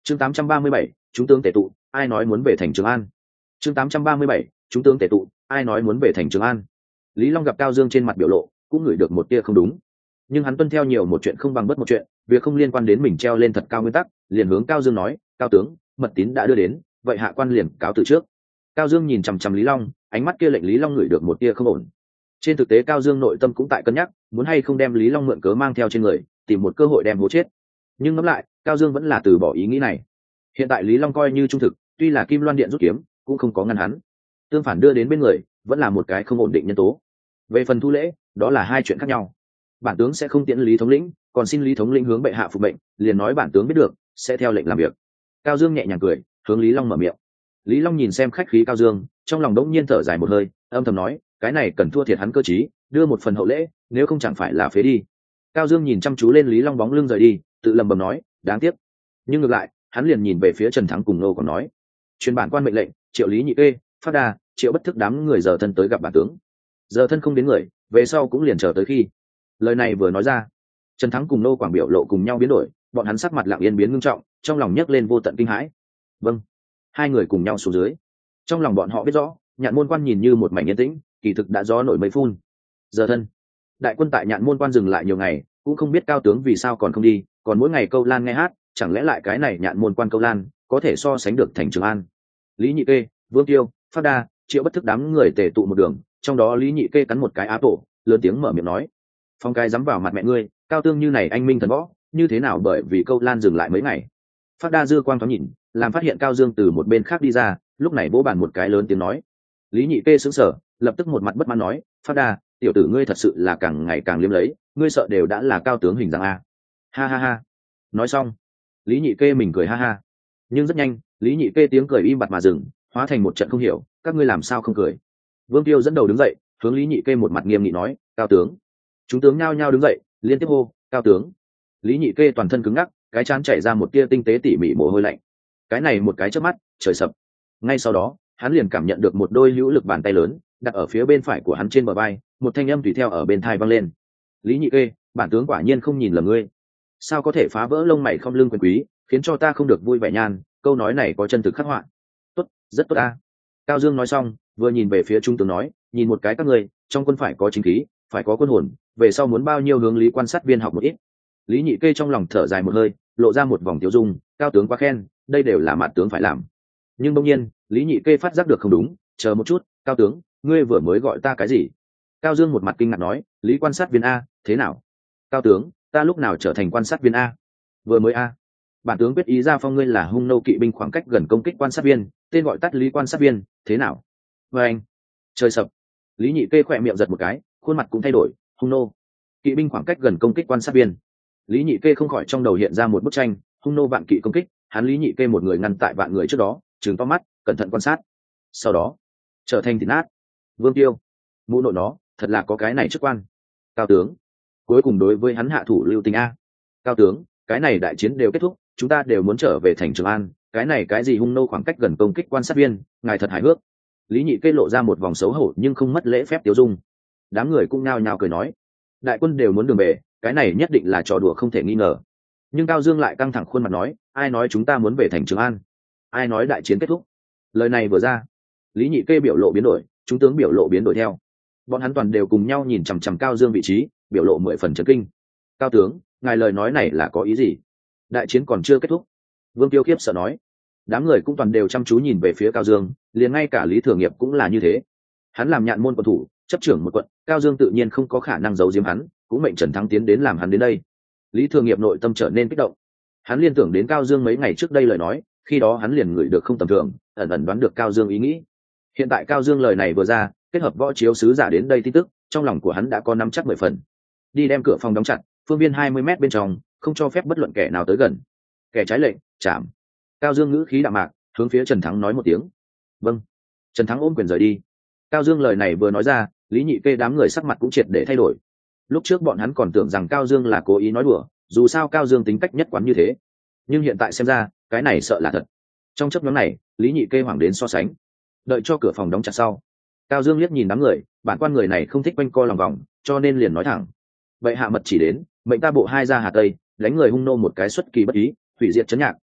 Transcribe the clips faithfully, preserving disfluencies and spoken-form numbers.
chương tám trăm ba mươi bảy, chúng tướng tề tụ, ai nói muốn về thành Trường An. chương tám trăm ba mươi bảy, chúng tướng tề tụ, ai nói muốn về thành Trường An. Lý Long gặp Cao Dương trên mặt biểu lộ, cũng ngửi được một tia không đúng, nhưng hắn tuân theo nhiều một chuyện không bằng bất một chuyện, việc không liên quan đến mình treo lên thật cao nguyên tắc, liền hướng Cao Dương nói, cao tướng, mật tín đã đưa đến, vậy hạ quan liền cáo từ trước. Cao Dương nhìn chằm chằm Lý Long, ánh mắt kia lệnh Lý Long ngửi được một tia không ổn. Trên thực tế Cao Dương nội tâm cũng tại cân nhắc, muốn hay không đem Lý Long mượn cớ mang theo trên người, tìm một cơ hội đem hố chết. Nhưng ngẫm lại, Cao Dương vẫn là từ bỏ ý nghĩ này. Hiện tại Lý Long coi như trung thực, tuy là Kim Loan Điện rút kiếm, cũng không có ngăn hắn. Tương phản đưa đến bên người, vẫn là một cái không ổn định nhân tố. Về phần thu lễ, đó là hai chuyện khác nhau. Bản tướng sẽ không tiễn Lý thống lĩnh, còn xin Lý thống lĩnh hướng bệ hạ phục mệnh, liền nói bản tướng biết được, sẽ theo lệnh làm việc. Cao Dương nhẹ nhàng cười, hướng Lý Long mở miệng. Lý Long nhìn xem khách khí Cao Dương, trong lòng đống nhiên thở dài một hơi, âm thầm nói, cái này cần thua thiệt hắn cơ trí, đưa một phần hậu lễ, nếu không chẳng phải là phế đi. Cao Dương nhìn chăm chú lên Lý Long bóng lưng rời đi, tự lầm bầm nói, đáng tiếc. Nhưng ngược lại, hắn liền nhìn về phía Trần Thắng cùng Nô còn nói, truyền bản quan mệnh lệnh, triệu Lý Nhị Kê, Phát Đa, triệu bất thức đám người giờ thân tới gặp bản tướng. Giờ thân không đến người, về sau cũng liền chờ tới khi. Lời này vừa nói ra, Trần Thắng cùng Nô Quảng biểu lộ cùng nhau biến đổi, bọn hắn sắc mặt lặng yên biến ngưng trọng, trong lòng nhấc lên vô tận kinh hãi. Vâng. Hai người cùng nhau xuống dưới. Trong lòng bọn họ biết rõ, Nhạn Môn Quan nhìn như một mảnh yên tĩnh, kỳ thực đã gió nổi mây phun. Giờ thân, đại quân tại Nhạn Môn Quan dừng lại nhiều ngày, cũng không biết cao tướng vì sao còn không đi, còn mỗi ngày câu lan nghe hát, chẳng lẽ lại cái này Nhạn Môn Quan câu lan có thể so sánh được thành Trường An. Lý Nhị Kê, Vương Tiêu, Phát Đa, triệu bất thức đám người tề tụ một đường, trong đó Lý Nhị Kê cắn một cái áp tổ, lớn tiếng mở miệng nói, phong cái dám vào mặt mẹ ngươi, cao tương như này anh minh thần võ, như thế nào bởi vì câu lan dừng lại mấy ngày. Phát Đa dư quang thoáng nhìn, làm phát hiện Cao Dương từ một bên khác đi ra, lúc này vỗ bàn một cái lớn tiếng nói. Lý Nhị Kê sững sờ, lập tức một mặt bất mãn nói, Phát Đa, tiểu tử ngươi thật sự là càng ngày càng liếm lấy, ngươi sợ đều đã là cao tướng hình dạng a. Ha ha ha. Nói xong, Lý Nhị Kê mình cười ha ha. Nhưng rất nhanh, Lý Nhị Kê tiếng cười im bặt mà dừng, hóa thành một trận không hiểu, các ngươi làm sao không cười. Vương Tiêu dẫn đầu đứng dậy, hướng Lý Nhị Kê một mặt nghiêm nghị nói, cao tướng. Chúng tướng nhao nhao đứng dậy, liên tiếp hô, cao tướng. Lý Nhị Kê toàn thân cứng ngắc, cái trán chảy ra một tia tinh tế tỉ mỉ mồ hôi lạnh. Cái này một cái chớp mắt, trời sập. Ngay sau đó, hắn liền cảm nhận được một đôi hữu lực bàn tay lớn đặt ở phía bên phải của hắn trên bờ vai, một thanh âm tùy theo ở bên tai vang lên. Lý Nhị Kê, bản tướng quả nhiên không nhìn lầm ngươi. Sao có thể phá vỡ lông mày không lưng quyền quý, khiến cho ta không được vui vẻ nhan, câu nói này có chân thực khắc họa. Tốt, rất tốt a. Cao Dương nói xong, vừa nhìn về phía trung tướng nói, nhìn một cái các ngươi, trong quân phải có chính khí, phải có quân hồn, về sau muốn bao nhiêu hướng Lý quan sát viên học một ít. Lý Nhị Kê trong lòng thở dài một hơi, lộ ra một vòng tiêu dung, cao tướng quá khen, đây đều là mặt tướng phải làm. Nhưng bỗng nhiên, Lý Nhị Kê phát giác được không đúng, chờ một chút, cao tướng, ngươi vừa mới gọi ta cái gì? Cao Dương một mặt kinh ngạc nói, Lý quan sát viên a, thế nào? Cao tướng, ta lúc nào trở thành quan sát viên a? Vừa mới a. Bản tướng quyết ý ra phong ngươi là hung nô kỵ binh khoảng cách gần công kích quan sát viên, tên gọi tắt Lý quan sát viên, thế nào? Và anh, trời sập. Lý Nhị Kê khỏe miệng giật một cái, khuôn mặt cũng thay đổi, hung nô kỵ binh khoảng cách gần công kích quan sát viên. Lý Nhị Kê không khỏi trong đầu hiện ra một bức tranh, hung nô vạn kỵ công kích, hắn Lý Nhị Kê một người ngăn tại vạn người trước đó, trừng to mắt, cẩn thận quan sát. Sau đó, trở thành thịt nát. Vương Tiêu, mũ nội nó, thật là có cái này chức quan. Cao tướng, cuối cùng đối với hắn hạ thủ lưu tình a. Cao tướng, cái này đại chiến đều kết thúc, chúng ta đều muốn trở về thành Trường An, cái này cái gì hung nô khoảng cách gần công kích quan sát viên, ngài thật hài hước. Lý Nhị Kê lộ ra một vòng xấu hổ nhưng không mất lễ phép tiêu dung. Đám người cũng nao nhao cười nói, đại quân đều muốn đường về, cái này nhất định là trò đùa không thể nghi ngờ. Nhưng Cao Dương lại căng thẳng khuôn mặt nói, ai nói chúng ta muốn về thành Trường An? Ai nói đại chiến kết thúc? Lời này vừa ra, Lý Nhị Kê biểu lộ biến đổi, chúng tướng biểu lộ biến đổi theo. Bọn hắn toàn đều cùng nhau nhìn chằm chằm Cao Dương vị trí, biểu lộ mười phần chấn kinh. Cao tướng, ngài lời nói này là có ý gì? Đại chiến còn chưa kết thúc. Vương Tiêu khiếp sợ nói. Đám người cũng toàn đều chăm chú nhìn về phía Cao Dương, liền ngay cả Lý Thừa Nghiệp cũng là như thế. Hắn làm Nhạn Môn quận thủ, chấp trưởng một quận, Cao Dương tự nhiên không có khả năng giấu giếm hắn, cũng mệnh Trần Thắng tiến đến làm hắn đến đây. Lý Thừa Nghiệp nội tâm trở nên kích động. Hắn liên tưởng đến Cao Dương mấy ngày trước đây lời nói, khi đó hắn liền ngửi được không tầm thường, ẩn ẩn đoán được Cao Dương ý nghĩ. Hiện tại Cao Dương lời này vừa ra, kết hợp võ chiếu sứ giả đến đây tin tức, trong lòng của hắn đã có nắm chắc mười phần. Đi đem cửa phòng đóng chặt, phương viên hai mươi mét bên trong, không cho phép bất luận kẻ nào tới gần. Kẻ trái lệnh, chạm. Cao Dương ngữ khí đạm mạc, hướng phía Trần Thắng nói một tiếng. Vâng. Trần Thắng ôm quyền rời đi. Cao Dương lời này vừa nói ra, Lý Nhị Kê đám người sắc mặt cũng triệt để thay đổi. Lúc trước bọn hắn còn tưởng rằng Cao Dương là cố ý nói đùa, dù sao Cao Dương tính cách nhất quán như thế. Nhưng hiện tại xem ra, cái này sợ là thật. Trong chấp nhóm này, Lý Nhị Kê hoảng đến so sánh. Đợi cho cửa phòng đóng chặt sau, Cao Dương liếc nhìn đám người, bản quan người này không thích quanh co lòng vòng, cho nên liền nói thẳng. Vậy hạ mật chỉ đến, mệnh ta bộ hai ra Hà Tây, đánh người hung nô một cái xuất kỳ bất ý, hủy diệt chấn nhạc,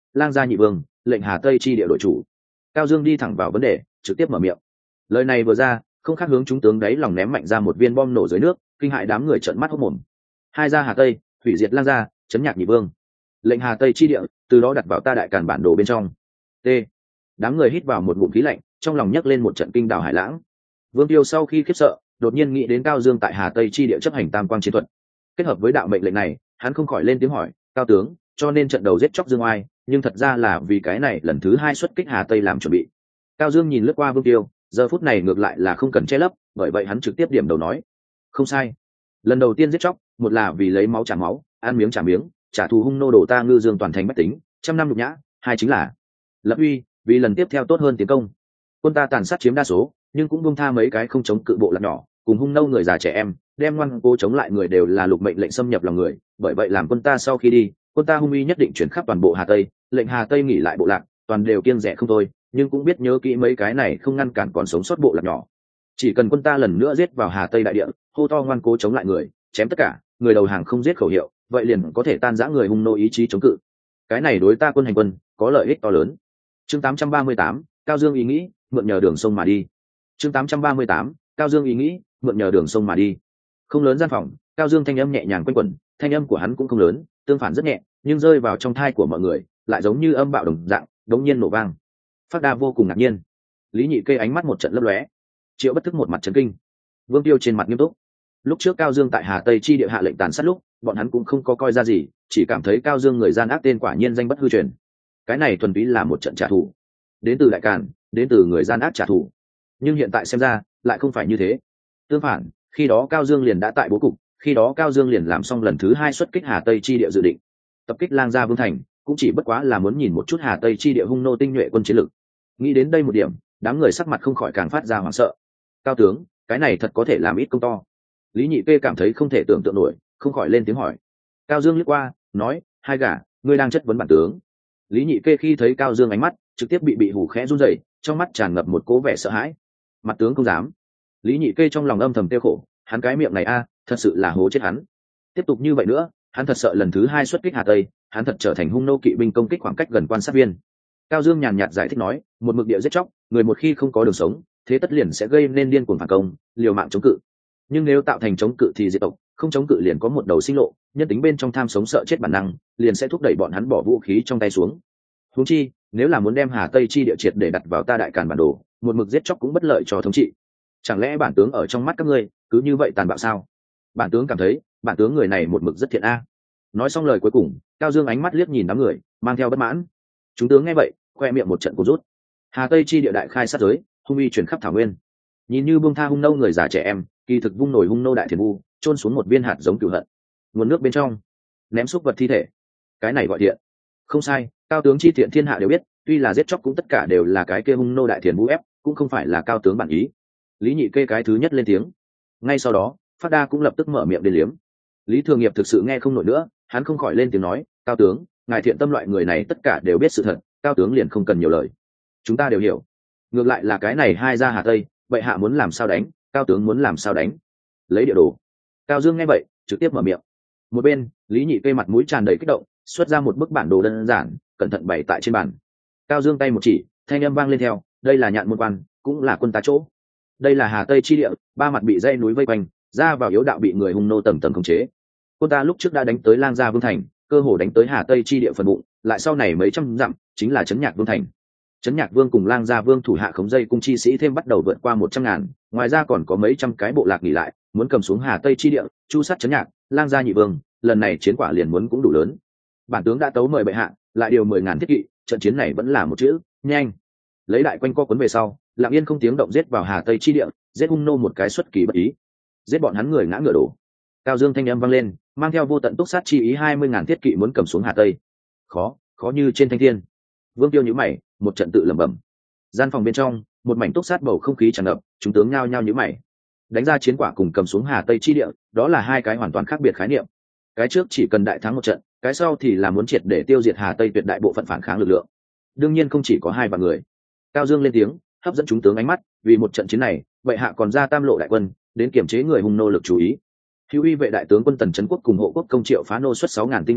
lang gia nhị vương, lệnh Hà Tây chi địa đội chủ. Cao Dương đi thẳng vào vấn đề, trực tiếp mở miệng. Lời này vừa ra, không khác hướng chúng tướng đấy lòng ném mạnh ra một viên bom nổ dưới nước, kinh hại đám người trợn mắt hốt mồm. Hai gia Hà Tây, hủy diệt lang gia, chấn nhạc nhị vương. Lệnh Hà Tây chi địa, từ đó đặt vào ta đại càn bản đồ bên trong. T. Đám người hít vào một ngụm khí lạnh, trong lòng nhấc lên một trận kinh đảo hải lãng. Vương Tiêu sau khi khiếp sợ, đột nhiên nghĩ đến Cao Dương tại Hà Tây chi địa chấp hành tam quang chiến thuật. Kết hợp với đạo mệnh lệnh này, hắn không khỏi lên tiếng hỏi, cao tướng, cho nên trận đầu giết chóc Dương Oai, nhưng thật ra là vì cái này lần thứ hai xuất kích Hà Tây làm chuẩn bị. Cao Dương nhìn lướt qua Vương Tiêu, giờ phút này ngược lại là không cần che lấp, bởi vậy hắn trực tiếp điểm đầu nói, không sai. Lần đầu tiên giết chóc, một là vì lấy máu trả máu, ăn miếng trả miếng, trả thù hung nô đổ ta ngư Dương toàn thành bách tính, trăm năm nhục nhã, hai chính là lập uy, vì lần tiếp theo tốt hơn tiến công. Quân ta tàn sát chiếm đa số, nhưng cũng buông tha mấy cái không chống cự bộ lạc nhỏ, cùng hung nô người già trẻ em, đem ngoan cố chống lại người đều là lục mệnh lệnh xâm nhập lòng người, bởi vậy làm quân ta sau khi đi, quân ta hung uy nhất định chuyển khắp toàn bộ Hà Tây, lệnh Hà Tây nghỉ lại bộ lạc, toàn đều kiêng rẻ không thôi, nhưng cũng biết nhớ kỹ mấy cái này không ngăn cản còn sống sót bộ lạc nhỏ. Chỉ cần quân ta lần nữa giết vào Hà Tây đại địa, hô to ngoan cố chống lại người, chém tất cả, người đầu hàng không giết khẩu hiệu, vậy liền có thể tan rã người hung nô ý chí chống cự. Cái này đối ta quân hành quân có lợi ích to lớn. Chương tám trăm ba mươi tám, Cao Dương ý nghĩ, mượn nhờ đường sông mà đi. Chương tám trăm ba mươi tám, Cao Dương ý nghĩ, mượn nhờ đường sông mà đi. Không lớn gian phòng, Cao Dương thanh âm nhẹ nhàng quanh quẩn, thanh âm của hắn cũng không lớn, tương phản rất nhẹ, nhưng rơi vào trong thai của mọi người, lại giống như âm bạo đồng dạng, đống nhiên nổ vang. Phát Đa vô cùng ngạc nhiên. Lý Nhị Kê ánh mắt một trận lấp lóe. Triệu Bất Thức một mặt chấn kinh. Vương Tiêu trên mặt nghiêm túc. Lúc trước Cao Dương tại Hà Tây chi địa hạ lệnh tàn sát lúc, bọn hắn cũng không có coi ra gì, chỉ cảm thấy Cao Dương người gian ác tên quả nhiên danh bất hư truyền. Cái này thuần túy là một trận trả thù, đến từ đại càn, đến từ người gian ác trả thù. Nhưng hiện tại xem ra, lại không phải như thế. Tương phản, khi đó Cao Dương liền đã tại bố cục, khi đó Cao Dương liền làm xong lần thứ hai xuất kích Hà Tây chi địa dự định, tập kích Lang Gia Vương thành, cũng chỉ bất quá là muốn nhìn một chút Hà Tây chi địa hung nô tinh nhuệ quân chiến lực. Nghĩ đến đây một điểm, đám người sắc mặt không khỏi càng phát ra hoảng sợ. Cao tướng, cái này thật có thể làm ít công to. Lý Nhị Kê cảm thấy không thể tưởng tượng nổi, không khỏi lên tiếng hỏi. Cao Dương liếc qua, nói, hai gã, ngươi đang chất vấn bản tướng. Lý Nhị Kê khi thấy Cao Dương ánh mắt, trực tiếp bị bị hù khẽ run rẩy, trong mắt tràn ngập một cố vẻ sợ hãi. Mặt tướng không dám. Lý Nhị Kê trong lòng âm thầm tiêu khổ, hắn cái miệng này a, thật sự là hố chết hắn. Tiếp tục như vậy nữa, hắn thật sợ lần thứ hai xuất kích Hà Tây, hắn thật trở thành hung nô kỵ binh công kích khoảng cách gần quan sát viên. Cao Dương nhàn nhạt giải thích nói, một mực địa giết chóc, người một khi không có đường sống, thế tất liền sẽ gây nên điên cuồng phản công, liều mạng chống cự. Nhưng nếu tạo thành chống cự thì diệt tộc, không chống cự liền có một đầu sinh lộ, nhân tính bên trong tham sống sợ chết bản năng, liền sẽ thúc đẩy bọn hắn bỏ vũ khí trong tay xuống. Huống chi, nếu là muốn đem Hà Tây chi địa triệt để đặt vào ta đại càn bản đồ, một mực giết chóc cũng bất lợi cho thống trị. Chẳng lẽ bản tướng ở trong mắt các ngươi cứ như vậy tàn bạo sao? Bản tướng cảm thấy, bản tướng người này một mực rất thiện a. Nói xong lời cuối cùng, Cao Dương ánh mắt liếc nhìn đám người, mang theo bất mãn. Chúng tướng nghe vậy, khoe miệng một trận cố rút. Hà Tây chi địa đại khai sát giới, hung uy truyền khắp thảo nguyên. Nhìn như buông tha hung nô người già trẻ em, kỳ thực vung nổi hung nô đại thiền vu, trôn xuống một viên hạt giống cửu hận. Nguồn nước bên trong, ném xúc vật thi thể. Cái này gọi thiện. Không sai, cao tướng chi thiện thiên hạ đều biết, tuy là giết chóc cũng tất cả đều là cái kia hung nô đại thiền vu ép, cũng không phải là cao tướng bản ý. Lý Nhị Kê cái thứ nhất lên tiếng. Ngay sau đó, Phát Đa cũng lập tức mở miệng đến liếm. Lý Thường Nghiệp thực sự nghe không nổi nữa, hắn không khỏi lên tiếng nói, cao tướng, ngài thiện tâm loại người này tất cả đều biết sự thật, cao tướng liền không cần nhiều lời. Chúng ta đều hiểu. Ngược lại là cái này hai gia Hà Tây, vậy hạ muốn làm sao đánh, cao tướng muốn làm sao đánh. Lấy địa đồ. Cao Dương nghe vậy, trực tiếp mở miệng. Một bên, Lý Nhị Kê mặt mũi tràn đầy kích động, xuất ra một bức bản đồ đơn giản, cẩn thận bày tại trên bàn. Cao Dương tay một chỉ, thanh âm vang lên theo, đây là Nhạn Môn quan, cũng là quân ta chỗ. Đây là Hà Tây chi địa, ba mặt bị dãy núi vây quanh, ra vào yếu đạo bị người hung nô tầng tầng khống chế. Quân ta lúc trước đã đánh tới Lang Gia Vương thành, cơ hồ đánh tới Hà Tây chi địa phần bụng, lại sau này mấy trăm dặm, chính là Trấn Nhạc Vương thành. Trấn Nhạc Vương cùng Lang Gia Vương thủ hạ khống dây cung chi sĩ thêm bắt đầu vượt qua một trăm ngàn, ngoài ra còn có mấy trăm cái bộ lạc nghỉ lại, muốn cầm xuống Hà Tây chi địa, chu sát Trấn Nhạc, Lang Gia nhị vương, lần này chiến quả liền muốn cũng đủ lớn. Bản tướng đã tấu mời bệ hạ, lại điều mười ngàn thiết kỵ, trận chiến này vẫn là một chữ, nhanh. Lấy đại quanh co cuốn về sau, Lặng Yên không tiếng động giết vào Hà Tây chi địa, giết hung nô một cái xuất kỳ bất ý, giết bọn hắn người ngã ngựa đổ. Cao Dương thanh âm vang lên, mang theo vô tận túc sát chi ý, hai mươi ngàn thiết kỵ muốn cầm xuống Hà Tây. Khó, khó như trên thanh thiên. Vương Tiêu nhíu mày, một trận tự lẩm bẩm. Gian phòng bên trong, một mảnh túc sát bầu không khí tràn ngập, chúng tướng nhao nhao nhíu mày. Đánh ra chiến quả cùng cầm xuống Hà Tây chi địa, đó là hai cái hoàn toàn khác biệt khái niệm. Cái trước chỉ cần đại thắng một trận, cái sau thì là muốn triệt để tiêu diệt Hà Tây tuyệt đại bộ phận phản kháng lực lượng. Đương nhiên không chỉ có hai vạn người. Cao Dương lên tiếng, hấp dẫn chúng tướng ánh mắt, vì một trận chiến này, vậy hạ còn ra tam lộ đại quân, đến kiểm chế người hung nô lực chú ý. Hữu uy vệ đại tướng quân Tần Trấn Quốc cùng hộ quốc công Triệu Phá nô xuất sáu ngàn tinh nhuệ,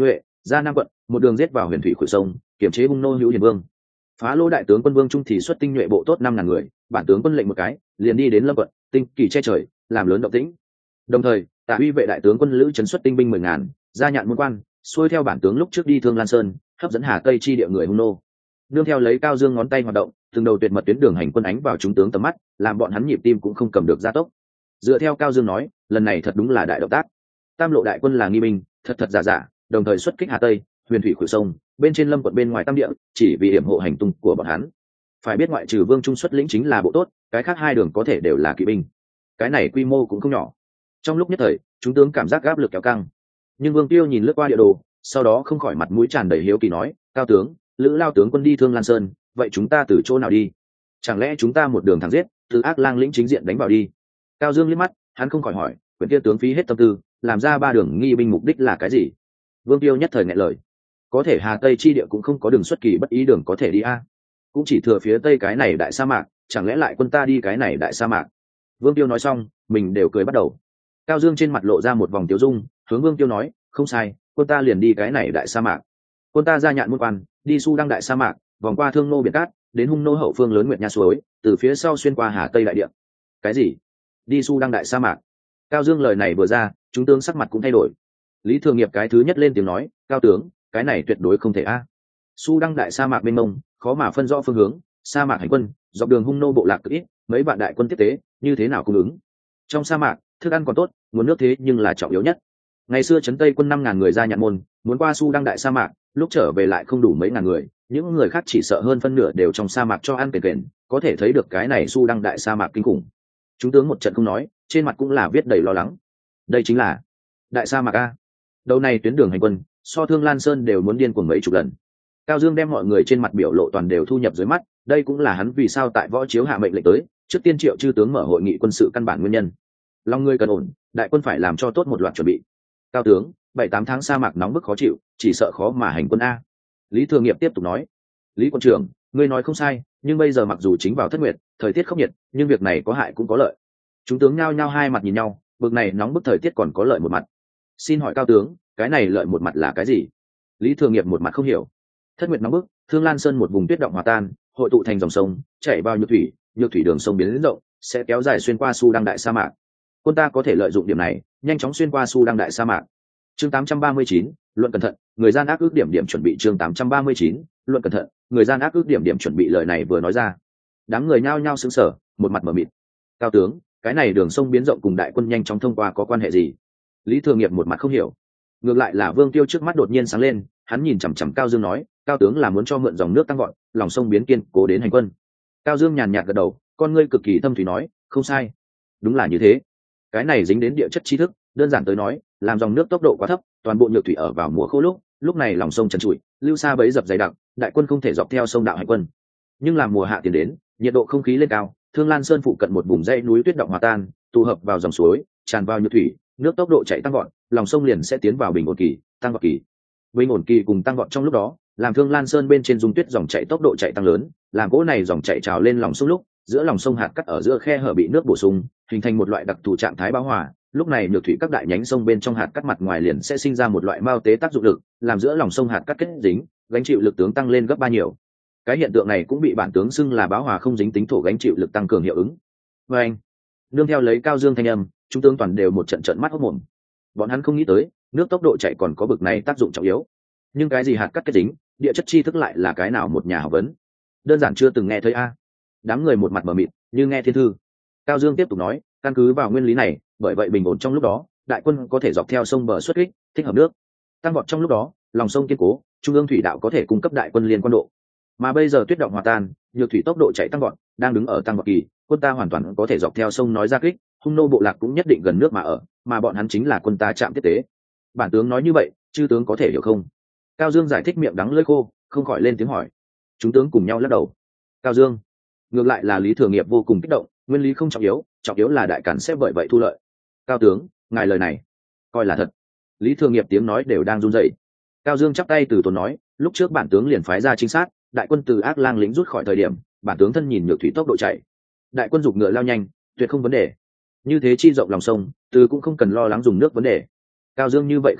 ra nam quận, một đường giết vào huyền thủy khuỷu sông, kiểm chế hung nô hữu hiền vương. Phá lỗ đại tướng quân Vương Trung thì xuất tinh nhuệ bộ tốt năm ngàn người, bản tướng quân lệnh một cái, liền đi đến Lâm quận, tinh kỳ che trời, làm lớn động tĩnh. Đồng thời, Tạ Uy vệ đại tướng quân Lữ Trấn xuất tinh binh mười ngàn, ra nhạn môn quan, xuôi theo bản tướng lúc trước đi Thương Lan Sơn, hấp dẫn Hà Tây chi địa người hung nô. Nương theo lấy Cao Dương ngón tay hoạt động, từng đầu tuyệt mật tuyến đường hành quân ánh vào chúng tướng tầm mắt, làm bọn hắn nhịp tim cũng không cầm được gia tốc. Dựa theo Cao Dương nói, lần này thật đúng là đại động tác. Tam lộ đại quân là nghi binh, thật thật giả giả, đồng thời xuất kích Hà Tây, huyền thủy khuỷu sông, bên trên Lâm quận bên ngoài Tam địa, chỉ vì hiểm hộ hành tung của bọn hắn. Phải biết ngoại trừ Vương Trung xuất lĩnh chính là bộ tốt, cái khác hai đường có thể đều là kỵ binh. Cái này quy mô cũng không nhỏ. Trong lúc nhất thời, chúng tướng cảm giác áp lực kéo căng. Nhưng Vương Tiêu nhìn lướt qua địa đồ, sau đó không khỏi mặt mũi tràn đầy hiếu kỳ nói, Cao tướng, Lữ Lao tướng quân đi Thương Lan Sơn, vậy chúng ta từ chỗ nào đi? Chẳng lẽ chúng ta một đường thẳng giết, từ Ác Lang lĩnh chính diện đánh vào đi? Cao Dương liếc mắt, hắn không khỏi hỏi, quyển kia tướng phí hết tâm tư, làm ra ba đường nghi binh mục đích là cái gì? Vương Tiêu nhất thời nghẹn lời. Có thể Hà Tây chi địa cũng không có đường xuất kỳ bất ý đường có thể đi a, cũng chỉ thừa phía tây cái này đại sa mạc, chẳng lẽ lại quân ta đi cái này đại sa mạc? Vương Tiêu nói xong, mình đều cười bắt đầu. Cao Dương trên mặt lộ ra một vòng tiêu dung, hướng Vương Tiêu nói, không sai, quân ta liền đi cái này đại sa mạc. Quân ta ra nhạn môn quan, đi Su Đăng đại sa mạc, vòng qua Thương Nô biển cát, đến Hung Nô hậu phương lớn Nguyệt Nha suối, từ phía sau xuyên qua Hà Tây đại địa. Cái gì? Đi Su Đăng đại sa mạc? Cao Dương lời này vừa ra, chúng tướng sắc mặt cũng thay đổi. Lý Thường Nghiệp cái thứ nhất lên tiếng nói, Cao tướng, cái này tuyệt đối không thể a. Su Đăng đại sa mạc mênh mông, khó mà phân rõ phương hướng, sa mạc hành quân, dọc đường hung nô bộ lạc cực ít, mấy vạn đại quân tiếp tế, như thế nào cung ứng? Trong sa mạc, thức ăn còn tốt, nguồn nước thế nhưng là trọng yếu nhất. Ngày xưa trấn Tây quân năm ngàn người ra nhạn môn, muốn qua Su Đăng đại sa mạc, lúc trở về lại không đủ mấy ngàn người, những người khác chỉ sợ hơn phân nửa đều trong sa mạc cho ăn kền kền, có thể thấy được cái này Su Đăng đại sa mạc kinh khủng. Chúng tướng một trận không nói, trên mặt cũng là viết đầy lo lắng. Đây chính là đại sa mạc a. Đầu này tuyến đường hành quân, so Thương Lan Sơn đều muốn điên cuồng mấy chục lần. Cao Dương đem mọi người trên mặt biểu lộ toàn đều thu nhập dưới mắt, đây cũng là hắn vì sao tại võ chiếu hạ mệnh lệnh tới, trước tiên triệu chư tướng mở hội nghị quân sự căn bản nguyên nhân. Long ngươi cần ổn, đại quân phải làm cho tốt một loạt chuẩn bị. Cao tướng, bảy tám tháng sa mạc nóng bức khó chịu, chỉ sợ khó mà hành quân a. Lý Thường Nghiệp tiếp tục nói, Lý quân trưởng, ngươi nói không sai, nhưng bây giờ mặc dù chính vào thất nguyệt, thời tiết khốc nhiệt, nhưng việc này có hại cũng có lợi. Chúng tướng nhao nhao hai mặt nhìn nhau, bực này nóng bức thời tiết còn có lợi một mặt. Xin hỏi Cao tướng, cái này lợi một mặt là cái gì? Lý Thường Nghiệp một mặt không hiểu. Thất nguyệt nóng bức, Thương Lan Sơn một vùng tuyết động hòa tan, hội tụ thành dòng sông, chảy vào nhược thủy, nhược thủy đường sông biến rộng, sẽ kéo dài xuyên qua Su Đăng đại sa mạc. Quân ta có thể lợi dụng điểm này, nhanh chóng xuyên qua Su Đăng đại sa mạc. Chương tám trăm ba mươi chín, luận cẩn thận, người gian ác ước điểm điểm chuẩn bị. Chương tám trăm ba mươi chín, luận cẩn thận, người gian ác ước điểm điểm chuẩn bị. Lời này vừa nói ra, đám người nhao nhao sững sờ, một mặt mở mịt. Cao tướng, cái này đường sông biến rộng cùng đại quân nhanh chóng thông qua có quan hệ gì? Lý Thường Nghiệp một mặt không hiểu. Ngược lại là Vương Tiêu trước mắt đột nhiên sáng lên, hắn nhìn chằm chằm Cao Dương nói, Cao tướng là muốn cho mượn dòng nước tăng vọt, lòng sông biến kiên cố đến hành quân. Cao Dương nhàn nhạt gật đầu, con ngươi cực kỳ thâm thúy nói, không sai, đúng là như thế. Cái này dính đến địa chất tri thức, đơn giản tới nói, làm dòng nước tốc độ quá thấp, toàn bộ nhược thủy ở vào mùa khô lúc, lúc này lòng sông trần trụi, lưu xa bấy dập dày đặc, đại quân không thể dọc theo sông đạo hành quân. Nhưng làm mùa hạ tiến đến, nhiệt độ không khí lên cao, Thương Lan Sơn phụ cận một vùng dãy núi tuyết động hòa tan, tụ hợp vào dòng suối, tràn vào nhược thủy, nước tốc độ chạy tăng vọt, lòng sông liền sẽ tiến vào bình ổn kỳ, tăng vọt kỳ. Bình ổn kỳ cùng tăng vọt trong lúc đó, làm Thương Lan Sơn bên trên dung tuyết dòng chảy tốc độ chạy tăng lớn, làm cỗ này dòng chảy trào lên lòng sông lúc, giữa lòng sông hạt cắt ở giữa khe hở bị nước bổ sung, hình thành một loại đặc thù trạng thái bão hòa. Lúc này nhược thủy các đại nhánh sông bên trong hạt cắt mặt ngoài liền sẽ sinh ra một loại mao tế tác dụng lực, làm giữa lòng sông hạt cắt kết dính, gánh chịu lực tướng tăng lên gấp ba nhiều. Cái hiện tượng này cũng bị bản tướng xưng là bão hòa không dính tính thổ gánh chịu lực tăng cường hiệu ứng. Và anh, nương theo lấy Cao Dương thanh âm, chúng tướng toàn đều một trận trận mắt hốt mồm. Bọn hắn không nghĩ tới, nước tốc độ chạy còn có bực này tác dụng trọng yếu. Nhưng cái gì hạt cắt kết dính, địa chất tri thức lại là cái nào một nhà học vấn? Đơn giản chưa từng nghe thấy a. Đám người một mặt mờ mịt, như nghe thiên thư. Cao Dương tiếp tục nói, căn cứ vào nguyên lý này, bởi vậy bình ổn trong lúc đó, đại quân có thể dọc theo sông bờ xuất kích, thích hợp nước. Tăng vọt trong lúc đó, lòng sông kiên cố, trung ương thủy đạo có thể cung cấp đại quân liên quan độ. Mà bây giờ tuyết động hòa tan, nhược thủy tốc độ chạy tăng vọt, đang đứng ở tăng vọt kỳ, quân ta hoàn toàn có thể dọc theo sông nói ra kích, hung nô bộ lạc cũng nhất định gần nước mà ở, mà bọn hắn chính là quân ta chạm tiếp tế. Bản tướng nói như vậy, chư tướng có thể hiểu không? Cao Dương giải thích miệng đắng lưỡi khô, không khỏi lên tiếng hỏi. Chúng tướng cùng nhau lắc đầu. Cao Dương, ngược lại là Lý Thường Nghiệp vô cùng kích động, nguyên lý không trọng yếu, trọng yếu là đại cản sẽ bởi vậy thu lợi. Cao tướng, ngài lời này coi là thật. Lý Thường Nghiệp tiếng nói đều đang run rẩy. Cao Dương chắp tay từ tốn nói, lúc trước bản tướng liền phái ra trinh sát, đại quân từ Ác Lang lĩnh rút khỏi thời điểm, bản tướng thân nhìn nhược thủy tốc độ chạy, đại quân giục ngựa lao nhanh, tuyệt không vấn đề. Như thế chi rộng lòng sông, từ cũng không cần lo lắng dùng nước vấn đề. Cao Dương như vậy khẳng định,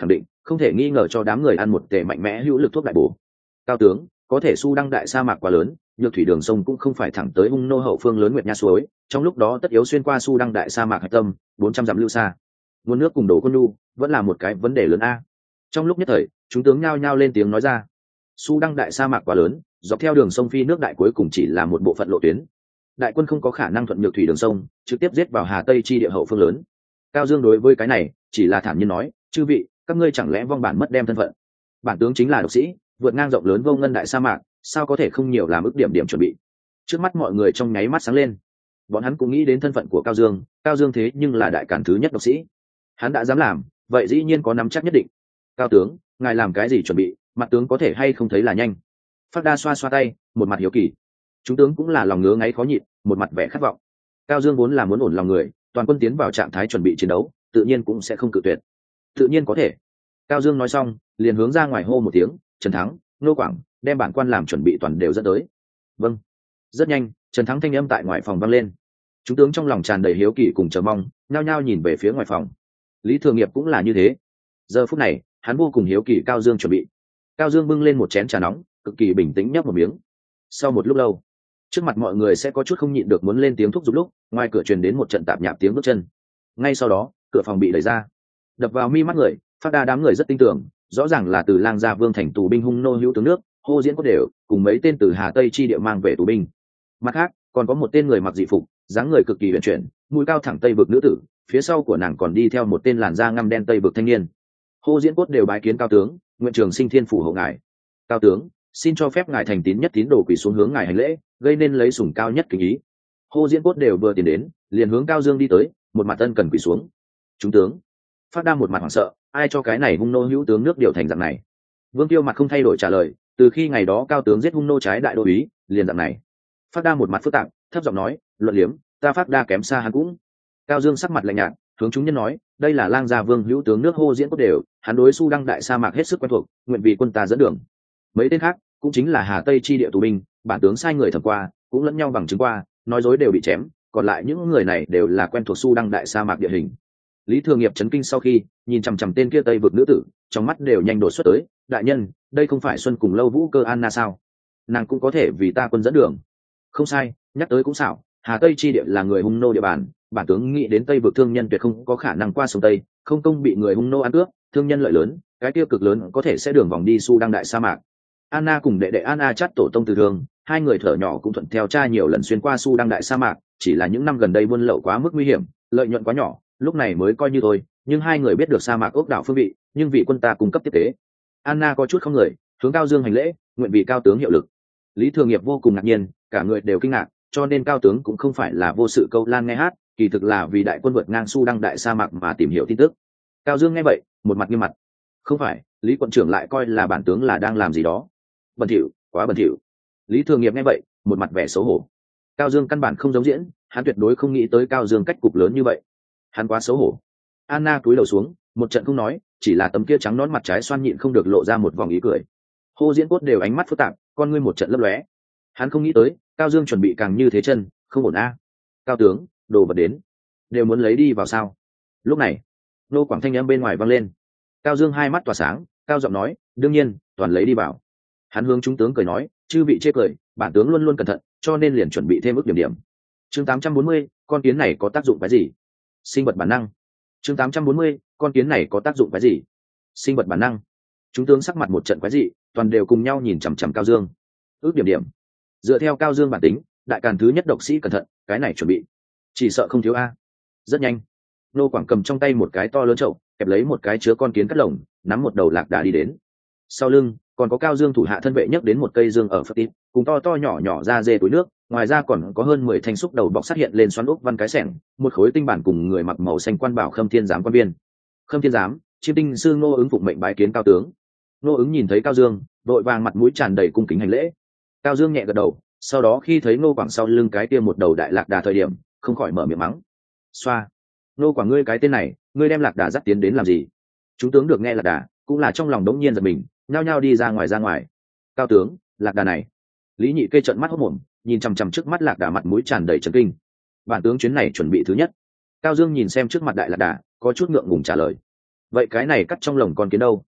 không thể nghi ngờ cho đám người ăn một tề mạnh mẽ hữu lực thuốc đại bổ. Cao tướng, có thể su đăng đại sa mạc quá lớn, nhược thủy đường sông cũng không phải thẳng tới hung nô hậu phương lớn nguyệt nha suối, trong lúc đó tất yếu xuyên qua su đăng đại sa mạc hạch tâm bốn trăm dặm lưu xa, nguồn nước cùng đổ quân nhu vẫn là một cái vấn đề lớn a. Trong lúc nhất thời, chúng tướng nhao nhao lên tiếng nói ra. Su đăng đại sa mạc quá lớn, dọc theo đường sông phi nước đại cuối cùng chỉ là một bộ phận lộ tuyến, đại quân không có khả năng thuận nhược thủy đường sông trực tiếp giết vào Hà Tây chi địa hậu phương lớn. Cao Dương đối với cái này chỉ là thản nhiên nói, chư vị, các ngươi chẳng lẽ vong bản mất đem thân phận? Bản tướng chính là độc sĩ, vượt ngang rộng lớn vô ngân đại sa mạc, sao có thể không nhiều làm ức điểm điểm chuẩn bị. Trước mắt mọi người trong nháy mắt sáng lên, bọn hắn cũng nghĩ đến thân phận của Cao Dương. Cao Dương thế nhưng là đại cản thứ nhất độc sĩ, hắn đã dám làm, vậy dĩ nhiên có nắm chắc nhất định. Cao tướng, ngài làm cái gì chuẩn bị, mặt tướng có thể hay không thấy là nhanh. Phát Đa xoa xoa tay, một mặt hiếu kỳ. Chúng tướng cũng là lòng ngứa ngáy khó nhịn, một mặt vẻ khát vọng. Cao Dương vốn là muốn ổn lòng người, toàn quân tiến vào trạng thái chuẩn bị chiến đấu, tự nhiên cũng sẽ không cự tuyệt. Tự nhiên có thể. Cao Dương nói xong, liền hướng ra ngoài hô một tiếng, Trần Thắng, Nô Quảng, đem bản quan làm chuẩn bị toàn đều dẫn tới. Vâng. Rất nhanh, Trần Thắng thanh âm tại ngoài phòng vang lên. Chúng tướng trong lòng tràn đầy hiếu kỳ cùng chờ mong, nhao nhao nhìn về phía ngoài phòng. Lý Thường Nghiệp cũng là như thế. Giờ phút này, hắn vô cùng hiếu kỳ Cao Dương chuẩn bị. Cao Dương bưng lên một chén trà nóng, cực kỳ bình tĩnh nhấp một miếng. Sau một lúc lâu, trước mặt mọi người sẽ có chút không nhịn được muốn lên tiếng thúc giục lúc ngoài cửa truyền đến một trận tạp nhạp tiếng bước chân. Ngay sau đó, cửa phòng bị đẩy ra, đập vào mi mắt người. Phát Đa đám người rất tin tưởng, rõ ràng là từ Lang Gia Vương thành tù binh hung nô hữu tướng nước Hô Diễn Cốt Đều cùng mấy tên từ Hà Tây chi địa mang về tù binh. Mặt khác, còn có một tên người mặc dị phục, dáng người cực kỳ huyền chuyển, mũi cao thẳng tây vực nữ tử, phía sau của nàng còn đi theo một tên làn da ngăm đen tây vực thanh niên. Hô Diễn Cốt Đều bái kiến Cao tướng, nguyện trường sinh thiên phủ hộ ngài. Cao tướng, xin cho phép ngài thành tín nhất tín đồ quỳ xuống hướng ngài hành lễ, gây nên lấy sủng cao nhất kính ý. Hô Diễn Cốt Đều vừa tiến đến, liền hướng Cao Dương đi tới, một mặt ân cần quỳ xuống. Chúng tướng. Phát Đa một mặt hoảng sợ, ai cho cái này hung nô hữu tướng nước điều thành dạng này? Vương Tiêu mặt không thay đổi trả lời, từ khi ngày đó Cao tướng giết hung nô trái đại đô úy, liền dạng này. Phát Đa một mặt phức tạp, thấp giọng nói, luận liếm, ta Phát Đa kém xa hắn cũng. Cao Dương sắc mặt lạnh nhạt, hướng chúng nhân nói, đây là Lang Gia Vương hữu tướng nước Hô Diễn Cốt Đều, hắn đối Su Đăng đại sa mạc hết sức quen thuộc, nguyện vì quân ta dẫn đường. Mấy tên khác cũng chính là Hà Tây chi địa tù binh, bản tướng sai người thẩm qua, cũng lẫn nhau bằng chứng qua, nói dối đều bị chém, còn lại những người này đều là quen thuộc Su Đăng đại sa mạc địa hình. Lý Thường Nghiệp chấn kinh sau khi nhìn chằm chằm tên kia tây vực nữ tử, trong mắt đều nhanh đột xuất tới, đại nhân, đây không phải Xuân cùng Lâu Vũ Cơ Anna sao? Nàng cũng có thể vì ta quân dẫn đường. Không sai, nhắc tới cũng xảo, Hà Tây chi địa là người hung nô địa bàn, bản tướng nghĩ đến tây vực thương nhân tuyệt không có khả năng qua sông tây, không công bị người hung nô ăn cướp, thương nhân lợi lớn, cái tiêu cực lớn có thể sẽ đường vòng đi Su Đăng đại sa mạc. Anna cùng đệ đệ Anna chắt tổ tông từ thường, hai người thở nhỏ cũng thuận theo cha nhiều lần xuyên qua Su Đăng đại sa mạc, chỉ là những năm gần đây buôn lậu quá mức nguy hiểm, lợi nhuận quá nhỏ, lúc này mới coi như thôi, nhưng hai người biết được sa mạc ốc đảo phương vị, nhưng vị quân ta cung cấp tiếp tế. Anna có chút không người, hướng Cao Dương hành lễ, nguyện vì Cao tướng hiệu lực. Lý Thường Nghiệp vô cùng ngạc nhiên, cả người đều kinh ngạc, cho nên Cao tướng cũng không phải là vô sự câu lan nghe hát, kỳ thực là vì đại quân vượt ngang Su Đăng đại sa mạc mà tìm hiểu tin tức. Cao Dương nghe vậy, một mặt nghiêm mặt. Không phải, Lý quận trưởng lại coi là bản tướng là đang làm gì đó. Bẩn thỉu, quá bẩn thỉu. Lý Thường Nghiệp nghe vậy, một mặt vẻ xấu hổ. Cao Dương căn bản không giống diễn, hắn tuyệt đối không nghĩ tới Cao Dương cách cục lớn như vậy. Hắn quá xấu hổ. Anna cúi đầu xuống, một trận không nói, chỉ là tấm kia trắng nón mặt trái xoan nhịn không được lộ ra một vòng ý cười. Hô Diễn Cốt Đều ánh mắt phức tạp, con ngươi một trận lấp lóe. Hắn không nghĩ tới, Cao Dương chuẩn bị càng như thế chân, không ổn a. Cao tướng, đồ vật đến, đều muốn lấy đi vào sao? Lúc này, Nô Quảng thanh âm bên ngoài vang lên. Cao Dương hai mắt tỏa sáng, cao giọng nói, đương nhiên, toàn lấy đi vào. Hắn hướng chúng tướng cười nói, chư vị chê cười, bản tướng luôn luôn cẩn thận, cho nên liền chuẩn bị thêm ước điểm điểm. Chương tám trăm bốn mươi, con kiến này có tác dụng cái gì? Sinh vật bản năng. Chương tám trăm bốn mươi, con kiến này có tác dụng cái gì? Sinh vật bản năng. Chúng tướng sắc mặt một trận quái dị, toàn đều cùng nhau nhìn chằm chằm Cao Dương. Ước điểm điểm. Dựa theo Cao Dương bản tính, đại càn thứ nhất độc sĩ cẩn thận, cái này chuẩn bị, chỉ sợ không thiếu a. Rất nhanh, Nô Quảng cầm trong tay một cái to lớn chậu, kẹp lấy một cái chứa con kiến cắt lồng, nắm một đầu lạc đà đi đến. Sau lưng còn có Cao Dương thủ hạ thân vệ nhấc đến một cây dương ở phật tít, cùng to to nhỏ nhỏ ra dê túi nước, ngoài ra còn có hơn mười thanh xúc đầu bọc xuất hiện lên xoắn ốc văn cái sẻng, một khối tinh bản cùng người mặc màu xanh quan bảo Khâm Thiên giám quan viên. Khâm Thiên giám, chiêm tinh sư Ngô Ứng phụng mệnh bái kiến Cao tướng. Ngô Ứng nhìn thấy Cao Dương, vội vàng mặt mũi tràn đầy cung kính hành lễ. Cao Dương nhẹ gật đầu, sau đó khi thấy Ngô Quảng sau lưng cái kia một đầu đại lạc đà thời điểm, không khỏi mở miệng mắng. Xoa, Ngô Quảng ngươi cái tên này, ngươi đem lạc đà dắt tiến đến làm gì? Chúng tướng được nghe lạc đà, cũng là trong lòng đống nhiên giật mình, nhao nhao đi ra ngoài ra ngoài. Cao tướng, lạc đà này. Lý Nhị Kê trợn mắt hốt mồm, nhìn chằm chằm trước mắt lạc đà, mặt mũi tràn đầy chấn kinh. Bản tướng chuyến này chuẩn bị thứ nhất. Cao Dương nhìn xem trước mặt đại lạc đà, có chút ngượng ngùng trả lời. Vậy cái này cắt trong lồng con kiến đâu?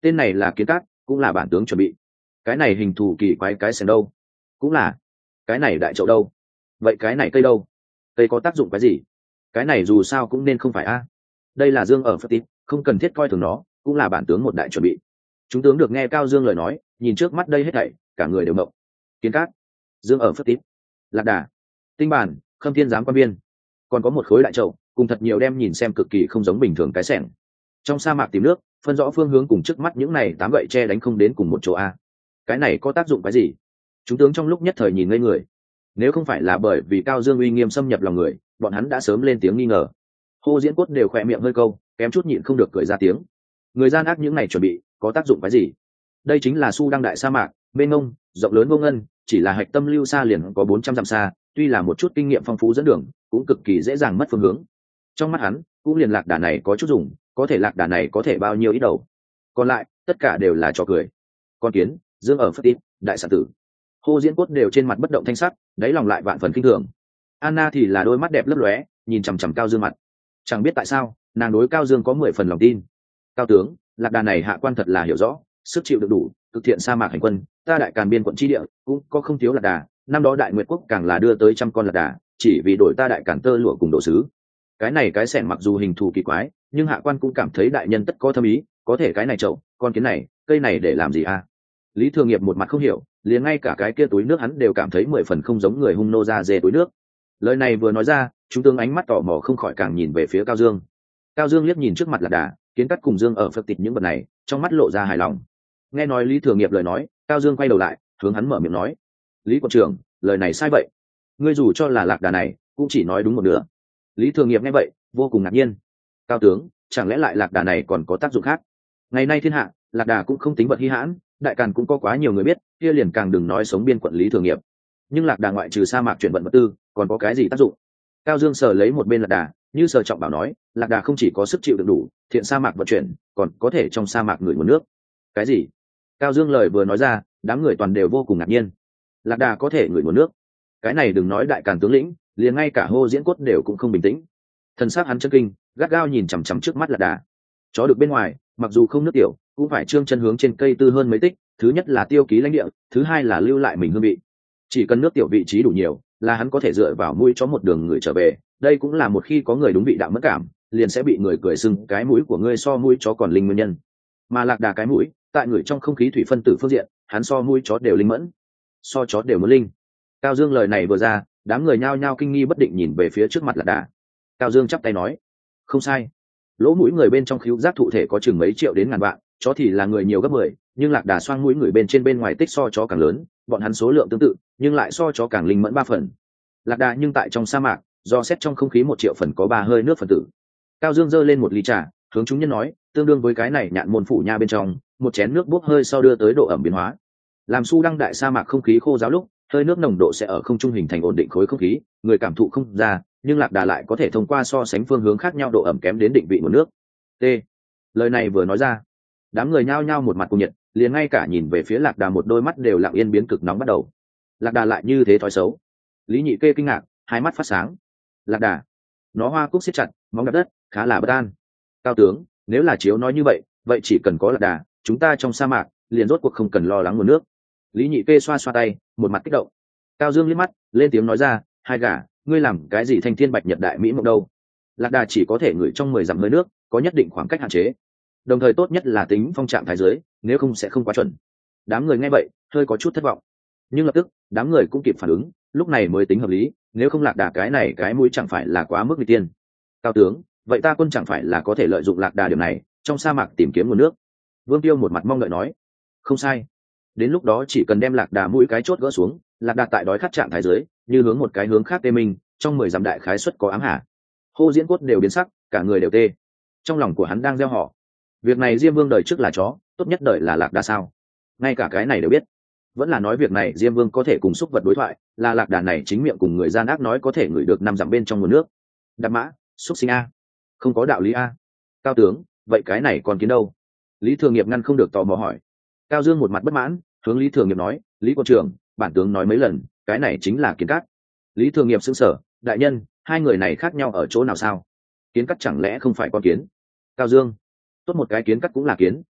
tên này là kiến cát, cũng là bản tướng chuẩn bị. Cái này hình thù kỳ quái cái sẻng đâu? Cũng là. Cái này đại chậu đâu? Vậy cái này cây đâu? Cây có tác dụng cái gì? Cái này dù sao cũng nên không phải a. Đây là dương ở phật tín, không cần thiết coi thường nó, cũng là bản tướng một đại chuẩn bị. Chúng tướng được nghe Cao Dương lời nói, nhìn trước mắt đây hết thảy, cả người đều mộng. Kiến cát, dương ở phất tín, lạc đà, tinh bản, khâm thiên giám quan viên, còn có một khối đại chậu, cùng thật nhiều đem nhìn xem cực kỳ không giống bình thường cái sẻng. Trong sa mạc tìm nước, phân rõ phương hướng cùng trước mắt những này tám gậy tre đánh không đến cùng một chỗ a. Cái này có tác dụng cái gì? Chúng tướng trong lúc nhất thời nhìn ngây người. Nếu không phải là bởi vì Cao Dương uy nghiêm xâm nhập lòng người, bọn hắn đã sớm lên tiếng nghi ngờ. Hô Diễn Cốt đều khỏe miệng hơi câu, kém chút nhịn không được cười ra tiếng. Người gian ác những này chuẩn bị, có tác dụng cái gì? Đây chính là Su Đăng đại sa mạc, mênh mông, rộng lớn vô ngân, chỉ là hạch tâm lưu xa liền có bốn trăm dặm xa, tuy là một chút kinh nghiệm phong phú dẫn đường, cũng cực kỳ dễ dàng mất phương hướng. Trong mắt hắn, cũng liền lạc đà này có chút dùng, có thể lạc đà này có thể bao nhiêu ít đầu. Còn lại, tất cả đều là trò cười. Con kiến, dương ở phất tín, đại sản tử. Hô Diễn Cốt đều trên mặt bất động thanh sắc, đáy lòng lại vạn phần kinh thường. Anna thì là đôi mắt đẹp lấp lóe, nhìn chằm chằm Cao Dương mặt. Chẳng biết tại sao, nàng đối Cao Dương có mười phần lòng tin. Cao tướng, lạc đà này hạ quan thật là hiểu rõ, sức chịu được đủ, thực thiện sa mạc hành quân, ta đại càn biên quận chi địa cũng có không thiếu lạc đà, năm đó đại nguyệt quốc càng là đưa tới trăm con lạc đà, chỉ vì đổi ta đại càn tơ lụa cùng đồ sứ. Cái này cái sẻng mặc dù hình thù kỳ quái, nhưng hạ quan cũng cảm thấy đại nhân tất có thâm ý, có thể cái này chậu, con kiến này, cây này để làm gì à? Lý Thường Nghiệp một mặt không hiểu, liền ngay cả cái kia túi nước hắn đều cảm thấy mười phần không giống người hung nô ra dê túi nước. Lời này vừa nói ra, chúng tướng ánh mắt tò mò không khỏi càng nhìn về phía Cao Dương. Cao Dương liếc nhìn trước mặt lạc đà, kiến cắt cùng Dương ở phật tịt những vật này, trong mắt lộ ra hài lòng. Nghe nói Lý Thường Nghiệp lời nói, Cao Dương quay đầu lại, hướng hắn mở miệng nói: Lý quận trưởng, lời này sai vậy. Ngươi dù cho là lạc đà này, cũng chỉ nói đúng một nửa. Lý Thường Nghiệp nghe vậy, vô cùng ngạc nhiên. Cao tướng, chẳng lẽ lại lạc đà này còn có tác dụng khác? Ngày nay thiên hạ, lạc đà cũng không tính vật hi hãn, đại càn cũng có quá nhiều người biết, kia liền càng đừng nói sống biên quận Lý Thường Nghiệp. Nhưng lạc đà ngoại trừ sa mạc chuyển vận vật tư, còn có cái gì tác dụng? Cao Dương sờ lấy một bên lạc đà, như sờ trọng bảo nói, lạc đà không chỉ có sức chịu được đủ, thiện sa mạc vận chuyển, còn có thể trong sa mạc ngửi nguồn nước. Cái gì? Cao Dương lời vừa nói ra, đám người toàn đều vô cùng ngạc nhiên. Lạc đà có thể ngửi nguồn nước? Cái này đừng nói đại càn tướng lĩnh, liền ngay cả Hô Diễn Cốt đều cũng không bình tĩnh. Thần sắc hắn chân kinh, gắt gao nhìn chằm chằm trước mắt lạc đà. Chó được bên ngoài, mặc dù không nước tiểu, cũng phải trương chân hướng trên cây tư hơn mấy tích, thứ nhất là tiêu ký lãnh địa, thứ hai là lưu lại mình hương vị. Chỉ cần nước tiểu vị trí đủ nhiều, là hắn có thể dựa vào mũi chó một đường người trở về. Đây cũng là một khi có người đúng vị đạo mất cảm, liền sẽ bị người cười sưng cái mũi của ngươi so mũi chó còn linh nguyên nhân. Mà lạc đà cái mũi, tại người trong không khí thủy phân tử phương diện, hắn so mũi chó đều linh mẫn, so chó đều muốn linh. Cao Dương lời này vừa ra, đám người nhao nhao kinh nghi bất định nhìn về phía trước mặt lạc đà. Cao Dương chắp tay nói: không sai, lỗ mũi người bên trong khứu giác thụ thể có chừng mấy triệu đến ngàn vạn, chó thì là người nhiều gấp mười, nhưng lạc đà xoang mũi người bên trên bên ngoài tích so chó càng lớn, bọn hắn số lượng tương tự, nhưng lại so chó càng linh mẫn ba phần. Lạc đà nhưng tại trong sa mạc, do xét trong không khí một triệu phần có ba hơi nước phần tử. Cao Dương giơ lên một ly trà, hướng chúng nhân nói, tương đương với cái này nhạn môn phủ nha bên trong, một chén nước bốc hơi sau đưa tới độ ẩm biến hóa. Làm Su Đăng đại sa mạc không khí khô ráo lúc, hơi nước nồng độ sẽ ở không trung hình thành ổn định khối không khí, người cảm thụ không ra, nhưng lạc đà lại có thể thông qua so sánh phương hướng khác nhau độ ẩm kém đến định vị nguồn nước. T. Lời này vừa nói ra, đám người nhao nhao một mặt cùng nhiệt, liền ngay cả nhìn về phía lạc đà một đôi mắt đều lặng yên biến cực nóng bắt đầu. Lạc đà lại như thế thói xấu? Lý Nhị Kê kinh ngạc, hai mắt phát sáng. Lạc đà, nó hoa cúc siết chặt, móng đạp đất, khá là bất an. Cao tướng, nếu là chiếu nói như vậy, vậy chỉ cần có lạc đà, chúng ta trong sa mạc liền rốt cuộc không cần lo lắng nguồn nước. Lý Nhị Kê xoa xoa tay, một mặt kích động. Cao Dương liếc mắt, lên tiếng nói ra, hai gà, ngươi làm cái gì thanh thiên bạch nhật đại mỹ mộng đâu? Lạc đà chỉ có thể ngửi trong mười dặm hơi nước, có nhất định khoảng cách hạn chế. Đồng thời tốt nhất là tính phong trạng thái dưới, nếu không sẽ không quá chuẩn. Đám người nghe vậy, hơi có chút thất vọng. Nhưng lập tức, đám người cũng kịp phản ứng, lúc này mới tính hợp lý, nếu không lạc đà cái này cái mũi chẳng phải là quá mức vị tiên. Cao tướng, vậy ta quân chẳng phải là có thể lợi dụng lạc đà điểm này, trong sa mạc tìm kiếm nguồn nước? Vương Tiêu một mặt mong đợi nói. Không sai. Đến lúc đó chỉ cần đem lạc đà mũi cái chốt gỡ xuống, lạc đà tại đói khát trạng thái dưới, như hướng một cái hướng khác tê minh, trong mười dặm đại khái suất có ám hà. Hô Diễn Cốt đều biến sắc, cả người đều tê. Trong lòng của hắn đang gieo họ. Việc này Diêm Vương đời trước là chó, tốt nhất đời là lạc đà sao? Ngay cả cái này đều biết. Vẫn là nói việc này Diêm Vương có thể cùng xúc vật đối thoại, là lạc đà này chính miệng cùng người gian ác nói có thể ngửi được năm dặm bên trong nguồn nước. Đạp mã, xúc sinh a, không có đạo lý a. Cao tướng, vậy cái này còn kiến đâu? Lý Thường Nghiệp ngăn không được tò mò hỏi. Cao Dương một mặt bất mãn, hướng Lý Thường Nghiệp nói, Lý quân trưởng, bản tướng nói mấy lần, cái này chính là kiến cát. Lý Thường Nghiệp sững sờ, đại nhân, hai người này khác nhau ở chỗ nào sao? Kiến cát chẳng lẽ không phải con kiến? Cao Dương, tốt một cái kiến cát cũng là kiến,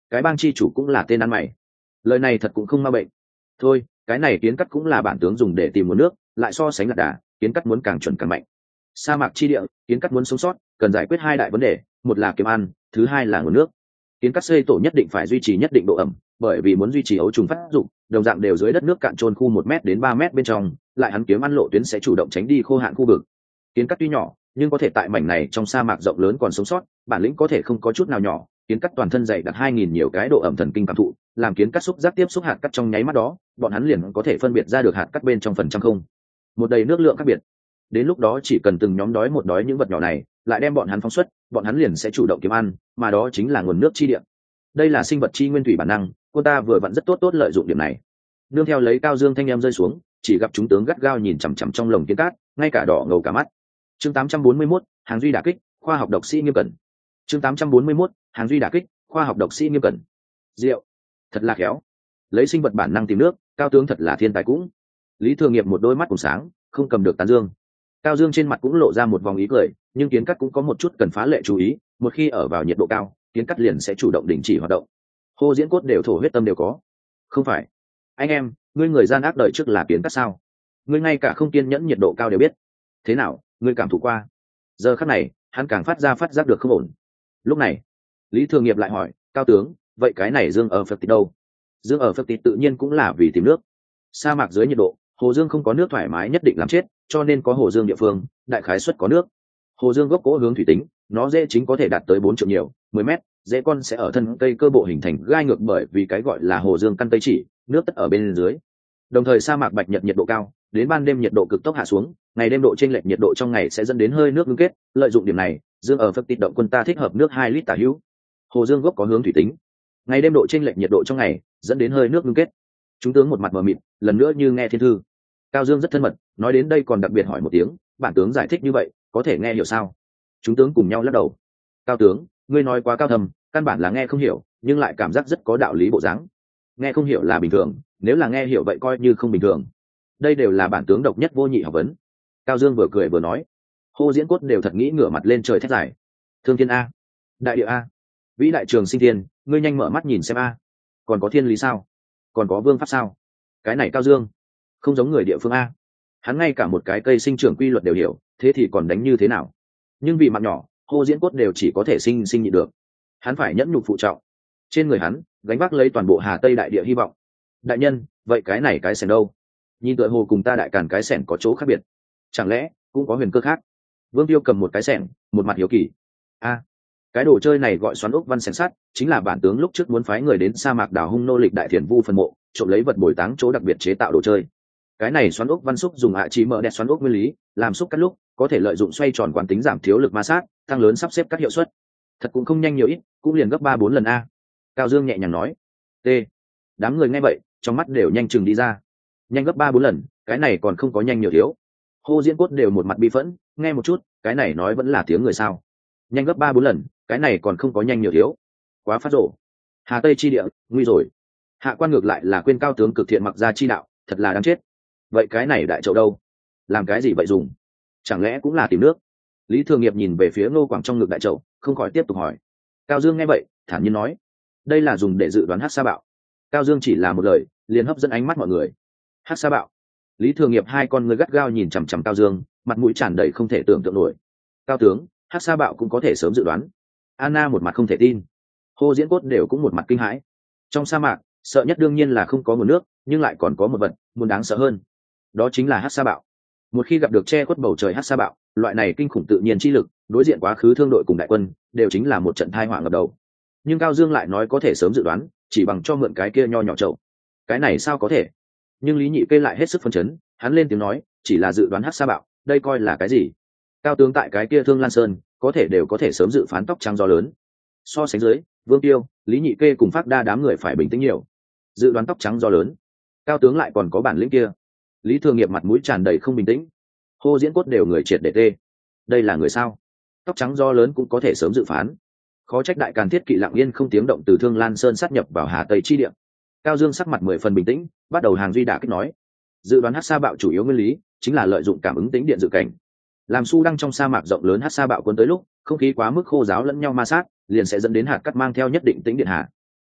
cái bang chi chủ cũng là tên ăn mày. Lời này thật cũng không ma bệnh. Thôi, cái này kiến cắt cũng là bản tướng dùng để tìm nguồn nước, lại so sánh lạc đà, kiến cắt muốn càng chuẩn càng mạnh. Sa mạc chi địa, kiến cắt muốn sống sót cần giải quyết hai đại vấn đề, một là kiếm ăn, thứ hai là nguồn nước. Kiến cắt xây tổ nhất định phải duy trì nhất định độ ẩm, bởi vì muốn duy trì ấu trùng phát dụng, đồng dạng đều dưới đất nước cạn trôn khu một mét đến ba mét bên trong, lại hắn kiếm ăn lộ tuyến sẽ chủ động tránh đi khô hạn khu vực. Kiến cắt tuy nhỏ, nhưng có thể tại mảnh này trong sa mạc rộng lớn còn sống sót, bản lĩnh có thể không có chút nào nhỏ. Kiến cắt toàn thân dày đặt hai nghìn nhiều cái độ ẩm thần kinh cảm thụ, làm kiến cắt xúc giác tiếp xúc hạt cắt trong nháy mắt đó, bọn hắn liền có thể phân biệt ra được hạt cắt bên trong phần trăm không một đầy nước lượng khác biệt. Đến lúc đó chỉ cần từng nhóm đói một đói những vật nhỏ này, lại đem bọn hắn phóng xuất, bọn hắn liền sẽ chủ động kiếm ăn, mà đó chính là nguồn nước chi địa. Đây là sinh vật chi nguyên thủy bản năng, cô ta vừa vặn rất tốt tốt lợi dụng điểm này. Nương theo lấy Cao Dương thanh em rơi xuống, chỉ gặp chúng tướng gắt gao nhìn chằm chằm trong lồng kiến cát, ngay cả đỏ ngầu cả mắt. Chương tám trăm bốn mươi mốt, hàng duy đả kích, khoa học độc sĩ nghiêm cẩn. Chương tám trăm bốn mươi mốt, hàng duy đả kích, khoa học độc sĩ nghiêm cẩn. Diệu, thật là khéo. Lấy sinh vật bản năng tìm nước, Cao tướng thật là thiên tài cũng. Lý Thường Nghiệp một đôi mắt cùng sáng, không cầm được tán dương. Cao Dương trên mặt cũng lộ ra một vòng ý cười, nhưng kiến cắt cũng có một chút cần phá lệ chú ý, một khi ở vào nhiệt độ cao, kiến cắt liền sẽ chủ động đình chỉ hoạt động. Hô Diễn Cốt đều thổ huyết tâm đều có. Không phải, anh em, ngươi người gian ác đời trước là kiến cắt sao? Ngươi ngay cả không kiên nhẫn nhiệt độ cao đều biết. Thế nào, ngươi cảm thụ qua? Giờ khắc này, hắn càng phát ra phát giác được không ổn. Lúc này, Lý Thường Nghiệp lại hỏi, Cao tướng, vậy cái này Dương ở Phật Tịch đâu? Dương ở Phật Tịch tự nhiên cũng là vì tìm nước. Sa mạc dưới nhiệt độ, hồ dương không có nước thoải mái nhất định làm chết, cho nên có hồ dương địa phương, đại khái suất có nước. Hồ dương gốc cỗ hướng thủy tính, nó dễ chính có thể đạt tới bốn triệu nhiều, mười mét, dễ con sẽ ở thân cây cơ bộ hình thành gai ngược bởi vì cái gọi là hồ dương căn tây chỉ, nước tất ở bên dưới. Đồng thời sa mạc bạch nhật nhiệt độ cao, đến ban đêm nhiệt độ cực tốc hạ xuống, ngày đêm độ chênh lệch nhiệt độ trong ngày sẽ dẫn đến hơi nước ngưng kết, lợi dụng điểm này, dương ở Phật Tịch động quân ta thích hợp nước hai lít tả hữu. Hồ dương gốc có hướng thủy tính, ngày đêm độ chênh lệch nhiệt độ trong ngày dẫn đến hơi nước ngưng kết. Chúng tướng một mặt mờ mịt, lần nữa như nghe thiên thư. Cao Dương rất thân mật, nói đến đây còn đặc biệt hỏi một tiếng, bản tướng giải thích như vậy có thể nghe hiểu sao? Chúng tướng cùng nhau lắc đầu. Cao tướng, ngươi nói quá cao thâm, căn bản là nghe không hiểu, nhưng lại cảm giác rất có đạo lý bộ dáng. Nghe không hiểu là bình thường, nếu là nghe hiểu vậy coi như không bình thường. Đây đều là bản tướng độc nhất vô nhị học vấn. Cao Dương vừa cười vừa nói. Hô Diễn Cốt đều thật nghĩ ngửa mặt lên trời thét giải. Thương thiên a, đại địa a, vĩ đại trường sinh thiên, ngươi nhanh mở mắt nhìn xem a. Còn có thiên lý sao? Còn có vương pháp sao? Cái này Cao Dương không giống người địa phương a, hắn ngay cả một cái cây sinh trưởng quy luật đều hiểu, thế thì còn đánh như thế nào? Nhưng vì mặt nhỏ, Hô Diễn Cốt đều chỉ có thể sinh sinh nhịn được. Hắn phải nhẫn nhục phụ trọng, trên người hắn gánh vác lấy toàn bộ Hà Tây đại địa hy vọng. Đại nhân, vậy cái này cái sẻn đâu? Nhìn tựa hồ cùng ta đại càn cái sẻn có chỗ khác biệt, chẳng lẽ cũng có huyền cơ khác? Vương Tiêu cầm một cái sẻn, một mặt hiếu kỳ. A, cái đồ chơi này gọi xoắn ốc văn sẻn sắt, chính là bản tướng lúc trước muốn phái người đến sa mạc đào hung nô lịch đại thiền vu phần mộ, trộm lấy vật bồi táng chỗ đặc biệt chế tạo đồ chơi. Cái này xoắn ốc văn xúc dùng hạ trí mở đẹp xoắn ốc nguyên lý, làm xúc cắt lúc có thể lợi dụng xoay tròn quán tính giảm thiếu lực ma sát, tăng lớn sắp xếp các hiệu suất. Thật cũng không nhanh nhiều ít, cũng liền gấp ba bốn lần a. Cao Dương nhẹ nhàng nói. T. Đám người nghe vậy, trong mắt đều nhanh chừng đi ra. Nhanh gấp ba bốn lần, cái này còn không có nhanh nhiều thiếu. Hô Diễn Cốt đều một mặt bi phẫn, nghe một chút, cái này nói vẫn là tiếng người sao? Nhanh gấp ba bốn lần, cái này còn không có nhanh nhiều thiếu. Quá phát rổ. Hà Tây chi địa, nguy rồi. Hạ quan ngược lại là quên Cao tướng cực thiện mặc ra chi đạo, thật là đáng chết. Vậy cái này đại chậu đâu? Làm cái gì vậy dùng? Chẳng lẽ cũng là tìm nước? Lý Thường Nghiệp nhìn về phía Ngô Quảng trong ngực đại chậu, không khỏi tiếp tục hỏi. Cao Dương nghe vậy, thản nhiên nói, đây là dùng để dự đoán hắc sa bạo. Cao Dương chỉ là một lời, liền hấp dẫn ánh mắt mọi người. Hắc sa bạo. Lý Thường Nghiệp hai con người gắt gao nhìn chằm chằm Cao Dương, mặt mũi tràn đầy không thể tưởng tượng nổi. Cao tướng, hắc sa bạo cũng có thể sớm dự đoán. Anna một mặt không thể tin. Hô Diễn Cốt đều cũng một mặt kinh hãi. Trong sa mạc, sợ nhất đương nhiên là không có nguồn nước, nhưng lại còn có một vật muốn đáng sợ hơn, đó chính là hắc sa bạo. Một khi gặp được che khuất bầu trời hắc sa bạo, loại này kinh khủng tự nhiên chi lực, đối diện quá khứ thương đội cùng đại quân đều chính là một trận tai họa ngập đầu. Nhưng Cao Dương lại nói có thể sớm dự đoán, chỉ bằng cho mượn cái kia nho nhỏ chậu. Cái này sao có thể? Nhưng Lý Nhị Kê lại hết sức phấn chấn, hắn lên tiếng nói, chỉ là dự đoán hắc sa bạo, đây coi là cái gì? Cao tướng tại cái kia Thương Lan Sơn, có thể đều có thể sớm dự phán tóc trắng gió lớn. So sánh dưới, Vương Tiêu, Lý Nhị Kê cùng Phác Đa đám người phải bình tĩnh nhiều. Dự đoán tóc trắng gió lớn, Cao tướng lại còn có bản lĩnh kia. Lý Thường Nghiệp mặt mũi tràn đầy không bình tĩnh. Hô Diễn Cốt đều người triệt để tê. Đây là người sao? Tóc trắng gió lớn cũng có thể sớm dự phán. Khó trách đại càn thiết kỵ lặng yên không tiếng động từ Thương Lan Sơn sát nhập vào Hà Tây chi địa. Cao Dương sắc mặt mười phần bình tĩnh, bắt đầu hàng duy đả kích nói. Dự đoán hắc sa bạo chủ yếu nguyên lý chính là lợi dụng cảm ứng tính điện dự cảnh. Làm su đăng trong sa mạc rộng lớn hắc sa bạo cuốn tới lúc, không khí quá mức khô ráo lẫn nhau ma sát, liền sẽ dẫn đến hạt cắt mang theo nhất định tính điện hạ.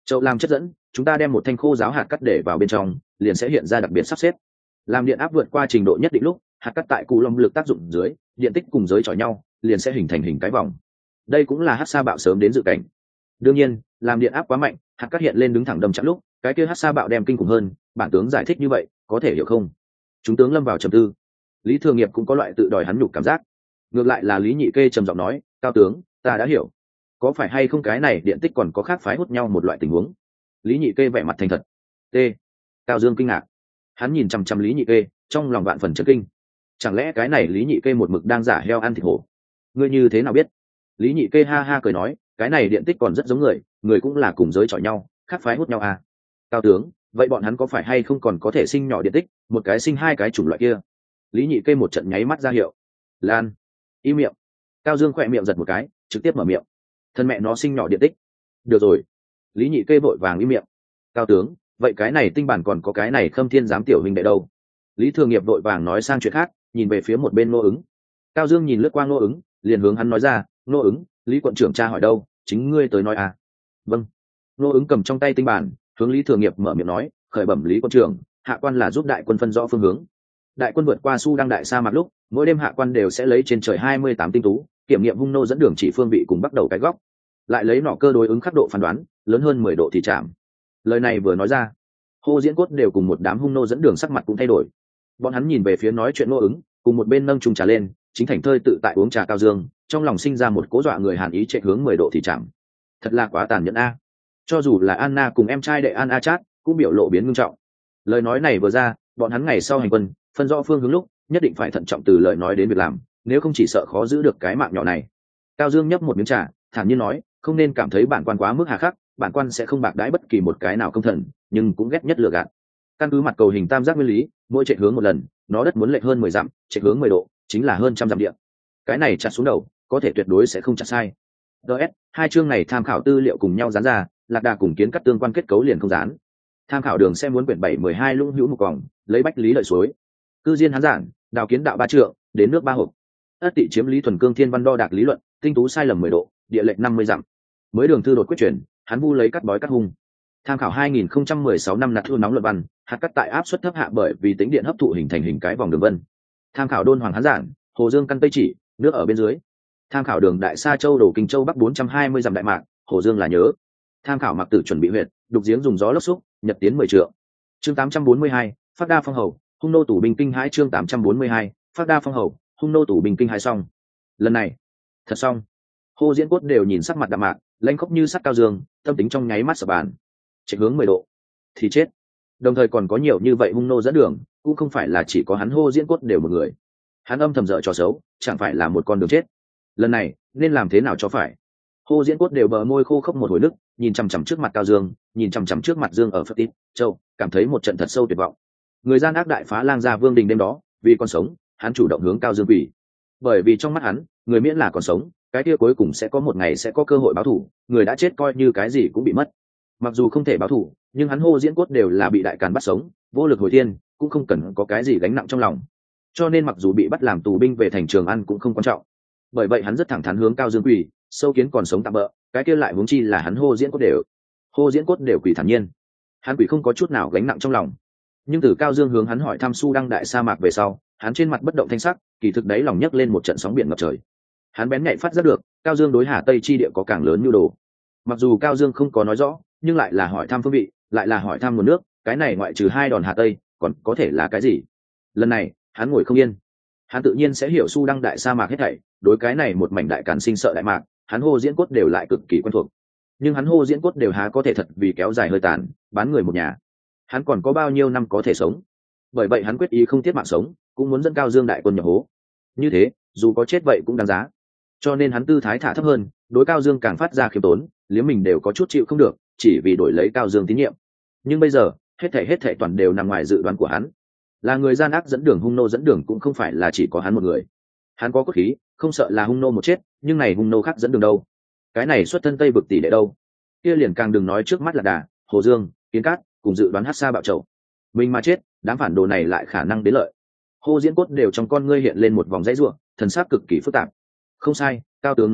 Chậu làm chất dẫn, chúng ta đem một thanh khô giáo hạt cắt để vào bên trong, liền sẽ hiện ra đặc biệt sắp xếp. Làm điện áp vượt qua trình độ nhất định lúc, hạt cắt tại cụ long lực tác dụng dưới, điện tích cùng giới chọi nhau, liền sẽ hình thành hình cái vòng. Đây cũng là hắc sa bạo sớm đến dự cảnh. Đương nhiên, làm điện áp quá mạnh, hạt cắt hiện lên đứng thẳng đâm chạm lúc, cái kia hắc sa bạo đem kinh khủng hơn. Bản tướng giải thích như vậy, có thể hiểu không? Chúng tướng lâm vào trầm tư. Lý Thường Nghiệp cũng có loại tự đòi hắn nhục cảm giác. Ngược lại là Lý Nhị Kê trầm giọng nói, cao tướng, ta đã hiểu. Có phải hay không cái này điện tích còn có khác phái hút nhau một loại tình huống? Lý Nhị Kê vẻ mặt thành thật. T. Cao Dương kinh ngạc. Hắn nhìn chằm chằm Lý Nhị Kê, trong lòng vạn phần chấn kinh. Chẳng lẽ cái này Lý Nhị Kê một mực đang giả heo ăn thịt hổ? Ngươi như thế nào biết? Lý Nhị Kê ha ha cười nói, cái này điện tích còn rất giống người, người cũng là cùng giới chọi nhau, khác phái hút nhau à? Cao tướng, vậy bọn hắn có phải hay không còn có thể sinh nhỏ điện tích, một cái sinh hai cái chủng loại kia? Lý Nhị Kê một trận nháy mắt ra hiệu. Lan, im miệng. Cao Dương khỏe miệng giật một cái, trực tiếp mở miệng. Thân mẹ nó sinh nhỏ điện tích. Được rồi. Lý Nhị Kê vội vàng im miệng. Cao tướng, vậy cái này tinh bản còn có cái này Khâm Thiên giám tiểu huynh đệ đâu? Lý Thường Nghiệp vội vàng nói sang chuyện khác, nhìn về phía một bên Ngô Ứng. Cao Dương nhìn lướt qua Ngô Ứng, liền hướng hắn nói ra, Ngô Ứng, Lý quận trưởng tra hỏi đâu, chính ngươi tới nói à? Vâng. Ngô Ứng cầm trong tay tinh bản, hướng Lý Thường Nghiệp mở miệng nói, khởi bẩm Lý quận trưởng, hạ quan là giúp đại quân phân rõ phương hướng. Đại quân vượt qua Su Đăng đại sa mạc lúc, mỗi đêm hạ quan đều sẽ lấy trên trời hai mươi tám tinh tú, kiểm nghiệm hung nô dẫn đường chỉ phương vị cùng bắt đầu cái góc, lại lấy nỏ cơ đối ứng khắc độ phán đoán, lớn hơn mười độ thì chạm. Lời này vừa nói ra, Hồ Diễn Cốt đều cùng một đám hung nô dẫn đường sắc mặt cũng thay đổi. Bọn hắn nhìn về phía nói chuyện Ngô Ứng, cùng một bên nâng chung trà lên, chính thành thơi tự tại uống trà Cao Dương, trong lòng sinh ra một cố dọa người hàn ý chạy hướng mười độ thì chạm. Thật là quá tàn nhẫn a. Cho dù là Anna cùng em trai đệ An A Chát cũng biểu lộ biến nghiêm trọng. Lời nói này vừa ra, bọn hắn ngày sau hành quân, phân rõ phương hướng lúc, nhất định phải thận trọng từ lời nói đến việc làm, nếu không chỉ sợ khó giữ được cái mạng nhỏ này. Cao Dương nhấp một miếng trà, thản nhiên nói, không nên cảm thấy bản quan quá mức hà khắc, bản quan sẽ không bạc đãi bất kỳ một cái nào công thần, nhưng cũng ghét nhất lừa gạt. Căn cứ mặt cầu hình tam giác nguyên lý, mỗi chạy hướng một lần, nó đất muốn lệch hơn mười dặm, chạy hướng mười độ, chính là hơn trăm dặm địa. Cái này chặt xuống đầu, có thể tuyệt đối sẽ không chặt sai. ds hai chương này tham khảo tư liệu cùng nhau dán ra, lạc đà cùng kiến cắt tương quan kết cấu liền không dán. Tham khảo đường sẽ muốn quyển bảy mười hai lũng hữu một còng, lấy bách lý lợi suối. Cư diên hán giản, đào kiến đạo ba trượng, đến nước ba hộp. Ất tị chiếm lý thuần cương thiên văn đo đạc lý luận, tinh tú sai lầm mười độ, địa lệch năm mươi dặm. Mới đường thư đột quyết chuyển, hắn vu lấy cắt bói cắt hung. Tham khảo hai nghìn không trăm mười sáu năm nạt thu nóng luận văn, hạt cắt tại áp suất thấp hạ bởi vì tính điện hấp thụ hình thành hình cái vòng đường vân. Tham khảo đôn hoàng hán giản, hồ dương căn tây chỉ, nước ở bên dưới. Tham khảo đường đại sa châu đổ kinh châu bắc bốn trăm hai mươi dặm đại mạc, hồ dương là nhớ. Tham khảo mặc tử chuẩn bị huyệt, đục giếng dùng gió lốc xúc, nhật tiến mười trượng. Chương tám trăm bốn mươi hai, phát đa phong hầu, hung nô tủ binh kinh hãi. Chương tám trăm bốn mươi hai, phát đa phong hầu, hung nô tủ binh kinh hãi. Xong lần này thật xong. Hồ Diễn Cốt đều nhìn sắc mặt đạm mạc, lãnh khốc như sắt Cao Dương, tâm tính trong nháy mắt sập bàn. Chạy hướng mười độ thì chết. Đồng thời còn có nhiều như vậy hung nô dẫn đường, cũng không phải là chỉ có hắn Hồ Diễn Cốt đều một người. Hắn âm thầm dở trò xấu, chẳng phải là một con đường chết. Lần này nên làm thế nào cho phải? Hồ Diễn Cốt đều bờ môi khô khốc một hồi nước, nhìn chằm chằm trước mặt Cao Dương, nhìn chằm chằm trước mặt Dương ở Phật Tít Châu, cảm thấy một trận thật sâu tuyệt vọng. Người gian ác đại phá lang gia vương đình đêm đó, vì còn sống, hắn chủ động hướng Cao Dương quỳ. Bởi vì trong mắt hắn, người miễn là còn sống, cái kia cuối cùng sẽ có một ngày sẽ có cơ hội báo thù, người đã chết coi như cái gì cũng bị mất. Mặc dù không thể báo thù, nhưng hắn Hồ Diễn Cốt đều là bị đại càn bắt sống, vô lực hồi thiên, cũng không cần có cái gì gánh nặng trong lòng. Cho nên mặc dù bị bắt làm tù binh về thành Trường An cũng không quan trọng. Bởi vậy hắn rất thẳng thắn hướng Cao Dương quỳ, sâu kiến còn sống tạm bỡ, cái kia lại huống chi là hắn Hồ Diễn Cốt đều. Hồ Diễn Cốt đều quỳ thản nhiên. Hắn quỳ không có chút nào gánh nặng trong lòng. Nhưng từ Cao Dương hướng hắn hỏi thăm Su Đăng đại sa mạc về sau, hắn trên mặt bất động thanh sắc, kỳ thực đấy lòng nhấc lên một trận sóng biển ngập trời. Hắn bén nhạy phát giác được, Cao Dương đối Hà Tây chi địa có càng lớn nhu đồ. Mặc dù Cao Dương không có nói rõ, nhưng lại là hỏi thăm phương vị, lại là hỏi thăm nguồn nước, cái này ngoại trừ hai đòn Hà Tây, còn có thể là cái gì? Lần này, hắn ngồi không yên. Hắn tự nhiên sẽ hiểu Su Đăng đại sa mạc hết thảy, đối cái này một mảnh đại càn sinh sợ đại mạc, hắn Hồ Diễn Cốt đều lại cực kỳ quen thuộc. Nhưng hắn Hồ Diễn Cốt đều há có thể thật vì kéo dài hơi tàn, bán người một nhà. Hắn còn có bao nhiêu năm có thể sống? Bởi vậy hắn quyết ý không tiếc mạng sống, cũng muốn dẫn Cao Dương đại quân nhập hố. Như thế, dù có chết vậy cũng đáng giá. Cho nên hắn tư thái thả thấp hơn, đối Cao Dương càng phát ra khiêm tốn, liếm mình đều có chút chịu không được, chỉ vì đổi lấy Cao Dương tín nhiệm. Nhưng bây giờ, hết thảy hết thảy toàn đều nằm ngoài dự đoán của hắn. Là người gian ác dẫn đường hung nô dẫn đường cũng không phải là chỉ có hắn một người. Hắn có cốt khí, không sợ là hung nô một chết, nhưng này hung nô khác dẫn đường đâu? Cái này xuất thân Tây vực tỷ đệ đâu? Kia liền càng đừng nói trước mắt là Đà, Hồ Dương, Kiến Cát, cùng dự đoán hát xa bạo trầu. Mình mà chết, đám phản đồ này lại khả năng đến lợi. Hồ Diễn Cốt đều trong con ngươi hiện lên một vòng dãy rủa, thần sắc cực kỳ phức tạp. Không sai, Cao tướng nói đúng,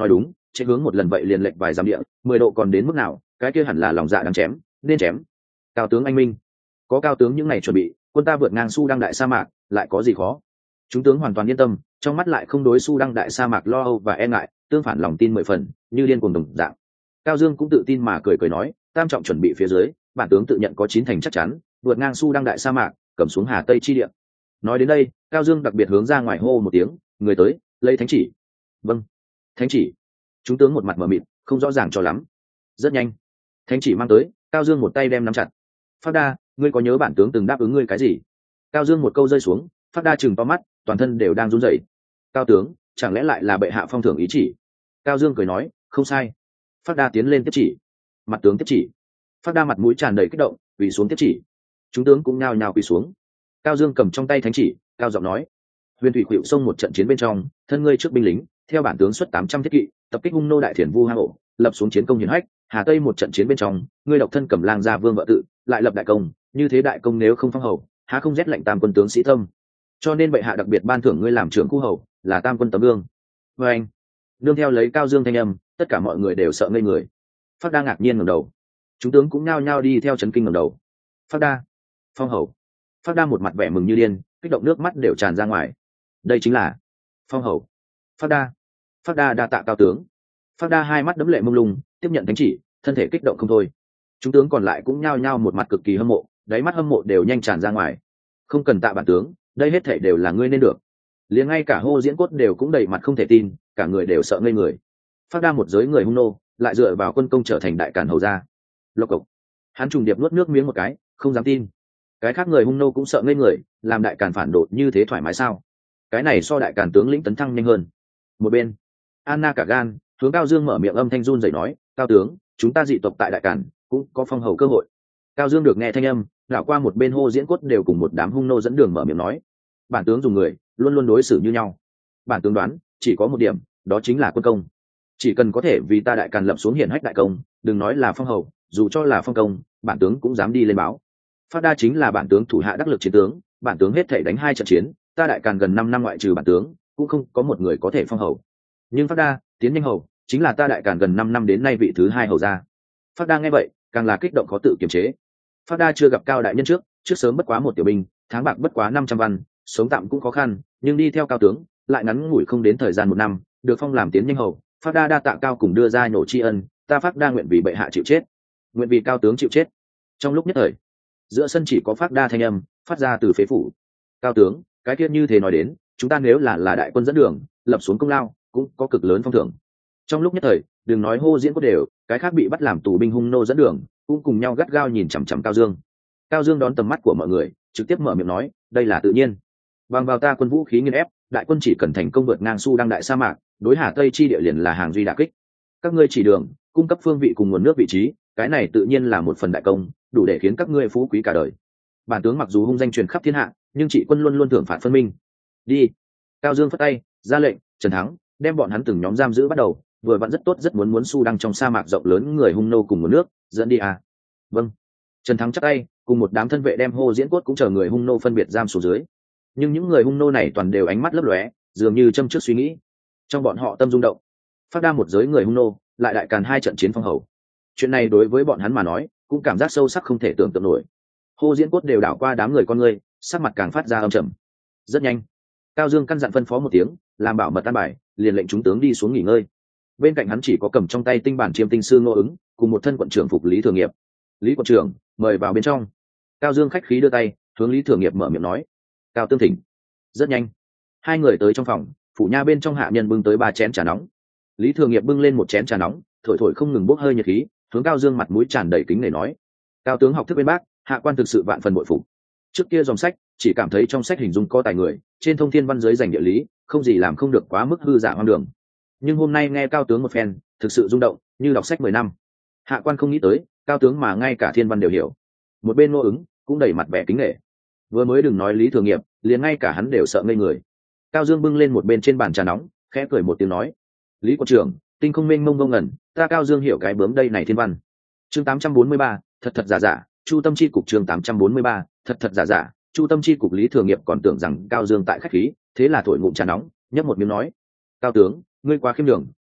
chạy hướng một lần vậy liền lệch vài dặm địa, mười độ còn đến mức nào, cái kia hẳn là lòng dạ đáng chém, nên chém. Cao tướng anh minh, có cao tướng những ngày chuẩn bị, quân ta vượt ngang Su Đăng đại sa mạc, lại có gì khó? Chúng tướng hoàn toàn yên tâm, trong mắt lại không đối Su Đăng đại sa mạc lo âu và e ngại, tương phản lòng tin mười phần, như điên cuồng đồng dạng. Cao Dương cũng tự tin mà cười cười nói, tam trọng chuẩn bị phía dưới, bản tướng tự nhận có chín thành chắc chắn, vượt ngang Su Đăng đại sa mạc, cầm xuống Hà Tây chi địa. Nói đến đây, Cao Dương đặc biệt hướng ra ngoài hô một tiếng, người tới, lấy thánh chỉ. Vâng. Thánh chỉ. Chúng tướng một mặt mờ mịt, không rõ ràng cho lắm. Rất nhanh, thánh chỉ mang tới, Cao Dương một tay đem nắm chặt. Phát Đa, ngươi có nhớ bản tướng từng đáp ứng ngươi cái gì? Cao Dương một câu rơi xuống, Phát Đa chừng to mắt, toàn thân đều đang run rẩy. Cao tướng, chẳng lẽ lại là bệ hạ phong thưởng ý chỉ? Cao Dương cười nói, không sai. Phát Đa tiến lên tiếp chỉ. Mặt tướng tiếp chỉ. Phát Đa mặt mũi tràn đầy kích động, quỳ xuống tiếp chỉ. Chúng tướng cũng nhao nhao quỳ xuống. Cao Dương cầm trong tay thánh chỉ, cao giọng nói, huyền thủy khuỵu sông một trận chiến bên trong, thân ngươi trước binh lính, theo bản tướng xuất tám trăm thiết kỵ, tập kích hung nô đại thiền vu hang ổ, lập xuống chiến công hiển hách. Hà Tây một trận chiến bên trong, ngươi độc thân cầm lang gia vương vợ tự, lại lập đại công, như thế đại công nếu không phong hầu, há không rét lệnh tam quân tướng sĩ tâm. Cho nên bệ hạ đặc biệt ban thưởng ngươi làm trưởng khu hầu, là tam quân tấm gương. Và anh, đương theo lấy Cao Dương thanh âm, tất cả mọi người đều sợ ngây người. Phát Đa ngạc nhiên ngẩng đầu, chúng tướng cũng nhao nhao đi theo chấn kinh ngẩng đầu. Phát Đa, phong hầu. Phát Đa một mặt vẻ mừng như điên, kích động nước mắt đều tràn ra ngoài. Đây chính là phong hầu. Phát Đa, Phát Đa đa tạ Cao tướng. Phát Đa hai mắt đẫm lệ mông lung, tiếp nhận thánh chỉ, thân thể kích động không thôi. Chúng tướng còn lại cũng nhao nhao một mặt cực kỳ hâm mộ, đáy mắt hâm mộ đều nhanh tràn ra ngoài. Không cần tạ bản tướng, đây hết thảy đều là ngươi nên được. Liền ngay cả Hô Diễn Cốt đều cũng đầy mặt không thể tin, cả người đều sợ ngây người. Phát Đa một giới người hung nô, lại dựa vào quân công trở thành đại càn hầu gia. Lộc cộc. Hắn trùng điệp nuốt nước miếng một cái, không dám tin. Cái khác người hung nô cũng sợ ngây người, làm đại càn phản đột như thế thoải mái sao? Cái này so đại càn tướng lĩnh tấn thăng nhanh hơn. Một bên, Anna cả gan, hướng Cao Dương mở miệng âm thanh run rẩy nói, Cao tướng, chúng ta dị tộc tại đại càn cũng có phong hầu cơ hội. Cao Dương được nghe thanh âm, đảo qua một bên Hô Diễn Cốt đều cùng một đám hung nô dẫn đường mở miệng nói, bản tướng dùng người luôn luôn đối xử như nhau. Bản tướng đoán chỉ có một điểm, đó chính là quân công. Chỉ cần có thể vì ta đại càn lập xuống hiển hách đại công, đừng nói là phong hầu, dù cho là phong công, bản tướng cũng dám đi lên báo. Phát Đa chính là bản tướng thủ hạ đắc lực chiến tướng, bản tướng hết thể đánh hai trận chiến, ta đại càn gần năm năm ngoại trừ bản tướng, cũng không có một người có thể phong hầu. Nhưng Phát Đa, tiến nhanh hầu, chính là ta đại càn gần năm năm đến nay vị thứ hai hầu gia. Phát Đa nghe vậy, càng là kích động khó tự kiềm chế. Phát Đa chưa gặp Cao đại nhân trước, trước sớm bất quá một tiểu binh, tháng bạc bất quá năm trăm văn, sống tạm cũng khó khăn, nhưng đi theo Cao tướng, lại ngắn ngủi không đến thời gian một năm, được phong làm tiến nhanh hầu. Phát Đa đa tạ Cao cùng đưa ra nhổ tri ân, ta Phát Đa nguyện vì bệ hạ chịu chết, nguyện vì Cao tướng chịu chết. Trong lúc nhất thời, giữa sân chỉ có Phát Đa thanh âm phát ra từ phế phủ. Cao tướng, cái kia như thế nói đến, chúng ta nếu là là đại quân dẫn đường, lập xuống công lao, cũng có cực lớn phong thưởng. Trong lúc nhất thời, đừng nói Hô Diễn Cốt đều, cái khác bị bắt làm tù binh hung nô dẫn đường, cũng cùng nhau gắt gao nhìn chằm chằm Cao Dương. Cao Dương đón tầm mắt của mọi người, trực tiếp mở miệng nói, đây là tự nhiên. Bằng vào ta quân vũ khí nghiên ép, đại quân chỉ cần thành công vượt ngang Su Đăng đại sa mạc, đối Hà Tây chi địa liền là hàng duy đả kích. Các ngươi chỉ đường, cung cấp phương vị cùng nguồn nước vị trí, cái này tự nhiên là một phần đại công, đủ để khiến các ngươi phú quý cả đời. Bản tướng mặc dù hung danh truyền khắp thiên hạ, nhưng trị quân luôn luôn thưởng phạt phân minh. Đi. Cao Dương phất tay, ra lệnh, Trần Thắng, đem bọn hắn từng nhóm giam giữ bắt đầu, vừa vẫn rất tốt rất muốn muốn Su Đăng trong sa mạc rộng lớn người hung nô cùng nguồn nước, dẫn đi à. Vâng. Trần Thắng chắc tay, cùng một đám thân vệ đem Hô Diễn Cốt cũng chờ người hung nô phân biệt giam xuống dưới. Nhưng những người hung nô này toàn đều ánh mắt lấp lóe, dường như châm trước suy nghĩ. Trong bọn họ tâm rung động. Phát Đa một giới người hung nô, lại đại càn hai trận chiến phong hầu. Chuyện này đối với bọn hắn mà nói, cũng cảm giác sâu sắc không thể tưởng tượng nổi. Hô Diễn Cốt đều đảo qua đám người con người, sắc mặt càng phát ra âm trầm. Rất nhanh, Cao Dương căn dặn phân phó một tiếng, làm bảo mật an bài, liền lệnh chúng tướng đi xuống nghỉ ngơi. Bên cạnh hắn chỉ có cầm trong tay tinh bản chiêm tinh sư Ngô Ứng, cùng một thân quận trưởng phục Lý Thường Nghiệp. Lý quận trưởng, mời vào bên trong. Cao Dương khách khí đưa tay, hướng Lý Thường Nghiệp mở miệng nói, Cao tương thỉnh. Rất nhanh, hai người tới trong phòng, phủ nha bên trong hạ nhân bưng tới ba chén trà nóng. Lý Thường Nghiệp bưng lên một chén trà nóng, thổi thổi không ngừng bốc hơi nhiệt khí, hướng Cao Dương mặt mũi tràn đầy kính nể nói, Cao tướng học thức bên bác, hạ quan thực sự vạn phần bội phục. Trước kia dòng sách chỉ cảm thấy trong sách hình dung có tài người, trên thông thiên văn giới dành địa lý, không gì làm không được quá mức hư giả hoang đường. Nhưng hôm nay nghe Cao tướng một phen, thực sự rung động, như đọc sách mười năm. Hạ quan không nghĩ tới, Cao tướng mà ngay cả thiên văn đều hiểu. Một bên Ngô Ứng cũng đầy mặt vẻ kính nể. Vừa mới đừng nói Lý Thường Nghiệp, liền ngay cả hắn đều sợ ngây người. Cao Dương bưng lên một bên trên bàn trà nóng, khẽ cười một tiếng nói, Lý quận trưởng, tinh không mênh mông ngông ngẩn, ta Cao Dương hiểu cái bướm đây này thiên văn. Chương tám trăm bốn mươi ba, thật thật giả giả, Chu Tâm Chi cục. Chương tám trăm bốn mươi ba, thật thật giả giả, Chu Tâm Chi cục. Lý Thường Nghiệp còn tưởng rằng Cao Dương tại khách khí, thế là thổi ngụm trà nóng, nhấp một miếng nói, Cao tướng, ngươi quá khiêm đường,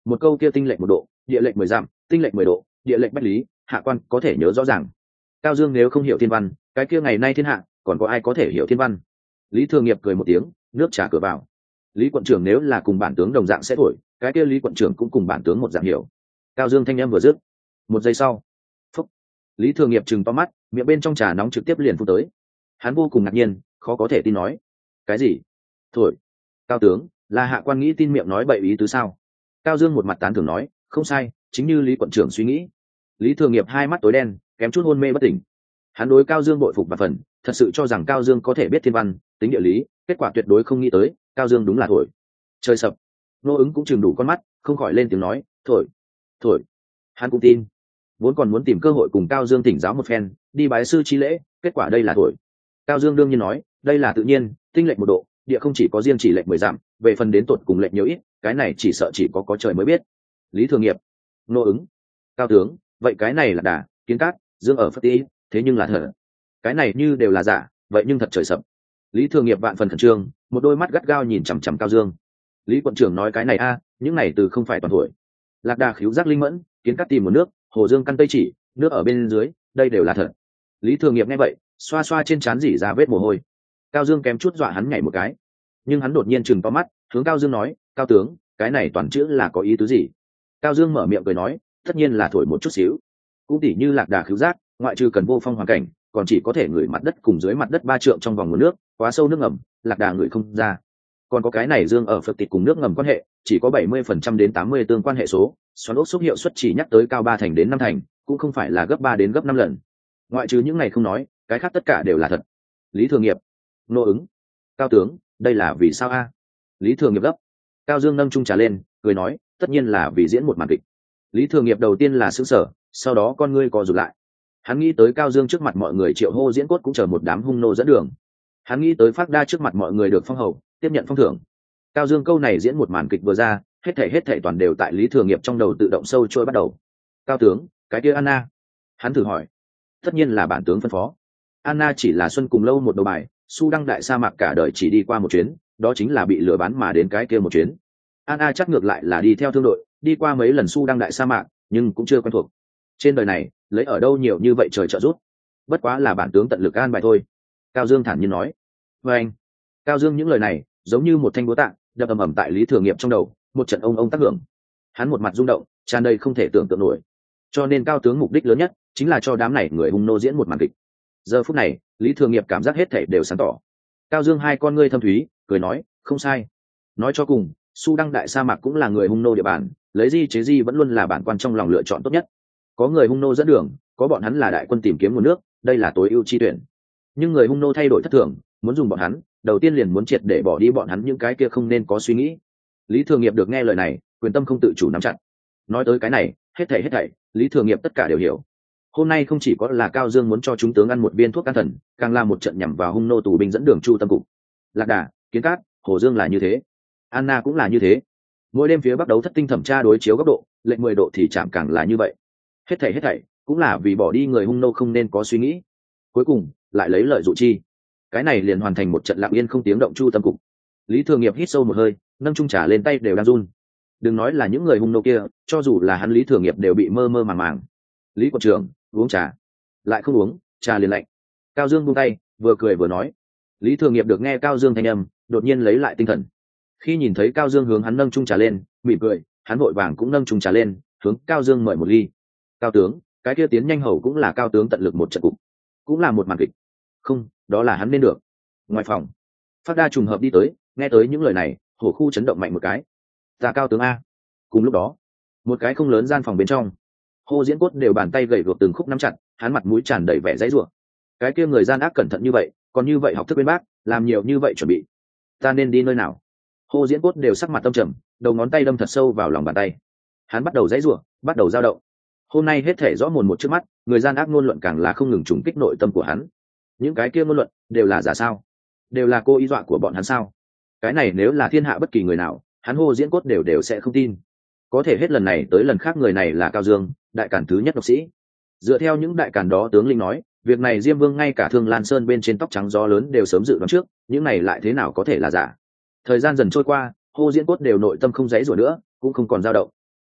một câu kia tinh lệch một độ địa lệch mười dặm, tinh lệch mười độ địa lệch bách lý, hạ quan có thể nhớ rõ ràng. Cao Dương nếu không hiểu thiên văn, cái kia ngày nay thiên hạ còn có ai có thể hiểu thiên văn? Lý Thừa Nghiệp cười một tiếng, nước trà cửa vào. Lý quận trưởng nếu là cùng bản tướng đồng dạng sẽ thổi, cái kia Lý quận trưởng cũng cùng bản tướng một dạng hiểu. Cao Dương thanh em vừa dứt, một giây sau, phúc, Lý Thừa Nghiệp trừng to mắt, miệng bên trong trà nóng trực tiếp liền phun tới. Hắn vô cùng ngạc nhiên, khó có thể tin nói: cái gì? Thổi? Cao tướng, là hạ quan nghĩ tin miệng nói bậy ý tứ sao? Cao Dương một mặt tán thưởng nói: không sai, chính như Lý quận trưởng suy nghĩ. Lý Thừa Nghiệp hai mắt tối đen, kém chút hôn mê bất tỉnh. Hắn đối Cao Dương bội phục và phần, thật sự cho rằng Cao Dương có thể biết thiên văn, tính địa lý, kết quả tuyệt đối không nghĩ tới, Cao Dương đúng là thổi. Trời sập. Nô Ứng cũng chừng đủ con mắt, không khỏi lên tiếng nói: thổi, thổi. Hắn cũng tin, vốn còn muốn tìm cơ hội cùng Cao Dương thỉnh giáo một phen, đi bái sư chi lễ, kết quả đây là thổi. Cao Dương đương nhiên nói, đây là tự nhiên, tinh lệch một độ, địa không chỉ có riêng chỉ lệch mười dặm, về phần đến tột cùng lệch nhiều ít, cái này chỉ sợ chỉ có có trời mới biết. Lý Thừa Nghiệp, Nô Ứng, Cao tướng, vậy cái này là đà, kiến cát, dương ở phất tý, thế nhưng là thở. Cái này như đều là giả, vậy nhưng thật trời sập. Lý Thừa Nghiệp vạn phần khẩn trương, một đôi mắt gắt gao nhìn chằm chằm Cao Dương. Lý quận trưởng nói cái này a, những này từ không phải toàn thổi. Lạc đà khíu giác linh mẫn, kiến cát tìm một nước, hồ dương căn tây chỉ, nước ở bên dưới, đây đều là thật. Lý Thừa Nghiệp nghe vậy, xoa xoa trên trán rỉ ra vết mồ hôi. Cao Dương kém chút dọa hắn nhảy một cái, nhưng hắn đột nhiên chừng to mắt, hướng Cao Dương nói: Cao tướng, cái này toàn chữ là có ý tứ gì? Cao Dương mở miệng cười nói: tất nhiên là thổi một chút xíu. Cũng tỉ như lạc đà khíu giác, ngoại trừ cần vô phong hoàn cảnh, còn chỉ có thể ngửi mặt đất cùng dưới mặt đất ba trượng trong vòng nguồn nước, quá sâu nước ngầm, lạc đà ngửi không ra. Còn có cái này dương ở phật tịch cùng nước ngầm quan hệ, chỉ có bảy mươi phần trăm đến tám mươi tương quan hệ số, xoắn ốc xúc hiệu suất chỉ nhắc tới cao ba thành đến năm thành, cũng không phải là gấp ba đến gấp năm lần. Ngoại trừ những này không nói, cái khác tất cả đều là thật. Lý Thừa Nghiệp, Nô Ứng, Cao tướng, đây là vì sao a? Lý Thừa Nghiệp gấp. Cao Dương nâng chung trà lên, cười nói: tất nhiên là vì diễn một màn kịch. Lý Thừa Nghiệp đầu tiên là sững sờ, sau đó con ngươi co rụt lại. Hắn nghĩ tới Cao Dương trước mặt mọi người triệu hô diễn cốt cũng chờ một đám hung nô dẫn đường. Hắn nghĩ tới Phác Đa trước mặt mọi người được phong hầu, tiếp nhận phong thưởng. Cao Dương câu này diễn một màn kịch vừa ra, hết thảy hết thảy toàn đều tại Lý Thừa Nghiệp trong đầu tự động sâu trôi bắt đầu. Cao tướng, cái kia Anna. Hắn thử hỏi. Tất nhiên là bản tướng phân phó. Anna chỉ là xuân cùng lâu một đầu bài, su đăng đại sa mạc cả đời chỉ đi qua một chuyến, đó chính là bị lừa bán mà đến cái kia một chuyến. Anna chắc ngược lại là đi theo thương đội, đi qua mấy lần su đăng đại sa mạc, nhưng cũng chưa quen thuộc. Trên đời này, lấy ở đâu nhiều như vậy trời trợ giúp. Bất quá là bản tướng tận lực an bài thôi. Cao Dương thản nhiên nói. Và anh. Cao Dương những lời này, giống như một thanh búa tạ, đập ầm ầm tại Lý Thừa Nghiệp trong đầu, một trận ông ông tác hưởng. Hắn một mặt rung động, tràn đầy không thể tưởng tượng nổi. Cho nên Cao tướng mục đích lớn nhất chính là cho đám này người hung nô diễn một màn kịch. Giờ phút này, Lý Thừa Nghiệp cảm giác hết thảy đều sáng tỏ. Cao Dương hai con ngươi thâm thúy, cười nói: không sai. Nói cho cùng, su đăng đại sa mạc cũng là người hung nô địa bàn, lấy di chế di vẫn luôn là bản quan trong lòng lựa chọn tốt nhất. Có người hung nô dẫn đường, có bọn hắn là đại quân tìm kiếm nguồn nước, đây là tối ưu chi tuyển. Nhưng người hung nô thay đổi thất thường, muốn dùng bọn hắn, đầu tiên liền muốn triệt để bỏ đi bọn hắn những cái kia không nên có suy nghĩ. Lý Thừa Nghiệp được nghe lời này, quyền tâm không tự chủ nắm chặt. Nói tới cái này, hết thảy hết thảy, Lý Thừa Nghiệp tất cả đều hiểu. Hôm nay không chỉ có là Cao Dương muốn cho chúng tướng ăn một viên thuốc can thần, càng là một trận nhằm vào hung nô tù binh dẫn đường chu tâm cục. Lạc Đà, Kiến Cát, Hồ Dương là như thế, Anna cũng là như thế. Mỗi đêm phía bắc đấu thất tinh thẩm tra đối chiếu góc độ, lệnh mười độ thì chạm càng là như vậy. Hết thảy hết thảy cũng là vì bỏ đi người hung nô không nên có suy nghĩ, cuối cùng lại lấy lợi dụ chi. Cái này liền hoàn thành một trận lặng yên không tiếng động chu tâm cục. Lý Thừa Nghiệp hít sâu một hơi, nâng chung trà lên tay đều đang run. Đừng nói là những người hung nô kia, cho dù là hắn Lý Thừa Nghiệp đều bị mơ mơ màng màng. Lý quận trưởng, uống trà. Lại không uống, trà liền lạnh. Cao Dương buông tay, vừa cười vừa nói. Lý Thừa Nghiệp được nghe Cao Dương thanh âm, đột nhiên lấy lại tinh thần. Khi nhìn thấy Cao Dương hướng hắn nâng chung trà lên, mỉm cười, hắn vội vàng cũng nâng chung trà lên, hướng Cao Dương mời một ly. Cao tướng, cái kia tiến nhanh hầu cũng là Cao tướng tận lực một trận cục, cũng là một màn kịch. Không, đó là hắn nên được. Ngoài phòng, Phác Đa trùng hợp đi tới, nghe tới những lời này, hổ khu chấn động mạnh một cái. Ta Cao tướng a. Cùng lúc đó, một cái không lớn gian phòng bên trong, Hồ Diễn Cốt đều bàn tay gầy guộc từng khúc nắm chặt, hắn mặt mũi tràn đầy vẻ dãy rủa. Cái kia người gian ác cẩn thận như vậy, còn như vậy học thức bên bác, làm nhiều như vậy chuẩn bị. Ta nên đi nơi nào? Hồ Diễn Cốt đều sắc mặt tâm trầm, đầu ngón tay đâm thật sâu vào lòng bàn tay. Hắn bắt đầu dãy rủa, bắt đầu dao động. Hôm nay hết thể rõ mồn một trước mắt, người gian ác ngôn luận càng là không ngừng trùng kích nội tâm của hắn. Những cái kia ngôn luận đều là giả sao? Đều là cô ý dọa của bọn hắn sao? Cái này nếu là thiên hạ bất kỳ người nào, hắn Hồ Diễn Cốt đều đều sẽ không tin. Có thể hết lần này tới lần khác người này là Cao Dương, đại cản thứ nhất độc sĩ. Dựa theo những đại cản đó tướng linh nói, việc này Diêm Vương ngay cả Thương Lan Sơn bên trên tóc trắng gió lớn đều sớm dự đoán trước, những này lại thế nào có thể là giả? Thời gian dần trôi qua, Hồ Diễn Cốt đều nội tâm không dãy rủa nữa, cũng không còn dao động.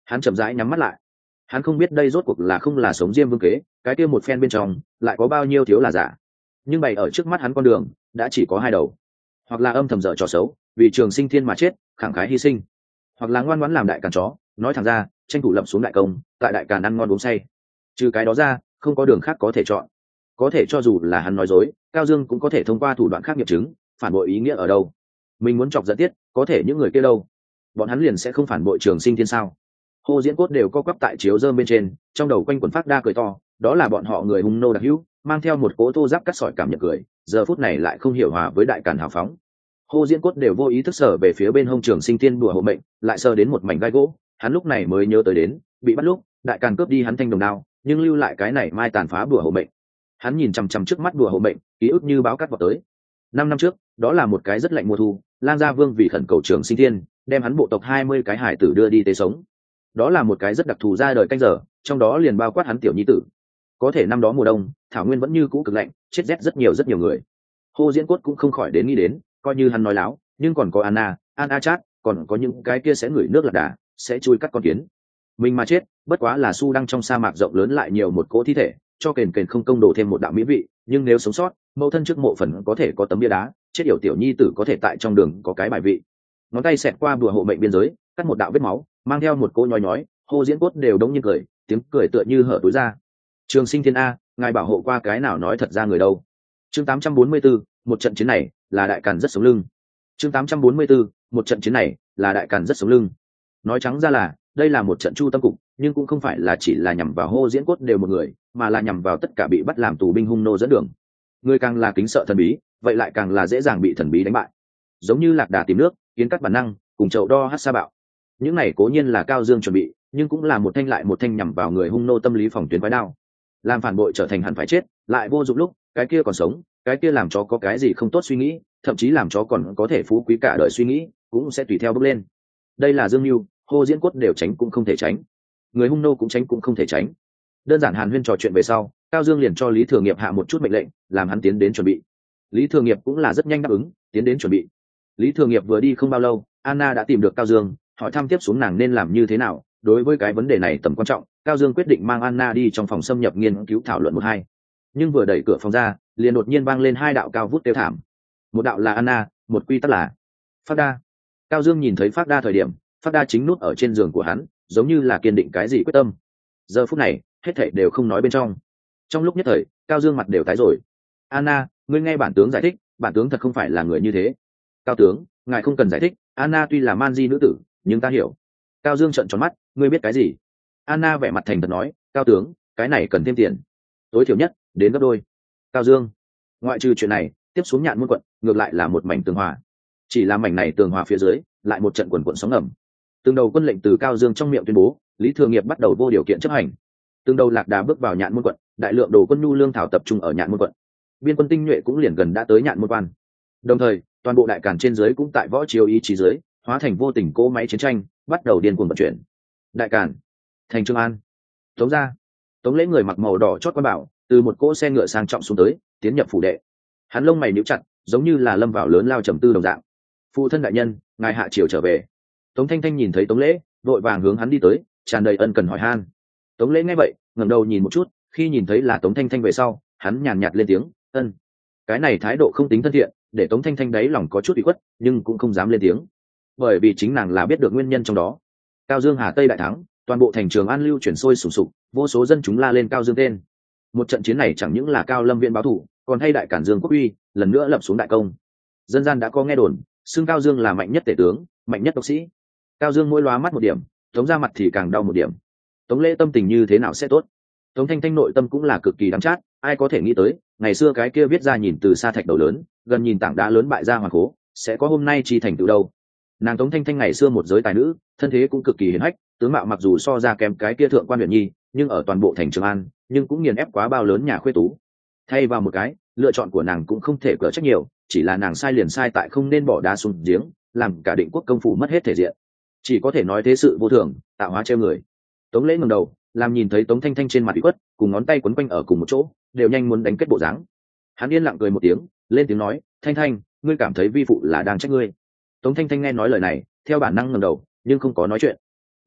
Hắn chậm rãi nhắm mắt lại. Hắn không biết đây rốt cuộc là không là sống diêm vương kế, cái kia một phen bên trong lại có bao nhiêu thiếu là giả. Nhưng bày ở trước mắt hắn con đường đã chỉ có hai đầu, hoặc là âm thầm dở trò xấu vì trường sinh thiên mà chết khẳng khái hy sinh, hoặc là ngoan ngoãn làm đại càn chó, nói thẳng ra tranh thủ lập xuống đại công, tại đại càn ăn ngon uống say. Trừ cái đó ra không có đường khác có thể chọn. Có thể cho dù là hắn nói dối, Cao Dương cũng có thể thông qua thủ đoạn khác nghiệm chứng phản bội ý nghĩa ở đâu. Mình muốn chọc giận tiết, có thể những người kia đâu, bọn hắn liền sẽ không phản bội trường sinh thiên sao? Hồ Diễn Cốt đều co quắp tại chiếu dơm bên trên, trong đầu quanh quần phát đa cười to, đó là bọn họ người hung nô đặc hữu, mang theo một cỗ thô giáp cắt sỏi cảm nhận cười, giờ phút này lại không hiểu hòa với đại càn hào phóng. Hồ Diễn Cốt đều vô ý thức sở về phía bên hông trường sinh thiên đùa hộ mệnh, lại sờ đến một mảnh gai gỗ, hắn lúc này mới nhớ tới đến, bị bắt lúc, đại càn cướp đi hắn thanh đồng đao, nhưng lưu lại cái này mai tàn phá đùa hộ mệnh. Hắn nhìn chằm chằm trước mắt đùa hộ mệnh, ký ức như báo cắt vào tới. Năm năm trước, đó là một cái rất lạnh mùa thu, Lang Gia Vương vì khẩn cầu trường sinh thiên, đem hắn bộ tộc hai mươi cái hải tử đưa đi tế sống. Đó là một cái rất đặc thù ra đời canh giờ, trong đó liền bao quát hắn tiểu nhi tử. Có thể năm đó mùa đông, thảo nguyên vẫn như cũ cực lạnh, chết rét rất nhiều rất nhiều người. Hồ Diễn Cốt cũng không khỏi đến nghĩ đến, coi như hắn nói láo, nhưng còn có Anna, Anna Chát, còn có những cái kia sẽ ngửi nước lạc đà, sẽ chui cắt con kiến. Mình mà chết, bất quá là su đăng trong sa mạc rộng lớn lại nhiều một cỗ thi thể, cho kền kền không công đổ thêm một đạo mỹ vị, nhưng nếu sống sót, mẫu thân trước mộ phần có thể có tấm bia đá, chết yểu tiểu nhi tử có thể tại trong đường có cái bài vị. Ngón tay xẹt qua bùa hộ mệnh biên giới, cắt một đạo vết máu, mang theo một cỗ nhói nhói, Hồ Diễn Cốt đều đống nhiên cười, tiếng cười tựa như hở túi ra. Trường sinh thiên a, ngài bảo hộ qua cái nào nói thật ra người đâu. Chương tám trăm bốn mươi 4, một trận chiến này là đại càn rất sống lưng. Chương tám trăm bốn mươi 4, một trận chiến này là đại càn rất sống lưng. Nói trắng ra là, đây là một trận chu tâm cục, nhưng cũng không phải là chỉ là nhằm vào Hồ Diễn Cốt đều một người, mà là nhằm vào tất cả bị bắt làm tù binh hung nô dẫn đường. Người càng là kính sợ thần bí, vậy lại càng là dễ dàng bị thần bí đánh bại. Giống như lạc đà tìm nước, kiến cắt bản năng, cùng chậu đo hát sa bạo. Những này cố nhiên là Cao Dương chuẩn bị, nhưng cũng là một thanh lại một thanh nhằm vào người hung nô tâm lý phòng tuyến quái đao. Làm phản bội trở thành hẳn phải chết, lại vô dụng lúc, cái kia còn sống, cái kia làm cho có cái gì không tốt suy nghĩ, thậm chí làm cho còn có thể phú quý cả đời suy nghĩ, cũng sẽ tùy theo bước lên. Đây là Dương Mưu, Hồ Diễn Cốt đều tránh cũng không thể tránh, người hung nô cũng tránh cũng không thể tránh. Đơn giản hàn huyên trò chuyện về sau, Cao Dương liền cho Lý Thừa Nghiệp hạ một chút mệnh lệnh, làm hắn tiến đến chuẩn bị. Lý Thừa Nghiệp cũng là rất nhanh đáp ứng, tiến đến chuẩn bị. Lý Thừa Nghiệp vừa đi không bao lâu, Anna đã tìm được Cao Dương, hỏi thăm tiếp xuống nàng nên làm như thế nào. Đối với cái vấn đề này tầm quan trọng, Cao Dương quyết định mang Anna đi trong phòng xâm nhập nghiên cứu thảo luận một hai. Nhưng vừa đẩy cửa phòng ra, liền đột nhiên vang lên hai đạo cao vút kêu thảm. Một đạo là Anna, một quy tắc là Phát Đa. Cao Dương nhìn thấy Phát Đa thời điểm, Phát Đa chính nút ở trên giường của hắn, giống như là kiên định cái gì quyết tâm. Giờ phút này, hết thảy đều không nói bên trong. Trong lúc nhất thời, Cao Dương mặt đều tái rồi. Anna, ngươi nghe bản tướng giải thích, bản tướng thật không phải là người như thế. Cao tướng, ngài không cần giải thích, Anna tuy là man di nữ tử, nhưng ta hiểu. Cao Dương trợn tròn mắt, ngươi biết cái gì? Anna vẻ mặt thành thật nói, Cao tướng, cái này cần thêm tiền, tối thiểu nhất đến gấp đôi. Cao Dương, ngoại trừ chuyện này, tiếp xuống Nhạn Môn quận ngược lại là một mảnh tường hòa. Chỉ là mảnh này tường hòa phía dưới, lại một trận quần quần sóng ngầm. Từng đầu quân lệnh từ Cao Dương trong miệng tuyên bố, Lý Thừa Nghiệp bắt đầu vô điều kiện chấp hành. Từng đầu lạc đà bước vào Nhạn Môn quận, đại lượng đồ quân nhu lương thảo tập trung ở Nhạn Môn quận. Biên quân tinh nhuệ cũng liền gần đã tới Nhạn Môn quan. Đồng thời, toàn bộ đại càn trên dưới cũng tại võ chiếu ý chí dưới, hóa thành vô tình cỗ máy chiến tranh, bắt đầu điên cuồng vận chuyển. Đại càn, thành Trường An, Tống gia, Tống Lễ người mặc màu đỏ chót quan bảo, từ một cỗ xe ngựa sang trọng xuống tới, tiến nhập phủ đệ. Hắn lông mày nhíu chặt, giống như là lâm vào lớn lao trầm tư đồng dạng. Phụ thân đại nhân, ngài hạ triều trở về. Tống Thanh Thanh nhìn thấy Tống Lễ, vội vàng hướng hắn đi tới, tràn đầy ân cần hỏi han. Tống Lễ nghe vậy, ngẩng đầu nhìn một chút, khi nhìn thấy là Tống Thanh Thanh về sau, hắn nhàn nhạt lên tiếng, ân. Cái này thái độ không tính thân thiện, để Tống Thanh Thanh đấy lòng có chút ủy khuất, nhưng cũng không dám lên tiếng, bởi vì chính nàng là biết được nguyên nhân trong đó. Cao Dương Hà Tây đại thắng, toàn bộ thành Trường An lưu chuyển sôi sùng sục, vô số dân chúng la lên Cao Dương tên. Một trận chiến này chẳng những là Cao Lâm Viễn báo thù, còn hay đại cản Dương quốc uy, lần nữa lập xuống đại công. Dân gian đã có nghe đồn, xưng Cao Dương là mạnh nhất tể tướng, mạnh nhất đốc sĩ. Cao Dương mỗi lóa mắt một điểm, Tống ra mặt thì càng đau một điểm. Tống Lễ tâm tình như thế nào sẽ tốt? Tống Thanh Thanh nội tâm cũng là cực kỳ đắng chát, ai có thể nghĩ tới, ngày xưa cái kia viết ra nhìn từ xa thạch đầu lớn, gần nhìn tảng đá lớn bại ra hoàng cố, sẽ có hôm nay chi thành tựu đâu. Nàng Tống Thanh Thanh ngày xưa một giới tài nữ, thân thế cũng cực kỳ hiển hách, tướng mạo mặc dù so ra kém cái kia thượng quan huyện nhi, nhưng ở toàn bộ thành Trường An, nhưng cũng nghiền ép quá bao lớn nhà khuê tú. Thay vào một cái, lựa chọn của nàng cũng không thể cỡ trách nhiều, chỉ là nàng sai liền sai tại không nên bỏ đá xuống giếng, làm cả định quốc công phủ mất hết thể diện. Chỉ có thể nói thế sự vô thường, tạo hóa treo người. Tống Lễ ngẩng đầu, làm nhìn thấy Tống Thanh Thanh trên mặt bị quất, cùng ngón tay quấn quanh ở cùng một chỗ, đều nhanh muốn đánh kết bộ dáng. Hắn yên lặng cười một tiếng, lên tiếng nói, Thanh Thanh, ngươi cảm thấy vi phụ là đang trách ngươi? Tống Thanh Thanh nghe nói lời này, theo bản năng ngẩng đầu, nhưng không có nói chuyện.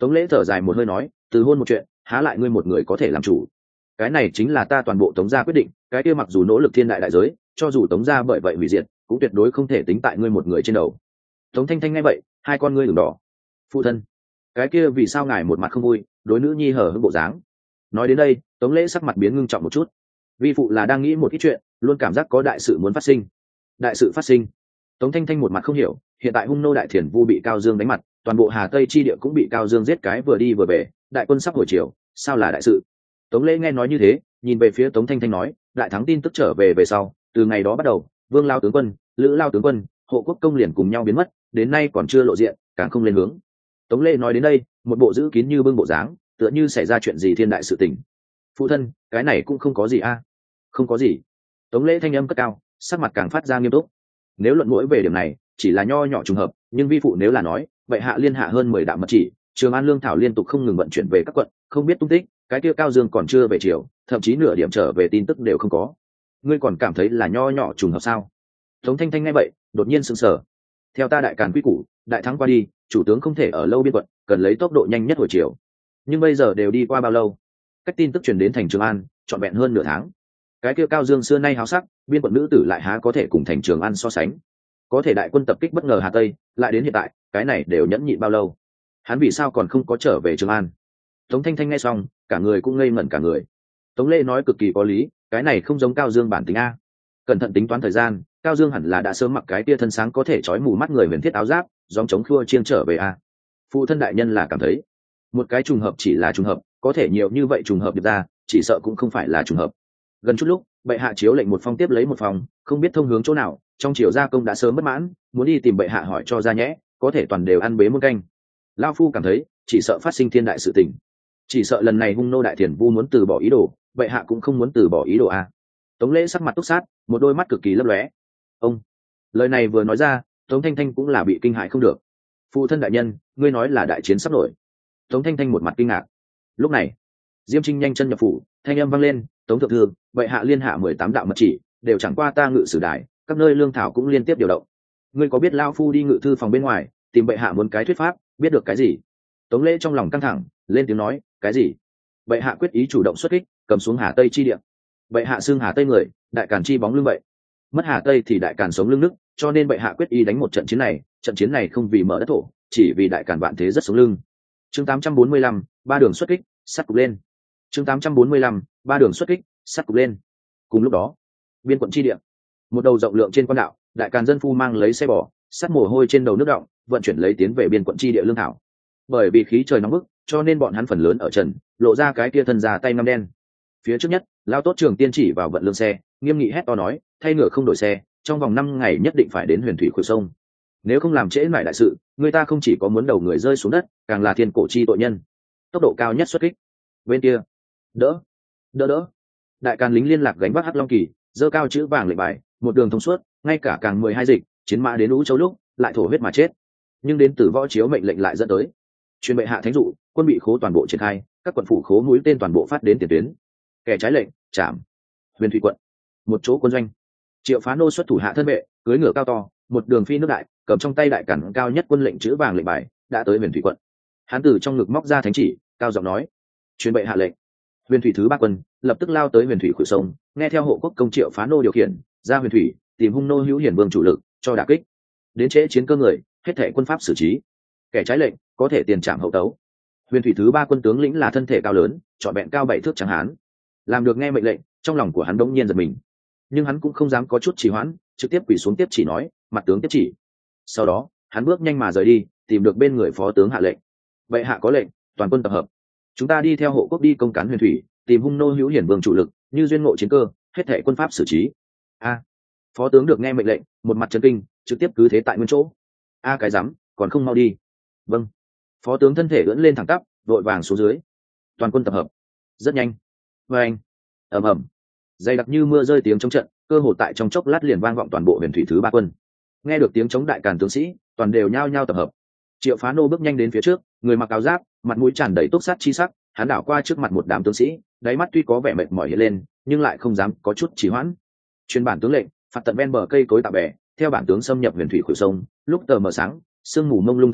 Tống Lễ thở dài một hơi nói, từ hôn một chuyện há lại ngươi một người có thể làm chủ, cái này chính là ta toàn bộ Tống gia quyết định, cái kia mặc dù nỗ lực thiên đại đại giới, cho dù Tống gia bởi vậy hủy diệt cũng tuyệt đối không thể tính tại ngươi một người trên đầu. Tống Thanh Thanh nghe vậy, hai con ngươi ửng đỏ. Phụ thân, cái kia vì sao ngài một mặt không vui, đối nữ nhi hở hững bộ dáng? Nói đến đây, Tống Lễ sắc mặt biến ngưng trọng một chút. Vi phụ là đang nghĩ một ít chuyện, luôn cảm giác có đại sự muốn phát sinh. Đại sự phát sinh? Tống Thanh Thanh một mặt không hiểu, hiện tại hung nô đại thiền vu bị Cao Dương đánh mặt, toàn bộ Hà Tây chi địa cũng bị Cao Dương giết cái vừa đi vừa về, đại quân sắp hồi chiều, sao là đại sự? Tống Lễ nghe nói như thế, nhìn về phía Tống Thanh Thanh nói, đại thắng tin tức trở về về sau, từ ngày đó bắt đầu, Vương Lao tướng quân, Lữ Lao tướng quân, Hộ Quốc công liền cùng nhau biến mất, đến nay còn chưa lộ diện, càng không lên hướng. Tống Lễ nói đến đây, một bộ giữ kín như bưng bộ dáng, tựa như xảy ra chuyện gì thiên đại sự tình. Phụ thân, cái này cũng không có gì a. Không có gì. Tống Lễ thanh âm cất cao, sắc mặt càng phát ra nghiêm túc. Nếu luận mũi về điểm này, chỉ là nho nhỏ trùng hợp, nhưng vi phụ nếu là nói, vậy hạ liên hạ hơn mười đạo mật chỉ, Trường An lương thảo liên tục không ngừng vận chuyển về các quận, không biết tung tích, cái kia Cao Dương còn chưa về chiều, thậm chí nửa điểm trở về tin tức đều không có. Ngươi còn cảm thấy là nho nhỏ trùng hợp sao? Tống Thanh Thanh nghe vậy, đột nhiên sững sờ. Theo ta đại càn quy củ, đại thắng qua đi, chủ tướng không thể ở lâu biên quận, cần lấy tốc độ nhanh nhất hồi chiều. Nhưng bây giờ đều đi qua bao lâu? Cách tin tức truyền đến thành Trường An, trọn vẹn hơn nửa tháng. Cái kia Cao Dương xưa nay háo sắc, biên quận nữ tử lại há có thể cùng thành Trường An so sánh? Có thể đại quân tập kích bất ngờ Hà Tây, lại đến hiện tại, cái này đều nhẫn nhịn bao lâu? Hắn vì sao còn không có trở về Trường An? Tống Thanh Thanh nghe xong, cả người cũng ngây ngẩn cả người. Tống Lễ nói cực kỳ có lý, cái này không giống Cao Dương bản tính a. Cẩn thận tính toán thời gian, Cao Dương hẳn là đã sớm mặc cái tia thân sáng có thể trói mù mắt người huyền thiết áo giáp, gióng chống khua chiên trở về a. Phụ thân đại nhân là cảm thấy một cái trùng hợp chỉ là trùng hợp, có thể nhiều như vậy trùng hợp được ra, chỉ sợ cũng không phải là trùng hợp. Gần chút lúc, bệ hạ chiếu lệnh một phong tiếp lấy một phòng, không biết thông hướng chỗ nào, trong triều gia công đã sớm bất mãn, muốn đi tìm bệ hạ hỏi cho ra nhẽ, có thể toàn đều ăn bế muôn canh. Lao phu cảm thấy, chỉ sợ phát sinh thiên đại sự tình. Chỉ sợ lần này hung nô đại thiền vu muốn từ bỏ ý đồ, bệ hạ cũng không muốn từ bỏ ý đồ a. Tống Lễ sắc mặt túc sát, một đôi mắt cực kỳ lấp lóe. Ông, lời này vừa nói ra, Tống Thanh Thanh cũng là bị kinh hãi không được. Phụ thân đại nhân, ngươi nói là đại chiến sắp nổi. Tống Thanh Thanh một mặt kinh ngạc. Lúc này, Diêm Trinh nhanh chân nhập phủ, thanh âm vang lên, Tống thượng thư, bệ hạ liên hạ mười tám đạo mật chỉ, đều chẳng qua ta ngự sử đài, các nơi lương thảo cũng liên tiếp điều động. Ngươi có biết lao phu đi ngự thư phòng bên ngoài, tìm bệ hạ muốn cái thuyết pháp, biết được cái gì? Tống Lễ trong lòng căng thẳng, lên tiếng nói, cái gì? Bệ hạ quyết ý chủ động xuất kích, cầm xuống Hà Tây chi địa. Bệ hạ xưng Hà Tây người, đại càn chi bóng lưng vậy. Mất Hà Tây thì đại càn sống lưng nức, cho nên bệ hạ quyết ý đánh một trận chiến này, trận chiến này không vì mở đất thổ, chỉ vì đại càn vạn thế rất sống lưng. Chương tám trăm bốn mươi lăm, ba đường xuất kích, sắt cục lên. Chương tám trăm bốn mươi lăm, ba đường xuất kích, sắt cục lên. Cùng lúc đó, biên quận chi địa, một đầu rộng lượng trên quan đạo, đại càn dân phu mang lấy xe bò, sắt mồ hôi trên đầu nước động, vận chuyển lấy tiến về biên quận chi địa lương thảo. Bởi vì khí trời nóng bức, cho nên bọn hắn phần lớn ở trần, lộ ra cái kia thân già tay ngăm đen. Phía trước nhất, lao tốt trường tiên chỉ vào vận lương xe, nghiêm nghị hét to nói, thay ngựa không đổi xe, trong vòng năm ngày nhất định phải đến huyền thủy khuỷu sông. Nếu không làm trễ nải đại sự, người ta không chỉ có muốn đầu người rơi xuống đất, càng là thiên cổ chi tội nhân. Tốc độ cao nhất xuất kích. Bên kia, đỡ, đỡ đỡ. Đại càn lính liên lạc gánh vác hắc long kỳ, giơ cao chữ vàng lệnh bài, một đường thông suốt, ngay cả càng mười hai dịch, chiến mã đến Ú Châu lúc, lại thổ huyết mà chết. Nhưng đến từ võ chiếu mệnh lệnh lại dẫn tới truyền bệ hạ thánh dụ, quân bị khố toàn bộ triển khai, các quận phủ khố mũi tên toàn bộ phát đến tiền tuyến. Kẻ trái lệnh chạm. Huyền thủy quận, một chỗ quân doanh, Triệu Phá Nô xuất thủ hạ thân vệ, cưỡi ngựa cao to, một đường phi nước đại, cầm trong tay đại cản cao nhất quân lệnh chữ vàng lệnh bài, đã tới huyền thủy quận. Hán từ trong ngực móc ra thánh chỉ, cao giọng nói, truyền bệ hạ lệnh. Huyền thủy thứ ba quân lập tức lao tới huyền thủy khuỷu sông, nghe theo hộ quốc công Triệu Phá Nô điều khiển, ra huyền thủy tìm hung nô hữu hiển vương chủ lực cho đả kích. Đến trễ chiến cơ người, hết thảy quân pháp xử trí. Kẻ trái lệnh có thể tiền trảm hậu tấu. Huyền thủy thứ ba quân tướng lĩnh là thân thể cao lớn, trọn vẹn cao bảy thước trắng hán. Làm được nghe mệnh lệnh, trong lòng của hắn đống nhiên giật mình, nhưng hắn cũng không dám có chút trì hoãn, trực tiếp quỳ xuống tiếp chỉ nói, mặt tướng tiếp chỉ. Sau đó hắn bước nhanh mà rời đi, tìm được bên người phó tướng hạ lệnh. Vậy hạ có lệnh, toàn quân tập hợp, chúng ta đi theo hộ quốc đi công cán huyền thủy, tìm hung nô hữu hiển vương chủ lực, như duyên ngộ chiến cơ, hết thảy quân pháp xử trí. A, phó tướng được nghe mệnh lệnh, một mặt chấn kinh, trực tiếp cứ thế tại nguyên chỗ. A cái rắm, còn không mau đi. Vâng. Phó tướng thân thể ưỡn lên thẳng tắp, vội vàng xuống dưới. Toàn quân tập hợp. Rất nhanh. Và anh, ầm ầm, dày đặc như mưa rơi tiếng chống trận, cơ hồ tại trong chốc lát liền vang vọng toàn bộ huyền thủy thứ ba quân. Nghe được tiếng chống đại càn tướng sĩ, toàn đều nhao nhao tập hợp. Triệu Phá Nô bước nhanh đến phía trước, người mặc áo giáp, mặt mũi tràn đầy túc sát chi sắc, hắn đảo qua trước mặt một đám tướng sĩ, đáy mắt tuy có vẻ mệt mỏi hiện lên, nhưng lại không dám có chút trì hoãn. Truyền bản tướng lệnh, phạt tận ven bờ cây cối tạo bè, theo bản tướng xâm nhập huyền thủy khuỷu sông, lúc tờ mờ sáng, sương mù mông lung thời điểm,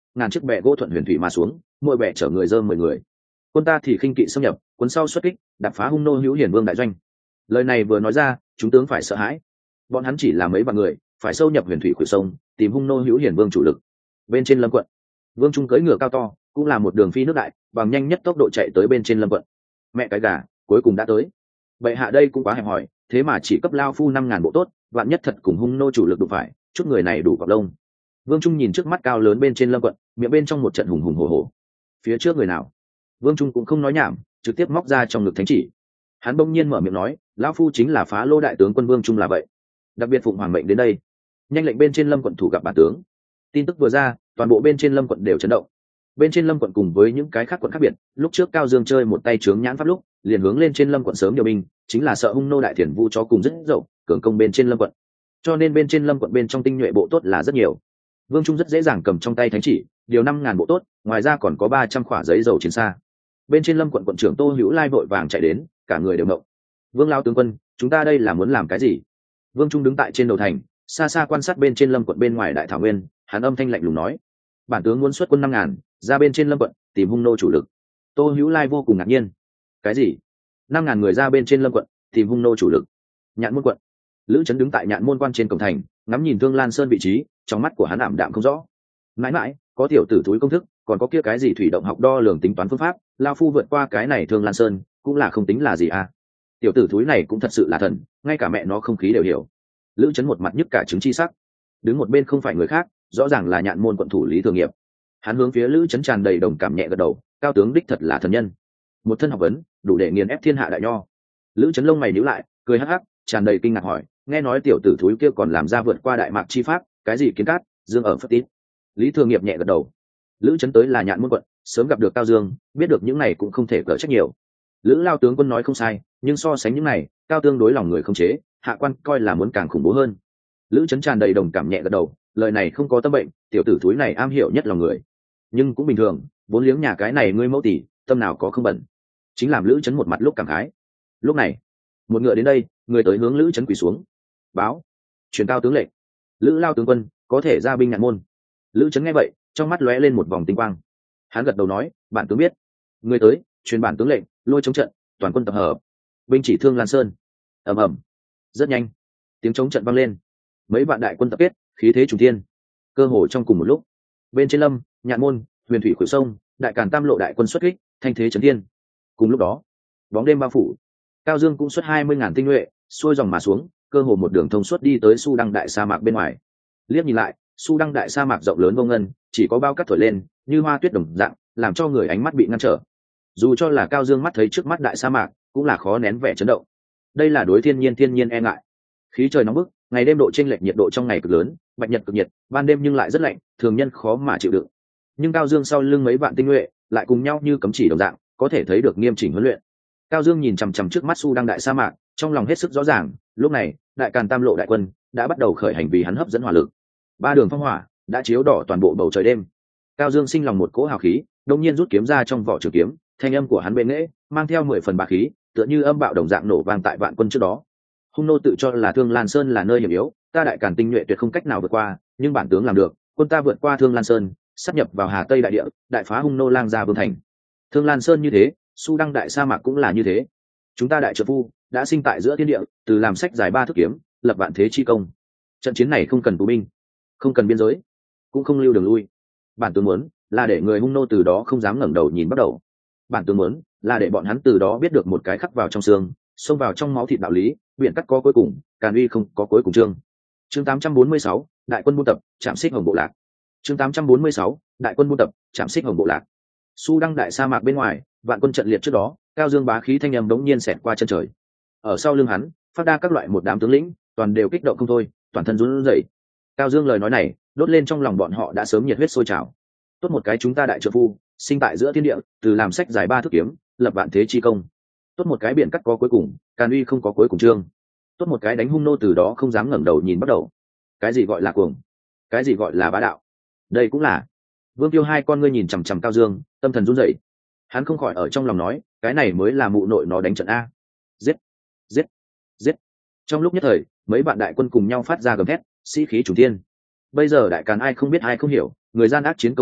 ngàn chiếc bè gỗ thuận huyền thủy mà xuống, mỗi bè chở người dơ mười người. Quân ta thì khinh kỵ xâm nhập, quân sau xuất kích, đập phá hung nô hữu hiển vương đại doanh. Lời này vừa nói ra, chúng tướng phải sợ hãi. Bọn hắn chỉ là mấy vạn người, phải sâu nhập huyền thủy khuỷu sông, tìm hung nô hữu hiển vương chủ lực. Bên trên lâm quận, vương trung cưỡi ngựa cao to, cũng là một đường phi nước đại, bằng nhanh nhất tốc độ chạy tới bên trên lâm quận. Mẹ cái gà, cuối cùng đã tới. Bệ hạ đây cũng quá hẹp hòi, thế mà chỉ cấp lao phu năm ngàn bộ tốt, vạn nhất thật cùng hung nô chủ lực đụng phải, chút người này đủ cọp lông. Vương Trung nhìn trước mắt cao lớn bên trên lâm quận, miệng bên trong một trận hùng hùng hổ hổ. Phía trước người nào? Vương Trung cũng không nói nhảm, trực tiếp móc ra trong ngực thánh chỉ. Hắn bỗng nhiên mở miệng nói, lão phu chính là Phá Lô đại tướng quân Vương Trung là vậy. Đặc biệt phụng hoàng mệnh đến đây. Nhanh lệnh bên trên lâm quận thủ gặp bản tướng. Tin tức vừa ra, toàn bộ bên trên lâm quận đều chấn động. Bên trên lâm quận cùng với những cái khác quận khác biệt, lúc trước Cao Dương chơi một tay trướng nhãn pháp lúc, liền hướng lên trên lâm quận sớm điều binh, chính là sợ hung nô đại thiền vu cho cùng rất dậu, cường công bên trên lâm quận. Cho nên bên trên lâm quận bên trong tinh nhuệ bộ tốt là rất nhiều. Vương Trung rất dễ dàng cầm trong tay thánh chỉ, điều năm ngàn bộ tốt, ngoài ra còn có ba trăm khỏa giấy dầu chiến xa. Bên trên lâm quận quận trưởng Tô Hữu Lai vội vàng chạy đến, cả người đều ngộng. Vương lão tướng quân, chúng ta đây là muốn làm cái gì? Vương Trung đứng tại trên đầu thành, xa xa quan sát bên trên lâm quận bên ngoài đại thảo nguyên, hắn âm thanh lạnh lùng nói: bản tướng muốn xuất quân năm ngàn, ra bên trên lâm quận tìm hung nô chủ lực. Tô Hữu Lai vô cùng ngạc nhiên. Cái gì? Năm ngàn người ra bên trên lâm quận tìm hung nô chủ lực? Nhạn Môn quận. Lữ Trấn đứng tại Nhạn Môn quan trên cổng thành, ngắm nhìn Thương Lan Sơn vị trí, trong mắt của hắn ảm đạm không rõ. Mãi mãi, có tiểu tử thúi công thức, còn có kia cái gì thủy động học đo lường tính toán phương pháp, lao phu vượt qua cái này Thương Lan Sơn, cũng là không tính là gì à? Tiểu tử thúi này cũng thật sự là thần, ngay cả mẹ nó không khí đều hiểu. Lữ Trấn một mặt nhức cả trứng chi sắc. Đứng một bên không phải người khác, rõ ràng là Nhạn Môn quận thủ Lý Thường Nghiệp. Hắn hướng phía Lữ Trấn tràn đầy đồng cảm nhẹ gật đầu, cao tướng đích thật là thần nhân, một thân học vấn đủ để nghiền ép thiên hạ đại nho. Lữ Trấn lông mày nhíu lại, cười hắc hắc, tràn đầy kinh ngạc hỏi: nghe nói tiểu tử thúi kia còn làm ra vượt qua đại mạc chi pháp, cái gì kiến cát dương ở phất tít? Lý Thường Nghiệp nhẹ gật đầu. Lữ Trấn tới là Nhạn Môn quận, sớm gặp được Cao Dương, biết được những này cũng không thể cỡ trách nhiều. Lữ lao tướng quân nói không sai, nhưng so sánh những này, Cao tương đối lòng người không chế, hạ quan coi là muốn càng khủng bố hơn. Lữ Trấn tràn đầy đồng cảm nhẹ gật đầu, lời này không có tâm bệnh, tiểu tử thúi này am hiểu nhất lòng người. Nhưng cũng bình thường, vốn liếng nhà cái này ngươi mẫu tỷ, tâm nào có không bẩn. Chính làm Lữ Trấn một mặt lúc cảm khái. Lúc này, một ngựa đến đây, người tới hướng Lữ Trấn quỳ xuống. Báo, truyền Cao tướng lệnh, Lữ lao tướng quân có thể ra binh Nhạn Môn. Lữ Trấn nghe vậy, trong mắt lóe lên một vòng tinh quang. Hắn gật đầu nói: bản tướng biết. Người tới, truyền bản tướng lệnh, lôi chống trận, toàn quân tập hợp, binh chỉ Thương Lan Sơn. Ầm ầm. Rất nhanh, tiếng chống trận vang lên, mấy vạn đại quân tập kết, khí thế trùng thiên. Cơ hồ trong cùng một lúc, bên trên lâm, Nhạn Môn, huyền thủy khuỷu sông, đại càn tam lộ đại quân xuất kích, thanh thế chấn thiên. Cùng lúc đó, bóng đêm bao phủ, Cao Dương cũng xuất hai mươi ngàn tinh nhuệ, xuôi dòng mà xuống, cơ hồ một đường thông suốt đi tới Su Đăng đại sa mạc bên ngoài. Liếc nhìn lại, Su Đăng đại sa mạc rộng lớn vô ngân, chỉ có bao cát thổi lên, như hoa tuyết đồng dạng, làm cho người ánh mắt bị ngăn trở. Dù cho là Cao Dương mắt thấy trước mắt đại sa mạc, cũng là khó nén vẻ chấn động. Đây là đối thiên nhiên thiên nhiên e ngại. Khí trời nóng bức, ngày đêm độ chênh lệch nhiệt độ trong ngày cực lớn, bạch nhật cực nhiệt, ban đêm nhưng lại rất lạnh, thường nhân khó mà chịu đựng. Nhưng Cao Dương sau lưng mấy vạn tinh nhuệ, lại cùng nhau như cấm chỉ đồng dạng, có thể thấy được nghiêm chỉnh huấn luyện. Cao Dương nhìn chằm chằm trước mắt Su Đăng đại sa mạc, trong lòng hết sức rõ ràng, lúc này, đại càn tam lộ đại quân đã bắt đầu khởi hành vì hắn hấp dẫn hỏa lực. Ba đường phong hỏa đã chiếu đỏ toàn bộ bầu trời đêm. Cao Dương sinh lòng một cỗ hào khí, đột nhiên rút kiếm ra trong vỏ trường kiếm, thanh âm của hắn bệ nghệ, mang theo mười phần bá khí, tựa như âm bạo đồng dạng nổ vang tại vạn quân trước đó. Hung nô tự cho là Thương Lan Sơn là nơi hiểm yếu, ta đại càn tinh nhuệ tuyệt không cách nào vượt qua, nhưng bản tướng làm được, quân ta vượt qua Thương Lan Sơn, sát nhập vào Hà Tây đại địa, đại phá hung nô lang gia vương thành. Thương Lan Sơn như thế, Su Đăng đại sa mạc cũng là như thế. Chúng ta đại trợ phu đã sinh tại giữa thiên địa, từ làm sách dài ba thước kiếm, lập vạn thế chi công. Trận chiến này không cần tù binh, không cần biên giới, cũng không lưu đường lui. Bản tướng muốn là để người hung nô từ đó không dám ngẩng đầu nhìn bắt đầu. Bản tướng muốn là để bọn hắn từ đó biết được một cái khắc vào trong xương, xông vào trong máu thịt đạo lý, biển cắt có cuối cùng, càn uy không có cuối cùng chương. Chương tám trăm bốn mươi sáu, đại quân buôn tập, chạm xích hồng bộ lạc. Chương tám trăm bốn mươi sáu, đại quân buôn tập, chạm xích hồng bộ lạc. Su Đăng đại sa mạc bên ngoài, vạn quân trận liệt trước đó, Cao Dương bá khí thanh âm đống nhiên xẹt qua chân trời. Ở sau lưng hắn, phát đa các loại một đám tướng lĩnh, toàn đều kích động không thôi, toàn thân run rẩy. Cao Dương lời nói này, đốt lên trong lòng bọn họ đã sớm nhiệt huyết sôi trào. Tốt một cái chúng ta đại trợ phu, sinh tại giữa thiên địa, từ làm sách dài ba thước kiếm, lập vạn thế chi công. Tốt một cái biển cắt có cuối cùng, càn uy không có cuối cùng chương. Tốt một cái đánh hung nô từ đó không dám ngẩng đầu nhìn bắt đầu. Cái gì gọi là cuồng? Cái gì gọi là bá đạo? Đây cũng là. Vương Tiêu hai con ngươi nhìn chằm chằm Cao Dương, tâm thần run rẩy. Hắn không khỏi ở trong lòng nói, cái này mới là mụ nội nó đánh trận a. Giết, giết, giết. Trong lúc nhất thời, mấy bạn đại quân cùng nhau phát ra gầm thét, sĩ khí trùng thiên. Bây giờ đại càn ai không biết ai không hiểu, người gian ác chiến công hiển hách,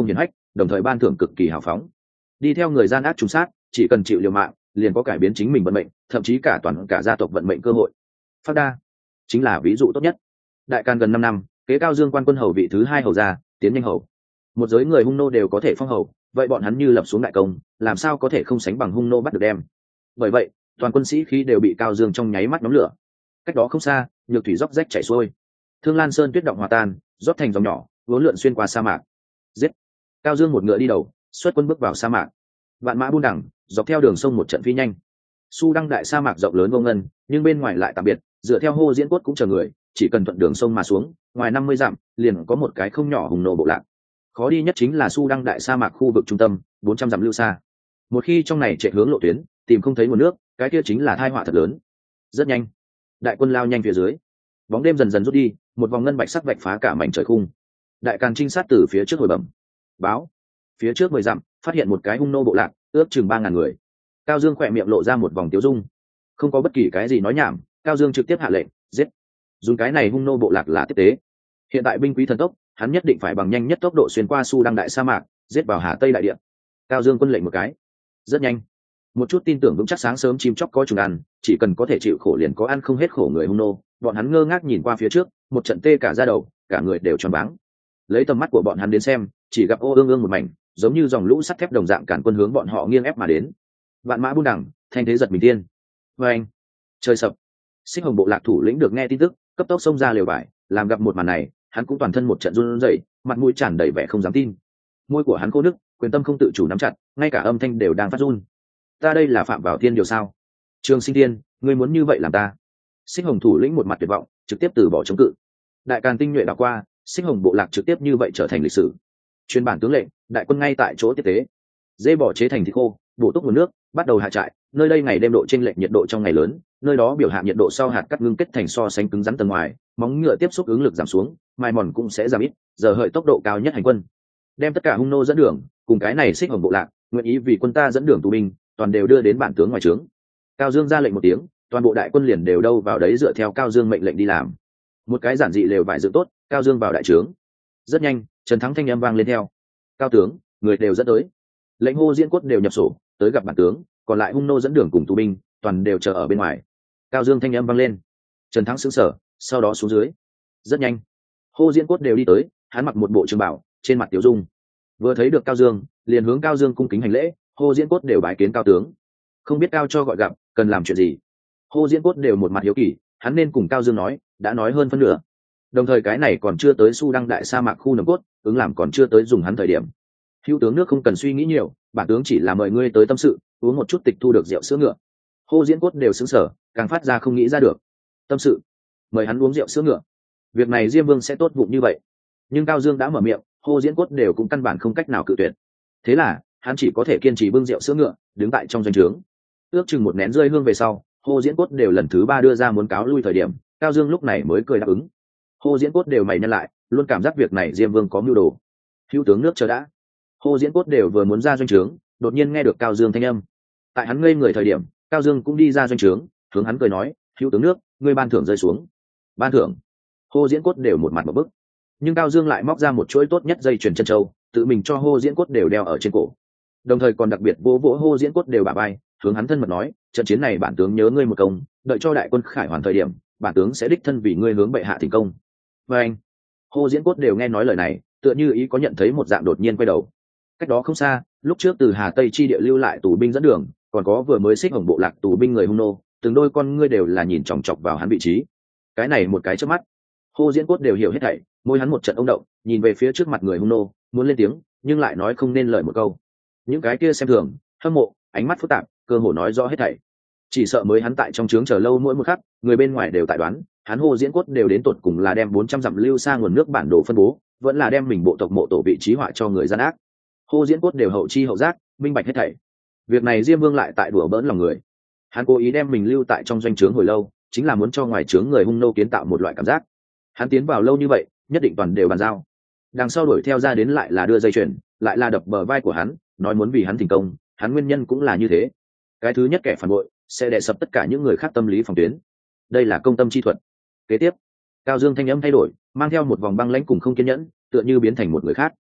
đồng thời ban thưởng cực kỳ hào phóng. Đi theo người gian ác trùng sát, chỉ cần chịu liều mạng liền có cải biến chính mình vận mệnh, thậm chí cả toàn cả gia tộc vận mệnh cơ hội. Phát đa chính là ví dụ tốt nhất. Đại Càn gần năm năm, kế Cao Dương quan quân hầu vị thứ hai hầu ra, tiến nhanh hầu. Một giới người hung nô đều có thể phong hầu, vậy bọn hắn như lập xuống đại công, làm sao có thể không sánh bằng hung nô bắt được đem. Bởi vậy toàn quân sĩ khí đều bị Cao Dương trong nháy mắt nhóm lửa. Cách đó không xa, nhược thủy róc rách chảy xuôi, Thương Lan Sơn tuyết động hòa tan, rót thành dòng nhỏ, vốn lượn xuyên qua sa mạc. Giết! Cao Dương một ngựa đi đầu, xuất quân bước vào sa mạc. Vạn mã buôn đẳng, dọc theo đường sông một trận phi nhanh. Su Đăng đại sa mạc rộng lớn vô ngân, nhưng bên ngoài lại tạm biệt, dựa theo Hô Diễn Cốt cũng chờ người, chỉ cần thuận đường sông mà xuống, ngoài năm mươi dặm, liền có một cái không nhỏ hùng nô bộ lạc. Khó đi nhất chính là Su Đăng đại sa mạc khu vực trung tâm, bốn trăm dặm lưu xa. Một khi trong này chạy hướng lộ tuyến, tìm không thấy nguồn nước, cái kia chính là tai họa thật lớn. Rất nhanh, đại quân lao nhanh phía dưới, bóng đêm dần dần rút đi, một vòng ngân bạch sắc vạch phá cả mảnh trời khung. Đại Càn trinh sát từ phía trước hồi bẩm báo, phía trước mười dặm phát hiện một cái hung nô bộ lạc, ước chừng ba ngàn người. Cao Dương khỏe miệng lộ ra một vòng tiêu dung, không có bất kỳ cái gì nói nhảm, Cao Dương trực tiếp hạ lệnh giết. Dùng cái này hung nô bộ lạc là tiếp tế. Hiện tại binh quý thần tốc, hắn nhất định phải bằng nhanh nhất tốc độ xuyên qua Su Đăng đại sa mạc, giết vào Hà Tây đại địa. Cao Dương quân lệnh một cái, rất nhanh. Một chút tin tưởng vững chắc sáng sớm chim chóc có trùng ăn, chỉ cần có thể chịu khổ liền có ăn không hết khổ người hung nô. Bọn hắn ngơ ngác nhìn qua phía trước, một trận tê cả da đầu, cả người đều tròn váng. Lấy tầm mắt của bọn hắn đến xem, chỉ gặp ô ương ương một mảnh, giống như dòng lũ sắt thép đồng dạng cản quân hướng bọn họ nghiêng ép mà đến. Vạn mã buôn đẳng, thanh thế giật mình tiên. Và anh, trời sập. Xích Hồng bộ lạc thủ lĩnh được nghe tin tức, cấp tốc xông ra lều vải, làm gặp một màn này, hắn cũng toàn thân một trận run rẩy, mặt mũi tràn đầy vẻ không dám tin. Môi của hắn khô nức, quyền tâm không tự chủ nắm chặt, ngay cả âm thanh đều đang phát run. Ta đây là phạm vào thiên điều sao? Trường Sinh Thiên, ngươi muốn như vậy làm ta? Xích Hồng thủ lĩnh một mặt tuyệt vọng, trực tiếp từ bỏ chống cự. Đại Càn tinh nhuệ đảo qua, Xích Hồng bộ lạc trực tiếp như vậy trở thành lịch sử. Truyền bản tướng lệnh, đại quân ngay tại chỗ tiếp tế. Dê bỏ chế thành thịt khô, bổ túc nguồn nước, bắt đầu hạ trại. Nơi đây ngày đêm độ chênh lệch nhiệt độ trong ngày lớn, nơi đó biểu hạ nhiệt độ sau hạt cắt ngưng kết thành so sánh cứng rắn tầng ngoài, móng ngựa tiếp xúc ứng lực giảm xuống, mai mòn cũng sẽ giảm ít, giờ hợi tốc độ cao nhất hành quân. Đem tất cả hung nô dẫn đường, cùng cái này Xích Hồng bộ lạc, nguyện ý vì quân ta dẫn đường tù binh, toàn đều đưa đến bản tướng ngoài trướng. Cao Dương ra lệnh một tiếng, toàn bộ đại quân liền đều đâu vào đấy dựa theo Cao Dương mệnh lệnh đi làm. Một cái giản dị lều vải dựng tốt, Cao Dương vào đại trướng. Rất nhanh, Trần Thắng thanh âm vang lên theo. Cao tướng, người đều dẫn tới. Lệnh Hô Diễn Cốt đều nhập sổ, tới gặp bản tướng, còn lại hung nô dẫn đường cùng tù binh, toàn đều chờ ở bên ngoài. Cao Dương thanh âm vang lên. Trần Thắng sững sờ, sau đó xuống dưới. Rất nhanh, Hô Diễn Cốt đều đi tới, hắn mặc một bộ trường bào, trên mặt tiểu dung. Vừa thấy được Cao Dương, liền hướng Cao Dương cung kính hành lễ. Hô Diễn Cốt đều bái kiến Cao tướng. Không biết Cao cho gọi gặp, cần làm chuyện gì? Hô Diễn Cốt đều một mặt hiếu kỳ, hắn nên cùng Cao Dương nói, đã nói hơn phân nửa. Đồng thời cái này còn chưa tới Su Đăng đại sa mạc khu nồng cốt, ứng làm còn chưa tới dùng hắn thời điểm. Hữu tướng nước không cần suy nghĩ nhiều, bản tướng chỉ là mời ngươi tới tâm sự, uống một chút tịch thu được rượu sữa ngựa. Hô Diễn Cốt đều sững sờ, càng phát ra không nghĩ ra được. Tâm sự, mời hắn uống rượu sữa ngựa. Việc này Diêm Vương sẽ tốt bụng như vậy. Nhưng Cao Dương đã mở miệng, Hô Diễn Cốt đều cũng căn bản không cách nào cự tuyệt. Thế là, hắn chỉ có thể kiên trì bưng rượu sữa ngựa, đứng tại trong doanh trướng. Ước chừng một nén rơi hương về sau, Hô Diễn Cốt đều lần thứ ba đưa ra muốn cáo lui thời điểm, Cao Dương lúc này mới cười đáp ứng. Hô Diễn Cốt đều mày nhăn lại, luôn cảm giác việc này Diêm Vương có mưu đồ. Hữu tướng nước chờ đã. Hô Diễn Cốt đều vừa muốn ra doanh trướng, đột nhiên nghe được Cao Dương thanh âm. Tại hắn ngây người thời điểm, Cao Dương cũng đi ra doanh trướng, hướng hắn cười nói, Hữu tướng nước, ngươi ban thưởng rơi xuống. Ban thưởng? Hô Diễn Cốt đều một mặt một bức. Nhưng Cao Dương lại móc ra một chuỗi tốt nhất dây chuyền chân châu, tự mình cho Hô Diễn Cốt đều đeo ở trên cổ. Đồng thời còn đặc biệt vỗ vỗ Hô Diễn Cốt đều bả vai, hướng hắn thân mật nói, trận chiến này bản tướng nhớ ngươi một công, đợi cho đại quân khải hoàn thời điểm, bản tướng sẽ đích thân vì ngươi hướng bệ hạ thành công. Và anh, Hô Diễn Cốt đều nghe nói lời này, tựa như ý có nhận thấy một dạng đột nhiên quay đầu. Cách đó không xa, lúc trước từ Hà Tây chi địa lưu lại tù binh dẫn đường, còn có vừa mới Xích Hồng bộ lạc tù binh người hung nô, từng đôi con ngươi đều là nhìn chòng chọc vào hắn vị trí. Cái này một cái chớp mắt, Hô Diễn Cốt đều hiểu hết thảy, môi hắn một trận ông động, nhìn về phía trước mặt người hung nô, muốn lên tiếng, nhưng lại nói không nên lời một câu. Những cái kia xem thường, hâm mộ, ánh mắt phức tạp, cơ hồ nói rõ hết thảy. Chỉ sợ mới hắn tại trong trướng chờ lâu mỗi một khắc, người bên ngoài đều tại đoán, hắn Hô Diễn Cốt đều đến tột cùng là đem bốn trăm dặm lưu xa nguồn nước bản đồ phân bố, vẫn là đem mình bộ tộc mộ tổ vị trí họa cho người gian ác. Hô Diễn Cốt đều hậu chi hậu giác, minh bạch hết thảy. Việc này Diêm Vương lại tại đùa bỡn lòng người. Hắn cố ý đem mình lưu tại trong doanh trướng hồi lâu, chính là muốn cho ngoài trướng người hung nô kiến tạo một loại cảm giác. Hắn tiến vào lâu như vậy, nhất định toàn đều bàn giao. Đằng sau đuổi theo ra đến lại là đưa dây chuyền, lại là đập bờ vai của hắn, nói muốn vì hắn thành công, hắn nguyên nhân cũng là như thế. Cái thứ nhất kẻ phản bội sẽ đè sập tất cả những người khác tâm lý phòng tuyến. Đây là công tâm chi thuật. Kế tiếp, Cao Dương thanh âm thay đổi, mang theo một vòng băng lãnh cùng không kiên nhẫn, tựa như biến thành một người khác.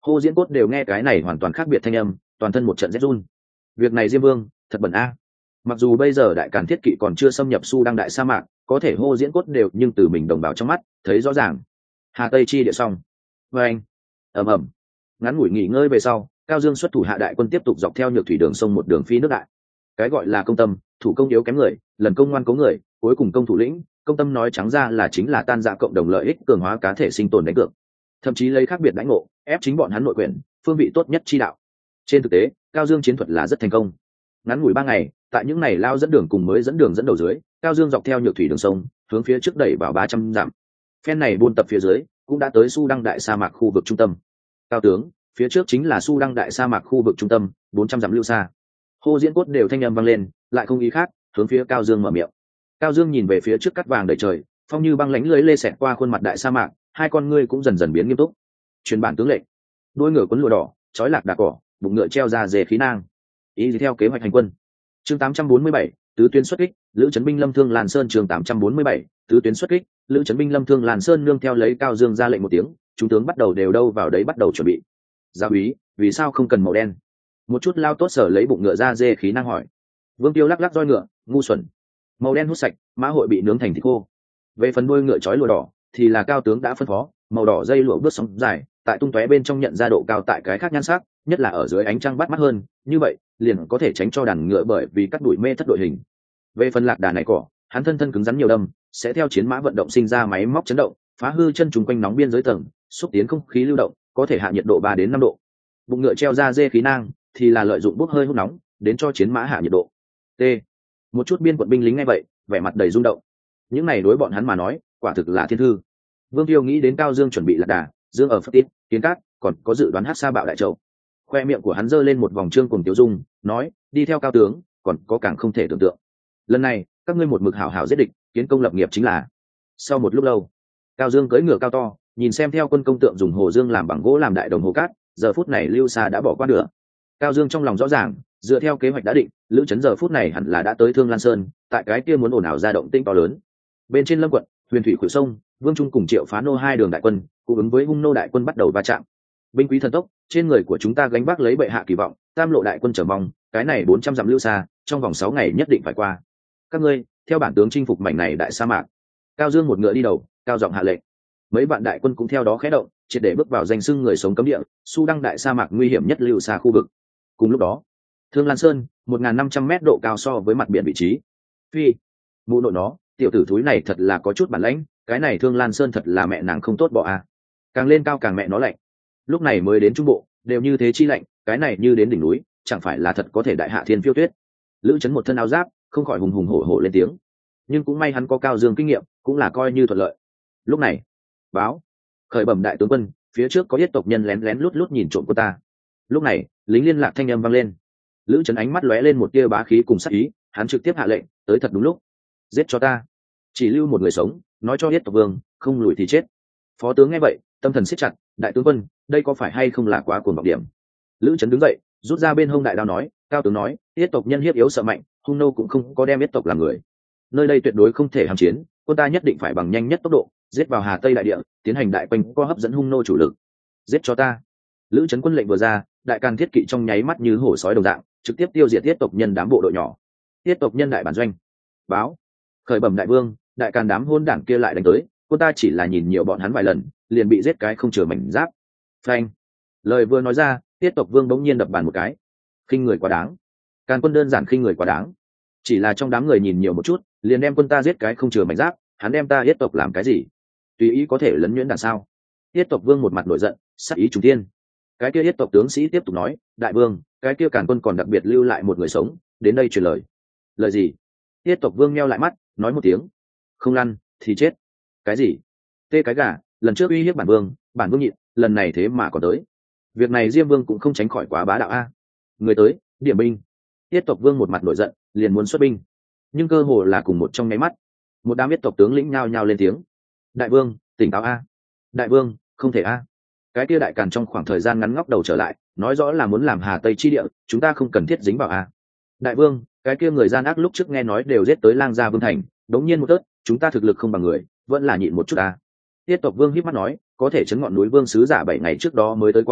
Hô Diễn Cốt đều nghe cái này hoàn toàn khác biệt thanh âm, toàn thân một trận rét run. Việc này Diêm Vương thật bẩn a. Mặc dù bây giờ đại càn thiết kỵ còn chưa xâm nhập Su Đăng đại sa mạc, có thể Hô Diễn Cốt đều nhưng từ mình đồng bào trong mắt thấy rõ ràng. Hà Tây chi địa xong. Và anh ầm ầm, ngắn ngủi nghỉ ngơi về sau, Cao Dương xuất thủ hạ đại quân tiếp tục dọc theo nhược thủy đường sông một đường phi nước đại. Cái gọi là công tâm, thủ công yếu kém người, lần công ngoan cố người, cuối cùng công thủ lĩnh. Công tâm nói trắng ra là chính là tan rã cộng đồng lợi ích, cường hóa cá thể sinh tồn đánh cược, thậm chí lấy khác biệt đãi ngộ ép chính bọn hắn nội quyền, phương vị tốt nhất chi đạo. Trên thực tế, Cao Dương chiến thuật là rất thành công. Ngắn ngủi ba ngày, tại những này lao dẫn đường cùng mới dẫn đường dẫn đầu dưới, Cao Dương dọc theo nhược thủy đường sông hướng phía trước đẩy vào ba trăm dặm. Phen này buôn tập phía dưới cũng đã tới Su Đăng đại sa mạc khu vực trung tâm. Cao tướng, phía trước chính là Su Đăng đại sa mạc khu vực trung tâm, bốn trăm dặm lưu xa. Hô Diễn Cốt đều thanh âm vang lên, lại không ý khác, hướng phía Cao Dương mở miệng. Cao Dương nhìn về phía trước cắt vàng đầy trời, phong như băng lãnh lưới lê xẹt qua khuôn mặt đại sa mạc, hai con ngươi cũng dần dần biến nghiêm túc. Truyền bản tướng lệnh, đuôi ngựa quấn lụa đỏ, trói lạc đà cỏ, bụng ngựa treo ra dề khí nang. Ý theo kế hoạch hành quân. Chương tám trăm bốn mươi bảy, tứ tuyến xuất kích, Lữ Trấn binh Lâm Thương Làn Sơn. Chương tám trăm bốn mươi bảy, tứ tuyến xuất kích, Lữ Trấn binh Lâm Thương Làn Sơn. Nương theo lấy Cao Dương ra lệnh một tiếng, chúng tướng bắt đầu đều đâu vào đấy bắt đầu chuẩn bị. Gia úy, vì sao không cần màu đen? Một chút lao tốt sở lấy bụng ngựa ra dê khí năng hỏi. Vương Tiêu lắc lắc roi ngựa, ngu xuẩn. Màu đen hút sạch, mã hội bị nướng thành thịt khô. Về phần đuôi ngựa trói lụa đỏ, thì là Cao tướng đã phân phó, màu đỏ dây lụa bước sóng dài, tại tung tóe bên trong nhận ra độ cao tại cái khác nhan sắc, nhất là ở dưới ánh trăng bắt mắt hơn, như vậy liền có thể tránh cho đàn ngựa bởi vì cắt đuổi mê thất đội hình. Về phần lạc đà này cỏ, hắn thân thân cứng rắn nhiều đâm, sẽ theo chiến mã vận động sinh ra máy móc chấn động, phá hư chân trùng quanh nóng biên giới tầng, xúc tiến không khí lưu động, có thể hạ nhiệt độ ba đến năm độ. Bụng ngựa treo ra dê khí nang thì là lợi dụng bốc hơi hút nóng đến cho chiến mã hạ nhiệt độ. T. Một chút biên quận binh lính nghe vậy, vẻ mặt đầy rung động. Những này đối bọn hắn mà nói, quả thực là thiên thư. Vương Tiêu nghĩ đến Cao Dương chuẩn bị lạc đà, Dương ở Phật Tít, Kiến Cát, còn có dự đoán hát sa bạo đại châu. Khoe miệng của hắn giơ lên một vòng trương cùng tiêu dung, nói, đi theo Cao tướng, còn có càng không thể tưởng tượng. Lần này, các ngươi một mực hảo hảo giết địch, kiến công lập nghiệp chính là. Sau một lúc lâu, Cao Dương cưỡi ngựa cao to, nhìn xem theo quân công tượng dùng hồ dương làm bằng gỗ làm đại đồng hồ cát, giờ phút này lưu xa đã bỏ qua nửa. Cao Dương trong lòng rõ ràng, dựa theo kế hoạch đã định, Lữ Trấn giờ phút này hẳn là đã tới Thương Lan Sơn, tại cái kia muốn ồn ào ra động tĩnh to lớn. Bên trên Lâm quận, Huyền Thủy khuỷu sông, Vương Trung cùng Triệu Phá Nô hai đường đại quân, cùng ứng với hung nô đại quân bắt đầu va chạm. Binh quý thần tốc, trên người của chúng ta gánh vác lấy bệ hạ kỳ vọng, tam lộ đại quân trở mong, cái này bốn trăm dặm lưu xa, trong vòng sáu ngày nhất định phải qua. Các ngươi, theo bản tướng chinh phục mảnh này đại sa mạc. Cao Dương một ngựa đi đầu, cao giọng hạ lệnh. Mấy vạn đại quân cũng theo đó khẽ động, triệt để bước vào danh xưng người sống cấm địa, Su Đăng đại sa mạc nguy hiểm nhất lưu xa khu vực. Cùng lúc đó, Thương Lan Sơn, một nghìn năm trăm mét độ cao so với mặt biển vị trí. Phi, mụ nội nó, tiểu tử thúi này thật là có chút bản lãnh, cái này Thương Lan Sơn thật là mẹ nàng không tốt bỏ a. Càng lên cao càng mẹ nó lạnh. Lúc này mới đến trung bộ, đều như thế chi lạnh, cái này như đến đỉnh núi, chẳng phải là thật có thể đại hạ thiên phiêu tuyết. Lữ Trấn một thân áo giáp, không khỏi hùng hùng hổ hổ lên tiếng. Nhưng cũng may hắn có Cao Dương kinh nghiệm, cũng là coi như thuận lợi. Lúc này, báo, khởi bẩm đại tướng quân, phía trước có yết tộc nhân lén lén lút lút nhìn trộm cô ta. Lúc này, lính liên lạc thanh âm vang lên. Lữ Trấn ánh mắt lóe lên một tia bá khí cùng sắc ý, hắn trực tiếp hạ lệnh, tới thật đúng lúc. Giết cho ta, chỉ lưu một người sống, nói cho yết tộc vương, không lùi thì chết. Phó tướng nghe vậy, tâm thần siết chặt, đại tướng quân, đây có phải hay không là quá cuồng vọng điểm? Lữ Trấn đứng dậy, rút ra bên hông đại đao nói, Cao tướng nói, yết tộc nhân hiếp yếu sợ mạnh, hung nô cũng không có đem yết tộc làm người. Nơi đây tuyệt đối không thể hàm chiến, quân ta nhất định phải bằng nhanh nhất tốc độ giết vào Hà Tây đại địa, tiến hành đại quanh co hấp dẫn hung nô chủ lực. Giết cho ta. Lữ Trấn quân lệnh vừa ra, đại càn thiết kỵ trong nháy mắt như hổ sói đồng dạng, trực tiếp tiêu diệt yết tộc nhân đám bộ đội nhỏ. Yết tộc nhân đại bản doanh. Báo, khởi bẩm đại vương, đại càn đám hôn đảng kia lại đánh tới, quân ta chỉ là nhìn nhiều bọn hắn vài lần, liền bị giết cái không chừa mảnh giáp. Phanh. Lời vừa nói ra, yết tộc vương bỗng nhiên đập bàn một cái. Khinh người quá đáng. Càn quân đơn giản khinh người quá đáng. Chỉ là trong đám người nhìn nhiều một chút, liền đem quân ta giết cái không chừa mảnh giáp, hắn đem ta yết tộc làm cái gì? Tùy ý có thể lấn nhuyễn đằng sao? Yết tộc vương một mặt nổi giận, sắc ý trùng thiên. Cái kia yết tộc tướng sĩ tiếp tục nói, đại vương, cái kia Càn quân còn đặc biệt lưu lại một người sống, đến đây truyền lời. Lời gì? Yết tộc vương nheo lại mắt, nói một tiếng. Không lăn thì chết. Cái gì? Tê cái gà, lần trước uy hiếp bản vương, bản vương nhịn, lần này thế mà còn tới. Việc này Diêm vương cũng không tránh khỏi quá bá đạo a. Người tới, điểm binh. Yết tộc vương một mặt nổi giận, liền muốn xuất binh, nhưng cơ hồ là cùng một trong nháy mắt, một đám yết tộc tướng lĩnh nhao nhao lên tiếng. Đại vương, tỉnh táo a. Đại vương, không thể a. Cái kia đại càn trong khoảng thời gian ngắn ngóc đầu trở lại, nói rõ là muốn làm Hà Tây chi địa, chúng ta không cần thiết dính vào a. Đại vương, cái kia người gian ác lúc trước nghe nói đều giết tới Lang Gia Vương thành, đống nhiên một tớt, chúng ta thực lực không bằng người, vẫn là nhịn một chút a. Yết tộc vương híp mắt nói, có thể chấn ngọn núi vương sứ giả bảy ngày trước đó mới tới qua,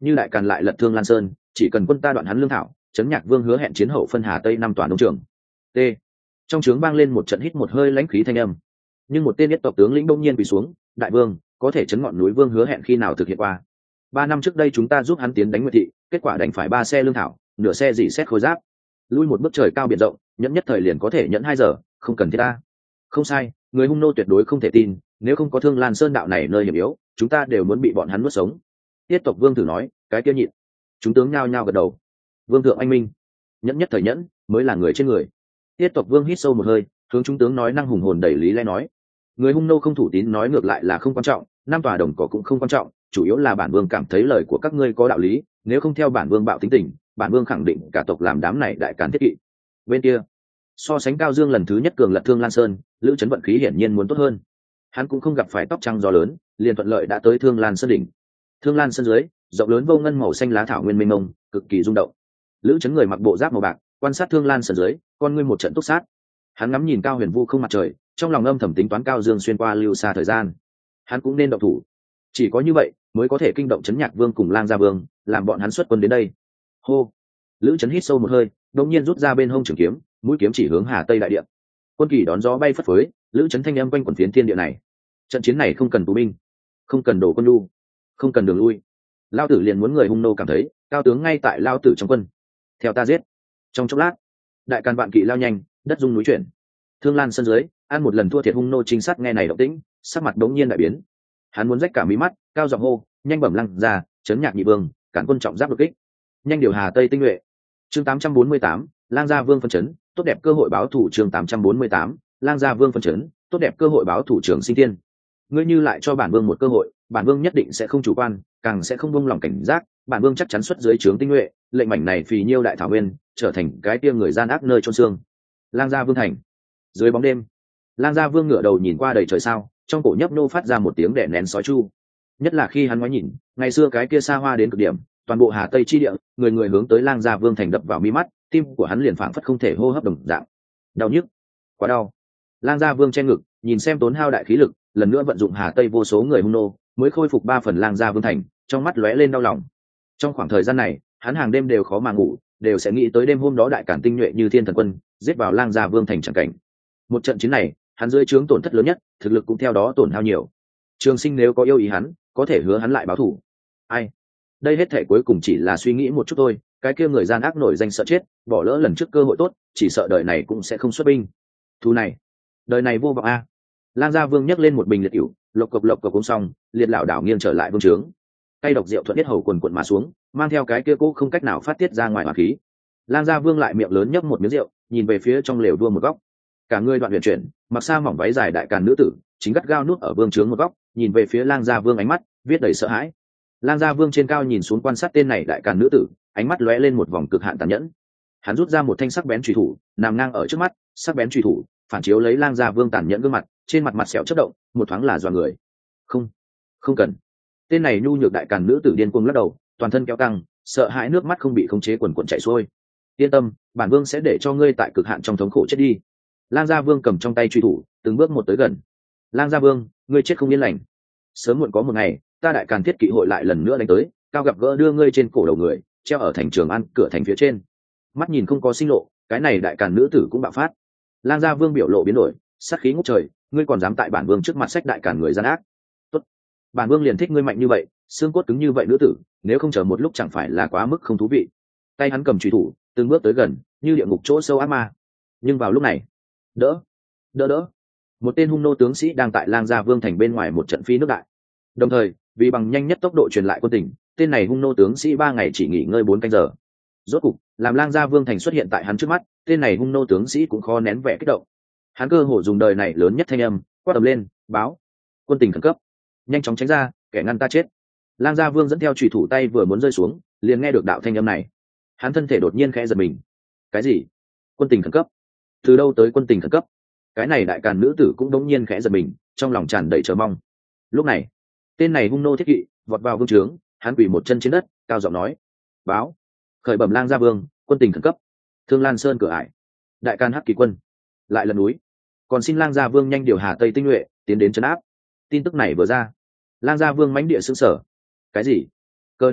như đại càn lại lật Thương Lan Sơn, chỉ cần quân ta đoạn hắn lương thảo, Trấn Nhạc Vương hứa hẹn chiến hậu phân Hà Tây năm tòa nông trường. T. Trong trướng vang lên một trận hít một hơi lãnh khí thanh âm. Nhưng một tên nhất tộc tướng lĩnh bỗng nhiên quỳ xuống, đại vương, có thể chấn ngọn núi Vương hứa hẹn khi nào thực hiện qua? Ba năm trước đây chúng ta giúp hắn tiến đánh Nguyệt thị, kết quả đánh phải ba xe lương thảo, nửa xe dỉ xét khối giáp, lui một bước trời cao biển rộng, nhẫn nhất thời liền có thể nhẫn hai giờ, không cần thiết ta. Không sai, người hung nô tuyệt đối không thể tin, nếu không có Thương Lan Sơn đạo này nơi hiểm yếu, chúng ta đều muốn bị bọn hắn nuốt sống. Tiết tộc Vương thử nói, cái kia nhịn. Chúng tướng nhao nhao gật đầu. Vương thượng anh minh, nhẫn nhất thời nhẫn mới là người trên người. Tiết tộc Vương hít sâu một hơi, hướng chúng tướng nói năng hùng hồn đầy lý lẽ nói, người hung nô không thủ tín nói ngược lại là không quan trọng, năm tòa đồng cỏ cũng không quan trọng, chủ yếu là bản vương cảm thấy lời của các ngươi có đạo lý, nếu không theo bản vương bạo tính tình, bản vương khẳng định cả tộc làm đám này đại càn thiết kỵ. Bên kia, so sánh Cao Dương lần thứ nhất cường lật Thương Lan Sơn, Lữ Chấn vận khí hiển nhiên muốn tốt hơn. Hắn cũng không gặp phải tóc trắng gió lớn, liền thuận lợi đã tới Thương Lan Sơn đỉnh. Thương Lan Sơn dưới, rộng lớn vô ngân màu xanh lá thảo nguyên mênh mông, cực kỳ rung động. Lữ Chấn người mặc bộ giáp màu bạc, quan sát Thương Lan Sơn dưới, con ngươi một trận túc sát. Hắn ngắm nhìn Cao Huyền Vu không mặt trời, trong lòng âm thầm tính toán Cao Dương xuyên qua lưu xa thời gian, hắn cũng nên động thủ. Chỉ có như vậy mới có thể kinh động Trấn Nhạc Vương cùng Lang Gia Vương, làm bọn hắn xuất quân đến đây. Hô. Lữ Chấn hít sâu một hơi, đột nhiên rút ra bên hông trường kiếm, mũi kiếm chỉ hướng Hà Tây đại địa. Quân kỳ đón gió bay phất phới, Lữ Chấn thanh âm quanh quẩn phiến thiên địa này. Trận chiến này không cần tù binh, không cần đổ quân lu, không cần đường lui. Lao tử liền muốn người hung nô cảm thấy, cao tướng ngay tại lao tử trong quân. Theo ta giết. Trong chốc lát, đại càn vạn kỵ lao nhanh, đất rung núi chuyển. Thương Lan Sơn dưới, ăn một lần thua thiệt hung nô trinh sát nghe này động tĩnh, sắc mặt đống nhiên đại biến. Hắn muốn rách cả mí mắt, cao giọng hô, nhanh bẩm Lăng ra, Trấn Nhạc nhị vương, cản quân trọng giáp đột kích, nhanh điều Hà Tây tinh nhuệ. Chương tám trăm bốn mươi tám, Lang Gia Vương phân chấn, tốt đẹp cơ hội báo thủ. Chương tám trăm bốn mươi tám, Lang Gia Vương phân chấn, tốt đẹp cơ hội báo thủ. Trường Sinh Tiên, ngươi như lại cho bản vương một cơ hội, bản vương nhất định sẽ không chủ quan, càng sẽ không buông lòng cảnh giác, bản vương chắc chắn xuất dưới trướng tinh nhuệ, lệnh mảnh này phì nhiêu đại thảo nguyên trở thành cái tia người gian ác nơi chôn xương. Lang Gia Vương thành. Dưới bóng đêm, Lang Gia Vương ngửa đầu nhìn qua đầy trời sao, trong cổ nhấp nô phát ra một tiếng đẻ nén sói chu. Nhất là khi hắn ngoái nhìn, ngày xưa cái kia xa hoa đến cực điểm, toàn bộ Hà Tây chi địa, người người hướng tới Lang Gia Vương thành đập vào mi mắt, tim của hắn liền phảng phất không thể hô hấp đồng dạng. Đau nhức, quá đau. Lang Gia Vương che ngực, nhìn xem tốn hao đại khí lực, lần nữa vận dụng Hà Tây vô số người hung nô, mới khôi phục ba phần Lang Gia Vương thành, trong mắt lóe lên đau lòng. Trong khoảng thời gian này, hắn hàng đêm đều khó mà ngủ, đều sẽ nghĩ tới đêm hôm đó đại cản tinh nhuệ như thiên thần quân giết vào Lang Gia Vương thành chẳng cảnh. Một trận chiến này, hắn dưới trướng tổn thất lớn nhất, thực lực cũng theo đó tổn hao nhiều. Trường Sinh nếu có yêu ý hắn, có thể hứa hắn lại báo thù. Ai? Đây hết thể cuối cùng chỉ là suy nghĩ một chút thôi, cái kia người gian ác nổi danh sợ chết, bỏ lỡ lần trước cơ hội tốt, chỉ sợ đời này cũng sẽ không xuất binh. Thù này, đời này vô vọng a. Lang Gia Vương nhấc lên một bình liệt rượu, lộc cộc lộc cộc uống xong, liệt lão đảo nghiêng trở lại vương trướng. Tay độc rượu thuận tiết hầu quần quần mà xuống, mang theo cái kia cố không cách nào phát tiết ra ngoài hỏa khí. Lang Gia Vương lại miệng lớn nhấp một miếng rượu, nhìn về phía trong lều vua một góc. Cả người đoạn huyền chuyển, mặc sa mỏng váy dài đại càn nữ tử, chính gắt gao nuốt ở vương trướng một góc, nhìn về phía Lang Gia Vương ánh mắt viết đầy sợ hãi. Lang Gia Vương trên cao nhìn xuống quan sát tên này đại càn nữ tử, ánh mắt lóe lên một vòng cực hạn tàn nhẫn. Hắn rút ra một thanh sắc bén chùy thủ, nằm ngang ở trước mắt, sắc bén chùy thủ phản chiếu lấy Lang Gia Vương tàn nhẫn gương mặt, trên mặt mặt sẹo chớp động, một thoáng là dọa người. Không, không cần. Tên này nhu nhược đại càn nữ tử điên cuồng lắc đầu, toàn thân kéo căng, sợ hãi nước mắt không bị khống chế quần quần chảy xuôi. Yên tâm, bản vương sẽ để cho ngươi tại cực hạn trong thống khổ chết đi. Lang Gia Vương cầm trong tay truy thủ, từng bước một tới gần. Lang Gia Vương, ngươi chết không yên lành. Sớm muộn có một ngày, ta đại càn thiết kỵ hội lại lần nữa đánh tới, cao gặp gỡ đưa ngươi trên cổ đầu người, treo ở thành Trường An cửa thành phía trên. Mắt nhìn không có sinh lộ, cái này đại càn nữ tử cũng bạo phát. Lang Gia Vương biểu lộ biến đổi, sát khí ngút trời, ngươi còn dám tại bản vương trước mặt sách đại càn người gian ác? Tốt, bản vương liền thích ngươi mạnh như vậy, xương cốt cứng như vậy nữ tử, nếu không chờ một lúc chẳng phải là quá mức không thú vị. Tay hắn cầm truy thủ, từng bước tới gần, như địa ngục chỗ sâu ác ma. Nhưng vào lúc này, đỡ, đỡ đỡ, một tên hung nô tướng sĩ đang tại Lang Gia Vương thành bên ngoài một trận phi nước đại. Đồng thời, vì bằng nhanh nhất tốc độ truyền lại quân tình, tên này hung nô tướng sĩ ba ngày chỉ nghỉ ngơi bốn canh giờ. Rốt cục, làm Lang Gia Vương thành xuất hiện tại hắn trước mắt, tên này hung nô tướng sĩ cũng khó nén vẻ kích động. Hắn cơ hồ dùng đời này lớn nhất thanh âm quát tầm lên, báo quân tình khẩn cấp, nhanh chóng tránh ra, kẻ ngăn ta chết. Lang Gia Vương dẫn theo chủy thủ tay vừa muốn rơi xuống, liền nghe được đạo thanh âm này. Hắn thân thể đột nhiên khẽ giật mình. Cái gì? Quân tình khẩn cấp? Từ đâu tới quân tình khẩn cấp? Cái này đại càn nữ tử cũng đống nhiên khẽ giật mình, trong lòng tràn đầy chờ mong. Lúc này, tên này hung nô thiết kỵ vọt vào vương trướng, hắn quỳ một chân trên đất, cao giọng nói, báo khởi bẩm Lang Gia Vương, quân tình khẩn cấp, Thương Lan Sơn cửa ải, đại càn hắc kỳ quân lại lần núi, còn xin Lang Gia Vương nhanh điều Hà Tây tinh nhuệ tiến đến trấn áp. Tin tức này vừa ra, Lang Gia Vương mãnh địa sững sờ. Cái gì? Cờ đen binh,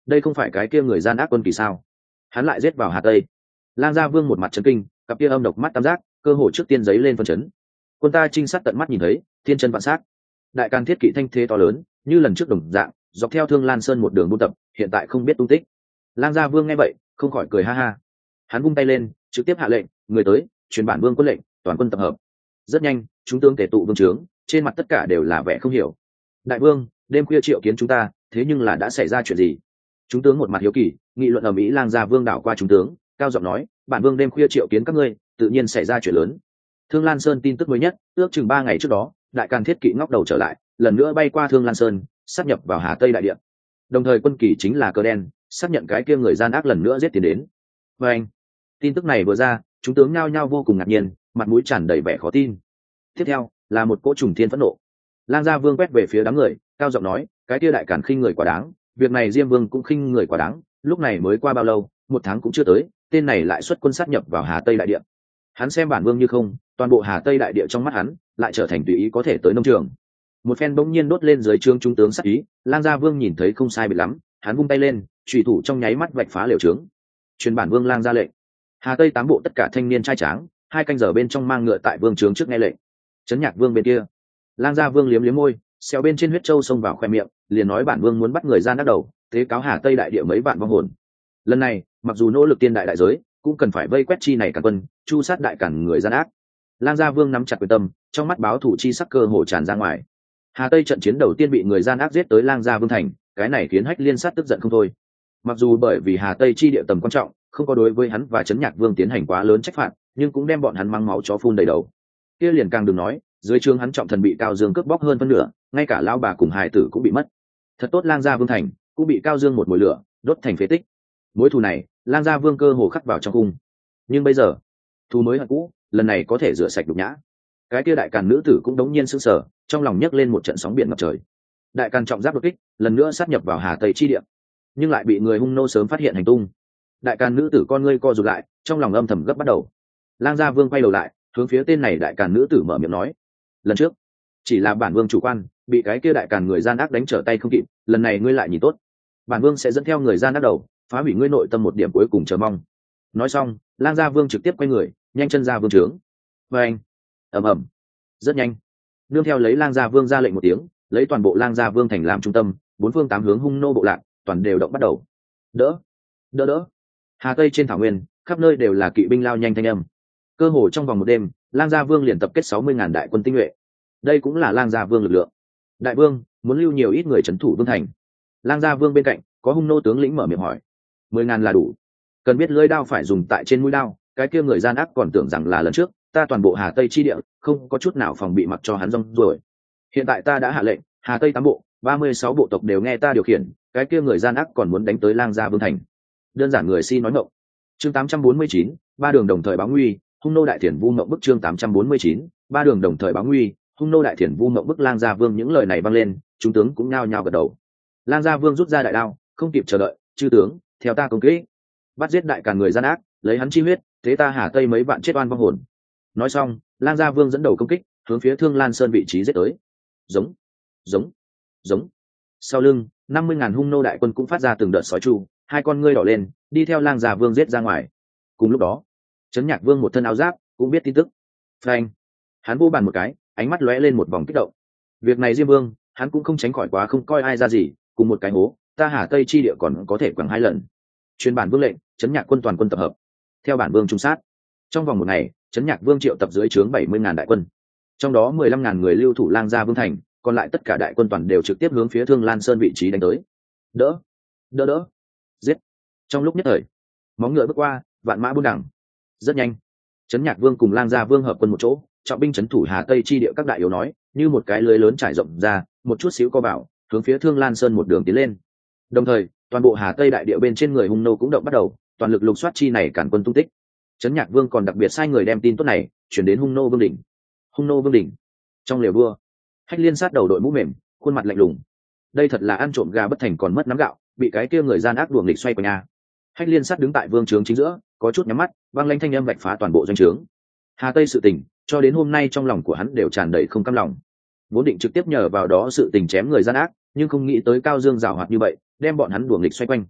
đây không phải cái kia người gian ác quân kỳ sao? Hắn lại giết vào Hà Tây. Lang Gia Vương một mặt chấn kinh, cặp kia âm độc mắt tam giác, cơ hội trước tiên giấy lên phân chấn. Quân ta trinh sát tận mắt nhìn thấy, thiên chân vạn sát. Đại Càn thiết kỵ thanh thế to lớn, như lần trước đồng dạng, dọc theo Thương Lan Sơn một đường buôn tập, hiện tại không biết tung tích. Lang Gia Vương nghe vậy, không khỏi cười ha ha. Hắn vung tay lên, trực tiếp hạ lệnh, người tới, truyền bản vương quân lệnh, toàn quân tập hợp. Rất nhanh, chúng tướng tề tụ vương trướng, trên mặt tất cả đều là vẻ không hiểu. Đại vương, đêm khuya triệu kiến chúng ta, thế nhưng là đã xảy ra chuyện gì? Chúng tướng một mặt hiếu kỳ, nghị luận ở mỹ. Lang Gia Vương đảo qua chúng tướng, cao giọng nói, bản vương đêm khuya triệu kiến các ngươi, tự nhiên xảy ra chuyện lớn. Thương Lan Sơn tin tức mới nhất, ước chừng ba ngày trước đó, Đại Càn thiết kỵ ngóc đầu trở lại, lần nữa bay qua Thương Lan Sơn, sát nhập vào Hà Tây đại địa. Đồng thời quân kỳ chính là cờ đen, xác nhận cái kia người gian ác lần nữa giết tiến đến. Và anh, tin tức này vừa ra, chúng tướng nhao nhao vô cùng ngạc nhiên, mặt mũi tràn đầy vẻ khó tin. Tiếp theo là một cỗ trùng thiên phẫn nộ. Lang Gia Vương quét về phía đám người, cao giọng nói, cái kia Đại Càn khinh người quá đáng, việc này Diêm Vương cũng khinh người quá đáng. Lúc này mới qua bao lâu, một tháng cũng chưa tới, tên này lại xuất quân sát nhập vào Hà Tây đại địa. Hắn xem bản vương như không, toàn bộ Hà Tây đại địa trong mắt hắn lại trở thành tùy ý có thể tới nông trường. Một phen bỗng nhiên đốt lên dưới trướng trung tướng sát ý. Lang Gia Vương nhìn thấy không sai biệt lắm, hắn vung tay lên, chủy thủ trong nháy mắt vạch phá liều trướng. Truyền bản vương Lang ra lệnh, Hà Tây tám bộ tất cả thanh niên trai tráng, hai canh giờ bên trong mang ngựa tại vương trướng trước nghe lệnh. Trấn Nhạc Vương bên kia, Lang Gia Vương liếm liếm môi, xéo bên trên huyết châu xông vào khoe miệng, liền nói bản vương muốn bắt người gian đắc đầu, tế cáo Hà Tây đại địa mấy vạn vong hồn. Lần này, mặc dù nỗ lực tiên đại đại giới, cũng cần phải vây quét chi này cả quân, chu sát đại cản người gian ác. Lang Gia Vương nắm chặt quyền tâm, trong mắt báo thủ chi sắc cơ hồ tràn ra ngoài. Hà Tây trận chiến đầu tiên bị người gian ác giết tới Lang Gia Vương thành, cái này khiến Hách Liên Sát tức giận không thôi. Mặc dù bởi vì Hà Tây chi địa tầm quan trọng, không có đối với hắn và Trấn Nhạc Vương tiến hành quá lớn trách phạt, nhưng cũng đem bọn hắn mang máu chó phun đầy đầu. Kia liền càng đừng nói, dưới trướng hắn trọng thần bị Cao Dương cướp bóc hơn phân nửa, ngay cả lão bà cùng hài tử cũng bị mất. Thật tốt Lang Gia Vương thành, cũng bị Cao Dương một mồi lửa đốt thành phế tích. Mối thù này, Lang Gia Vương cơ hồ khắc vào trong cung. Nhưng bây giờ, thù mới hận cũ, lần này có thể rửa sạch nhục nhã. Cái kia Đại Càn nữ tử cũng đống nhiên sững sờ, trong lòng nhấc lên một trận sóng biển ngập trời. Đại Càn trọng giáp đột kích, lần nữa sát nhập vào Hà Tây chi địa, nhưng lại bị người hung nô sớm phát hiện hành tung. Đại Càn nữ tử con ngươi co rụt lại, trong lòng âm thầm gấp bắt đầu. Lang Gia Vương quay đầu lại, hướng phía tên này Đại Càn nữ tử mở miệng nói, lần trước chỉ là bản vương chủ quan, bị cái kia Đại Càn người gian ác đánh trở tay không kịp, lần này ngươi lại nhìn tốt, bản vương sẽ dẫn theo người gian ác đầu, phá hủy ngươi nội tâm một điểm cuối cùng chờ mong. Nói xong, Lang Gia Vương trực tiếp quay người, nhanh chân ra vương trướng. Và anh, ầm ầm, rất nhanh, nương theo lấy Lang Gia Vương ra lệnh một tiếng, lấy toàn bộ Lang Gia Vương thành làm trung tâm, bốn phương tám hướng hung nô bộ lạc toàn đều động bắt đầu. Đỡ, đỡ đỡ. Hà Tây trên thảo nguyên, khắp nơi đều là kỵ binh lao nhanh thanh âm. Cơ hồ trong vòng một đêm, Lang Gia Vương liền tập kết sáu mươi ngàn đại quân tinh nhuệ. Đây cũng là Lang Gia Vương lực lượng. Đại vương muốn lưu nhiều ít người trấn thủ vương thành. Lang Gia Vương bên cạnh có hung nô tướng lĩnh mở miệng hỏi. Mười ngàn là đủ. Cần biết lưỡi đao phải dùng tại trên mũi đao, cái kia người gian ác còn tưởng rằng là lần trước ta toàn bộ Hà Tây chi địa không có chút nào phòng bị mặc cho hắn rong rồi. Hiện tại ta đã hạ lệnh, Hà Tây tám bộ, ba mươi sáu bộ tộc đều nghe ta điều khiển, cái kia người gian ác còn muốn đánh tới Lang Gia Vương thành. Đơn giản người si nói ngọng. Chương tám trăm bốn mươi chín, ba đường đồng thời báo nguy, hung nô đại thiền vu ngọng bức. Chương tám trăm bốn mươi chín, ba đường đồng thời báo nguy, hung nô đại thiền vu ngọng bức. Lang Gia Vương những lời này vang lên, chúng tướng cũng nhao nhao gật đầu. Lang Gia Vương rút ra đại đao, không kịp chờ đợi, chư tướng, theo ta công kích, bắt giết Đại Càn người gian ác, lấy hắn chi huyết, thế ta Hà Tây mấy vạn chết oan vong hồn. Nói xong, Lang Gia Vương dẫn đầu công kích, hướng phía Thương Lan Sơn vị trí giết tới. Giống, giống, giống. Sau lưng, năm mươi ngàn hung nô đại quân cũng phát ra từng đợt sói chu, hai con ngươi đỏ lên, đi theo Lang Gia Vương giết ra ngoài. Cùng lúc đó, Trấn Nhạc Vương một thân áo giáp cũng biết tin tức. Phanh, hắn vô bàn một cái, ánh mắt lóe lên một vòng kích động. Việc này Diêm Vương, hắn cũng không tránh khỏi quá không coi ai ra gì, cùng một cái hố, ta Hà Tây chi địa còn có thể quẳng hai lần. Truyền bản vương lệnh, Trấn Nhạc quân toàn quân tập hợp. Theo bản vương trung sát, trong vòng một ngày, Trấn Nhạc Vương triệu tập dưới trướng bảy mươi ngàn đại quân, trong đó mười lăm ngàn người lưu thủ Lang Gia Vương thành, còn lại tất cả đại quân toàn đều trực tiếp hướng phía Thương Lan Sơn vị trí đánh tới. Đỡ, đỡ đỡ, giết. Trong lúc nhất thời, móng ngựa bước qua, vạn mã buôn đẳng. Rất nhanh, Trấn Nhạc Vương cùng Lang Gia Vương hợp quân một chỗ, trọng binh trấn thủ Hà Tây chi địa các đại yếu nói, như một cái lưới lớn trải rộng ra, một chút xíu co vào, hướng phía Thương Lan Sơn một đường tiến lên. Đồng thời, toàn bộ Hà Tây đại địa bên trên người hung nô cũng động bắt đầu, toàn lực lục soát chi này cản quân tung tích. Trấn Nhạc Vương còn đặc biệt sai người đem tin tốt này chuyển đến hung nô vương đỉnh. Hung nô vương đỉnh, trong lều đua, Hách Liên sát đầu đội mũ mềm, khuôn mặt lạnh lùng. Đây thật là ăn trộm gà bất thành còn mất nắm gạo, bị cái kia người gian ác đuổi nghịch xoay quanh nhà. Hách Liên sát đứng tại vương trướng chính giữa, có chút nhắm mắt, vang lanh thanh âm vạch phá toàn bộ doanh trướng. Hà Tây sự tình, cho đến hôm nay trong lòng của hắn đều tràn đầy không cam lòng. Vốn định trực tiếp nhờ vào đó sự tình chém người gian ác, nhưng không nghĩ tới Cao Dương giàu hoạt như vậy, đem bọn hắn đuổi nghịch xoay quanh,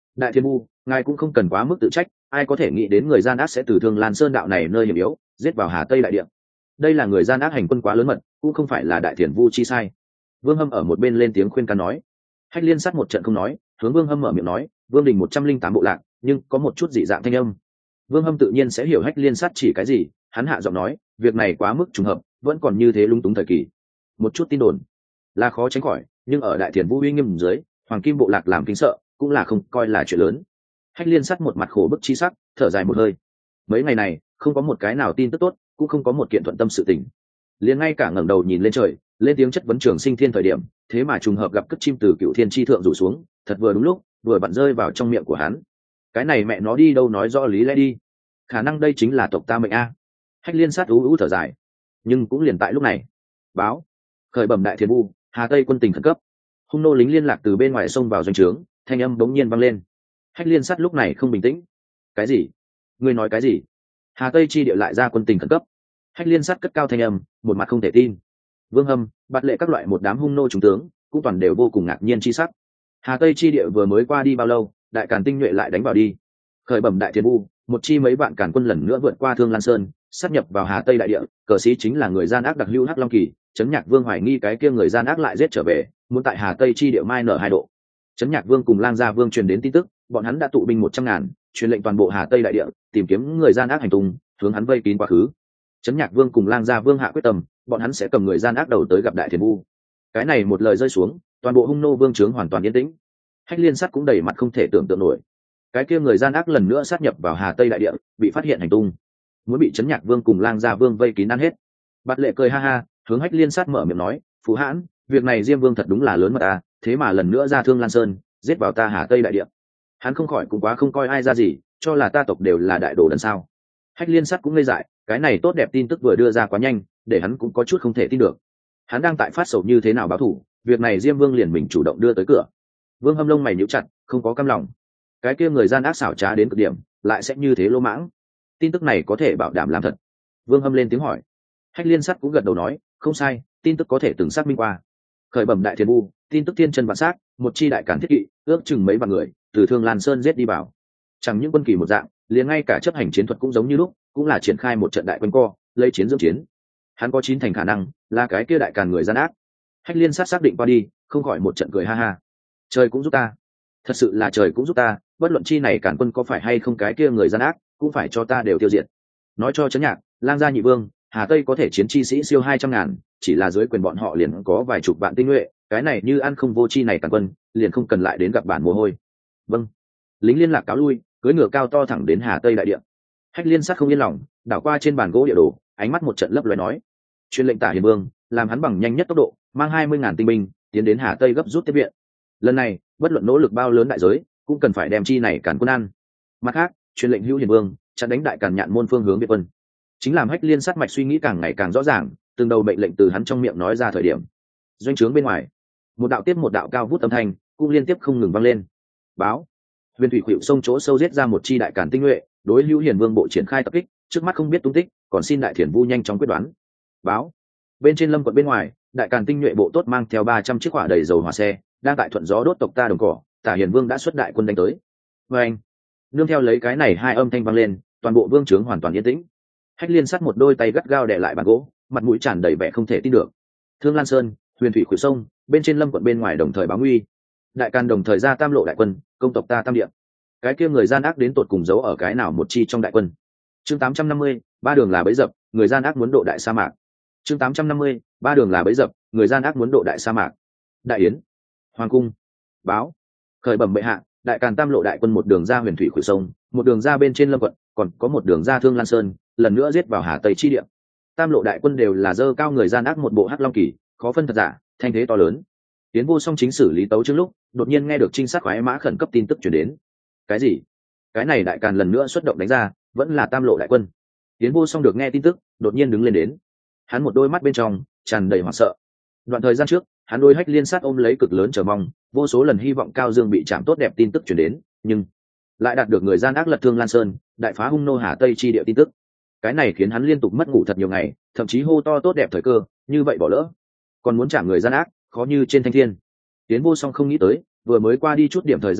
Đại Thiên Vu, ngài cũng không cần quá mức tự trách, ai có thể nghĩ đến người gian ác sẽ từ Thương Lan Sơn đạo này nơi hiểm yếu giết vào Hà Tây đại địa. Đây là người gian ác hành quân quá lớn mật, cũng không phải là Đại Thiền Vu chi sai. Vương Hâm ở một bên lên tiếng khuyên can nói. Hách Liên sát một trận không nói, hướng Vương Hâm mở miệng nói, Vương đình một trăm linh tám bộ lạc, nhưng có một chút dị dạng thanh âm. Vương Hâm tự nhiên sẽ hiểu Hách Liên sát chỉ cái gì, hắn hạ giọng nói, việc này quá mức trùng hợp, vẫn còn như thế lung túng thời kỳ. Một chút tin đồn là khó tránh khỏi, nhưng ở Đại Thiền Vu uy nghiêm dưới, Hoàng Kim bộ lạc làm kinh sợ, cũng là không coi là chuyện lớn. Hách Liên sát một mặt khổ bức chi sắc, thở dài một hơi. Mấy ngày này, không có một cái nào tin tức tốt, cũng không có một kiện thuận tâm sự tình. Liền ngay cả ngẩng đầu nhìn lên trời, lên tiếng chất vấn Trường Sinh Thiên thời điểm, thế mà trùng hợp gặp cất chim từ Cựu Thiên chi thượng rủ xuống, thật vừa đúng lúc, vừa vặn rơi vào trong miệng của hắn. Cái này mẹ nó đi đâu nói rõ lý lẽ đi. Khả năng đây chính là tộc ta mệnh a. Hách Liên sát ú ú thở dài. Nhưng cũng liền tại lúc này, báo khởi bẩm Đại Thiên Vu, Hà Tây quân tình khẩn cấp. Hung nô lính liên lạc từ bên ngoài xông vào doanh trướng, thanh âm bỗng nhiên vang lên. Hách Liên sát lúc này không bình tĩnh. Cái gì? Ngươi nói cái gì? Hà Tây chi địa lại ra quân tình khẩn cấp? Hách Liên sát cất cao thanh âm, một mặt không thể tin. Vương Hâm, Bạt Lệ các loại một đám hung nô trung tướng, cũng toàn đều vô cùng ngạc nhiên chi sắc. Hà Tây chi địa vừa mới qua đi bao lâu, đại càn tinh nhuệ lại đánh vào đi. Khởi bẩm Đại Thiên Vu, một chi mấy vạn càn quân lần nữa vượt qua Thương Lan Sơn, sát nhập vào Hà Tây đại địa, cờ sĩ chính là người gian ác đặc hữu Hắc Long Kỳ, Trấn Nhạc Vương hoài nghi cái kia người gian ác lại giết trở về, muốn tại Hà Tây chi địa mai nở hai độ. Trấn Nhạc Vương cùng Lang Gia Vương truyền đến tin tức, bọn hắn đã tụ binh một trăm ngàn, truyền lệnh toàn bộ Hà Tây đại địa, tìm kiếm người gian ác hành tung, hướng hắn vây kín quá khứ. Trấn Nhạc Vương cùng Lang Gia Vương hạ quyết tâm, bọn hắn sẽ cầm người gian ác đầu tới gặp Đại Thiên Vu. Cái này một lời rơi xuống, toàn bộ hung nô vương trướng hoàn toàn yên tĩnh. Hách Liên sát cũng đầy mặt không thể tưởng tượng nổi. Cái kia người gian ác lần nữa sát nhập vào Hà Tây đại địa, bị phát hiện hành tung, muốn bị Trấn Nhạc Vương cùng Lang Gia Vương vây kín ăn hết. Bạt Lệ cười ha ha, hướng Hách Liên sát mở miệng nói, "Phú Hãn, việc này Diêm Vương thật đúng là lớn mật à, thế mà lần nữa ra Thương Lan Sơn, giết vào ta Hà Tây đại địa." Hắn không khỏi cũng quá không coi ai ra gì, cho là ta tộc đều là đại đồ đần sao. Hách Liên sát cũng ngây dại, cái này tốt đẹp tin tức vừa đưa ra quá nhanh, để hắn cũng có chút không thể tin được. Hắn đang tại phát sầu như thế nào báo thù, việc này Diêm Vương liền mình chủ động đưa tới cửa. Vương Hâm lông mày nhíu chặt, không có cam lòng. Cái kia người gian ác xảo trá đến cực điểm, lại sẽ như thế lỗ mãng. Tin tức này có thể bảo đảm làm thật? Vương Hâm lên tiếng hỏi. Hách Liên sát cũng gật đầu nói, không sai, tin tức có thể từng xác minh qua. Khởi bẩm Đại Thiên Vu, tin tức thiên chân vạn xác, một chi đại cản thiết kỵ, ước chừng mấy vạn người, từ Thương Lan Sơn giết đi vào. Chẳng những quân kỳ một dạng, liền ngay cả chấp hành chiến thuật cũng giống như lúc, cũng là triển khai một trận đại quân co, lấy chiến dưỡng chiến. Hắn có chín thành khả năng là cái kia đại càn người gian ác. Hách Liên sát xác định qua đi, không khỏi một trận cười ha ha. Trời cũng giúp ta, thật sự là trời cũng giúp ta, bất luận chi này càn quân có phải hay không cái kia người gian ác, cũng phải cho ta đều tiêu diệt. Nói cho Trấn Nhạc, Lang Gia nhị vương, Hà Tây có thể chiến chi sĩ siêu hai trăm ngàn, chỉ là dưới quyền bọn họ liền có vài chục vạn tinh nhuệ, cái này như ăn không vô chi này càn quân, liền không cần lại đến gặp bản mồ hôi. Vâng. Lính liên lạc cáo lui, cưỡi ngựa cao to thẳng đến Hà Tây đại địa. Hách Liên sát không yên lòng, đảo qua trên bàn gỗ địa đồ, ánh mắt một trận lấp lóe nói, truyền lệnh Tả Hiền Vương, làm hắn bằng nhanh nhất tốc độ, mang hai mươi ngàn tinh binh, tiến đến Hà Tây gấp rút tiếp viện. Lần này, bất luận nỗ lực bao lớn đại giới, cũng cần phải đem chi này càn quân ăn. Mặt khác, truyền lệnh Hữu Hiền Vương, chặn đánh đại càn nhạn môn phương hướng Việt quân. Chính làm Hách Liên sát mạch suy nghĩ càng ngày càng rõ ràng, từng đầu mệnh lệnh từ hắn trong miệng nói ra thời điểm. Doanh trướng bên ngoài, một đạo tiếp một đạo cao vút âm thanh, cũng liên tiếp không ngừng vang lên. Báo, Huyền Thủy Khuỵu sông chỗ sâu giết ra một chi đại càn tinh nhuệ, đối Hữu Hiền Vương bộ triển khai tập kích, trước mắt không biết tung tích, còn xin Đại Thiền Vu nhanh chóng quyết đoán. Báo, bên trên lâm quận bên ngoài, đại càn tinh nhuệ bộ tốt mang theo ba trăm chiếc hỏa đầy dầu hỏa xe, đang tại thuận gió đốt tộc ta đồng cỏ, Tả Hiền Vương đã xuất đại quân đánh tới. Và anh, nương theo lấy cái này hai âm thanh vang lên, toàn bộ vương trướng hoàn toàn yên tĩnh. Hách Liên sát một đôi tay gắt gao đè lại bàn gỗ, mặt mũi tràn đầy vẻ không thể tin được. Thương Lan Sơn, Huyền Thủy Khuỵu sông, bên trên lâm quận bên ngoài đồng thời báo nguy. Đại càn đồng thời ra tam lộ đại quân, công tộc ta tam địa. Cái kia người gian ác đến tột cùng giấu ở cái nào một chi trong đại quân. Chương tám trăm năm mươi, ba đường là bẫy dập, người gian ác muốn độ đại sa mạc. Chương tám trăm năm mươi, ba đường là bẫy dập, người gian ác muốn độ đại sa mạc. Đại yến, hoàng cung. Báo, khởi bẩm bệ hạ, đại càn tam lộ đại quân một đường ra Huyền Thủy Khuỵu sông, một đường ra bên trên lâm quận, còn có một đường ra Thương Lan Sơn, lần nữa giết vào Hà Tây chi địa. Tam lộ đại quân đều là dơ cao người gian ác một bộ Hắc Long Kỳ, khó phân thật giả, thanh thế to lớn. Tiến Vô Song chính xử lý tấu chương lúc, đột nhiên nghe được trinh sát khoái mã khẩn cấp tin tức truyền đến. Cái gì? Cái này đại càn lần nữa xuất động đánh ra, vẫn là tam lộ đại quân. Tiến Vô Song được nghe tin tức, đột nhiên đứng lên đến. Hắn một đôi mắt bên trong tràn đầy hoảng sợ. Đoạn thời gian trước, hắn đôi Hách Liên sát ôm lấy cực lớn chờ mong, vô số lần hy vọng Cao Dương bị chạm tốt đẹp tin tức truyền đến, nhưng lại đạt được người gian ác lật Thương Lan Sơn, đại phá hung nô Hà Tây chi địa tin tức. Cái này khiến hắn liên tục mất ngủ thật nhiều ngày, thậm chí hô to tốt đẹp thời cơ, như vậy bỏ lỡ, còn muốn chạm người gian ác, khó như trên thanh thiên. Tiến Vô Song không nghĩ tới, vừa mới qua đi chút điểm thời gian này,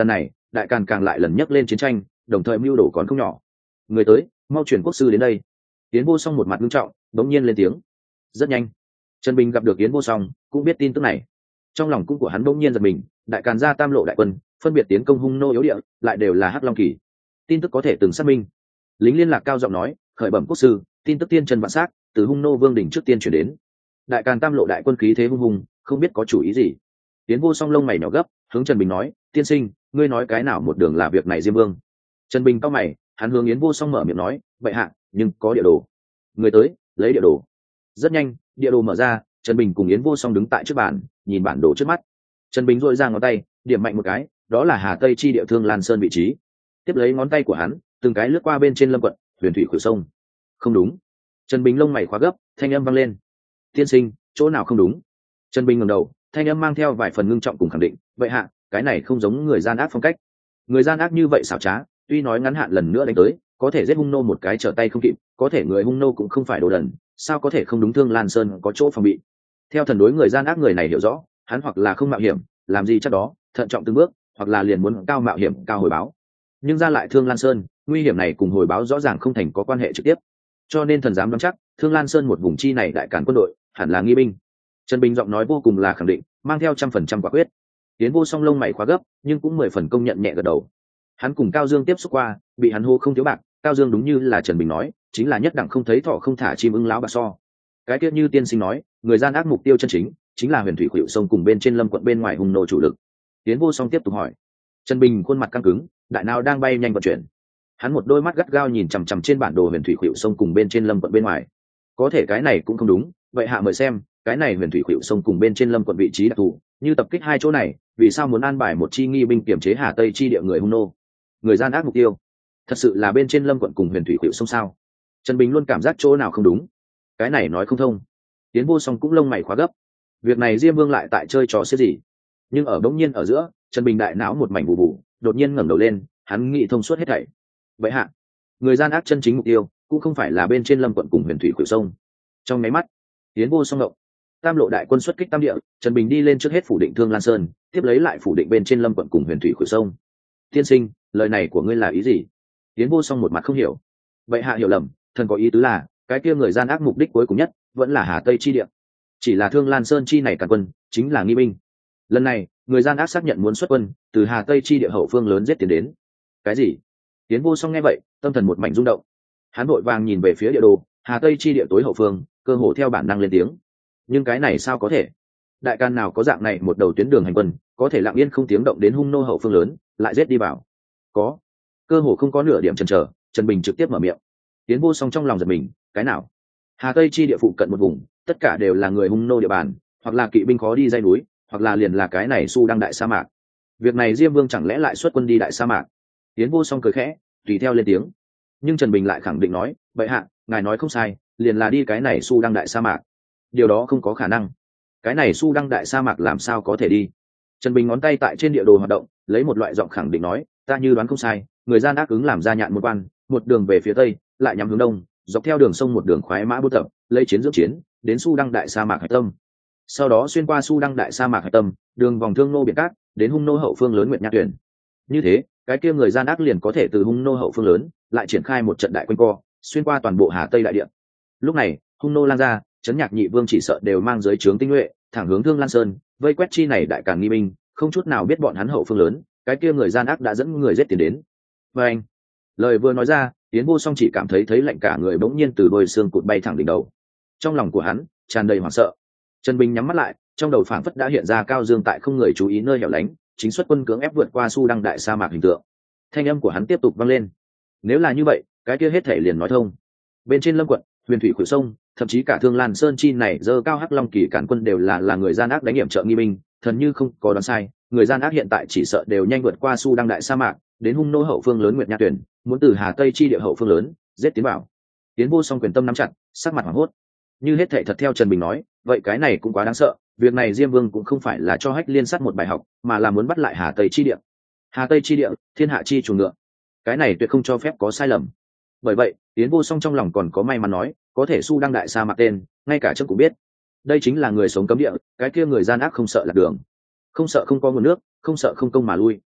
đại càn càng lại lần nhấc lên chiến tranh, đồng thời mưu đồ còn không nhỏ. Người tới, mau chuyển quốc sư đến đây. Yến Vô Song một mặt nghiêm trọng, đống nhiên lên tiếng. Rất nhanh, Trần Bình gặp được Yến Vô Song, cũng biết tin tức này. Trong lòng cũng của hắn đống nhiên giật mình, đại càn ra tam lộ đại quân, phân biệt tiến công hung nô yếu địa, lại đều là Hắc Long Kỳ. Tin tức có thể từng xác minh. Lính liên lạc cao giọng nói, khởi bẩm quốc sư, tin tức tiên trần vạn xác, từ hung nô vương đỉnh trước tiên chuyển đến. Đại càn tam lộ đại quân khí thế hung hùng, không biết có chủ ý gì. Yến Vô Song lông mày nhỏ gấp, hướng Trần Bình nói, tiên sinh, ngươi nói cái nào một đường là việc này Diêm Vương. Trần Bình cau mày, hắn hướng Yến Vô Song mở miệng nói, vậy hạ, nhưng có địa đồ. Người tới, lấy địa đồ. Rất nhanh, địa đồ mở ra, Trần Bình cùng Yến Vô Song đứng tại trước bàn, nhìn bản đồ trước mắt. Trần Bình duỗi ra ngón tay, điểm mạnh một cái, đó là Hà Tây chi địa Thương Lan Sơn vị trí. Tiếp lấy ngón tay của hắn, từng cái lướt qua bên trên lâm quận, huyền thủy khuỷu sông. Không đúng. Trần Bình lông mày khóa gấp, thanh âm vang lên. Tiên sinh, chỗ nào không đúng? Trần Bình ngẩng đầu, thanh âm mang theo vài phần ngưng trọng cùng khẳng định, vậy hạ, cái này không giống người gian ác phong cách. Người gian ác như vậy xảo trá, tuy nói ngắn hạn lần nữa đánh tới, có thể giết hung nô một cái trở tay không kịp, có thể người hung nô cũng không phải đồ đần, sao có thể không đúng Thương Lan Sơn có chỗ phòng bị. Theo thần đối người gian ác người này hiểu rõ, hắn hoặc là không mạo hiểm, làm gì chắc đó, thận trọng từng bước, hoặc là liền muốn cao mạo hiểm, cao hồi báo. Nhưng ra lại Thương Lan Sơn, nguy hiểm này cùng hồi báo rõ ràng không thành có quan hệ trực tiếp. Cho nên thần dám đoán chắc, Thương Lan Sơn một vùng chi này đại càn quân đội, hẳn là nghi binh. Trần Bình giọng nói vô cùng là khẳng định, mang theo trăm phần trăm quả quyết. Tiến Vô Song lông mày khóa gấp, nhưng cũng mười phần công nhận nhẹ gật đầu. Hắn cùng Cao Dương tiếp xúc qua, bị hắn hô không thiếu bạc, Cao Dương đúng như là Trần Bình nói, chính là nhất đẳng không thấy thỏ không thả chim ưng láo bạc so. Cái tiết như tiên sinh nói, người gian ác mục tiêu chân chính, chính là huyền thủy khuỷu sông cùng bên trên lâm quận bên ngoài hung nô chủ lực. Tiến Vô Song tiếp tục hỏi. Trần Bình khuôn mặt căng cứng, đại não đang bay nhanh vận chuyển. Hắn một đôi mắt gắt gao nhìn chằm chằm trên bản đồ huyền thủy khuỷu sông cùng bên trên lâm quận bên ngoài. Có thể cái này cũng không đúng, vậy hạ mời xem, cái này huyền thủy khuỷu sông cùng bên trên lâm quận vị trí đặc thù, như tập kích hai chỗ này, vì sao muốn an bài một chi nghi binh kiểm chế Hà Tây chi địa người hung nô? Người gian ác mục tiêu, thật sự là bên trên lâm quận cùng huyền thủy khuỷu sông sao? Trần Bình luôn cảm giác chỗ nào không đúng, cái này nói không thông. Tiến Vô Song cũng lông mày khóa gấp, việc này Diêm Vương lại tại chơi trò xếp gì? Nhưng ở bỗng nhiên ở giữa, Trần Bình đại não một mảnh bù bù, đột nhiên ngẩng đầu lên, hắn nghĩ thông suốt hết thảy. Vậy hạ, người gian ác chân chính mục tiêu cũng không phải là bên trên lâm quận cùng huyền thủy khuỷu sông. Trong máy mắt, Tiến Vô Song động, tam lộ đại quân xuất kích tam địa, Trần Bình đi lên trước hết phủ định Thương Lan Sơn, tiếp lấy lại phủ định bên trên lâm quận cùng huyền thủy khuỷu sông. Tiên sinh, lời này của ngươi là ý gì? Tiến Vô Song một mặt không hiểu. Vậy hạ hiểu lầm, thần có ý tứ là cái kia người gian ác mục đích cuối cùng nhất vẫn là Hà Tây chi địa, chỉ là Thương Lan Sơn chi này càn quân chính là nghi binh. Lần này người gian ác xác nhận muốn xuất quân từ Hà Tây chi địa hậu phương lớn giết tiến đến. Cái gì? Tiến Vô Song nghe vậy, tâm thần một mảnh rung động. Hắn vội vàng nhìn về phía địa đồ, Hà Tây chi địa tối hậu phương, cơ hồ theo bản năng lên tiếng. Nhưng cái này sao có thể? Đại càn nào có dạng này một đầu tuyến đường hành quân, có thể lặng yên không tiếng động đến hung nô hậu phương lớn, lại giết đi vào? Có. Cơ hồ không có nửa điểm chần chờ, Trần Bình trực tiếp mở miệng. Tiến Vô Song trong lòng giật mình, cái nào? Hà Tây chi địa phụ cận một vùng, tất cả đều là người hung nô địa bàn, hoặc là kỵ binh khó đi dây núi, hoặc là liền là cái này Su Đăng đại sa mạc. Việc này Diêm Vương chẳng lẽ lại xuất quân đi đại sa mạc? Tiến Vô Song cười khẽ, tùy theo lên tiếng. Nhưng Trần Bình lại khẳng định nói, vậy hạ, ngài nói không sai, liền là đi cái này Su Đăng đại sa mạc. Điều đó không có khả năng. Cái này Su Đăng đại sa mạc làm sao có thể đi? Trần Bình ngón tay tại trên địa đồ hoạt động, lấy một loại giọng khẳng định nói, ta như đoán không sai, người gian ác ứng làm ra nhạn một quan, một đường về phía tây, lại nhắm hướng đông, dọc theo đường sông một đường khoái mã buôn tập, lấy chiến dưỡng chiến, đến Su Đăng đại sa mạc hạch tâm. Sau đó xuyên qua Su Đăng đại sa mạc hạch tâm, đường vòng Thương Nô biển cát, đến hung nô hậu phương lớn Nguyệt Nha Tuyển. Như thế, cái kia người gian ác liền có thể từ hung nô hậu phương lớn, lại triển khai một trận đại quanh co, xuyên qua toàn bộ Hà Tây đại địa. Lúc này, hung nô lan ra, Trấn Nhạc Nhị Vương chỉ sợ đều mang dưới trướng tinh nhuệ, thẳng hướng Thương Lan Sơn, vây quét chi này đại càn nghi binh, không chút nào biết bọn hắn hậu phương lớn, cái kia người gian ác đã dẫn người giết tiền đến. Và anh, lời vừa nói ra, Tiến Vô Song chỉ cảm thấy thấy lạnh cả người bỗng nhiên từ đôi xương cụt bay thẳng đỉnh đầu. Trong lòng của hắn tràn đầy hoảng sợ. Trần Bình nhắm mắt lại, trong đầu phảng phất đã hiện ra Cao Dương tại không người chú ý nơi hẻo lánh, chính xuất quân cưỡng ép vượt qua Su Đăng đại sa mạc hình tượng. Thanh âm của hắn tiếp tục vang lên. Nếu là như vậy, cái kia hết thể liền nói thông. Bên trên lâm quận, huyền thủy khuỷu sông, thậm chí cả Thương Lan Sơn chi này dơ cao Hắc Long Kỳ cản quân đều là là người gian ác đánh hiểm trợ nghi binh, thần như không có đoán sai, người gian ác hiện tại chỉ sợ đều nhanh vượt qua Su Đăng đại sa mạc, đến hung nô hậu phương lớn Nguyệt Nha Tuyển, muốn từ Hà Tây chi địa hậu phương lớn giết tiến vào. Tiến Vô Song quyền tâm nắm chặt, sắc mặt hoảng hốt. Như hết thảy thật theo Trần Bình nói, vậy cái này cũng quá đáng sợ, việc này Diêm Vương cũng không phải là cho Hách Liên sát một bài học, mà là muốn bắt lại Hà Tây chi địa. Hà Tây chi địa, thiên hạ chi chủ ngựa. Cái này tuyệt không cho phép có sai lầm. Bởi vậy, Tiến Vô Song trong lòng còn có may mắn nói, có thể Su Đăng đại sa mạc tên, ngay cả chấm cũng biết. Đây chính là người sống cấm địa, cái kia người gian ác không sợ lạc đường, không sợ không có nguồn nước, không sợ không công mà lui.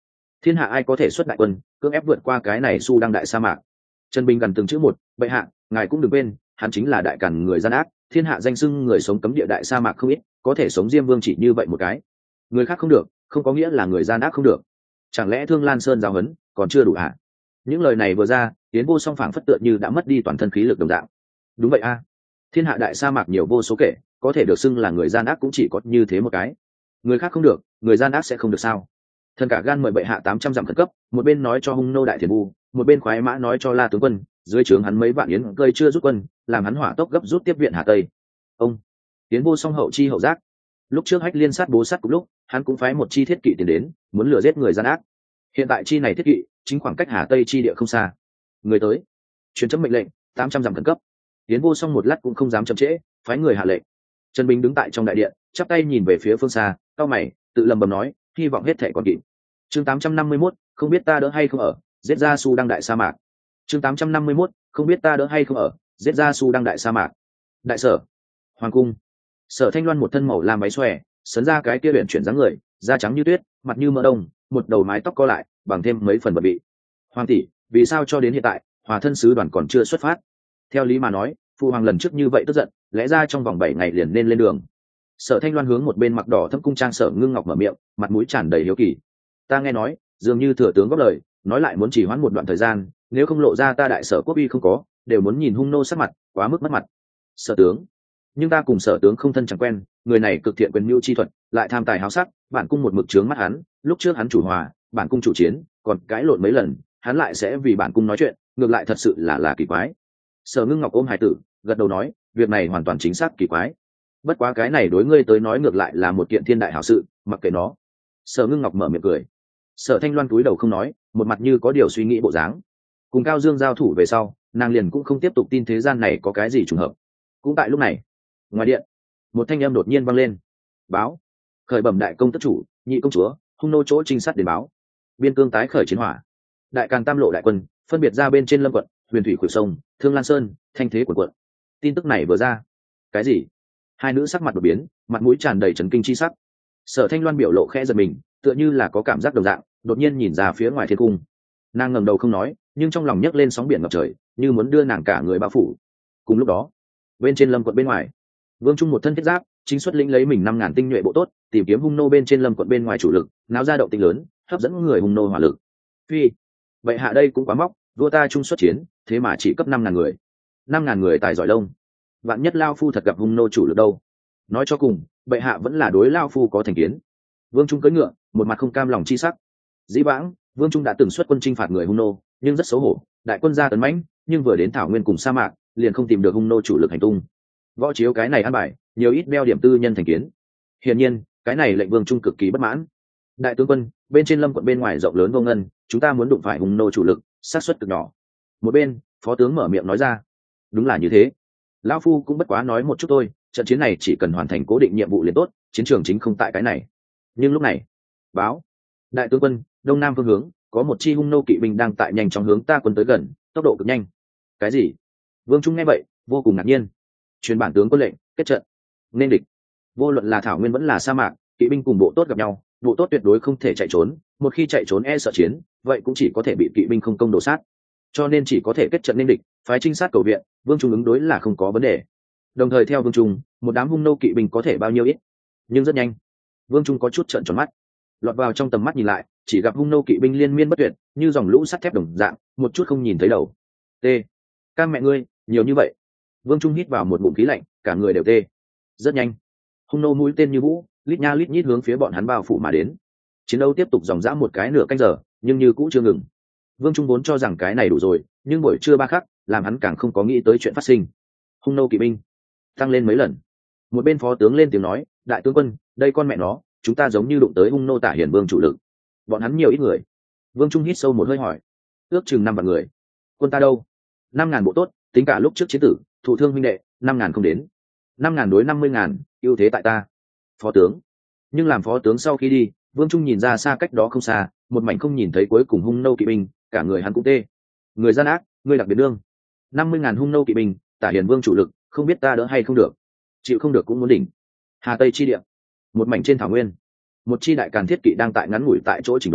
thiên hạ ai có thể xuất đại quân cưỡng ép vượt qua cái này su đăng đại sa mạc? Trần Bình gần từng chữ một, bệ hạ ngài cũng đừng quên hắn chính là đại càn người gian ác, thiên hạ danh xưng người sống cấm địa đại sa mạc không ít, có thể sống diêm vương chỉ như vậy một cái, người khác không được không có nghĩa là người gian ác không được. Chẳng lẽ Thương Lan Sơn giáo huấn còn chưa đủ hả? Những lời này vừa ra, Yến Vô Song phảng phất tựa như đã mất đi toàn thân khí lực đồng dạng. Đúng vậy a, thiên hạ đại sa mạc nhiều vô số kể, có thể được xưng là người gian ác cũng chỉ có như thế một cái, người khác không được người gian ác sẽ không được sao? Thần cả gan mời bệ hạ tám trăm dặm khẩn cấp, một bên nói cho hung nô đại thiền vu, một bên khoái mã nói cho La tướng quân dưới trướng hắn mấy vạn yến cơi chưa rút quân, làm hắn hỏa tốc gấp rút tiếp viện Hà Tây. Ông Yến Vô Song hậu chi hậu giác, lúc trước Hách Liên sát bố sát cùng lúc hắn cũng phái một chi thiết kỵ tiền đến muốn lừa giết người gian ác, hiện tại chi này thiết kỵ chính khoảng cách Hà Tây chi địa không xa, người tới truyền chấm mệnh lệnh tám trăm dặm khẩn cấp. Yến Vô Song một lát cũng không dám chậm trễ, phái người hạ lệnh. Trần Bình đứng tại trong đại điện chắp tay nhìn về phía phương xa, cau mày tự lầm bầm nói hy vọng hết thể còn kịp. Chương tám trăm năm mươi mốt, không biết ta đỡ hay không ở, giết ra su đăng đại sa mạc. Chương tám trăm năm mươi mốt, không biết ta đỡ hay không ở, giết ra su đăng đại sa mạc. Đại sở hoàng cung, Sở Thanh Loan một thân màu lam váy xòe, sấn ra cái kia biển chuyển dáng người, da trắng như tuyết, mặt như mỡ đông, một đầu mái tóc co lại bằng thêm mấy phần bận bị. Hoàng tỷ, vì sao cho đến hiện tại hòa thân sứ đoàn còn chưa xuất phát? Theo lý mà nói phụ hoàng lần trước như vậy tức giận, lẽ ra trong vòng bảy ngày liền nên lên đường. Sở Thanh Loan hướng một bên mặc đỏ thâm cung trang Sở Ngưng Ngọc mở miệng, mặt mũi tràn đầy hiếu kỳ. Ta nghe nói dường như thừa tướng góp lời nói lại muốn chỉ hoãn một đoạn thời gian, nếu không lộ ra ta đại sở quốc uy không có, đều muốn nhìn hung nô sắc mặt, quá mức mất mặt. Sở tướng, nhưng ta cùng sở tướng không thân chẳng quen, người này cực thiện quyền mưu chi thuật, lại tham tài háo sắc, bản cung một mực trướng mắt hắn, lúc trước hắn chủ hòa, bản cung chủ chiến, còn cãi lộn mấy lần, hắn lại sẽ vì bản cung nói chuyện, ngược lại thật sự là là kỳ quái. Sở Ngưng Ngọc ôm hài tử gật đầu nói, việc này hoàn toàn chính xác kỳ quái, bất quá cái này đối ngươi tới nói ngược lại là một kiện thiên đại hảo sự, mặc kệ nó. Sở Ngưng Ngọc mở miệng cười. Sở Thanh Loan cúi đầu không nói, một mặt như có điều suy nghĩ bộ dáng. Cùng Cao Dương giao thủ về sau, nàng liền cũng không tiếp tục tin thế gian này có cái gì trùng hợp. Cũng tại lúc này, ngoài điện một thanh âm đột nhiên vang lên. Báo, khởi bẩm đại công tất chủ, nhị công chúa, hung nô chỗ trinh sát đến báo, biên cương tái khởi chiến hỏa, đại càn tam lộ đại quân phân biệt ra bên trên Lâm quận, Huyền thủy khuỷu sông, Thương Lan Sơn, thanh thế quần quận. Tin tức này vừa ra, cái gì? Hai nữ sắc mặt đột biến, mặt mũi tràn đầy chấn kinh chi sắc. Sở Thanh Loan biểu lộ khẽ giật mình, tựa như là có cảm giác đồng dạng, đột nhiên nhìn ra phía ngoài thiên cung. Nàng ngẩng đầu không nói, nhưng trong lòng nhấc lên sóng biển ngập trời, như muốn đưa nàng cả người bao phủ. Cùng lúc đó, bên trên Lâm quận bên ngoài, Vương Trung một thân thiết giáp, chính xuất lĩnh lấy mình năm ngàn tinh nhuệ bộ tốt, tìm kiếm hung nô bên trên Lâm quận bên ngoài chủ lực, náo ra động tĩnh lớn, hấp dẫn người hung nô hỏa lực. Phi, vậy hạ đây cũng quá móc, vua ta trung xuất chiến, thế mà chỉ cấp năm ngàn người. Năm ngàn người tài giỏi lông. Vạn nhất lao phu thật gặp hung nô chủ lực đâu? Nói cho cùng, bệ hạ vẫn là đối lao phu có thành kiến. Vương Trung cưỡi ngựa, một mặt không cam lòng chi sắc. Dĩ vãng, Vương Trung đã từng xuất quân chinh phạt người hung nô, nhưng rất xấu hổ, đại quân ra tấn mãnh, nhưng vừa đến thảo nguyên cùng sa mạc, liền không tìm được hung nô chủ lực hành tung. Võ Chiếu cái này ăn bài, nhiều ít đeo điểm tư nhân thành kiến. Hiển nhiên, cái này lệnh Vương Trung cực kỳ bất mãn. Đại tướng quân, bên trên Lâm quận bên ngoài rộng lớn vô ngân, chúng ta muốn đụng phải hung nô chủ lực, xác suất cực nhỏ. Một bên, phó tướng mở miệng nói ra. Đúng là như thế. Lão phu cũng bất quá nói một chút thôi, trận chiến này chỉ cần hoàn thành cố định nhiệm vụ liền tốt, chiến trường chính không tại cái này. Nhưng lúc này, báo, đại tướng quân, đông nam phương hướng có một chi hung nô kỵ binh đang tại nhanh chóng hướng ta quân tới gần, tốc độ cực nhanh. Cái gì? Vương Trung nghe vậy vô cùng ngạc nhiên. Truyền bản tướng quân lệnh, kết trận nên địch. Vô luận là thảo nguyên vẫn là sa mạc, kỵ binh cùng bộ tốt gặp nhau, bộ tốt tuyệt đối không thể chạy trốn, một khi chạy trốn e sợ chiến, vậy cũng chỉ có thể bị kỵ binh không công đổ sát, cho nên chỉ có thể kết trận nên địch, phái trinh sát cầu viện. Vương Trung ứng đối là không có vấn đề. Đồng thời theo Vương Trung, một đám hung nô kỵ binh có thể bao nhiêu ít, nhưng rất nhanh Vương Trung có chút trợn tròn mắt, lọt vào trong tầm mắt nhìn lại, chỉ gặp hung nô kỵ binh liên miên bất tuyệt, như dòng lũ sắt thép đồng dạng, một chút không nhìn thấy đầu. T, cam mẹ ngươi, nhiều như vậy. Vương Trung hít vào một bụng khí lạnh, cả người đều tê. Rất nhanh, hung nô mũi tên như vũ, lít nha lít nhít hướng phía bọn hắn bao phủ mà đến. Chiến đấu tiếp tục dòng dã một cái nửa canh giờ, nhưng như cũ chưa ngừng. Vương Trung vốn cho rằng cái này đủ rồi, nhưng buổi trưa ba khắc, làm hắn càng không có nghĩ tới chuyện phát sinh. Hung nô kỵ binh tăng lên mấy lần. Một bên phó tướng lên tiếng nói, đại tướng quân, đây con mẹ nó, chúng ta giống như đụng tới hung nô Tả Hiền Vương chủ lực. Bọn hắn nhiều ít người? Vương Trung hít sâu một hơi hỏi. Ước chừng năm vạn người. Quân ta đâu? Năm ngàn bộ tốt, tính cả lúc trước chiến tử, thụ thương huynh đệ, năm ngàn không đến. Năm ngàn đối năm mươi ngàn, ưu thế tại ta. Phó tướng. Nhưng làm phó tướng sau khi đi, Vương Trung nhìn ra xa cách đó không xa, một mảnh không nhìn thấy cuối cùng hung nô kỵ binh, cả người hắn cũng tê. Người gian ác, người đặc biệt đương. Năm mươi ngàn hung nô kỵ binh, Tả Hiền Vương chủ lực, không biết ta đỡ hay không được. Chịu không được cũng muốn đỉnh. Hà Tây chi địa, một mảnh trên thảo nguyên, một chi đại càn thiết kỵ đang tại ngắn ngủi tại chỗ chỉnh đốn,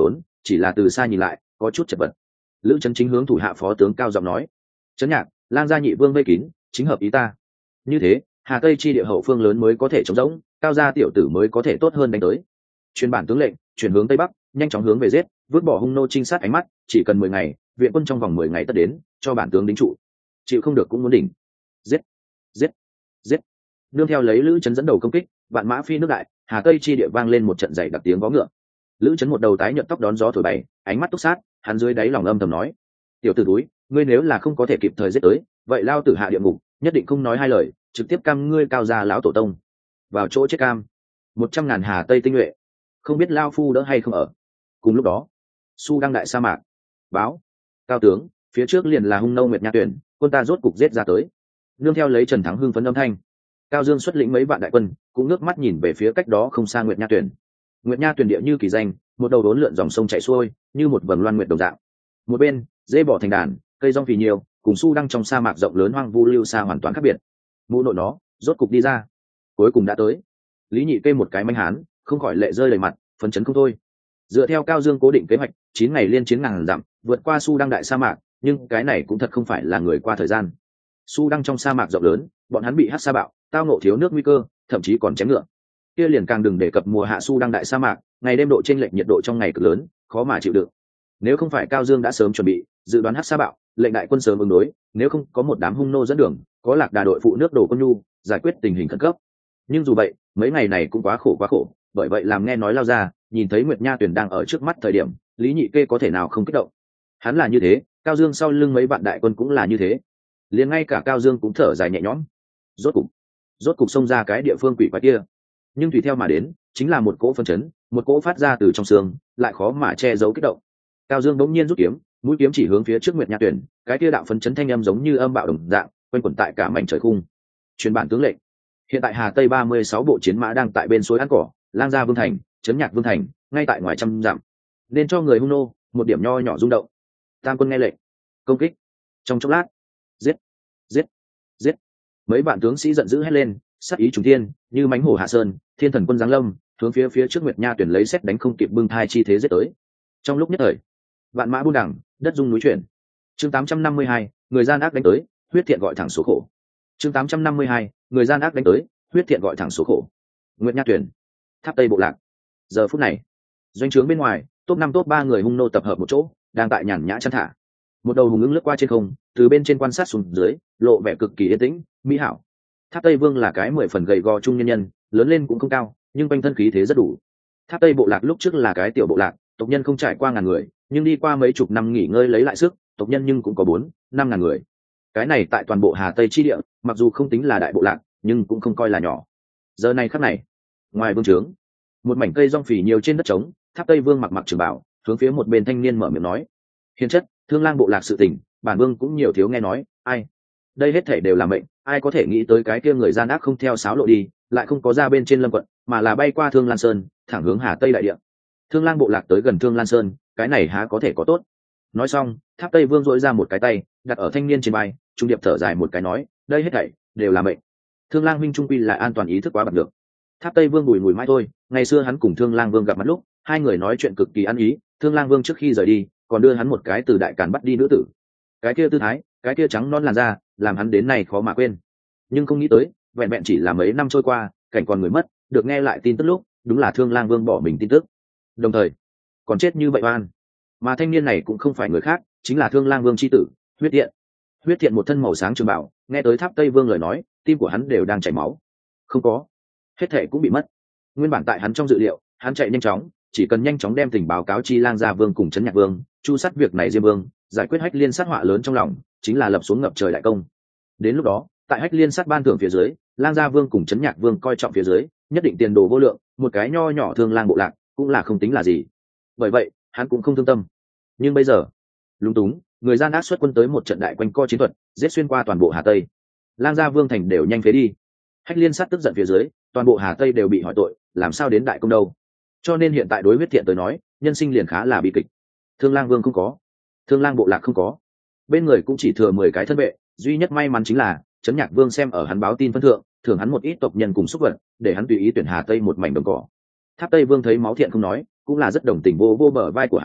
chỉ là từ xa nhìn lại có chút chật vật. Lữ Trấn chính hướng thủ hạ phó tướng cao giọng nói: Trấn Nhạc, Lang gia nhị vương vây kín, chính hợp ý ta. Như thế, Hà Tây chi địa hậu phương lớn mới có thể chống rỗng, cao gia tiểu tử mới có thể tốt hơn đánh tới. Truyền bản tướng lệnh, chuyển hướng tây bắc, nhanh chóng hướng về giết, vứt bỏ hung nô trinh sát ánh mắt, chỉ cần mười ngày, viện quân trong vòng mười ngày tất đến, cho bản tướng đính trụ. Chịu không được cũng muốn đỉnh. Giết, giết, giết. Nương theo lấy Lữ Trấn dẫn đầu công kích, vạn mã phi nước đại, Hà Tây chi địa vang lên một trận dày đặc tiếng vó ngựa. Lữ Trấn một đầu tái nhợt tóc đón gió thổi bay, ánh mắt túc sát, hắn dưới đáy lòng âm thầm nói: tiểu tử túi, ngươi nếu là không có thể kịp thời giết tới, vậy lao tử hạ địa ngục, nhất định không nói hai lời, trực tiếp cam ngươi cao gia lão tổ tông vào chỗ chết cam. Một trăm ngàn Hà Tây tinh nhuệ, không biết lao phu đỡ hay không ở. Cùng lúc đó, Su đăng đại sa mạc báo: cao tướng, phía trước liền là hung nô Nguyệt Nha Tuyển, quân ta rốt cục giết ra tới. Nương theo lấy Trần Thắng hưng phấn âm thanh, Cao Dương xuất lĩnh mấy vạn đại quân, cũng nước mắt nhìn về phía cách đó không xa Nguyệt Nha Tuyển. Nguyệt Nha Tuyển địa như kỳ danh, một đầu đốn lượn dòng sông chảy xuôi, như một vầng loan nguyệt đồng dạng. Một bên, dê bò thành đàn, cây rong phì nhiều, cùng Su đăng trong sa mạc rộng lớn hoang vu lưu xa hoàn toàn khác biệt. Mũ nội nó, rốt cục đi ra, cuối cùng đã tới. Lý Nhị kê một cái manh hán, không khỏi lệ rơi đầy mặt, phấn chấn không thôi. Dựa theo Cao Dương cố định kế hoạch, chín ngày liên chiến ngàn dặm, vượt qua Su đăng đại sa mạc, nhưng cái này cũng thật không phải là người qua thời gian. Su đăng trong sa mạc rộng lớn, bọn hắn bị hắc sa bạo, tao ngộ thiếu nước nguy cơ, thậm chí còn chém ngựa. Kia liền càng đừng đề cập mùa hạ Su đăng đại sa mạc, ngày đêm độ chênh lệch nhiệt độ trong ngày cực lớn, khó mà chịu đựng. Nếu không phải Cao Dương đã sớm chuẩn bị, dự đoán hắc sa bạo, lệnh đại quân sớm ứng đối, nếu không có một đám hung nô dẫn đường, có lạc đà đội phụ nước đổ quân nhu, giải quyết tình hình khẩn cấp. Nhưng dù vậy, mấy ngày này cũng quá khổ quá khổ, bởi vậy làm nghe nói lao ra, nhìn thấy Nguyệt Nha Tuyển đang ở trước mắt thời điểm, Lý Nhị kê có thể nào không kích động. Hắn là như thế, Cao Dương sau lưng mấy vạn đại quân cũng là như thế. Liền ngay cả Cao Dương cũng thở dài nhẹ nhõm. Rốt cục, rốt cục xông ra cái địa phương quỷ quái kia. Nhưng tùy theo mà đến, chính là một cỗ phân chấn, một cỗ phát ra từ trong xương, lại khó mà che giấu kích động. Cao Dương bỗng nhiên rút kiếm, mũi kiếm chỉ hướng phía trước Nguyệt Nha Tuyển, cái kia đạo phân chấn thanh âm giống như âm bạo đồng dạng, quanh quẩn tại cả mảnh trời khung. Truyền bản tướng lệnh. Hiện tại Hà Tây ba mươi sáu bộ chiến mã đang tại bên suối ăn cỏ, Lang gia Vương thành, Trấn Nhạc Vương thành, ngay tại ngoài trăm dặm. Nên cho người hung nô một điểm nho nhỏ rung động. Tam quân nghe lệnh, công kích. Trong chốc lát, giết, giết, giết. Mấy vạn tướng sĩ giận dữ hét lên, sát ý trùng thiên, như mãnh hổ hạ sơn, thiên thần quân giáng lâm, hướng phía phía trước Nguyệt Nha Tuyển lấy xét đánh không kịp bưng thai chi thế giết tới. Trong lúc nhất thời, vạn mã buôn đẳng, đất rung núi chuyển. Chương tám trăm năm mươi hai, người gian ác đánh tới, huyết thiện gọi thẳng số khổ. Chương tám trăm năm mươi hai, người gian ác đánh tới, huyết thiện gọi thẳng số khổ. Nguyệt Nha Tuyển, Tháp Tây bộ lạc. Giờ phút này, doanh trướng bên ngoài, top năm top ba người hung nô tập hợp một chỗ, đang tại nhàn nhã chăn thả. Một đầu hùng ưng lướt qua trên không, từ bên trên quan sát xuống dưới, lộ vẻ cực kỳ yên tĩnh, mỹ hảo. Tháp Tây Vương là cái mười phần gầy gò trung nhân nhân, lớn lên cũng không cao, nhưng quanh thân khí thế rất đủ. Tháp Tây bộ lạc lúc trước là cái tiểu bộ lạc, tộc nhân không trải qua ngàn người, nhưng đi qua mấy chục năm nghỉ ngơi lấy lại sức, tộc nhân nhưng cũng có bốn, năm ngàn người. Cái này tại toàn bộ Hà Tây chi địa, mặc dù không tính là đại bộ lạc, nhưng cũng không coi là nhỏ. Giờ này khắc này, ngoài vương trướng, một mảnh cây rong phì nhiều trên đất trống, Tháp Tây Vương mặc mặc trường bảo, hướng phía một bên thanh niên mở miệng nói: hiền chất, Thương Lang bộ lạc sự tình, bản vương cũng nhiều thiếu nghe nói. Ai? Đây hết thể đều là mệnh, ai có thể nghĩ tới cái kia người gian ác không theo sáo lộ đi, lại không có ra bên trên lâm quận, mà là bay qua Thương Lan Sơn, thẳng hướng Hà Tây đại địa. Thương Lang bộ lạc tới gần Thương Lan Sơn, cái này há có thể có tốt. Nói xong, Tháp Tây Vương dỗi ra một cái tay, đặt ở thanh niên trên vai, trung điệp thở dài một cái nói: đây hết thảy đều là mệnh. Thương Lang huynh trung quy là an toàn ý thức quá bật được. Tháp Tây Vương bùi ngùi mãi thôi, ngày xưa hắn cùng Thương Lang Vương gặp mặt lúc, hai người nói chuyện cực kỳ ăn ý, Thương Lang Vương trước khi rời đi, còn đưa hắn một cái từ đại càn bắt đi nữ tử. Cái kia tư thái, cái kia trắng non làn da, làm hắn đến nay khó mà quên. Nhưng không nghĩ tới, vẹn vẹn chỉ là mấy năm trôi qua, cảnh còn người mất, được nghe lại tin tức lúc, đúng là Thương Lang Vương bỏ mình tin tức. Đồng thời, còn chết như vậy oan. Mà thanh niên này cũng không phải người khác, chính là Thương Lang Vương chi tử, Huyết Thiện. Huyết Thiện một thân màu sáng trường bảo, nghe tới Tháp Tây Vương lời nói, tim của hắn đều đang chảy máu. Không có, hết thảy cũng bị mất. Nguyên bản tại hắn trong dự liệu, hắn chạy nhanh chóng, chỉ cần nhanh chóng đem tình báo cáo chi Lang gia Vương cùng Trấn Nhạc Vương, chu sát việc này Diêm Vương, giải quyết Hách Liên sát họa lớn trong lòng, chính là lập xuống ngập trời đại công. Đến lúc đó, tại Hách Liên sát ban thưởng phía dưới, Lang gia Vương cùng Trấn Nhạc Vương coi trọng phía dưới, nhất định tiền đồ vô lượng, một cái nho nhỏ Thương Lang bộ lạc, cũng là không tính là gì. Bởi vậy, hắn cũng không thương tâm. Nhưng bây giờ, lúng túng, người gian ác xuất quân tới một trận đại quanh co chiến thuật, giết xuyên qua toàn bộ Hà Tây. Lang gia Vương thành đều nhanh phế đi. Hách Liên sát tức giận phía dưới, toàn bộ Hà Tây đều bị hỏi tội, làm sao đến đại công đâu. Cho nên hiện tại đối Huyết Thiện tới nói, nhân sinh liền khá là bi kịch. Thương Lang Vương không có, Thương Lang bộ lạc không có, bên người cũng chỉ thừa mười cái thân vệ, duy nhất may mắn chính là Trấn Nhạc Vương xem ở hắn báo tin phân thượng, thưởng hắn một ít tộc nhân cùng xúc vật, để hắn tùy ý tuyển Hà Tây một mảnh đồng cỏ. Tháp Tây Vương thấy máu thiện không nói, cũng là rất đồng tình vô vô bờ vai của hắn,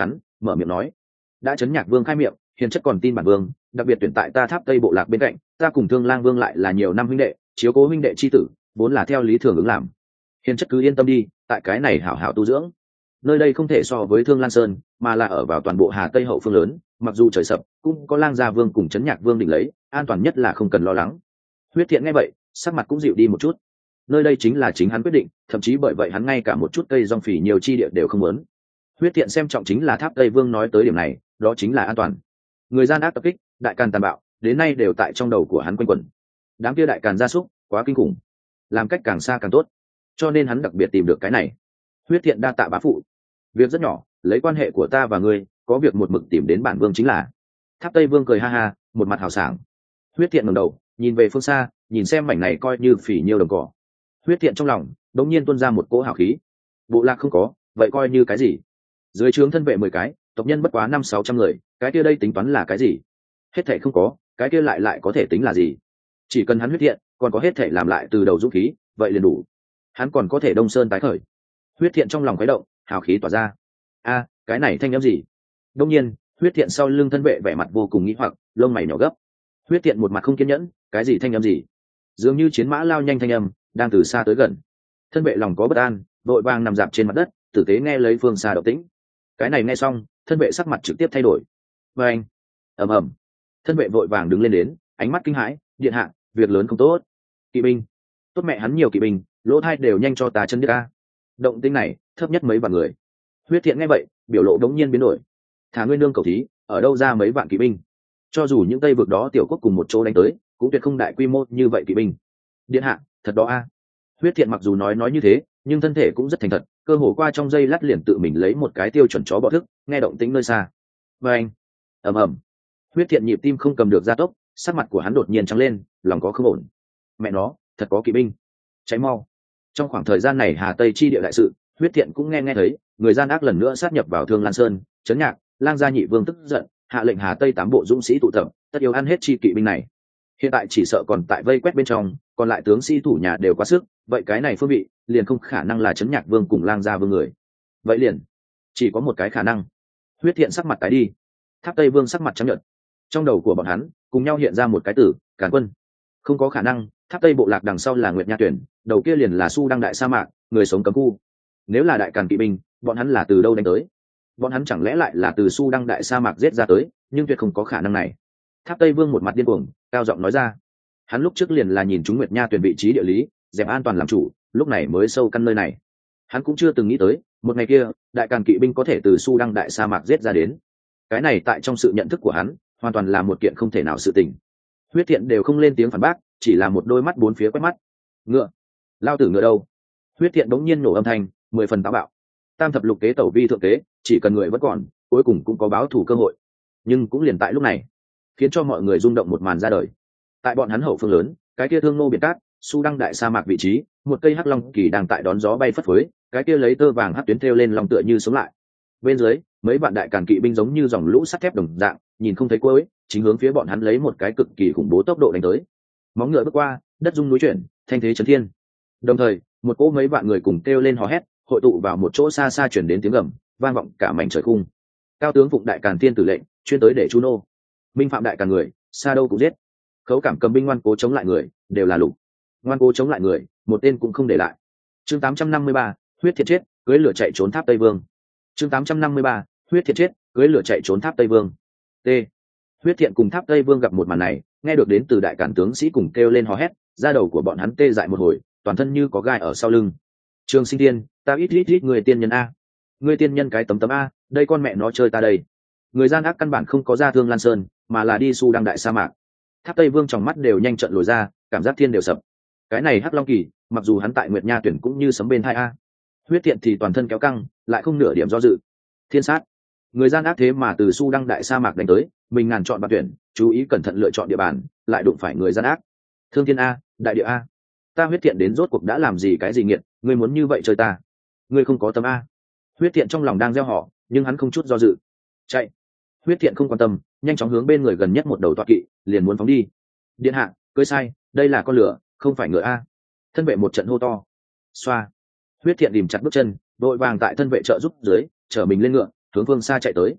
mở miệng nói: đã Trấn Nhạc Vương khai miệng, hiền chất còn tin bản vương, đặc biệt tuyển tại ta Tháp Tây bộ lạc bên cạnh, ta cùng Thương Lang Vương lại là nhiều năm huynh đệ, chiếu cố huynh đệ chi tử, vốn là theo lý thường ứng làm. Hiền chất cứ yên tâm đi, tại cái này hảo hảo tu dưỡng. Nơi đây không thể so với Thương Lan Sơn, mà là ở vào toàn bộ Hà Tây hậu phương lớn, mặc dù trời sập, cũng có Lang Gia Vương cùng Trấn Nhạc Vương định lấy, an toàn nhất là không cần lo lắng. Huyết Thiện nghe vậy, sắc mặt cũng dịu đi một chút. Nơi đây chính là chính hắn quyết định, thậm chí bởi vậy hắn ngay cả một chút cây rong phỉ nhiều chi địa đều không muốn. Huyết Thiện xem trọng chính là Tháp Tây Vương nói tới điểm này, đó chính là an toàn. Người gian ác tập kích, đại càn tàn bạo, đến nay đều tại trong đầu của hắn quanh quẩn. Đám kia đại càn gia súc, quá kinh khủng, làm cách càng xa càng tốt, cho nên hắn đặc biệt tìm được cái này. Huyết Thiện đa tạ bá phụ. Việc rất nhỏ, lấy quan hệ của ta và ngươi, có việc một mực tìm đến bản vương chính là. Tháp Tây Vương cười ha ha, một mặt hào sảng. Huyết Thiện ngẩng đầu, nhìn về phương xa, nhìn xem mảnh này coi như phỉ nhiêu đồng cỏ. Huyết Thiện trong lòng đống nhiên tuôn ra một cỗ hào khí. Bộ lạc không có, vậy coi như cái gì? Dưới trướng thân vệ mười cái, tộc nhân bất quá năm sáu trăm người, cái kia đây tính toán là cái gì? Hết thảy không có, cái kia lại lại có thể tính là gì? Chỉ cần hắn Huyết Thiện còn có hết thảy làm lại từ đầu dũng khí, vậy liền đủ. Hắn còn có thể đông sơn tái khởi. Huyết Thiện trong lòng khuấy động, hào khí tỏa ra. A, cái này thanh âm gì? Đông nhiên, Huyết Thiện sau lưng thân vệ vẻ mặt vô cùng nghĩ hoặc, lông mày nhỏ gấp. Huyết Thiện một mặt không kiên nhẫn, cái gì thanh âm gì? Dường như chiến mã lao nhanh thanh âm, đang từ xa tới gần. Thân vệ lòng có bất an, vội vàng nằm dạp trên mặt đất, tử tế nghe lấy phương xa động tĩnh. Cái này nghe xong, thân vệ sắc mặt trực tiếp thay đổi. Và anh, ầm ầm, thân vệ vội vàng đứng lên đến, ánh mắt kinh hãi, điện hạ, việc lớn không tốt. Kỵ binh, tốt mẹ hắn nhiều kỵ binh, lỗ thai đều nhanh cho ta chân đi ca. Động tĩnh này, thấp nhất mấy vạn người. Huyết Thiện nghe vậy, biểu lộ đống nhiên biến đổi. Thả ngươi nương cầu thí, ở đâu ra mấy vạn kỵ binh? Cho dù những tây vực đó tiểu quốc cùng một chỗ đánh tới, cũng tuyệt không đại quy mô như vậy kỵ binh. Điện hạ, thật đó a. Huyết Thiện mặc dù nói nói như thế, nhưng thân thể cũng rất thành thật, cơ hồ qua trong giây lát liền tự mình lấy một cái tiêu chuẩn chó bọ thức, nghe động tĩnh nơi xa. Và anh, ầm ầm, Huyết Thiện nhịp tim không cầm được gia tốc, sắc mặt của hắn đột nhiên trắng lên, lòng có không ổn. Mẹ nó, thật có kỵ binh, cháy mau. Trong khoảng thời gian này Hà Tây chi địa đại sự, Huyết Thiện cũng nghe nghe thấy, người gian ác lần nữa sát nhập vào Thương Lan Sơn, Trấn Nhạc, Lang Gia nhị vương tức giận, hạ lệnh Hà Tây tám bộ dũng sĩ tụ tập, tất yếu ăn hết chi kỵ binh này. Hiện tại chỉ sợ còn tại vây quét bên trong, còn lại tướng sĩ thủ nhà đều quá sức, vậy cái này phương vị liền không khả năng là Trấn Nhạc Vương cùng Lang Gia Vương người. Vậy liền chỉ có một cái khả năng. Huyết Thiện sắc mặt tái đi, Tháp Tây Vương sắc mặt trắng nhợt. Trong đầu của bọn hắn cùng nhau hiện ra một cái từ: Càn Quân. Không có khả năng, Tháp Tây bộ lạc đằng sau là Nguyệt Nha Tuyển, đầu kia liền là Su Đăng đại sa mạc, người sống cấm khu. Nếu là đại càn kỵ binh, bọn hắn là từ đâu đánh tới? Bọn hắn chẳng lẽ lại là từ Su Đăng đại sa mạc giết ra tới? Nhưng tuyệt không có khả năng này. Tháp Tây Vương một mặt điên cuồng, cao giọng nói ra. Hắn lúc trước liền là nhìn chúng Nguyệt Nha Tuyển vị trí địa lý, dẹp an toàn làm chủ, lúc này mới sâu căn nơi này. Hắn cũng chưa từng nghĩ tới, một ngày kia, đại càn kỵ binh có thể từ Su Đăng đại sa mạc giết ra đến. Cái này tại trong sự nhận thức của hắn, hoàn toàn là một kiện không thể nào sự tình. Huyết Thiện đều không lên tiếng phản bác, chỉ là một đôi mắt bốn phía quét mắt. Ngựa, lao tử ngựa đâu? Huyết Thiện đống nhiên nổ âm thanh, mười phần táo bạo. Tam thập lục kế tẩu vi thượng kế, chỉ cần người vẫn còn, cuối cùng cũng có báo thù cơ hội. Nhưng cũng liền tại lúc này, khiến cho mọi người rung động một màn ra đời. Tại bọn hắn hậu phương lớn, cái kia Thương Nô Biệt Cát, Su Đăng đại sa mạc vị trí, một cây hắc long kỳ đang tại đón gió bay phất phới, cái kia lấy tơ vàng hắc tuyến thêu lên lòng tựa như sống lại. Bên dưới, mấy vạn đại càn kỵ binh giống như dòng lũ sắt thép đồng dạng, nhìn không thấy cuối, chính hướng phía bọn hắn lấy một cái cực kỳ khủng bố tốc độ đánh tới. Móng ngựa bước qua, đất rung núi chuyển, thanh thế chấn thiên. Đồng thời, một cỗ mấy vạn người cùng kêu lên hò hét, hội tụ vào một chỗ xa xa chuyển đến tiếng gầm, vang vọng cả mảnh trời khung. Cao tướng phụng đại càn thiên tử lệnh, chuyên tới để chu nô. Minh phạm đại càn người, xa đâu cũng giết. Khấu cảm cầm binh ngoan cố chống lại người, đều là lục. Ngoan cố chống lại người, một tên cũng không để lại. Chương tám trăm năm mươi ba, huyết thiệt chết, cưỡi lửa chạy trốn Tháp Tây Vương. Chương tám trăm năm mươi ba, huyết thiệt chết, cưỡi lửa chạy trốn Tháp Tây Vương. T. Huyết Thiện cùng Tháp Tây Vương gặp một màn này, nghe được đến từ đại càn tướng sĩ cùng kêu lên hò hét, da đầu của bọn hắn tê dại một hồi, toàn thân như có gai ở sau lưng. Trường Sinh Tiên, ta ít ít ít người tiên nhân a, người tiên nhân cái tấm tấm a, đây con mẹ nó chơi ta đây. Người gian ác căn bản không có ra Thương Lan Sơn, mà là đi Su Đăng đại sa mạc. Tháp Tây Vương trong mắt đều nhanh trận lồi ra, cảm giác thiên đều sập. Cái này Hắc Long Kỳ, mặc dù hắn tại Nguyệt Nha Tuyển cũng như sấm bên thai a. Huyết Thiện thì toàn thân kéo căng, lại không nửa điểm do dự. Thiên sát, người gian ác thế mà từ Su Đăng đại sa mạc đánh tới, mình ngàn chọn bạn tuyển, chú ý cẩn thận lựa chọn địa bàn, lại đụng phải người gian ác. Thương Thiên a, đại địa a, ta Huyết Thiện đến rốt cuộc đã làm gì cái gì nghiệt, ngươi muốn như vậy chơi ta? Ngươi không có tâm a. Huyết Thiện trong lòng đang gieo họ, nhưng hắn không chút do dự. Chạy. Huyết Thiện không quan tâm, nhanh chóng hướng bên người gần nhất một đầu toa kỵ, liền muốn phóng đi. Điện hạ, cưỡi sai, đây là con lửa, không phải ngựa a. Thân vệ một trận hô to. Xoa. Huyết Thiện đìm chặt bước chân, đội vàng tại thân vệ trợ giúp dưới, chở mình lên ngựa, hướng phương xa chạy tới.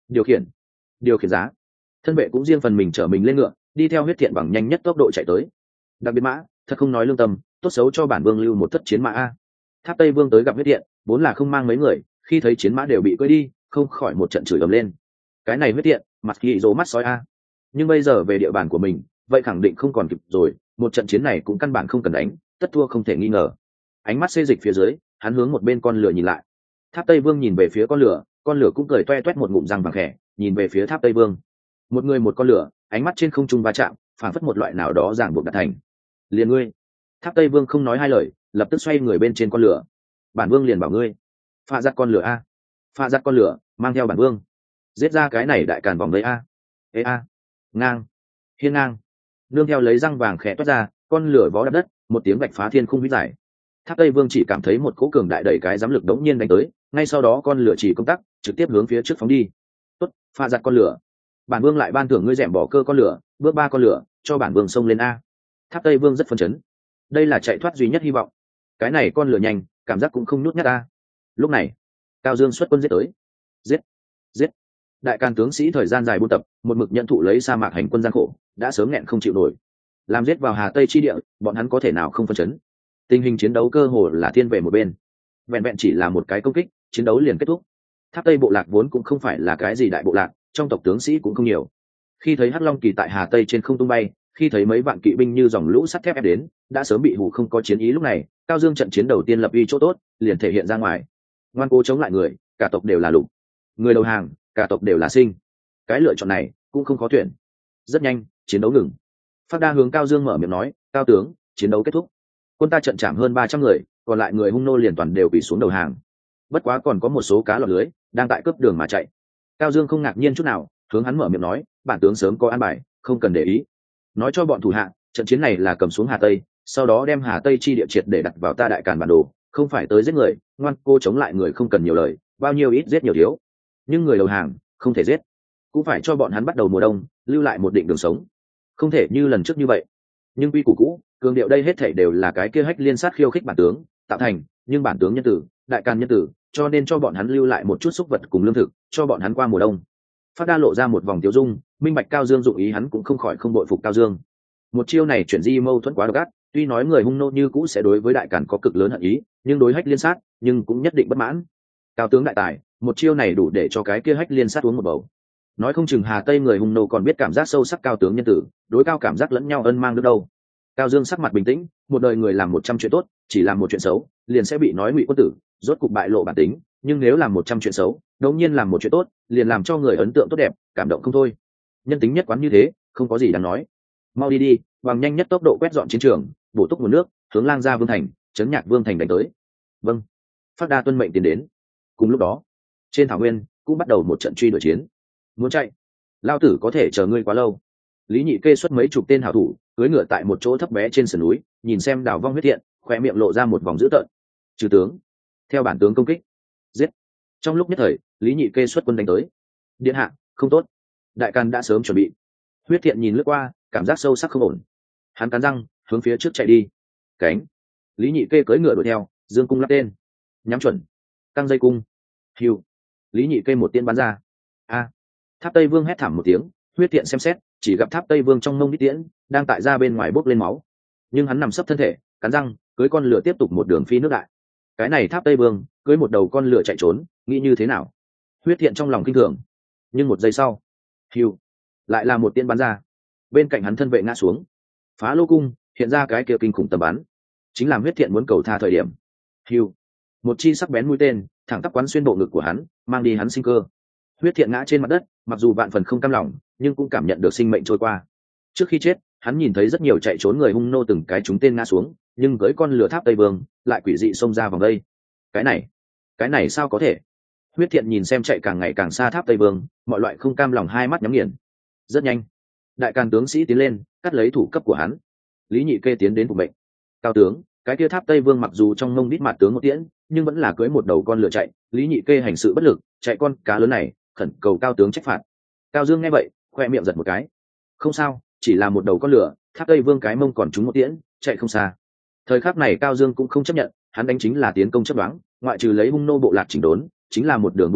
điều khiển điều khiển giá. Thân vệ cũng riêng phần mình chở mình lên ngựa, đi theo Huyết Thiện bằng nhanh nhất tốc độ chạy tới. Đặc biệt mã, thật không nói lương tâm, tốt xấu cho bản vương lưu một thất chiến mã a. Tháp Tây Vương tới gặp Huyết Thiện, vốn là không mang mấy người, khi thấy chiến mã đều bị cưỡi đi, không khỏi một trận chửi ầm lên. Cái này Huyết Thiện, mặt kỳ rố mắt sói a. Nhưng bây giờ về địa bàn của mình, vậy khẳng định không còn kịp rồi, một trận chiến này cũng căn bản không cần đánh, tất thua không thể nghi ngờ. Ánh mắt xê dịch phía dưới, hắn hướng một bên con lửa nhìn lại. Tháp Tây Vương nhìn về phía con lửa, con lửa cũng cười toe toét một ngụm răng vàng khẽ, nhìn về phía Tháp Tây Vương. Một người một con lửa, ánh mắt trên không trung va chạm, phản phất một loại nào đó ràng buộc đạt thành. Liền ngươi. Tháp Tây Vương không nói hai lời, lập tức xoay người bên trên con lửa. Bản vương liền bảo ngươi, pha giặt con lửa a, pha giặt con lửa, mang theo bản vương, giết ra cái này đại càn vòng đấy a. Ê a, ngang, hiên ngang. Nương theo lấy răng vàng khẽ toát ra, con lửa vó đập đất, một tiếng vạch phá thiên khung vĩ giải. Tháp Tây Vương chỉ cảm thấy một cỗ cường đại đẩy cái giám lực đống nhiên đánh tới, ngay sau đó con lửa chỉ công tắc, trực tiếp hướng phía trước phóng đi. Tốt, pha giặt con lửa. Bản vương lại ban thưởng ngươi rèm bỏ cơ con lửa, bước ba con lửa, cho bản vương xông lên a. Tháp Tây Vương rất phấn chấn, đây là chạy thoát duy nhất hy vọng. Cái này con lửa nhanh, cảm giác cũng không nhút nhát a. Lúc này, Cao Dương xuất quân giết tới. Giết, giết. Đại Càn tướng sĩ thời gian dài buôn tập, một mực nhận thụ lấy sa mạc hành quân gian khổ, đã sớm nghẹn không chịu nổi. Làm giết vào Hà Tây chi địa, bọn hắn có thể nào không phấn chấn. Tình hình chiến đấu cơ hồ là thiên về một bên. Vẹn vẹn chỉ là một cái công kích, chiến đấu liền kết thúc. Tháp Tây bộ lạc vốn cũng không phải là cái gì đại bộ lạc, trong tộc tướng sĩ cũng không nhiều. Khi thấy Hắc Long kỳ tại Hà Tây trên không tung bay, khi thấy mấy vạn kỵ binh như dòng lũ sắt thép ép đến, đã sớm bị hù không có chiến ý. Lúc này, Cao Dương trận chiến đầu tiên lập uy chỗ tốt, liền thể hiện ra ngoài. Ngoan cố chống lại người, cả tộc đều là lục. Người đầu hàng, cả tộc đều là sinh. Cái lựa chọn này cũng không khó tuyển. Rất nhanh, chiến đấu ngừng. Phát Đa hướng Cao Dương mở miệng nói, "Cao tướng, chiến đấu kết thúc. Quân ta trận chạm hơn ba trăm người, còn lại người hung nô liền toàn đều bị xuống đầu hàng. Bất quá còn có một số cá lọt lưới, đang tại cướp đường mà chạy." Cao Dương không ngạc nhiên chút nào, hướng hắn mở miệng nói, "Bản tướng sớm có an bài, không cần để ý. Nói cho bọn thủ hạ, trận chiến này là cầm xuống Hà Tây, sau đó đem Hà Tây chi địa triệt để đặt vào ta Đại Càn bản đồ, không phải tới giết người, ngoan cô chống lại người không cần nhiều lời, bao nhiêu ít giết nhiều thiếu. Nhưng người đầu hàng, không thể giết, cũng phải cho bọn hắn bắt đầu mùa đông, lưu lại một định đường sống. Không thể như lần trước như vậy. Nhưng quy củ cũ, cường điệu đây hết thảy đều là cái kia hách liên sát khiêu khích bản tướng tạo thành, nhưng bản tướng nhân tử, Đại Càn nhân tử, cho nên cho bọn hắn lưu lại một chút xúc vật cùng lương thực, cho bọn hắn qua mùa đông." Phát Đa lộ ra một vòng tiêu dung, minh bạch Cao Dương dụng ý, hắn cũng không khỏi không bội phục Cao Dương. Một chiêu này chuyển di mâu thuẫn quá độc ác, tuy nói người hung nô như cũ sẽ đối với Đại Càn có cực lớn hận ý, nhưng đối hách liên sát, nhưng cũng nhất định bất mãn. Cao tướng đại tài, một chiêu này đủ để cho cái kia hách liên sát uống một bầu. Nói không chừng Hà Tây người hung nô còn biết cảm giác sâu sắc Cao tướng nhân tử, đối cao cảm giác lẫn nhau ân mang được đâu. Cao Dương sắc mặt bình tĩnh, một đời người làm một trăm chuyện tốt, chỉ làm một chuyện xấu, liền sẽ bị nói ngụy quân tử, rốt cục bại lộ bản tính, nhưng nếu làm một trăm chuyện xấu, đột nhiên làm một chuyện tốt, liền làm cho người ấn tượng tốt đẹp, cảm động không thôi. Nhân tính nhất quán như thế, không có gì đáng nói. Mau đi đi, bằng nhanh nhất tốc độ quét dọn chiến trường, bổ túc nguồn nước, hướng Lang Gia Vương thành, trấn Nhạc Vương thành đánh tới. Vâng. Phát Đa tuân mệnh tiến đến. Cùng lúc đó, trên thảo nguyên cũng bắt đầu một trận truy đuổi chiến. Muốn chạy, lao tử có thể chờ ngươi quá lâu. Lý Nhị Kê xuất mấy chục tên hảo thủ, cưỡi ngựa tại một chỗ thấp bé trên sườn núi, nhìn xem đảo vong huyết thiện, khoe miệng lộ ra một vòng dữ tợn. Trừ tướng, theo bản tướng công kích, giết. Trong lúc nhất thời, Lý Nhị Kê xuất quân đánh tới. Điện hạ, không tốt. Đại Càn đã sớm chuẩn bị. Huyết thiện nhìn lướt qua, cảm giác sâu sắc không ổn. Hắn cắn răng, hướng phía trước chạy đi. Cánh. Lý Nhị Kê cưỡi ngựa đuổi theo, dương cung lắp tên, nhắm chuẩn, căng dây cung. Hiu. Lý Nhị Kê một tiên bắn ra. A. Tháp Tây Vương hét thảm một tiếng, huyết thiện xem xét, chỉ gặp Tháp Tây Vương trong mông đít tiễn đang tại ra bên ngoài bốc lên máu, nhưng hắn nằm sấp thân thể, cắn răng, cưỡi con lửa tiếp tục một đường phi nước đại. Cái này Tháp Tây Vương cưỡi một đầu con lửa chạy trốn, nghĩ như thế nào? Huyết thiện trong lòng kinh thường, nhưng một giây sau, hiu, lại là một tiên bắn ra. Bên cạnh hắn thân vệ ngã xuống, phá lô cung hiện ra cái kia kinh khủng tầm bắn, chính là huyết thiện muốn cầu tha thời điểm. Hiu, một chi sắc bén mũi tên thẳng tắp quán xuyên bộ ngực của hắn, mang đi hắn sinh cơ. Huyết thiện ngã trên mặt đất, mặc dù vạn phần không cam lòng, nhưng cũng cảm nhận được sinh mệnh trôi qua. Trước khi chết, hắn nhìn thấy rất nhiều chạy trốn người hung nô từng cái chúng tên ngã xuống, nhưng với con lửa Tháp Tây Vương lại quỷ dị xông ra vòng đây. Cái này, cái này sao có thể? Huyết thiện nhìn xem chạy càng ngày càng xa Tháp Tây Vương, mọi loại không cam lòng hai mắt nhắm nghiền. Rất nhanh, Đại Càn tướng sĩ tiến lên, cắt lấy thủ cấp của hắn. Lý Nhị Kê tiến đến phục mệnh. Cao tướng, cái kia Tháp Tây Vương mặc dù trong mông đít mặt tướng một tiễn, nhưng vẫn là cưỡi một đầu con lửa chạy. Lý Nhị Kê hành sự bất lực, chạy con cá lớn này, khẩn cầu Cao tướng trách phạt. Cao Dương nghe vậy, khoe miệng giật một cái. Không sao, chỉ là một đầu con lửa, Tháp Tây Vương cái mông còn trúng một tiễn, chạy không xa. Thời khắc này Cao Dương cũng không chấp nhận, hắn đánh chính là tiến công chấp đoán, ngoại trừ lấy hung nô bộ lạc chỉnh đốn, chính là một đường buôn tập,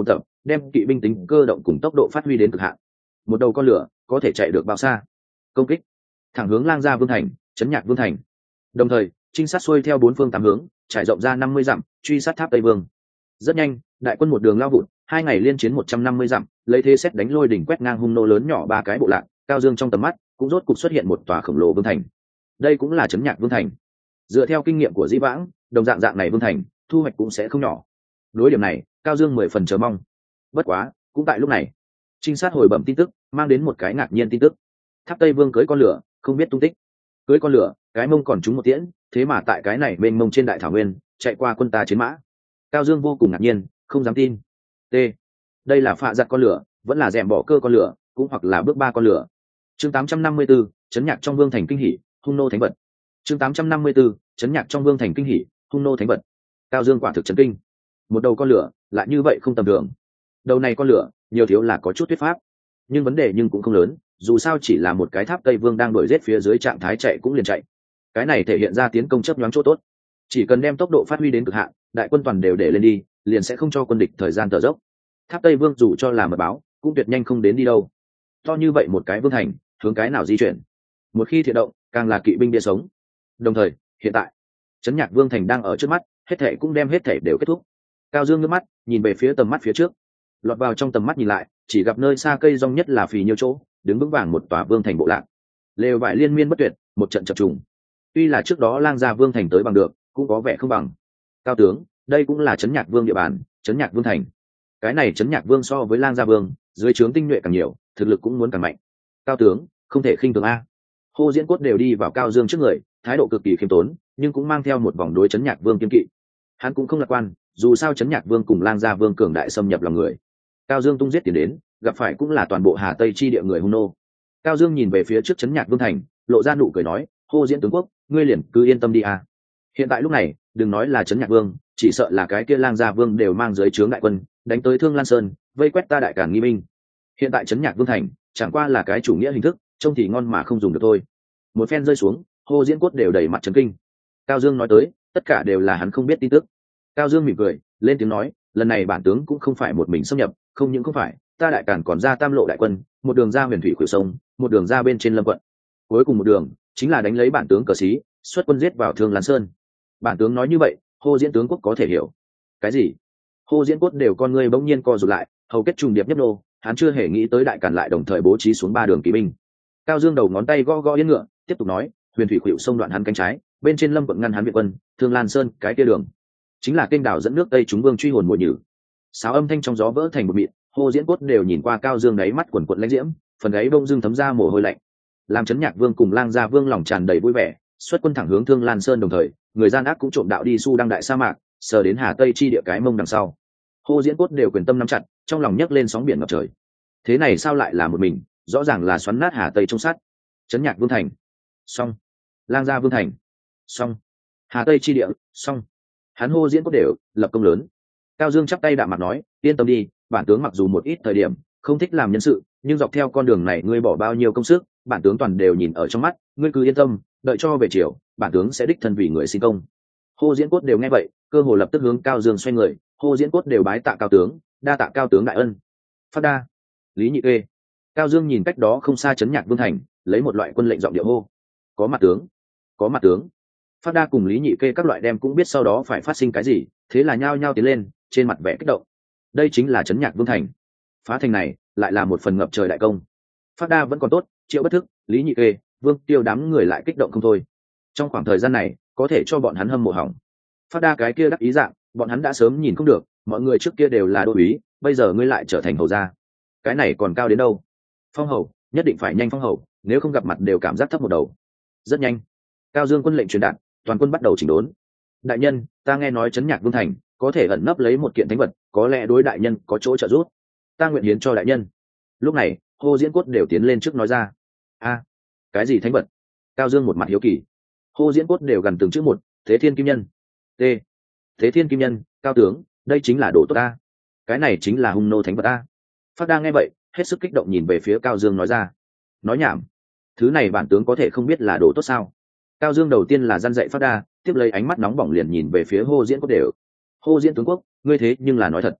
đem kỵ binh tính cơ động cùng tốc độ phát huy đến cực hạn. Một đầu con lửa có thể chạy được bao xa? Công kích thẳng hướng Lang Gia Vương thành, chấn Nhạc Vương thành. Đồng thời trinh sát xuôi theo bốn phương tám hướng, trải rộng ra năm mươi dặm, truy sát Tháp Tây Vương. Rất nhanh, đại quân một đường lao vụt, hai ngày liên chiến một trăm năm mươi dặm, lấy thế xét đánh lôi đỉnh quét ngang hung nô lớn nhỏ ba cái bộ lạc. Cao Dương trong tầm mắt cũng rốt cục xuất hiện một tòa khổng lồ vương thành. Đây cũng là chấn Nhạc Vương thành. Dựa theo kinh nghiệm của Dĩ Vãng, đồng dạng dạng này vương thành thu hoạch cũng sẽ không nhỏ. Đối điểm này, Cao Dương mười phần chờ mong. Bất quá, cũng tại lúc này, trinh sát hồi bẩm tin tức mang đến một cái ngạc nhiên tin tức. Tháp Tây Vương cưới con lửa, không biết tung tích. Cưới con lửa, cái mông còn trúng một tiễn, thế mà tại cái này bên mông trên đại thảo nguyên chạy qua quân ta chiến mã. Cao Dương vô cùng ngạc nhiên, không dám tin. T. Đây là phạ giặt con lửa, vẫn là rèm bỏ cơ con lửa, cũng hoặc là bước ba con lửa. Chương tám trăm năm mươi tư, chấn Nhạc trong vương thành kinh hỉ, hung nô thánh vật. Chương tám trăm năm mươi tư, chấn Nhạc trong vương thành kinh hỉ, hung nô thánh vật. Cao Dương quả thực chấn kinh. Một đầu con lửa, lại như vậy không tầm thường. Đầu này con lửa, nhiều thiếu là có chút thuyết pháp, nhưng vấn đề nhưng cũng không lớn, dù sao chỉ là một cái Tháp Tây Vương đang đuổi giết phía dưới trạng thái chạy cũng liền chạy. Cái này thể hiện ra tiến công chấp nhoáng chỗ tốt. Chỉ cần đem tốc độ phát huy đến cực hạn, đại quân toàn đều để lên đi, liền sẽ không cho quân địch thời gian thở dốc. Tháp Tây Vương dù cho là mật báo, cũng tuyệt nhanh không đến đi đâu. To như vậy một cái vương thành, hướng cái nào di chuyển? Một khi thiện động, càng là kỵ binh bia sống. Đồng thời, hiện tại, chấn Nhạc Vương thành đang ở trước mắt, hết thảy cũng đem hết thảy đều kết thúc. Cao Dương ngước mắt, nhìn về phía tầm mắt phía trước. Lọt vào trong tầm mắt nhìn lại, chỉ gặp nơi xa cây rong nhất là phì nhiêu chỗ, đứng vững vàng một tòa vương thành bộ lạc. Lều vải liên miên bất tuyệt, một trận chập trùng. Tuy là trước đó Lang Gia Vương thành tới bằng được, cũng có vẻ không bằng. Cao tướng, đây cũng là chấn Nhạc Vương địa bàn, chấn Nhạc Vương thành. Cái này chấn Nhạc Vương so với Lang Gia Vương, dưới trướng tinh nhuệ càng nhiều, thực lực cũng muốn càng mạnh. Cao tướng, không thể khinh thường a. Hô Diễn Cốt đều đi vào Cao Dương trước người, thái độ cực kỳ khiêm tốn, nhưng cũng mang theo một vòng đối chấn Nhạc Vương kiên kỵ. Hắn cũng không lạc quan, dù sao chấn Nhạc Vương cùng Lang Gia Vương cường đại xâm nhập lòng người. Cao Dương tung giết tiền đến, gặp phải cũng là toàn bộ Hà Tây chi địa người hung nô. Cao Dương nhìn về phía trước chấn Nhạc Vương thành, lộ ra nụ cười nói, Hô Diễn tướng quốc, ngươi liền cứ yên tâm đi a. Hiện tại lúc này, đừng nói là chấn Nhạc Vương, chỉ sợ là cái kia Lang Gia Vương đều mang dưới trướng đại quân, đánh tới Thương Lan Sơn, vây quét ta đại càn nghi minh. Hiện tại chấn Nhạc Vương thành, chẳng qua là cái chủ nghĩa hình thức, trông thì ngon mà không dùng được thôi. Một phen rơi xuống, Hô Diễn Cốt đều đầy mặt chấn kinh. Cao Dương nói tới, tất cả đều là hắn không biết tin tức. Cao Dương mỉm cười, lên tiếng nói, lần này bản tướng cũng không phải một mình xâm nhập, không những không phải, ta đại càn còn ra tam lộ đại quân, một đường ra huyền thủy khuỷu sông, một đường ra bên trên lâm quận, cuối cùng một đường chính là đánh lấy bản tướng cờ xí, xuất quân giết vào Thương Lan Sơn. Bản tướng nói như vậy, Hô Diễn tướng quốc có thể hiểu. Cái gì? Hô Diễn Cốt đều con ngươi bỗng nhiên co rụt lại, hầu kết trùng điệp nhấp nô, hắn chưa hề nghĩ tới đại càn lại đồng thời bố trí xuống ba đường kỵ binh. Cao Dương đầu ngón tay gõ gõ yên ngựa, tiếp tục nói, huyền thủy khuỷu sông đoạn hắn cánh trái, bên trên lâm quận ngăn hắn viện quân, Thương Lan Sơn cái kia đường chính là kênh đảo dẫn nước Tây chúng vương truy hồn muội nhử. Sáo âm thanh trong gió vỡ thành một mịn, Hô Diễn Cốt đều nhìn qua Cao Dương đáy mắt quần quần lãnh diễm, phần gáy bông dưng thấm ra mồ hôi lạnh. Làm chấn Nhạc Vương cùng Lang Gia Vương lòng tràn đầy vui vẻ, xuất quân thẳng hướng Thương Lan Sơn, đồng thời người gian ác cũng trộm đạo đi su đăng đại sa mạc, sờ đến Hà Tây chi địa cái mông đằng sau. Hô Diễn Cốt đều quyền tâm nắm chặt, trong lòng nhấc lên sóng biển ngập trời. Thế này sao lại là một mình, rõ ràng là xoắn nát Hà Tây trong sắt. Chấn Nhạc Vương thành, xong. Lang Gia Vương thành, xong. Hà Tây chi địa, xong. Hắn Hô Diễn Cốt đều lập công lớn. Cao Dương chắp tay đạm mặt nói, yên tâm đi, bản tướng mặc dù một ít thời điểm không thích làm nhân sự, nhưng dọc theo con đường này ngươi bỏ bao nhiêu công sức, bản tướng toàn đều nhìn ở trong mắt, ngươi cứ yên tâm, đợi cho về chiều, bản tướng sẽ đích thân vì người xin công. Hô Diễn Cốt đều nghe vậy, cơ hồ lập tức hướng Cao Dương xoay người, Hô Diễn Cốt đều bái tạ Cao tướng, đa tạ Cao tướng đại ân. Phát đa, Lý Nhị Kê. Cao Dương nhìn cách đó không xa chấn Nhạc Vương thành, lấy một loại quân lệnh giọng điệu hô, có mặt tướng, có mặt tướng. Phát đa cùng Lý Nhị Kê các loại đem cũng biết sau đó phải phát sinh cái gì, thế là nhao nhao tiến lên, trên mặt vẻ kích động. Đây chính là chấn Nhạc Vương thành, phá thành này lại là một phần ngập trời đại công. Phát đa vẫn còn tốt, Triệu Bất Thức, Lý Nhị Kê, Vương Tiêu đám người lại kích động không thôi. Trong khoảng thời gian này có thể cho bọn hắn hâm mộ hỏng. Phát đa cái kia đắc ý dạng, bọn hắn đã sớm nhìn không được, mọi người trước kia đều là đô úy, bây giờ ngươi lại trở thành hầu gia, cái này còn cao đến đâu? Phong hầu nhất định phải nhanh phong hầu, nếu không gặp mặt đều cảm giác thấp một đầu. Rất nhanh, Cao Dương quân lệnh truyền đạt, toàn quân bắt đầu chỉnh đốn. Đại nhân, ta nghe nói chấn Nhạc Vương thành có thể ẩn nấp lấy một kiện thánh vật, có lẽ đối đại nhân có chỗ trợ giúp, ta nguyện hiến cho đại nhân. Lúc này Hô Diễn Cốt đều tiến lên trước nói ra. A, cái gì thánh vật? Cao Dương một mặt hiếu kỳ. Hô Diễn Cốt đều gần từng chữ một, Thế Thiên Kim Nhân. T, Thế Thiên Kim Nhân, Cao tướng, đây chính là đồ tốt ta. Cái này chính là hung nô thánh vật ta. Phát đang nghe vậy, hết sức kích động nhìn về phía Cao Dương nói ra. Nói nhảm, thứ này bản tướng có thể không biết là đồ tốt sao? Cao Dương đầu tiên là răn dạy Phát đa, tiếp lấy ánh mắt nóng bỏng liền nhìn về phía Hô Diễn Cốt đều. Hô Diễn tướng quốc, ngươi thế nhưng là nói thật.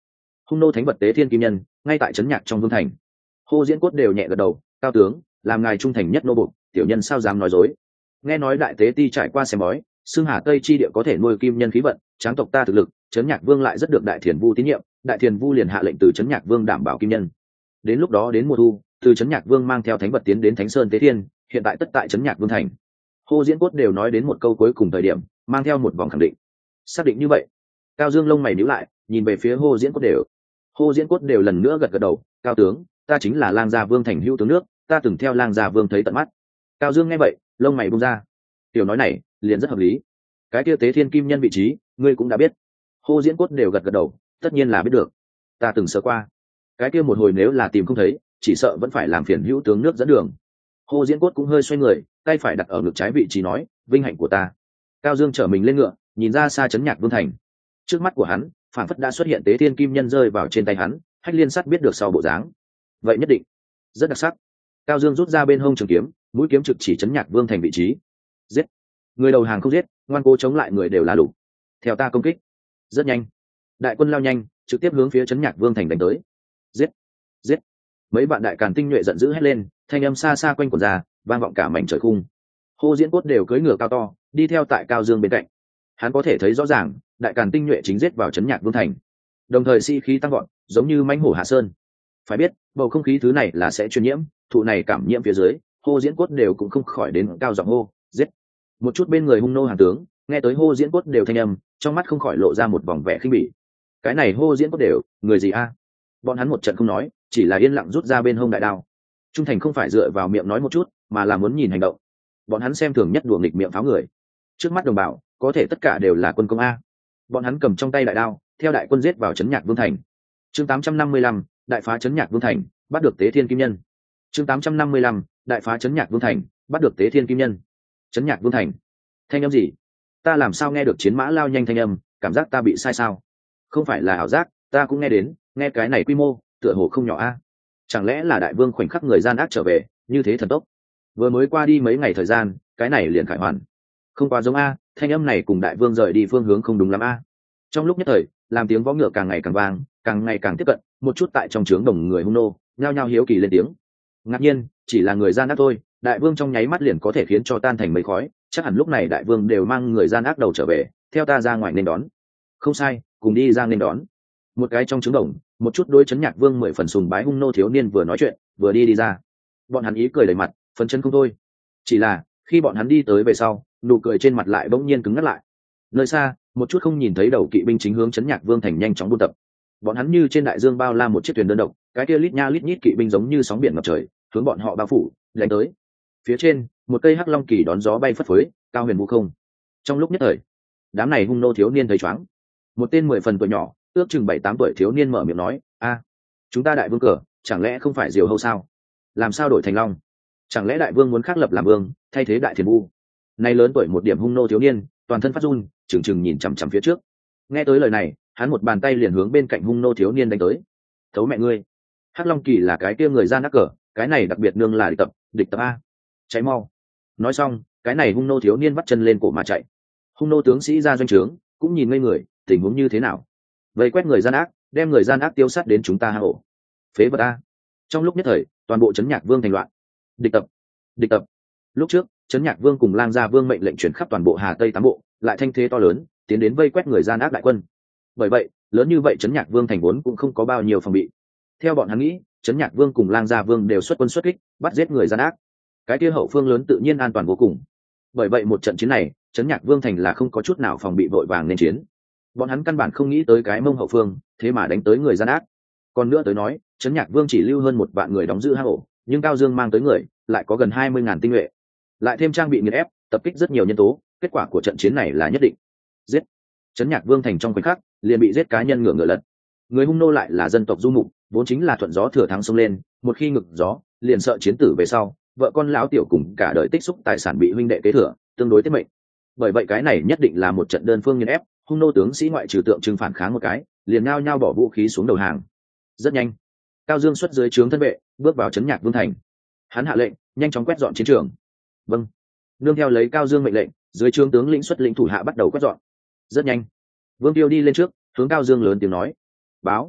hung nô thánh vật tế thiên kim nhân ngay tại trấn nhạc trong vương thành. Hô Diễn Cốt đều nhẹ gật đầu. Cao tướng, làm ngài trung thành nhất nô bộc, tiểu nhân sao dám nói dối. Nghe nói đại tế ti trải qua xem bói, xưng Hà Tây chi địa có thể nuôi kim nhân khí vận, tráng tộc ta thực lực, trấn nhạc vương lại rất được đại thiền vu tín nhiệm, đại thiền vu liền hạ lệnh từ trấn nhạc vương đảm bảo kim nhân. Đến lúc đó đến mùa thu, từ trấn nhạc vương mang theo thánh vật tiến đến thánh sơn tế thiên, hiện tại tất tại trấn nhạc vương thành. Hô Diễn Cốt đều nói đến một câu cuối cùng thời điểm, mang theo một vòng khẳng định. Xác định như vậy. Cao Dương lông mày nhíu lại, nhìn về phía Hô Diễn Cốt đều. Hô Diễn Cốt đều lần nữa gật gật đầu. Cao tướng, ta chính là Lang Gia Vương thành hữu tướng nước, ta từng theo Lang Gia Vương thấy tận mắt. Cao Dương nghe vậy, lông mày bung ra. Tiểu nói này liền rất hợp lý. Cái kia tế thiên kim nhân vị trí ngươi cũng đã biết. Hô Diễn Cốt đều gật gật đầu. Tất nhiên là biết được, ta từng sơ qua. Cái kia một hồi nếu là tìm không thấy, chỉ sợ vẫn phải làm phiền hữu tướng nước dẫn đường. Hô Diễn Cốt cũng hơi xoay người, tay phải đặt ở ngực trái vị trí nói, vinh hạnh của ta. Cao Dương trở mình lên ngựa, nhìn ra xa trấn nhạc vương thành. Trước mắt của hắn phản phất đã xuất hiện tế thiên kim nhân rơi vào trên tay hắn. Hách Liên Sắt biết được sau bộ dáng, vậy nhất định rất đặc sắc. Cao Dương rút ra bên hông trường kiếm, mũi kiếm trực chỉ trấn nhạc vương thành vị trí. Giết! Người đầu hàng không giết, ngoan cố chống lại người đều là lục. Theo ta công kích. Rất nhanh, đại quân lao nhanh, trực tiếp hướng phía trấn nhạc vương thành đánh tới. Giết! Giết! Mấy bạn đại càn tinh nhuệ giận dữ hét lên, thanh âm xa xa quanh quẩn ra, vang vọng cả mảnh trời khung. Hô Diễn Cốt đều cưỡi ngựa cao to, đi theo tại Cao Dương bên cạnh. Hắn có thể thấy rõ ràng, đại càn tinh nhuệ chính giết vào trấn nhạc vương thành, đồng thời sĩ khí tăng vọt, giống như mãnh hổ hạ sơn. Phải biết, bầu không khí thứ này là sẽ truyền nhiễm, thụ này cảm nhiễm phía dưới, Hô Diễn Cốt đều cũng không khỏi đến cao giọng hô, giết. Một chút bên người hung nô hàng tướng, nghe tới Hô Diễn Cốt đều thanh âm, trong mắt không khỏi lộ ra một vòng vẻ khinh bỉ. Cái này Hô Diễn Cốt đều, người gì a? Bọn hắn một trận không nói, chỉ là yên lặng rút ra bên hông đại đao. Trung thành không phải dựa vào miệng nói một chút, mà là muốn nhìn hành động. Bọn hắn xem thường nhất đùa nghịch miệng pháo người. Trước mắt đồng bào, có thể tất cả đều là quân công a. Bọn hắn cầm trong tay đại đao, theo đại quân giết vào trấn nhạc vương thành. Chương tám trăm năm mươi lăm, đại phá trấn nhạc vương thành, bắt được tế thiên kim nhân. Chương tám trăm năm mươi lăm, đại phá trấn nhạc vương thành, bắt được tế thiên kim nhân. Trấn nhạc vương thành. Thanh âm gì? Ta làm sao nghe được chiến mã lao nhanh thanh âm, cảm giác ta bị sai sao? Không phải là ảo giác, ta cũng nghe đến, nghe cái này quy mô, tựa hồ không nhỏ a. Chẳng lẽ là đại vương khoảnh khắc người gian ác trở về, như thế thần tốc? Vừa mới qua đi mấy ngày thời gian, cái này liền khải hoàn. Không quá giống a, thanh âm này cùng đại vương rời đi phương hướng không đúng lắm a. Trong lúc nhất thời, làm tiếng võ ngựa càng ngày càng vang, càng ngày càng tiếp cận, một chút tại trong trướng đồng người hung nô, nhao nhao hiếu kỳ lên tiếng. Ngạc nhiên, chỉ là người gian ác thôi, đại vương trong nháy mắt liền có thể khiến cho tan thành mây khói, chắc hẳn lúc này đại vương đều mang người gian ác đầu trở về, theo ta ra ngoài nên đón. Không sai, cùng đi ra nên đón. Một cái trong trướng đồng, một chút đối chấn nhạc vương mười phần sùng bái hung nô thiếu niên vừa nói chuyện, vừa đi đi ra. Bọn hắn ý cười đầy mặt, phấn chân không thôi. Chỉ là, khi bọn hắn đi tới về sau, nụ cười trên mặt lại bỗng nhiên cứng ngắt lại. Nơi xa, một chút không nhìn thấy đầu kỵ binh chính hướng chấn nhạc vương thành nhanh chóng buôn tập. Bọn hắn như trên đại dương bao la một chiếc thuyền đơn độc, cái kia lít nha lít nhít kỵ binh giống như sóng biển ngập trời, hướng bọn họ bao phủ, đánh tới. Phía trên, một cây hắc long kỳ đón gió bay phất phới, cao huyền vũ không. Trong lúc nhất thời, đám này hung nô thiếu niên thấy choáng. Một tên mười phần tuổi nhỏ, ước chừng bảy tám tuổi thiếu niên mở miệng nói, a, chúng ta đại vương cờ, chẳng lẽ không phải diều hâu sao? Làm sao đổi thành long? Chẳng lẽ đại vương muốn khắc lập làm vương, thay thế đại thiền vu? Nay lớn tuổi một điểm hung nô thiếu niên, toàn thân phát run, chừng chừng nhìn chằm chằm phía trước. Nghe tới lời này, hắn một bàn tay liền hướng bên cạnh hung nô thiếu niên đánh tới. Thấu mẹ ngươi! Hắc long kỳ là cái kia người gian ác cờ, cái này đặc biệt nương là địch tập, địch tập a. Cháy mau! Nói xong, cái này hung nô thiếu niên bắt chân lên cổ mà chạy. Hung nô tướng sĩ ra doanh trướng, cũng nhìn ngây người, tình huống như thế nào? Vây quét người gian ác, đem người gian ác tiêu sát đến chúng ta hang ổ. Phế vật a! Trong lúc nhất thời, toàn bộ trấn nhạc vương thành loạn. Địch tập, địch tập. Lúc trước, trấn nhạc vương cùng lang gia vương mệnh lệnh chuyển khắp toàn bộ hà tây tám bộ, lại thanh thế to lớn, tiến đến vây quét người gian ác đại quân. Bởi vậy, lớn như vậy trấn nhạc vương thành vốn cũng không có bao nhiêu phòng bị. Theo bọn hắn nghĩ, trấn nhạc vương cùng lang gia vương đều xuất quân xuất kích, bắt giết người gian ác. Cái kia hậu phương lớn tự nhiên an toàn vô cùng. Bởi vậy một trận chiến này, trấn nhạc vương thành là không có chút nào phòng bị vội vàng nên chiến. Bọn hắn căn bản không nghĩ tới cái mông hậu phương, thế mà đánh tới người gian ác. Còn nữa tới nói, trấn nhạc vương chỉ lưu hơn một vạn người đóng giữ hang ổ, nhưng Cao Dương mang tới người lại có gần hai mươi ngàn tinh nhuệ, lại thêm trang bị nghiền ép, tập kích rất nhiều nhân tố, kết quả của trận chiến này là nhất định giết. Trấn nhạc vương thành trong khoảnh khắc liền bị giết cá nhân ngựa ngựa lật. Người hung nô lại là dân tộc du mục, vốn chính là thuận gió thừa thắng xông lên, một khi ngực gió, liền sợ chiến tử về sau, vợ con lão tiểu cùng cả đời tích xúc tài sản bị huynh đệ kế thừa, tương đối tiết mệnh. Bởi vậy cái này nhất định là một trận đơn phương nghiền ép, hung nô tướng sĩ ngoại trừ tượng trưng phản kháng một cái, liền nhao nhao bỏ vũ khí xuống đầu hàng. Rất nhanh, Cao Dương xuất dưới trướng thân vệ, bước vào trấn nhạc vương thành. Hắn hạ lệnh, nhanh chóng quét dọn chiến trường. Vâng. Nương theo lấy Cao Dương mệnh lệnh, dưới trướng tướng lĩnh xuất lĩnh thủ hạ bắt đầu quét dọn. Rất nhanh, Vương Tiêu đi lên trước, hướng Cao Dương lớn tiếng nói: "Báo,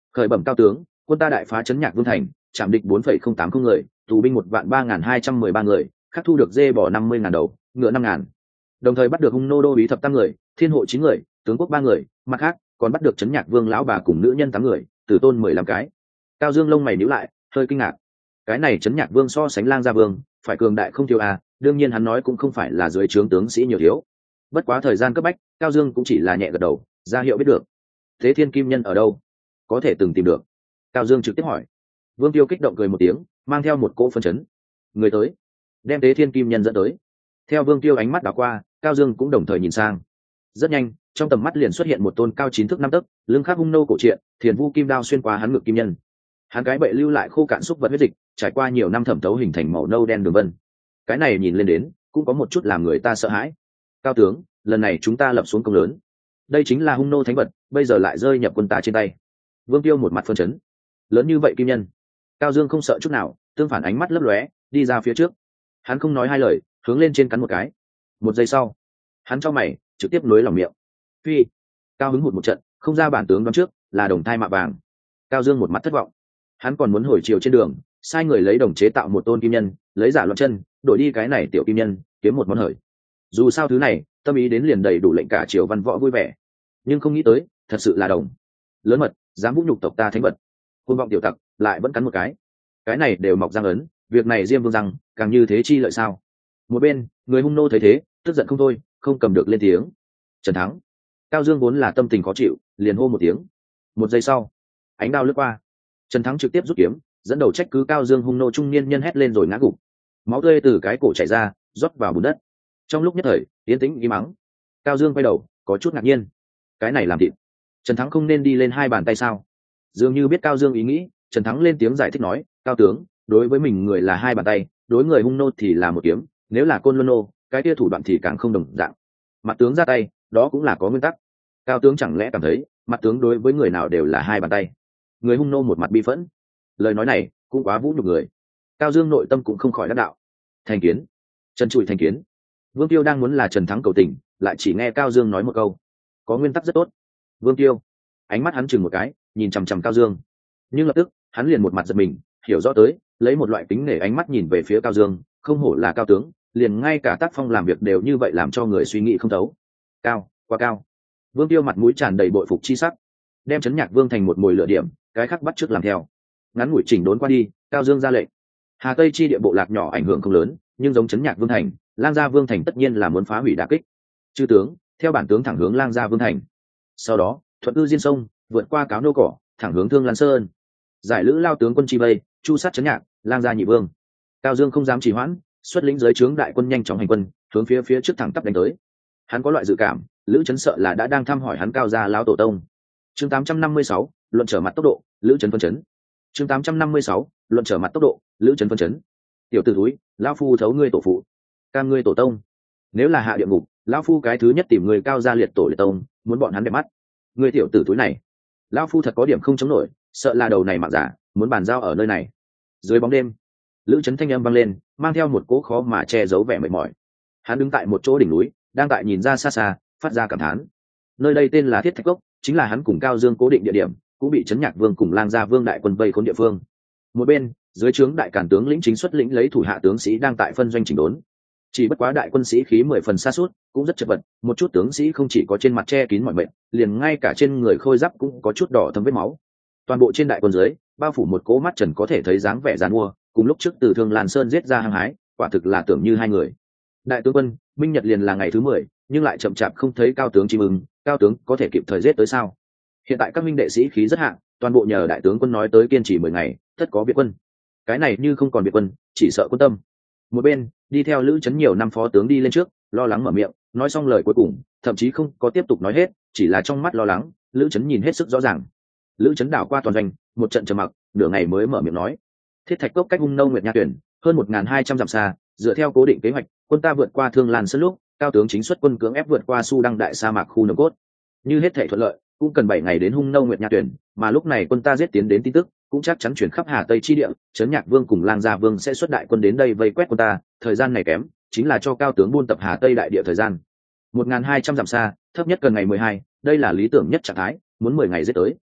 Khởi bẩm cao tướng, quân ta đại phá trấn Nhạc Vương thành, chạm địch bốn phẩy không tám không người, tù binh một vạn ba ngàn hai trăm mười ba người, khắc thu được dê bỏ năm mươi ngàn đầu, ngựa năm ngàn. Đồng thời bắt được hung nô đô úy thập tam người, thiên hộ chín người, tướng quốc ba người, mặt khác còn bắt được trấn Nhạc Vương lão bà cùng nữ nhân tám người, tử tôn mười lăm cái. Cao Dương lông mày nhíu lại, hơi kinh ngạc. Cái này trấn Nhạc Vương so sánh Lang Gia Vương, phải cường đại không thiếu à, đương nhiên hắn nói cũng không phải là dưới trướng tướng sĩ nhiều thiếu. Bất quá thời gian cấp bách, Cao Dương cũng chỉ là nhẹ gật đầu, ra hiệu biết được. Thế Thiên Kim Nhân ở đâu? Có thể từng tìm được. Cao Dương trực tiếp hỏi. Vương Tiêu kích động cười một tiếng, mang theo một cỗ phân chấn. Người tới, đem Tế Thiên Kim Nhân dẫn tới. Theo Vương Tiêu ánh mắt đảo qua, Cao Dương cũng đồng thời nhìn sang. Rất nhanh, trong tầm mắt liền xuất hiện một tôn cao chín thước năm tấc, lưng khắc hung nô cổ truyện, thiền vu kim đao xuyên qua hắn ngực kim nhân. Hắn cái bệ lưu lại khô cạn xúc vật huyết dịch, trải qua nhiều năm thẩm thấu hình thành màu nâu đen đường vân. Cái này nhìn lên đến, cũng có một chút làm người ta sợ hãi. Cao tướng, lần này chúng ta lập xuống công lớn. Đây chính là hung nô thánh vật, bây giờ lại rơi nhập quân ta trên tay. Vương Tiêu một mặt phân chấn. Lớn như vậy kim nhân. Cao Dương không sợ chút nào, tương phản ánh mắt lấp lóe, đi ra phía trước. Hắn không nói hai lời, hướng lên trên cắn một cái. Một giây sau, hắn cho mày, trực tiếp nối lòng miệng. Phi. Cao hứng hụt một trận, không ra bản tướng đoán trước, là đồng thai mạ vàng. Cao Dương một mặt thất vọng. Hắn còn muốn hồi chiều trên đường, sai người lấy đồng chế tạo một tôn kim nhân, lấy giả loạn chân, đổi đi cái này tiểu kim nhân, kiếm một món hời. Dù sao thứ này, tâm ý đến liền đầy đủ lệnh cả triều văn võ vui vẻ. Nhưng không nghĩ tới, thật sự là đồng. Lớn mật, dám vũ nhục tộc ta thánh vật. Côn vọng tiểu tặc, lại vẫn cắn một cái. Cái này đều mọc răng ấn, việc này Diêm Vương rằng, càng như thế chi lợi sao? Một bên, người hung nô thấy thế, tức giận không thôi, không cầm được lên tiếng. Trần Thắng. Cao Dương vốn là tâm tình khó chịu, liền hô một tiếng. Một giây sau, ánh đao lướt qua. Trần Thắng trực tiếp rút kiếm, dẫn đầu trách cứ Cao Dương hung nô trung niên nhân hét lên rồi ngã gục. Máu tươi từ cái cổ chảy ra, rót vào bùn đất. Trong lúc nhất thời, yên tĩnh im mắng. Cao Dương quay đầu, có chút ngạc nhiên. Cái này làm thịt. Trần Thắng không nên đi lên hai bàn tay sao? Dường như biết Cao Dương ý nghĩ, Trần Thắng lên tiếng giải thích nói, Cao tướng, đối với mình người là hai bàn tay, đối người hung nô thì là một kiếm, nếu là côn luân nô, cái kia thủ đoạn thì càng không đồng dạng. Mặt tướng ra tay, đó cũng là có nguyên tắc. Cao tướng chẳng lẽ cảm thấy, mặt tướng đối với người nào đều là hai bàn tay? Người hung nô một mặt bi phẫn. Lời nói này cũng quá vũ nhục người. Cao Dương nội tâm cũng không khỏi đắc đạo. Thành kiến. Trần Trụi thành kiến. Vương Tiêu đang muốn là Trần Thắng cầu tình, lại chỉ nghe Cao Dương nói một câu, có nguyên tắc rất tốt. Vương Tiêu, ánh mắt hắn chừng một cái, nhìn chằm chằm Cao Dương. Nhưng lập tức, hắn liền một mặt giật mình, hiểu rõ tới, lấy một loại kính nể ánh mắt nhìn về phía Cao Dương, không hổ là Cao tướng, liền ngay cả tác phong làm việc đều như vậy làm cho người suy nghĩ không thấu. Cao, quá cao. Vương Tiêu mặt mũi tràn đầy bội phục chi sắc, đem Trấn Nhạc Vương thành một mồi lửa điểm, cái khác bắt trước làm theo. Ngắn ngủi chỉnh đốn qua đi, Cao Dương ra lệnh. Hà Tây chi địa bộ lạc nhỏ ảnh hưởng không lớn, nhưng giống Trấn Nhạc Vương thành, Lang Gia Vương thành tất nhiên là muốn phá hủy đả kích. Chư tướng, theo bản tướng thẳng hướng Lang Gia Vương thành. Sau đó, thuận ư diên sông, vượt qua cáo nô cỏ, thẳng hướng Thương Lan Sơn. Giải lữ lao tướng quân chi vây, chu sát Trấn Nhạc, Lang Gia nhị vương. Cao Dương không dám trì hoãn, xuất lĩnh dưới trướng đại quân nhanh chóng hành quân, hướng phía phía trước thẳng tắp đánh tới. Hắn có loại dự cảm, Lữ Trấn sợ là đã đang thăm hỏi hắn Cao gia lão tổ tông. Chương tám trăm năm mươi sáu, luận trở mặt tốc độ, Lữ Trấn phân chấn. Chương tám trăm năm mươi sáu, luận trở mặt tốc độ, Lữ Trấn phân chấn. Tiểu tử thúi, lão phu thấu ngươi tổ phụ, cam ngươi tổ tông. Nếu là hạ địa ngục, lão phu cái thứ nhất tìm người Cao gia liệt tổ liệt tông, muốn bọn hắn đẹp mắt. Ngươi tiểu tử thúi này, lão phu thật có điểm không chống nổi, sợ là đầu này mạng giả, muốn bàn giao ở nơi này. Dưới bóng đêm, Lữ Trấn thanh âm vang lên, mang theo một cỗ khó mà che giấu vẻ mệt mỏi. Hắn đứng tại một chỗ đỉnh núi, đang tại nhìn ra xa xa, phát ra cảm thán. Nơi đây tên là Thiết Thạch Cốc, chính là hắn cùng Cao Dương cố định địa điểm, cũng bị Trấn Nhạc Vương cùng Lang Gia Vương đại quân vây khốn địa phương. Một bên, dưới trướng đại càn tướng lĩnh chính xuất lĩnh lấy thủ hạ tướng sĩ đang tại phân doanh chỉnh đốn. Chỉ bất quá đại quân sĩ khí mười phần xa suốt, cũng rất chật vật, một chút tướng sĩ không chỉ có trên mặt che kín mọi bệnh, liền ngay cả trên người khôi giáp cũng có chút đỏ thâm vết máu. Toàn bộ trên đại quân dưới, bao phủ một cỗ mắt trần có thể thấy dáng vẻ giàn mua, cùng lúc trước từ Thương Lan Sơn giết ra hăng hái, quả thực là tưởng như hai người. Đại tướng quân, minh nhật liền là ngày thứ mười, nhưng lại chậm chạp không thấy Cao tướng chim ưng, Cao tướng có thể kịp thời giết tới sao? Hiện tại các minh đệ sĩ khí rất hạng, toàn bộ nhờ đại tướng quân nói tới kiên trì mười ngày, tất có biệt quân. Cái này như không còn biệt quân, chỉ sợ quân tâm. Một bên, đi theo Lữ Trấn nhiều năm phó tướng đi lên trước, lo lắng mở miệng, nói xong lời cuối cùng, thậm chí không có tiếp tục nói hết, chỉ là trong mắt lo lắng, Lữ Trấn nhìn hết sức rõ ràng. Lữ Trấn đảo qua toàn doanh, một trận trầm mặc, nửa ngày mới mở miệng nói: Thiết Thạch Cốc cách Hung Nâu Nguyệt Nha Tuyển hơn một nghìn hai trăm dặm xa, dựa theo cố định kế hoạch, quân ta vượt qua Thương Lan Sơn lúc, Cao tướng chính xuất quân cưỡng ép vượt qua Su Đăng đại sa mạc khu nồng cốt. Như hết thảy thuận lợi, cũng cần bảy ngày đến Hung Nâu Nguyệt Nha Tuyển, mà lúc này quân ta giết tiến đến tin tức, cũng chắc chắn chuyển khắp Hà Tây chi địa, Trấn Nhạc Vương cùng Lang Gia Vương sẽ xuất đại quân đến đây vây quét quân ta, thời gian này kém, chính là cho Cao tướng buôn tập Hà Tây đại địa thời gian. một nghìn hai trăm dặm xa, thấp nhất cần ngày mười hai, đây là lý tưởng nhất trạng thái, muốn mười ngày giết tới.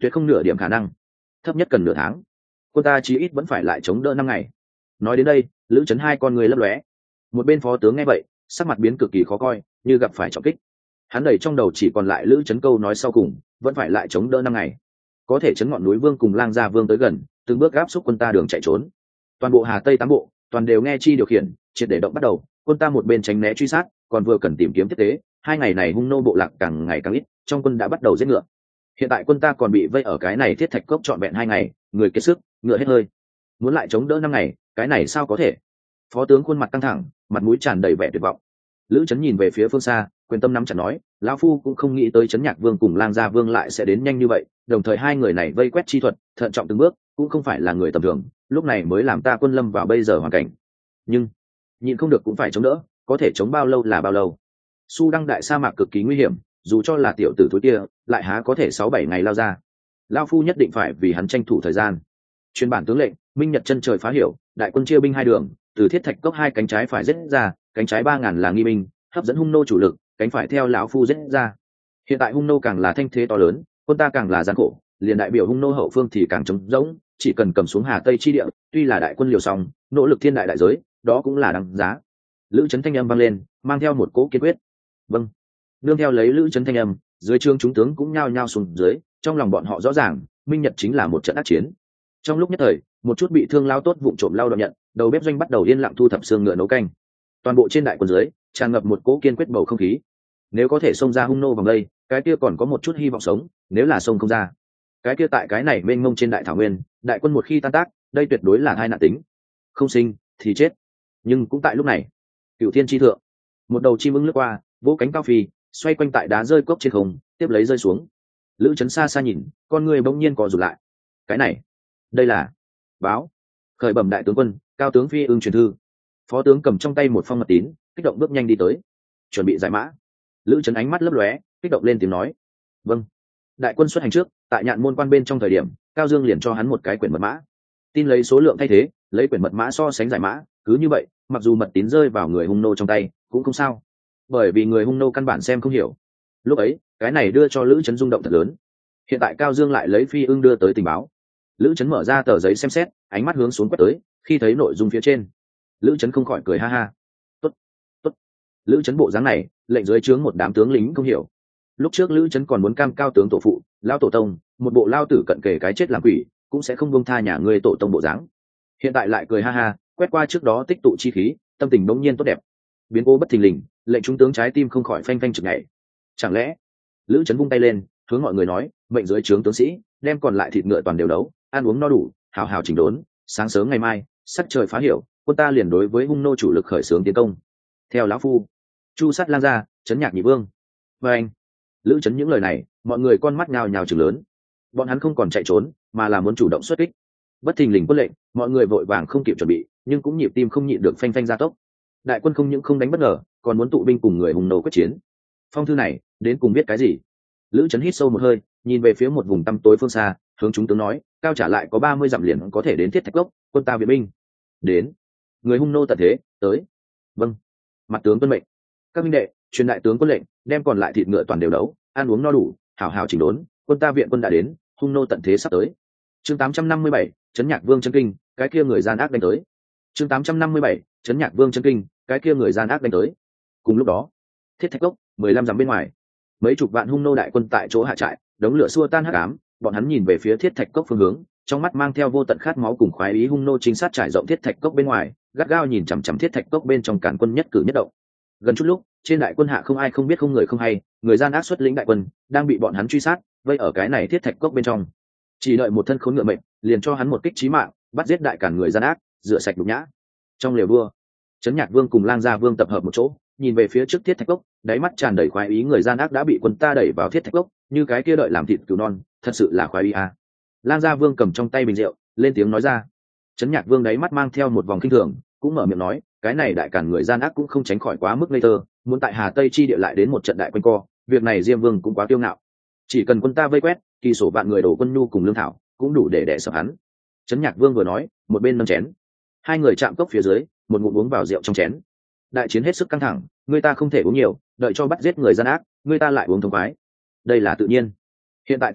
tuyệt không nửa điểm khả năng, thấp nhất cần nửa tháng, quân ta chí ít vẫn phải lại chống đỡ năm ngày. Nói đến đây, lữ chấn hai con người lấp lóe. Một bên phó tướng nghe vậy, sắc mặt biến cực kỳ khó coi, như gặp phải trọng kích. Hắn đầy trong đầu chỉ còn lại lữ chấn câu nói sau cùng, vẫn phải lại chống đỡ năm ngày, có thể chấn ngọn núi vương cùng lang gia vương tới gần, từng bước áp xúc quân ta đường chạy trốn. Toàn bộ Hà Tây tám bộ toàn đều nghe chi điều khiển, triệt để động bắt đầu. Quân ta một bên tránh né truy sát, còn vừa cần tìm kiếm tiếp tế. Hai ngày này hung nô bộ lạc càng ngày càng ít, trong quân đã bắt đầu giết ngựa. Hiện tại quân ta còn bị vây ở cái này thiết thạch cốc trọn vẹn hai ngày, người kiệt sức, ngựa hết hơi, muốn lại chống đỡ năm ngày, cái này sao có thể? Phó tướng khuôn mặt căng thẳng, mặt mũi tràn đầy vẻ tuyệt vọng. Lữ Chấn nhìn về phía phương xa, quyền tâm nắm chặt nói, lão phu cũng không nghĩ tới Chấn Nhạc Vương cùng Lang Gia Vương lại sẽ đến nhanh như vậy, đồng thời hai người này vây quét chi thuật, thận trọng từng bước, cũng không phải là người tầm thường, lúc này mới làm ta quân lâm vào bây giờ hoàn cảnh. Nhưng nhịn không được cũng phải chống đỡ, có thể chống bao lâu là bao lâu? Su Đăng đại sa mạc cực kỳ nguy hiểm, dù cho là tiểu tử thối kia, lại há có thể sáu bảy ngày lao ra. Lão phu nhất định phải vì hắn tranh thủ thời gian. Truyền bản tướng lệnh, minh nhật chân trời phá hiểu, đại quân chia binh hai đường, từ thiết thạch cốc hai cánh trái phải giết ra, cánh trái ba ngàn là nghi binh, hấp dẫn hung nô chủ lực, cánh phải theo lão phu giết ra. Hiện tại hung nô càng là thanh thế to lớn, quân ta càng là gian khổ, liền đại biểu hung nô hậu phương thì càng trống rỗng, chỉ cần cầm xuống Hà Tây chi địa, tuy là đại quân liều xong, nỗ lực thiên đại đại giới, đó cũng là đáng giá. Lữ Chấn thanh âm vang lên, mang theo một cỗ kiên quyết. Vâng. Nương theo lấy Lữ Chấn thanh âm, dưới trướng chúng tướng cũng nhao nhao xuống dưới, trong lòng bọn họ rõ ràng, minh nhật chính là một trận ác chiến. Trong lúc nhất thời, một chút bị thương lao tốt vụng trộm lao đ nhận, đầu bếp doanh bắt đầu yên lặng thu thập xương ngựa nấu canh. Toàn bộ trên đại quân dưới tràn ngập một cỗ kiên quyết bầu không khí. Nếu có thể xông ra hung nô vòng đây, cái kia còn có một chút hy vọng sống, nếu là xông không ra, cái kia tại cái này mênh mông trên đại thảo nguyên, đại quân một khi tan tác, đây tuyệt đối là hai nạn tính, không sinh thì chết. Nhưng cũng tại lúc này, cựu thiên chi thượng, một đầu chim ưng lướt qua, vỗ cánh cao phi, xoay quanh tại đá rơi cốc trên không, tiếp lấy rơi xuống. Lữ Chấn xa xa nhìn, con người bỗng nhiên co rụt lại. Cái này, đây là báo. Khởi bẩm đại tướng quân, cao tướng phi ưng truyền thư. Phó tướng cầm trong tay một phong mật tín, kích động bước nhanh đi tới, chuẩn bị giải mã. Lữ Chấn ánh mắt lấp lóe, kích động lên tiếng nói, vâng. Đại quân xuất hành trước, tại nhạn môn quan bên trong thời điểm, Cao Dương liền cho hắn một cái quyển mật mã, tin lấy số lượng thay thế, lấy quyển mật mã so sánh giải mã. Cứ như vậy, mặc dù mật tín rơi vào người hung nô trong tay cũng không sao, bởi vì người hung nô căn bản xem không hiểu. Lúc ấy, cái này đưa cho Lữ Chấn rung động thật lớn. Hiện tại Cao Dương lại lấy phi ưng đưa tới tình báo. Lữ Chấn mở ra tờ giấy xem xét, ánh mắt hướng xuống quét tới, khi thấy nội dung phía trên, Lữ Chấn không khỏi cười ha ha. Tốt, tốt. Lữ Chấn bộ dáng này, lệnh dưới trướng một đám tướng lính không hiểu. Lúc trước Lữ Chấn còn muốn cam cao tướng tổ phụ, lao tổ tông, một bộ lao tử cận kề cái chết làm quỷ, cũng sẽ không buông tha nhà ngươi tổ tông bộ dáng. Hiện tại lại cười ha ha, quét qua trước đó tích tụ chi khí, tâm tình bỗng nhiên tốt đẹp. Biến cố bất thình lình, lệnh trung tướng trái tim không khỏi phanh phanh chực nhảy. Chẳng lẽ? Lữ Chấn vung tay lên, hướng mọi người nói, mệnh dưới trướng tướng sĩ, đem còn lại thịt ngựa toàn đều đấu, ăn uống no đủ, hào hào chỉnh đốn, sáng sớm ngày mai, sắc trời phá hiểu, quân ta liền đối với hung nô chủ lực khởi xướng tiến công. Theo lão phu, chu sát lang gia, Chấn Nhạc nhị vương. Và anh, Lữ Chấn những lời này, mọi người con mắt nhào nhào trừng lớn. Bọn hắn không còn chạy trốn, mà là muốn chủ động xuất kích. Bất thình lình quân lệnh, mọi người vội vàng không kịp chuẩn bị, nhưng cũng nhịp tim không nhịn được phanh phanh gia tốc. Đại quân không những không đánh bất ngờ, còn muốn tụ binh cùng người hung nô quyết chiến. Phong thư này, đến cùng biết cái gì? Lữ Chấn hít sâu một hơi, nhìn về phía một vùng tăm tối phương xa, hướng chúng tướng nói, cao trả lại có ba mươi dặm liền có thể đến thiết thạch cốc, quân ta viện binh đến. Người hung nô tận thế tới. Vâng. Mặt tướng tuân mệnh. Các minh đệ, truyền đại tướng quân lệnh, đem còn lại thịt ngựa toàn đều đấu, ăn uống no đủ, hào hào chỉnh đốn, quân ta viện quân đã đến, hung nô tận thế sắp tới. Chương tám trăm năm mươi bảy, Chấn Nhạc Vương chân kinh, cái kia người gian ác đánh tới. Chương tám trăm năm mươi bảy, Chấn Nhạc Vương chân kinh, cái kia người gian ác đánh tới. Cùng lúc đó, thiết thạch cốc, mười lăm dặm bên ngoài, mấy chục vạn hung nô đại quân tại chỗ hạ trại, đống lửa xua tan hắc ám. Bọn hắn nhìn về phía thiết thạch cốc phương hướng, trong mắt mang theo vô tận khát máu cùng khoái ý. Hung nô chính sát trải rộng thiết thạch cốc bên ngoài, gắt gao nhìn chằm chằm thiết thạch cốc bên trong cản quân nhất cử nhất động. Gần chút lúc, trên đại quân hạ không ai không biết không người không hay, người gian ác xuất lĩnh đại quân đang bị bọn hắn truy sát, vây ở cái này thiết thạch cốc bên trong. Chỉ đợi một thân khốn ngựa mệnh, liền cho hắn một kích chí mạng, bắt giết đại cản người gian ác, rửa sạch nhục nhã. Trong liều đua, Chấn Nhạc Vương cùng Lang Gia Vương tập hợp một chỗ, nhìn về phía trước thiết thạch cốc, đáy mắt tràn đầy khoái ý. Người gian ác đã bị quân ta đẩy vào thiết thạch cốc, như cái kia đợi làm thịt cừu non, thật sự là khoái ý à. Lang Gia Vương cầm trong tay bình rượu, lên tiếng nói ra. Chấn Nhạc Vương đáy mắt mang theo một vòng kinh thường, cũng mở miệng nói, cái này đại cản người gian ác cũng không tránh khỏi quá mức ngây thơ, muốn tại Hà Tây chi địa lại đến một trận đại quanh co, việc này Diêm Vương cũng quá kiêu ngạo. Chỉ cần quân ta vây quét, kỳ sổ bạn người đổ quân nhu cùng lương thảo, cũng đủ để đè sợ hắn. Chấn Nhạc Vương vừa nói, một bên nâng chén. Hai người chạm cốc phía dưới, một ngụm uống vào rượu trong chén. Đại chiến hết sức căng thẳng, người ta không thể uống nhiều, đợi cho bắt giết người gian ác, người ta lại uống thông khoái. Đây là tự nhiên. Hiện tại tính toán,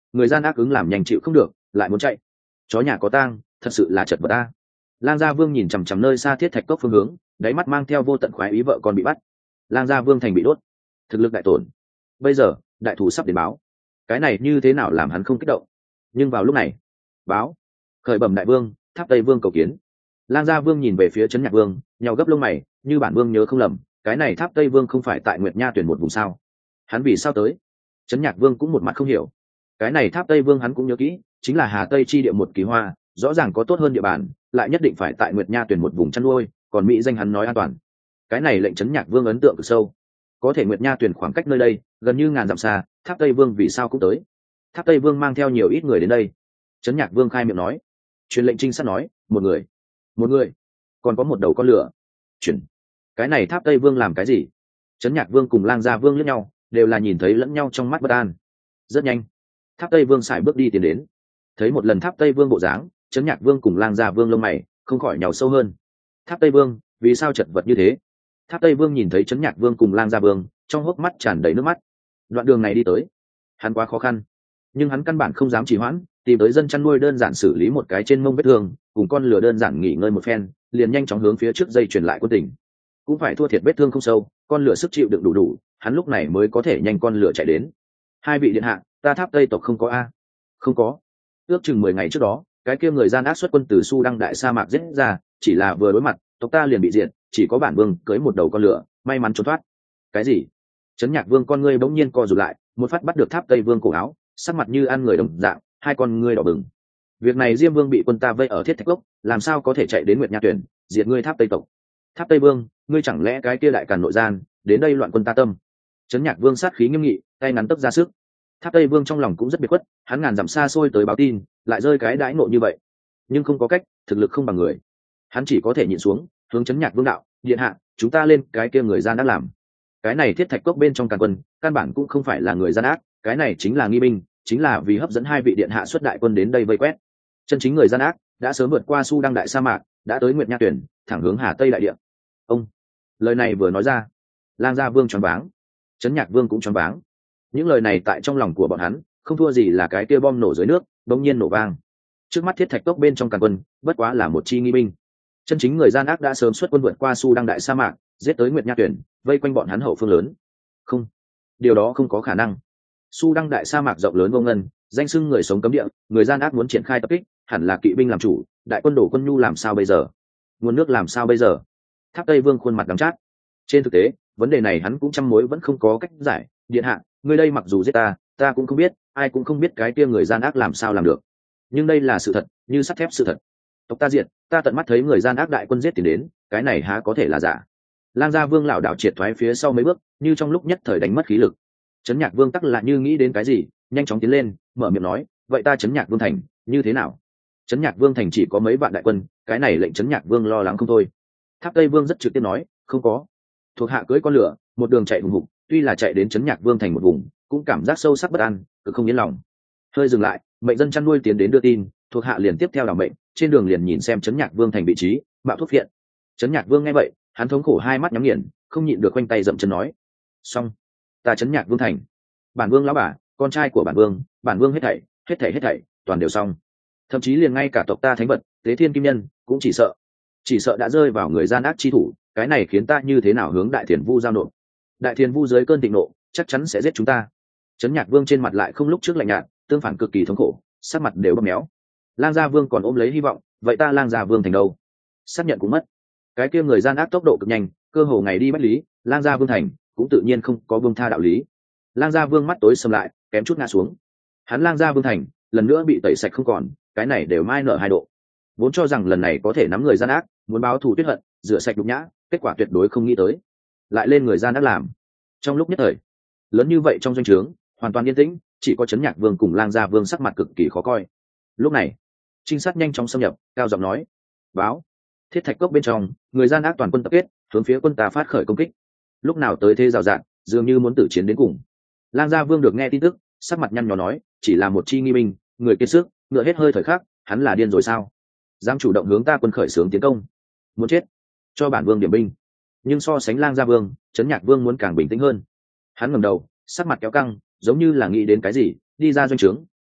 người gian ác ứng làm nhanh chịu không được, lại muốn chạy. Chó nhà có tang, thật sự là chật vật ta. Lang Gia Vương nhìn chằm chằm nơi xa thiết thạch cốc phương hướng, đáy mắt mang theo vô tận khoái ý vợ con bị bắt. Lang Gia Vương thành bị đốt, thực lực đại tổn. Bây giờ đại thủ sắp đến báo, cái này như thế nào làm hắn không kích động? Nhưng vào lúc này, báo khởi bẩm đại vương, Tháp Tây Vương cầu kiến. Lang Gia Vương nhìn về phía Trấn Nhạc Vương, nhào gấp lông mày, như bản vương nhớ không lầm, cái này Tháp Tây Vương không phải tại Nguyệt Nha tuyển một vùng sao? Hắn vì sao tới? Trấn Nhạc Vương cũng một mặt không hiểu. Cái này Tháp Tây Vương hắn cũng nhớ kỹ, chính là Hà Tây chi địa một kỳ hoa, rõ ràng có tốt hơn địa bàn, lại nhất định phải tại Nguyệt Nha tuyển một vùng chăn nuôi, còn mỹ danh hắn nói an toàn. Cái này lệnh Trấn Nhạc Vương ấn tượng cực sâu. Có thể Nguyệt Nha tuyển khoảng cách nơi đây gần như ngàn dặm xa, Tháp Tây Vương vì sao cũng tới? Tháp Tây Vương mang theo nhiều ít người đến đây? Trấn Nhạc Vương khai miệng nói. Truyền lệnh trinh sát nói, một người, một người, còn có một đầu con lửa. Chuyển. Cái này Tháp Tây Vương làm cái gì? Trấn Nhạc Vương cùng Lang Gia Vương lẫn nhau, đều là nhìn thấy lẫn nhau trong mắt bất an. Rất nhanh, Tháp Tây Vương sải bước đi tiến đến. Thấy một lần Tháp Tây Vương bộ dáng, Trấn Nhạc Vương cùng Lang Gia Vương lông mày không khỏi nhào sâu hơn. Tháp Tây Vương, vì sao chật vật như thế? Tháp Tây Vương nhìn thấy Trấn Nhạc Vương cùng Lang Gia Vương, trong hốc mắt tràn đầy nước mắt. Đoạn đường này đi tới, hắn quá khó khăn, nhưng hắn căn bản không dám trì hoãn, tìm tới dân chăn nuôi đơn giản xử lý một cái trên mông vết thương, cùng con lửa đơn giản nghỉ ngơi một phen, liền nhanh chóng hướng phía trước dây truyền lại quân tình. Cũng phải thua thiệt vết thương không sâu, con lửa sức chịu đựng đủ đủ, hắn lúc này mới có thể nhanh con lửa chạy đến. Hai vị điện hạ, ta Tháp Tây tộc không có a? Không có. Ước chừng mười ngày trước đó, cái kia người gian ác xuất quân từ Su Đăng đại sa mạc giết ra, chỉ là vừa đối mặt, tộc ta liền bị diệt, chỉ có bản vương cưới một đầu con lửa, may mắn trốn thoát. Cái gì? Trấn Nhạc Vương con ngươi bỗng nhiên co rụt lại, một phát bắt được Tháp Tây Vương cổ áo, sắc mặt như ăn người đồng dạng, hai con ngươi đỏ bừng. Việc này Diêm Vương bị quân ta vây ở Thiết Thạch Cốc, làm sao có thể chạy đến Nguyệt Nha tuyển, diệt ngươi Tháp Tây tộc? Tháp Tây Vương, ngươi chẳng lẽ cái kia đại càn nội gian, đến đây loạn quân ta tâm? Trấn Nhạc Vương sát khí nghiêm nghị, tay nắn tấp ra sức. Tháp Tây Vương trong lòng cũng rất biệt khuất, hắn ngàn dặm xa xôi tới báo tin, lại rơi cái đãi nộ như vậy, nhưng không có cách, thực lực không bằng người, hắn chỉ có thể nhịn xuống, hướng Trấn Nhạc Vương đạo, điện hạ, chúng ta lên cái kia người gian đã làm. Cái này Thiết Thạch Cốc bên trong càn quân, căn bản cũng không phải là người gian ác, cái này chính là nghi binh, chính là vì hấp dẫn hai vị điện hạ xuất đại quân đến đây vây quét. Chân chính người gian ác đã sớm vượt qua Su Đăng đại sa mạc, đã tới Nguyệt Nha tuyển, thẳng hướng Hà Tây đại địa. Ông, lời này vừa nói ra, Lang Gia Vương choáng váng, Trấn Nhạc Vương cũng choáng váng. Những lời này tại trong lòng của bọn hắn, không thua gì là cái kia bom nổ dưới nước, bỗng nhiên nổ vang. Trước mắt Thiết Thạch Cốc bên trong càn quân, bất quá là một chi nghi binh. Chân chính người gian ác đã sớm xuất quân vượt qua Su Đăng đại sa mạc, giết tới Nguyệt Nha tuyển, vây quanh bọn hắn hậu phương lớn. Không, điều đó không có khả năng. Su Đăng đại sa mạc rộng lớn vô ngân, danh xưng người sống cấm địa, người gian ác muốn triển khai tập kích, hẳn là kỵ binh làm chủ, đại quân đổ quân nhu làm sao bây giờ? Nguồn nước làm sao bây giờ? Tháp Tây Vương khuôn mặt đắng chát. Trên thực tế, vấn đề này hắn cũng trăm mối vẫn không có cách giải. Điện hạ, ngươi đây mặc dù giết ta, ta cũng không biết, ai cũng không biết cái kia người gian ác làm sao làm được. Nhưng đây là sự thật, như sắt thép sự thật. Tộc ta diệt, ta tận mắt thấy người gian ác đại quân giết tiền đến, cái này há có thể là giả? Lang Gia Vương lảo đảo triệt thoái phía sau mấy bước, như trong lúc nhất thời đánh mất khí lực. Trấn Nhạc Vương tắc lại như nghĩ đến cái gì, nhanh chóng tiến lên, mở miệng nói, vậy ta Trấn Nhạc Vương thành như thế nào? Trấn Nhạc Vương thành chỉ có mấy vạn đại quân, cái này lệnh Trấn Nhạc Vương lo lắng không thôi. Tháp Tây Vương rất trực tiếp nói, không có. Thuộc hạ cưỡi con lửa, một đường chạy hùng hục, tuy là chạy đến Trấn Nhạc Vương thành một vùng, cũng cảm giác sâu sắc bất an, cực không yên lòng. Hơi dừng lại, mệnh dân chăn nuôi tiến đến đưa tin, thuộc hạ liền tiếp theo đảm mệnh, trên đường liền nhìn xem Trấn Nhạc Vương thành vị trí, mạo thuốc viện. Trấn Nhạc Vương nghe vậy, hắn thống khổ hai mắt nhắm nghiền, không nhịn được quanh tay dậm chân nói, xong, ta Trấn Nhạc Vương thành, bản vương lão bà, con trai của bản vương, bản vương hết thảy, hết thảy hết thảy, toàn đều xong. Thậm chí liền ngay cả tộc ta thánh vật, Tế Thiên Kim Nhân, cũng chỉ sợ, chỉ sợ đã rơi vào người gian ác chi thủ, cái này khiến ta như thế nào hướng Đại Thiền Vu giao nộp? Đại Thiền Vu dưới cơn thịnh nộ, chắc chắn sẽ giết chúng ta. Trấn Nhạc Vương trên mặt lại không lúc trước lạnh nhạt, tương phản cực kỳ thống khổ, sắc mặt đều bầm méo. Lang Gia Vương còn ôm lấy hy vọng, vậy ta Lang Gia Vương thành đâu? Xác nhận cũng mất. Cái kia người gian ác tốc độ cực nhanh, cơ hồ ngày đi bách lý, Lang Gia Vương thành cũng tự nhiên không có vương tha đạo lý. Lang Gia Vương mắt tối sầm lại, kém chút ngã xuống. Hắn Lang Gia Vương thành lần nữa bị tẩy sạch không còn, cái này đều mai nở hai độ. Vốn cho rằng lần này có thể nắm người gian ác, muốn báo thù tuyết hận, rửa sạch nhục nhã, kết quả tuyệt đối không nghĩ tới, lại lên người gian ác làm. Trong lúc nhất thời, lớn như vậy trong doanh trướng, hoàn toàn yên tĩnh, chỉ có Trấn Nhạc Vương cùng Lang Gia Vương sắc mặt cực kỳ khó coi. Lúc này, trinh sát nhanh chóng xâm nhập, cao giọng nói, báo, Thiết Thạch Cốc bên trong, người gian ác toàn quân tập kết, hướng phía quân ta phát khởi công kích. Lúc nào tới thế rào rạt, dường như muốn tử chiến đến cùng. Lang Gia Vương được nghe tin tức, sắc mặt nhăn nhó nói, chỉ là một chi nghi binh, người kiệt sức, ngựa hết hơi thời khắc, hắn là điên rồi sao? Dám chủ động hướng ta quân khởi xướng tiến công, muốn chết, cho bản vương điểm binh. Nhưng so sánh Lang Gia Vương, Trấn Nhạc Vương muốn càng bình tĩnh hơn. Hắn ngẩng đầu, sắc mặt kéo căng, giống như là nghĩ đến cái gì, đi ra doanh trướng,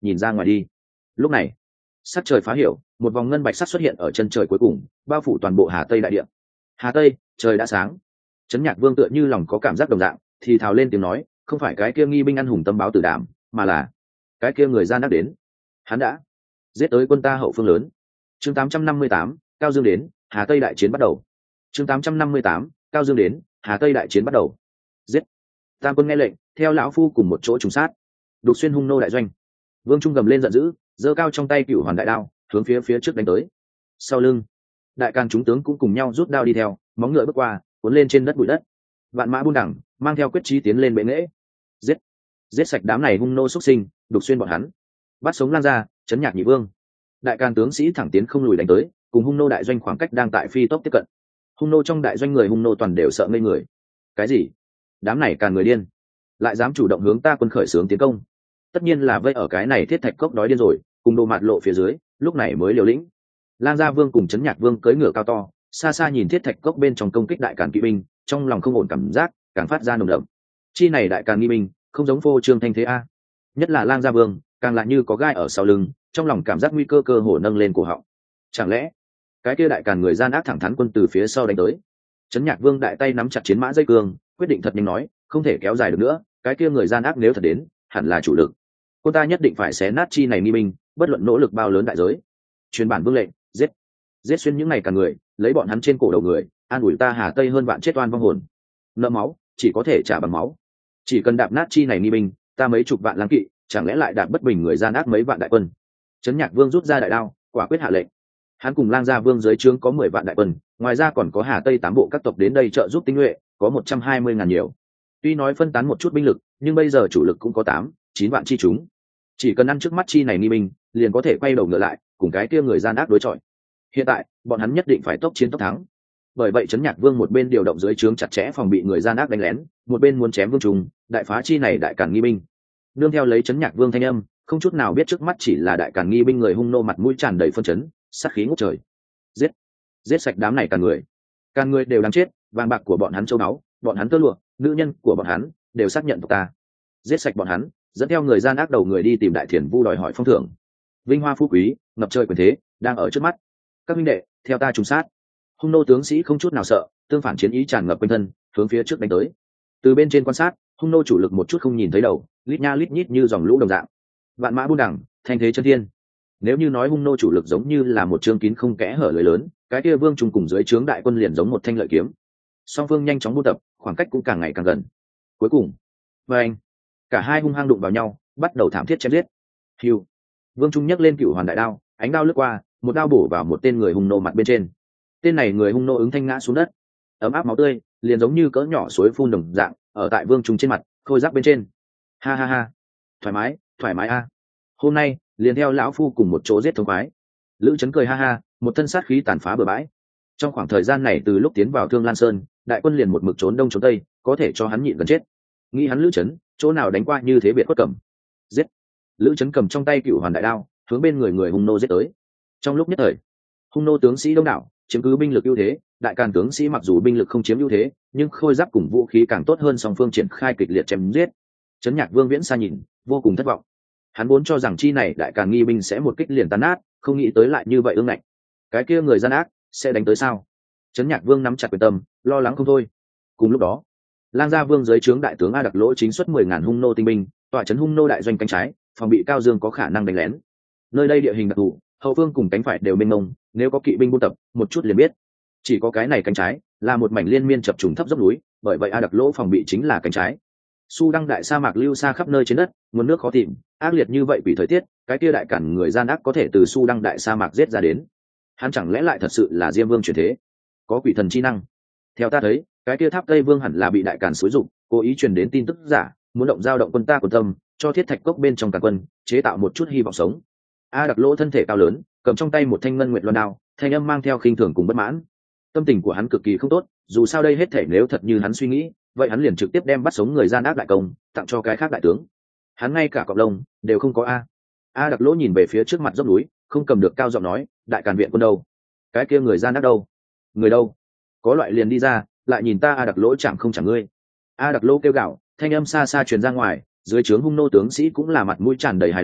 nhìn ra ngoài đi. Lúc này sắc trời phá hiểu, một vòng ngân bạch sắc xuất hiện ở chân trời cuối cùng, bao phủ toàn bộ Hà Tây đại địa. Hà Tây, trời đã sáng. Trấn Nhạc Vương tựa như lòng có cảm giác đồng dạng, thì thào lên tiếng nói, không phải cái kia nghi binh ăn hùng tâm báo tử đảm, mà là cái kia người gian đắc đến. Hắn đã giết tới quân ta hậu phương lớn. Chương tám trăm năm mươi tám, Cao Dương đến, Hà Tây đại chiến bắt đầu. Chương tám trăm năm mươi tám, Cao Dương đến, Hà Tây đại chiến bắt đầu. Giết. Tam quân nghe lệnh, theo lão phu cùng một chỗ trùng sát, đục xuyên hung nô đại doanh. Vương Trung gầm lên giận dữ, giơ cao trong tay cửu hoàn đại đao, hướng phía phía trước đánh tới. Sau lưng, đại càn chúng tướng cũng cùng nhau rút đao đi theo, móng ngựa bước qua, cuốn lên trên đất bụi đất. Vạn mã buôn đẳng, mang theo quyết chí tiến lên bệ nghễ. Giết, giết sạch đám này hung nô xuất sinh, đục xuyên bọn hắn. Bắt sống Lan ra, chấn Nhạc Nhị Vương. Đại càn tướng sĩ thẳng tiến không lùi đánh tới, cùng hung nô đại doanh khoảng cách đang tại phi tốc tiếp cận. Hung nô trong đại doanh người hung nô toàn đều sợ ngây người. Cái gì? Đám này càn người điên, lại dám chủ động hướng ta quân khởi xướng tiến công. Tất nhiên là vây ở cái này thiết thạch cốc đói điên rồi, cùng đồ mạt lộ phía dưới, lúc này mới liều lĩnh. Lang Gia Vương cùng Trấn Nhạc Vương cưỡi ngựa cao to, xa xa nhìn thiết thạch cốc bên trong công kích đại càn kỵ binh, trong lòng không ổn cảm giác càng phát ra nồng đậm. Chi này đại càn nghi binh, không giống phô trương thanh thế a. Nhất là Lang Gia Vương, càng lại như có gai ở sau lưng, trong lòng cảm giác nguy cơ cơ hồ nâng lên cổ họng. Chẳng lẽ cái kia đại càn người gian ác thẳng thắn quân từ phía sau đánh tới? Trấn Nhạc Vương đại tay nắm chặt chiến mã dây cương, quyết định thật nhanh nói, không thể kéo dài được nữa, cái kia người gian ác nếu thật đến, hẳn là chủ lực. Cô ta nhất định phải xé nát chi này nghi binh, bất luận nỗ lực bao lớn đại giới. Truyền bản vương lệnh, giết, giết xuyên những ngày cả người, lấy bọn hắn trên cổ đầu người, an ủi ta Hà Tây hơn vạn chết oan vong hồn. Nợ máu, chỉ có thể trả bằng máu. Chỉ cần đạp nát chi này nghi binh, ta mấy chục vạn lang kỵ, chẳng lẽ lại đạp bất bình người gian ác mấy vạn đại quân? Trấn Nhạc Vương rút ra đại đao, quả quyết hạ lệnh. Hắn cùng Lang Gia Vương dưới trướng có mười vạn đại quân, ngoài ra còn có Hà Tây tám bộ các tộc đến đây trợ giúp tinh nhuệ, có một trăm hai mươi ngàn nhiều. Tuy nói phân tán một chút binh lực, nhưng bây giờ chủ lực cũng có tám, chín vạn chi chúng. Chỉ cần ăn trước mắt chi này nghi binh, liền có thể quay đầu ngựa lại, cùng cái kia người gian ác đối chọi. Hiện tại, bọn hắn nhất định phải tốc chiến tốc thắng. Bởi vậy Trấn Nhạc Vương một bên điều động dưới trướng chặt chẽ phòng bị người gian ác đánh lén, một bên muốn chém vương trùng, đại phá chi này đại càn nghi binh. Nương theo lấy Trấn Nhạc Vương thanh âm, không chút nào biết trước mắt chỉ là đại càn nghi binh người hung nô mặt mũi tràn đầy phân chấn, sát khí ngút trời. Giết, giết sạch đám này càn người. Càn người đều đáng chết, vàng bạc của bọn hắn châu báu, bọn hắn tơ lụa, nữ nhân của bọn hắn đều xác nhận tộc ta. Giết sạch bọn hắn, dẫn theo người gian ác đầu người đi tìm đại thiền vu đòi hỏi phong thưởng. Vinh hoa phú quý, ngập trời quyền thế đang ở trước mắt. Các huynh đệ, theo ta trùng sát. Hung nô tướng sĩ không chút nào sợ, tương phản chiến ý tràn ngập quanh thân, hướng phía trước đánh tới. Từ bên trên quan sát, hung nô chủ lực một chút không nhìn thấy đầu, lít nha lít nhít như dòng lũ đồng dạng. Vạn mã buôn đẳng, thanh thế chân thiên. Nếu như nói hung nô chủ lực giống như là một trương kín không kẽ hở lưới lớn, cái kia vương trùng cùng dưới trướng đại quân liền giống một thanh lợi kiếm. Song phương nhanh chóng buôn tập, khoảng cách cũng càng ngày càng gần. Cuối cùng, và anh, cả hai hung hăng đụng vào nhau, bắt đầu thảm thiết chém giết. Hưu, vương trung nhấc lên cửu hoàn đại đao, ánh đao lướt qua, một đao bổ vào một tên người hung nô mặt bên trên. Tên này người hung nô ứng thanh ngã xuống đất, ấm áp máu tươi liền giống như cỡ nhỏ suối phun đồng dạng ở tại vương trung trên mặt, khôi giáp bên trên. Ha ha ha, thoải mái, thoải mái a. Hôm nay liền theo lão phu cùng một chỗ giết thống khoái. Lữ Chấn cười ha ha, một thân sát khí tàn phá bừa bãi. Trong khoảng thời gian này từ lúc tiến vào Thương Lan Sơn, đại quân liền một mực trốn đông trốn tây, có thể cho hắn nhịn gần chết. Nghĩ hắn Lữ Chấn, chỗ nào đánh qua như thế biệt quất cẩm. Giết. Lữ Chấn cầm trong tay cựu hoàn đại đao, hướng bên người người hung nô giết tới. Trong lúc nhất thời, hung nô tướng sĩ đông đảo, chiếm cứ binh lực ưu thế, đại càn tướng sĩ mặc dù binh lực không chiếm ưu thế, nhưng khôi giáp cùng vũ khí càng tốt hơn, song phương triển khai kịch liệt chém giết. Trấn Nhạc Vương viễn xa nhìn, vô cùng thất vọng. Hắn vốn cho rằng chi này đại càn nghi binh sẽ một kích liền tan nát, không nghĩ tới lại như vậy ương ngạnh. Cái kia người gian ác sẽ đánh tới sao? Trấn Nhạc Vương nắm chặt quyền tâm, lo lắng không thôi. Cùng lúc đó, Lang Gia Vương dưới trướng đại tướng A Đặc Lỗ chính xuất mười ngàn hung nô tinh binh, tọa trấn hung nô đại doanh cánh trái, phòng bị Cao Dương có khả năng đánh lén. Nơi đây địa hình đặc thù, hậu phương cùng cánh phải đều mênh mông, nếu có kỵ binh buôn tập, một chút liền biết. Chỉ có cái này cánh trái là một mảnh liên miên chập trùng thấp dốc núi, bởi vậy A Đặc Lỗ phòng bị chính là cánh trái. Su Đăng đại sa mạc lưu xa khắp nơi trên đất, nguồn nước khó tìm, ác liệt như vậy vì thời tiết, cái kia đại cản người gian ác có thể từ Su Đăng đại sa mạc giết ra đến. Hắn chẳng lẽ lại thật sự là Diêm Vương chuyển thế, có quỷ thần chi năng? Theo ta thấy, cái kia Tháp Tây Vương hẳn là bị đại cản xúi dụng, cố ý truyền đến tin tức giả, muốn động giao động quân ta của tâm, cho thiết thạch cốc bên trong càn quân chế tạo một chút hy vọng sống. A Đặc Lỗ thân thể cao lớn, cầm trong tay một thanh ngân nguyệt loan đao, thanh âm mang theo khinh thường cùng bất mãn. Tâm tình của hắn cực kỳ không tốt, dù sao đây hết thể nếu thật như hắn suy nghĩ, vậy hắn liền trực tiếp đem bắt sống người gian ác đại công tặng cho cái khác đại tướng. Hắn ngay cả cọp lông đều không có. A A Đặc Lỗ nhìn về phía trước mặt dốc núi, không cầm được cao giọng nói, đại càn viện quân đâu? Cái kia người gian ác đâu? Người đâu? Có loại liền đi ra, lại nhìn ta A Đặc Lỗ chẳng không chẳng ngươi. A Đặc Lỗ kêu gào, thanh âm xa xa truyền ra ngoài, dưới trướng hung nô tướng sĩ cũng là mặt mũi tràn đầy hài lòng,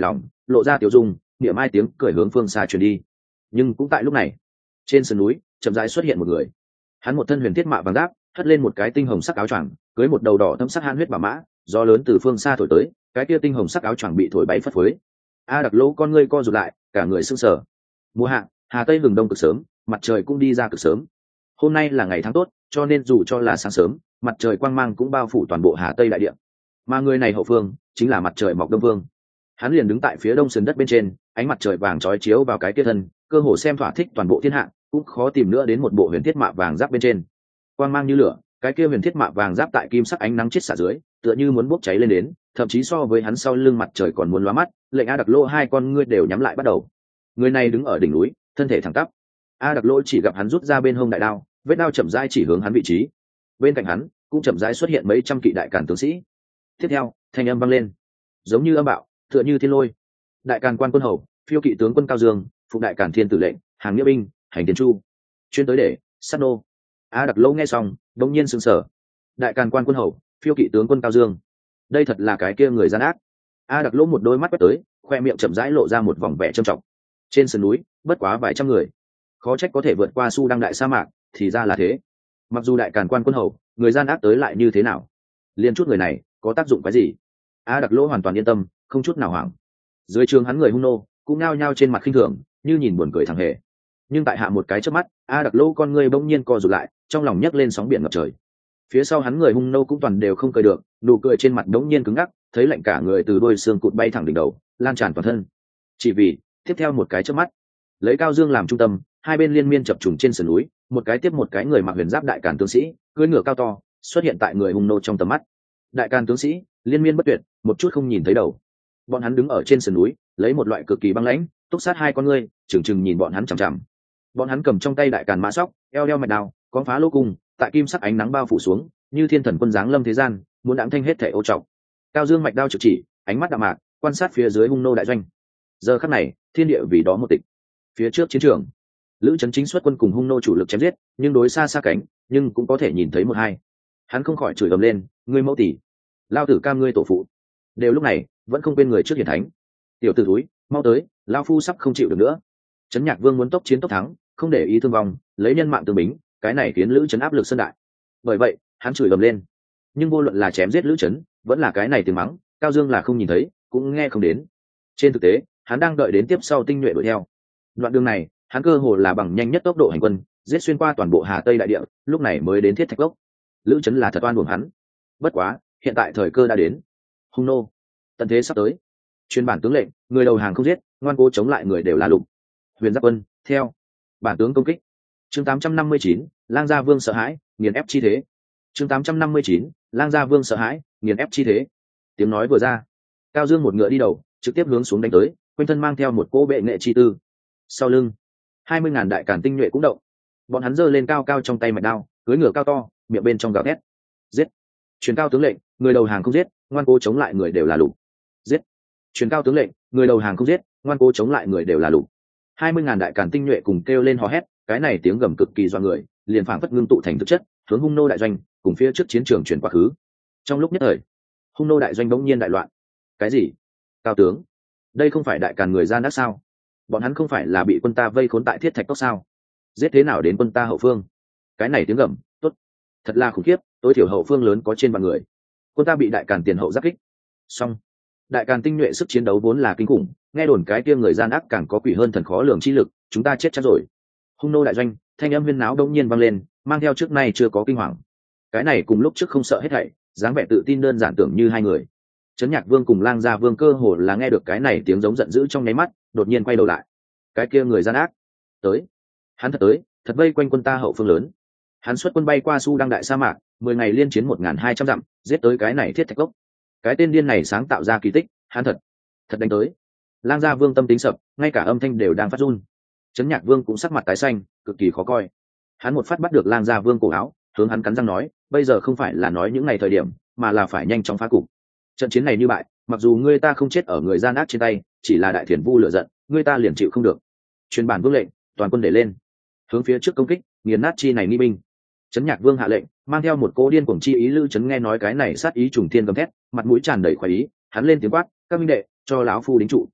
lộ ra tiểu dung, niệm ai tiếng cười hướng phương xa truyền đi. Nhưng cũng tại lúc này, trên sườn núi chậm rãi xuất hiện một người. Hắn một thân huyền thiết mạ vàng giáp, hất lên một cái tinh hồng sắc áo choàng, cưới một đầu đỏ thâm sắc han huyết bả mã, gió lớn từ phương xa thổi tới, cái kia tinh hồng sắc áo choàng bị thổi bay phất phới. A Đặc Lỗ con ngươi co rụt lại, cả người sưng sờ. Mùa hạ, Hà Tây hừng đông cực sớm, mặt trời cũng đi ra cực sớm. Hôm nay là ngày tháng tốt, cho nên dù cho là sáng sớm, mặt trời quang mang cũng bao phủ toàn bộ Hà Tây đại địa. Mà người này hậu phương chính là mặt trời mọc đông vương. Hắn liền đứng tại phía đông sườn đất bên trên, ánh mặt trời vàng chói chiếu vào cái kia thân, cơ hồ xem thỏa thích toàn bộ thiên hạ, cũng khó tìm nữa đến một bộ huyền thiết mạ vàng giáp bên trên. Quang mang như lửa, cái kia huyền thiết mạ vàng giáp tại kim sắc ánh nắng chiết xạ dưới, tựa như muốn bốc cháy lên đến, thậm chí so với hắn sau lưng mặt trời còn muốn lóa mắt. Lệnh A Đặc Lỗ hai con ngươi đều nhắm lại bắt đầu. Người này đứng ở đỉnh núi, thân thể thẳng tắp. A Đặc Lỗ chỉ gặp hắn rút ra bên hông đại đao, vết đao chậm rãi chỉ hướng hắn vị trí. Bên cạnh hắn cũng chậm rãi xuất hiện mấy trăm kỵ đại càn tướng sĩ. Tiếp theo, thanh âm vang lên, giống như âm bạo, tựa như thiên lôi. Đại càn quan quân hầu, phiêu kỵ tướng quân Cao Dương, phục đại càn thiên tử lệnh, hàng nghĩa binh, hành tiến chu, chuyên tới để sát nô. A Đặc Lỗ nghe xong, đống nhiên sững sờ. Đại càn quan quân hầu, phiêu kỵ tướng quân Cao Dương, đây thật là cái kia người gian ác. A Đặc Lỗ một đôi mắt quét tới, khoe miệng chậm rãi lộ ra một vòng vẻ trầm trọng. Trên sườn núi bất quá vài trăm người, khó trách có thể vượt qua Su Đăng đại sa mạc, thì ra là thế. Mặc dù đại càn quan quân hầu, người gian ác tới lại như thế nào, liên chút người này có tác dụng cái gì? A Đặc Lỗ hoàn toàn yên tâm, không chút nào hoảng. Dưới trường hắn người hung nô cũng nao nhao trên mặt khinh thường, như nhìn buồn cười thằng hề. Nhưng tại hạ một cái chớp mắt, A Đặc Lỗ con ngươi bỗng nhiên co rụt lại, trong lòng nhấc lên sóng biển ngập trời. Phía sau hắn người hung nô cũng toàn đều không cười được, nụ cười trên mặt đống nhiên cứng ngắc, thấy lạnh cả người từ đôi xương cụt bay thẳng đỉnh đầu, lan tràn toàn thân. Chỉ vì tiếp theo một cái chớp mắt, lấy Cao Dương làm trung tâm, hai bên liên miên chập trùng trên sườn núi, một cái tiếp một cái người mặc huyền giáp đại càn tướng sĩ, cưỡi ngựa cao to, xuất hiện tại người hung nô trong tầm mắt. Đại càn tướng sĩ liên miên bất tuyệt, một chút không nhìn thấy đầu. Bọn hắn đứng ở trên sườn núi, lấy một loại cực kỳ băng lãnh, túc sát hai con ngươi, chừng chừng nhìn bọn hắn chằm chằm. Bọn hắn cầm trong tay đại càn mã sóc, eo đeo mạch đao, có phá lỗ cung, tại kim sắc ánh nắng bao phủ xuống, như thiên thần quân giáng lâm thế gian, muốn đãng thanh hết thể ô trọng. Cao Dương mạch đao trực chỉ, ánh mắt đạm mạc, quan sát phía dưới hung nô đại doanh. Giờ khắc này, thiên địa vì đó một tịch. Phía trước chiến trường, Lữ Chấn chính xuất quân cùng hung nô chủ lực chém giết, nhưng đối xa xa cánh, nhưng cũng có thể nhìn thấy một hai. Hắn không khỏi chửi ầm lên, ngươi mẫu tỷ, lao tử cam ngươi tổ phụ. Đều lúc này, vẫn không quên người trước hiển thánh. Tiểu tử thúi, mau tới, lao phu sắp không chịu được nữa. Trấn Nhạc Vương muốn tốc chiến tốc thắng, không để ý thương vong, lấy nhân mạng tương bính, cái này khiến Lữ Chấn áp lực sơn đại. Bởi vậy, hắn chửi ầm lên. Nhưng vô luận là chém giết Lữ Chấn, vẫn là cái này tiếng mắng, Cao Dương là không nhìn thấy, cũng nghe không đến. Trên thực tế, hắn đang đợi đến tiếp sau tinh nhuệ đuổi theo. Đoạn đường này, hắn cơ hồ là bằng nhanh nhất tốc độ hành quân, giết xuyên qua toàn bộ Hà Tây đại địa, lúc này mới đến Thiết Thạch Cốc. Lữ Chấn là thật oan uổng hắn. Bất quá, hiện tại thời cơ đã đến. Hung nô, tận thế sắp tới. Truyền bản tướng lệnh, người đầu hàng không giết, ngoan cố chống lại người đều là lục. Huyền Giáp quân, theo. Bản tướng công kích. Chương tám trăm năm mươi chín, Lang Gia Vương sợ hãi, nghiền ép chi thế. Chương tám trăm năm mươi chín, Lang Gia Vương sợ hãi, nghiền ép chi thế. Tiếng nói vừa ra, Cao Dương một ngựa đi đầu, trực tiếp hướng xuống đánh tới, quanh thân mang theo một cỗ bệ nghệ chi tư. Sau lưng, hai mươi ngàn đại càn tinh nhuệ cũng động. Bọn hắn giơ lên cao cao trong tay mạch đao, cưỡi ngựa cao to, miệng bên trong gào thét. Giết! Truyền cao tướng lệnh, người đầu hàng không giết, ngoan cố chống lại người đều là lục. Giết! Truyền cao tướng lệnh, người đầu hàng không giết, ngoan cố chống lại người đều là lục. Hai mươi ngàn đại càn tinh nhuệ cùng kêu lên hò hét, cái này tiếng gầm cực kỳ doa người, liền phảng phất ngưng tụ thành thực chất, hướng hung nô đại doanh, cùng phía trước chiến trường chuyển quá khứ. Trong lúc nhất thời, hung nô đại doanh bỗng nhiên đại loạn. Cái gì? Cao tướng, đây không phải đại càn người gian ác sao? Bọn hắn không phải là bị quân ta vây khốn tại Thiết Thạch Cốc sao? Giết thế nào đến quân ta hậu phương? Cái này tiếng gầm, tốt, thật là khủng khiếp, tối thiểu hậu phương lớn có trên vạn người. Quân ta bị đại càn tiền hậu giáp kích. Xong, đại càn tinh nhuệ sức chiến đấu vốn là kinh khủng, nghe đồn cái kia người gian ác càng có quỷ hơn thần khó lường chi lực, chúng ta chết chắc rồi. Hung nô đại doanh, thanh âm huyên náo đông nhiên vang lên, mang theo trước nay chưa có kinh hoàng. Cái này cùng lúc trước không sợ hết thảy, dáng vẻ tự tin đơn giản tưởng như hai người. Trấn Nhạc Vương cùng Lang Gia Vương cơ hồ là nghe được cái này tiếng giống giận dữ trong nháy mắt, đột nhiên quay đầu lại. Cái kia người gian ác tới, hắn thật tới, thật vây quanh quân ta hậu phương lớn. Hắn xuất quân bay qua Su Đăng đại sa mạc, mười ngày liên chiến một ngàn hai trăm dặm, giết tới cái này Thiết Thạch Cốc. Cái tên điên này sáng tạo ra kỳ tích, hắn thật, thật đánh tới. Lang Gia Vương tâm tính sập, ngay cả âm thanh đều đang phát run. Trấn Nhạc Vương cũng sắc mặt tái xanh, cực kỳ khó coi. Hắn một phát bắt được Lang Gia Vương cổ áo, hướng hắn cắn răng nói, bây giờ không phải là nói những ngày thời điểm, mà là phải nhanh chóng phá cục. Trận chiến này như bại, mặc dù ngươi ta không chết ở người gian ác trên tay, chỉ là đại thiền vu lửa giận, ngươi ta liền chịu không được. Truyền bản vương lệnh, toàn quân để lên, hướng phía trước công kích, nghiền nát chi này nghi binh. Trấn Nhạc Vương hạ lệnh, mang theo một cỗ điên cuồng chi ý. Lữ Chấn nghe nói cái này sát ý trùng thiên gầm thét, mặt mũi tràn đầy khoái ý, hắn lên tiếng quát, các minh đệ, cho lão phu đính trụ.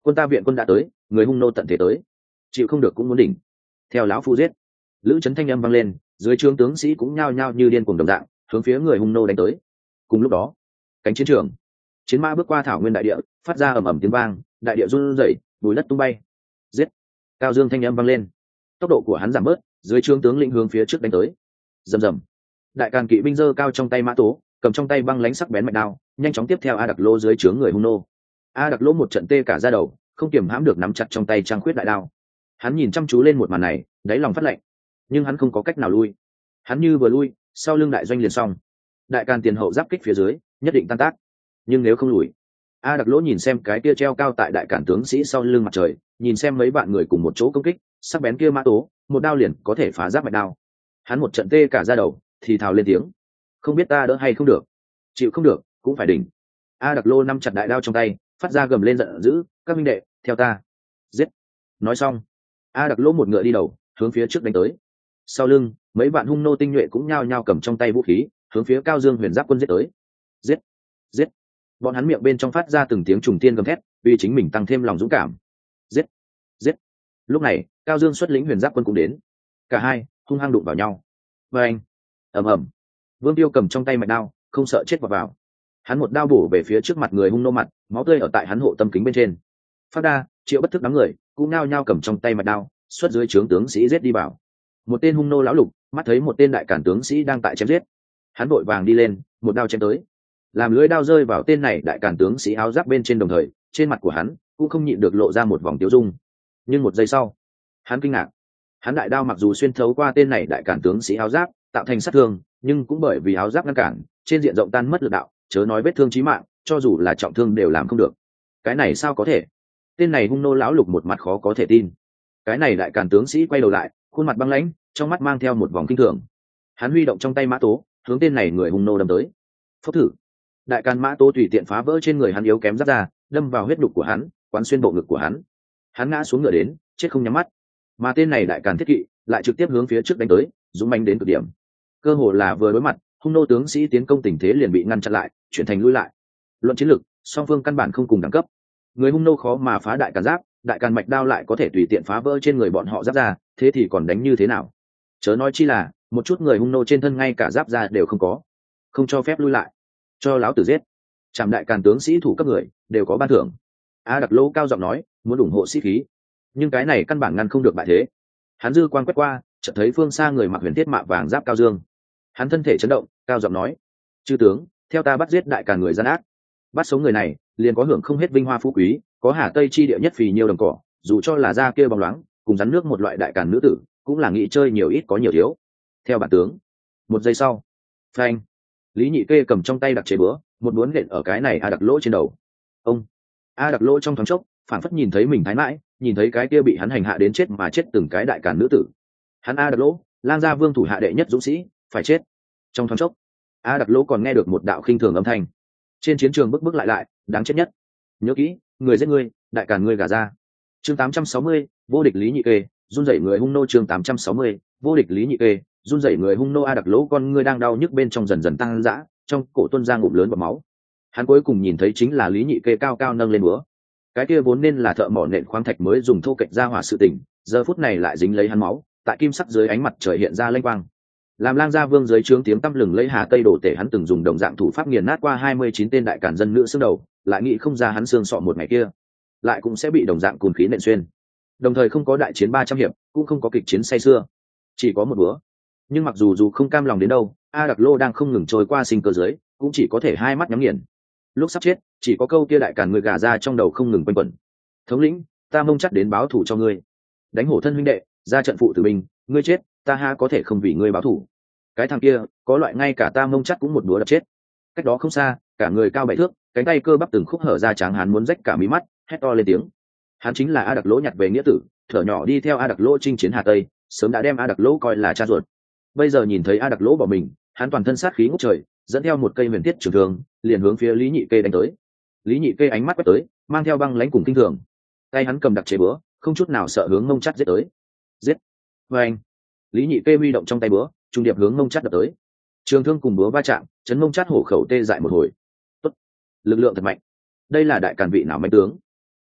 quân ta viện quân đã tới, người hung nô tận thế tới, chịu không được cũng muốn đỉnh, theo lão phu giết. Lữ chấn thanh âm vang lên, dưới trướng tướng sĩ cũng nhao nhao như điên cuồng đồng dạng hướng phía người hung nô đánh tới. Cùng lúc đó, cánh chiến trường, chiến mã bước qua thảo nguyên đại địa, phát ra ầm ầm tiếng vang, đại địa run rẩy, bùi đất tung bay. Giết! Cao dương thanh âm vang lên, tốc độ của hắn giảm bớt, dưới trướng tướng lĩnh hướng phía trước đánh tới. Rầm rầm, đại càn kỵ binh giơ cao trong tay mã tố, cầm trong tay băng lãnh sắc bén mạch đao, nhanh chóng tiếp theo a đặc lô dưới trướng người hung nô. A đặc lô một trận tê cả da đầu, không kiềm hãm được nắm chặt trong tay trang khuyết đại đao. Hắn nhìn chăm chú lên một màn này, đáy lòng phát lạnh, nhưng hắn không có cách nào lui. Hắn như vừa lui, sau lưng đại doanh liền xong. Đại càn tiền hậu giáp kích phía dưới, nhất định tan tác. Nhưng nếu không lùi, a đặc lỗ nhìn xem cái kia treo cao tại đại càn tướng sĩ sau lưng mặt trời, nhìn xem mấy bạn người cùng một chỗ công kích, sắc bén kia mã tố, một đao liền có thể phá giáp mạch đao. Hắn một trận tê cả da đầu, thì thào lên tiếng, không biết ta đỡ hay không được, chịu không được cũng phải đỉnh. A đặc lô nắm chặt đại đao trong tay, phát ra gầm lên giận dữ, các minh đệ, theo ta, giết. Nói xong, a đặc lô một ngựa đi đầu, hướng phía trước đánh tới. Sau lưng, mấy bạn hung nô tinh nhuệ cũng nhao nhao cầm trong tay vũ khí, hướng phía Cao Dương Huyền Giáp quân giết tới. Giết, giết. Bọn hắn miệng bên trong phát ra từng tiếng trùng tiên gầm thét, vì chính mình tăng thêm lòng dũng cảm. Giết, giết. Lúc này, Cao Dương xuất lĩnh Huyền Giáp quân cũng đến. Cả hai hung hăng đụng vào nhau. Và anh, ầm ầm. Vương Tiêu cầm trong tay mạch đao, không sợ chết vào vào. Hắn một đao bổ về phía trước mặt người hung nô mặt, máu tươi ở tại hắn hộ tâm kính bên trên. Phát đa, Triệu Bất Thức đám người cũng nao nhao cầm trong tay mạch đao, xuất dưới trướng tướng sĩ giết đi vào. Một tên hung nô lão lục mắt thấy một tên đại cản tướng sĩ đang tại chém giết, hắn vội vàng đi lên, một đao chém tới, làm lưỡi đao rơi vào tên này đại cản tướng sĩ áo giáp bên trên, đồng thời trên mặt của hắn cũng không nhịn được lộ ra một vòng tiêu dung. Nhưng một giây sau, hắn kinh ngạc, hắn đại đao mặc dù xuyên thấu qua tên này đại cản tướng sĩ áo giáp tạo thành sát thương, nhưng cũng bởi vì áo giáp ngăn cản, trên diện rộng tan mất lực đạo, chớ nói vết thương chí mạng, cho dù là trọng thương đều làm không được. Cái này sao có thể? Tên này hung nô lão lục một mặt khó có thể tin. Cái này đại cản tướng sĩ quay đầu lại, khuôn mặt băng lãnh, trong mắt mang theo một vòng kinh thường. Hắn huy động trong tay mã tố, hướng tên này người hung nô đâm tới. Phốc thử, đại càn mã tố tùy tiện phá vỡ trên người hắn yếu kém giáp ra, đâm vào huyết đục của hắn, quán xuyên bộ ngực của hắn. Hắn ngã xuống ngựa đến, chết không nhắm mắt. Mà tên này đại càn thiết kỵ lại trực tiếp hướng phía trước đánh tới, dũng mãnh đến cực điểm. Cơ hồ là vừa đối mặt, hung nô tướng sĩ tiến công tình thế liền bị ngăn chặn lại, chuyển thành lui lại. Luận chiến lược, song phương căn bản không cùng đẳng cấp. Người hung nô khó mà phá đại càn giáp, đại càn mạch đao lại có thể tùy tiện phá vỡ trên người bọn họ giáp ra, thế thì còn đánh như thế nào? Chớ nói chi là một chút người hung nô trên thân ngay cả giáp ra đều không có, không cho phép lui lại, cho láo tử giết. Trảm đại càn tướng sĩ thủ cấp người đều có ban thưởng. A đặc lô cao giọng nói, muốn ủng hộ sĩ khí, nhưng cái này căn bản ngăn không được bại thế. Hắn dư quan quét qua, chợt thấy phương xa người mặc huyền thiết mạ vàng giáp Cao Dương. Hắn thân thể chấn động, cao giọng nói, chư tướng, theo ta bắt giết đại càn người gian ác. Bắt sống người này liền có hưởng không hết vinh hoa phú quý, có hà tây chi địa nhất phì nhiều đồng cỏ, dù cho là da kia bóng loáng cùng rắn nước một loại đại càn nữ tử, cũng là nghĩ chơi nhiều ít có nhiều thiếu. Theo bản tướng. Một giây sau, phanh, Lý Nhị Kê cầm trong tay đặc chế búa, một đốn nện ở cái này A đặc lỗ trên đầu. Ông A đặc lỗ trong thoáng chốc phản phất nhìn thấy mình thái mãi, nhìn thấy cái kia bị hắn hành hạ đến chết mà chết từng cái đại càn nữ tử. Hắn A đặc lỗ, Lang Gia Vương thủ hạ đệ nhất dũng sĩ, phải chết. Trong thoáng chốc, A đặc lỗ còn nghe được một đạo khinh thường âm thanh. Trên chiến trường bước bước lại lại, đáng chết nhất. Nhớ kỹ, người giết ngươi, đại càn ngươi gả ra. Chương tám trăm sáu mươi, vô địch Lý Nhị Kê, run rẩy người hung nô. Chương tám trăm sáu mươi, vô địch Lý Nhị Kê, run rẩy người hung nô. A đặc lỗ con ngươi đang đau nhức bên trong dần dần tăng dã, trong cổ tuôn ra ngụm lớn bọt máu. Hắn cuối cùng nhìn thấy chính là Lý Nhị Kê cao cao nâng lên búa. Cái kia vốn nên là thợ mỏ nện khoáng thạch mới dùng thô kệch ra hỏa sự tình, giờ phút này lại dính lấy hắn máu, tại kim sắc dưới ánh mặt trời hiện ra lênh quang. Làm Lang Gia Vương dưới trướng tiếng tăm lừng lấy Hà Tây đổ tể, hắn từng dùng đồng dạng thủ pháp nghiền nát qua hai mươi chín tên đại càn dân nữ xương đầu, lại nghĩ không ra hắn xương sọ một ngày kia lại cũng sẽ bị đồng dạng cùn khí nện xuyên. Đồng thời không có đại chiến ba trăm hiệp, cũng không có kịch chiến say xưa, chỉ có một búa. Nhưng mặc dù dù không cam lòng đến đâu, A đặc lô đang không ngừng trôi qua sinh cơ dưới, cũng chỉ có thể hai mắt nhắm nghiền. Lúc sắp chết, chỉ có câu kia đại càn người gà ra trong đầu không ngừng quanh quẩn. Thống lĩnh, ta mông chắc đến báo thù cho ngươi. Đánh hổ thân huynh đệ, ra trận phụ tử binh, ngươi chết, ta ha có thể không vì ngươi báo thù. Cái thằng kia, có loại ngay cả ta mông chắc cũng một búa đập chết. Cách đó không xa, cả người cao bảy thước, cánh tay cơ bắp từng khúc hở ra, tráng hắn muốn rách cả mí mắt, hét to lên tiếng. Hắn chính là A đặc lỗ nhặt về nghĩa tử, thở nhỏ đi theo A đặc lỗ chinh chiến Hà Tây, sớm đã đem A đặc lỗ coi là cha ruột. Bây giờ nhìn thấy A đặc lỗ bỏ mình, hắn toàn thân sát khí ngút trời, dẫn theo một cây huyền thiết trường thương, liền hướng phía Lý Nhị Kê đánh tới. Lý Nhị Kê ánh mắt quét tới, mang theo băng lãnh cùng kinh thường. Tay hắn cầm đặc chế búa, không chút nào sợ hướng mông chắt giết tới. Giết! Với anh, Lý Nhị Kê huy động trong tay búa, trung điệp hướng mông chắt đập tới. Trường thương cùng búa va chạm, chấn mông chắt hổ khẩu tê dại một hồi. Tốt, lực lượng thật mạnh. Đây là đại càn vị nào mạnh tướng?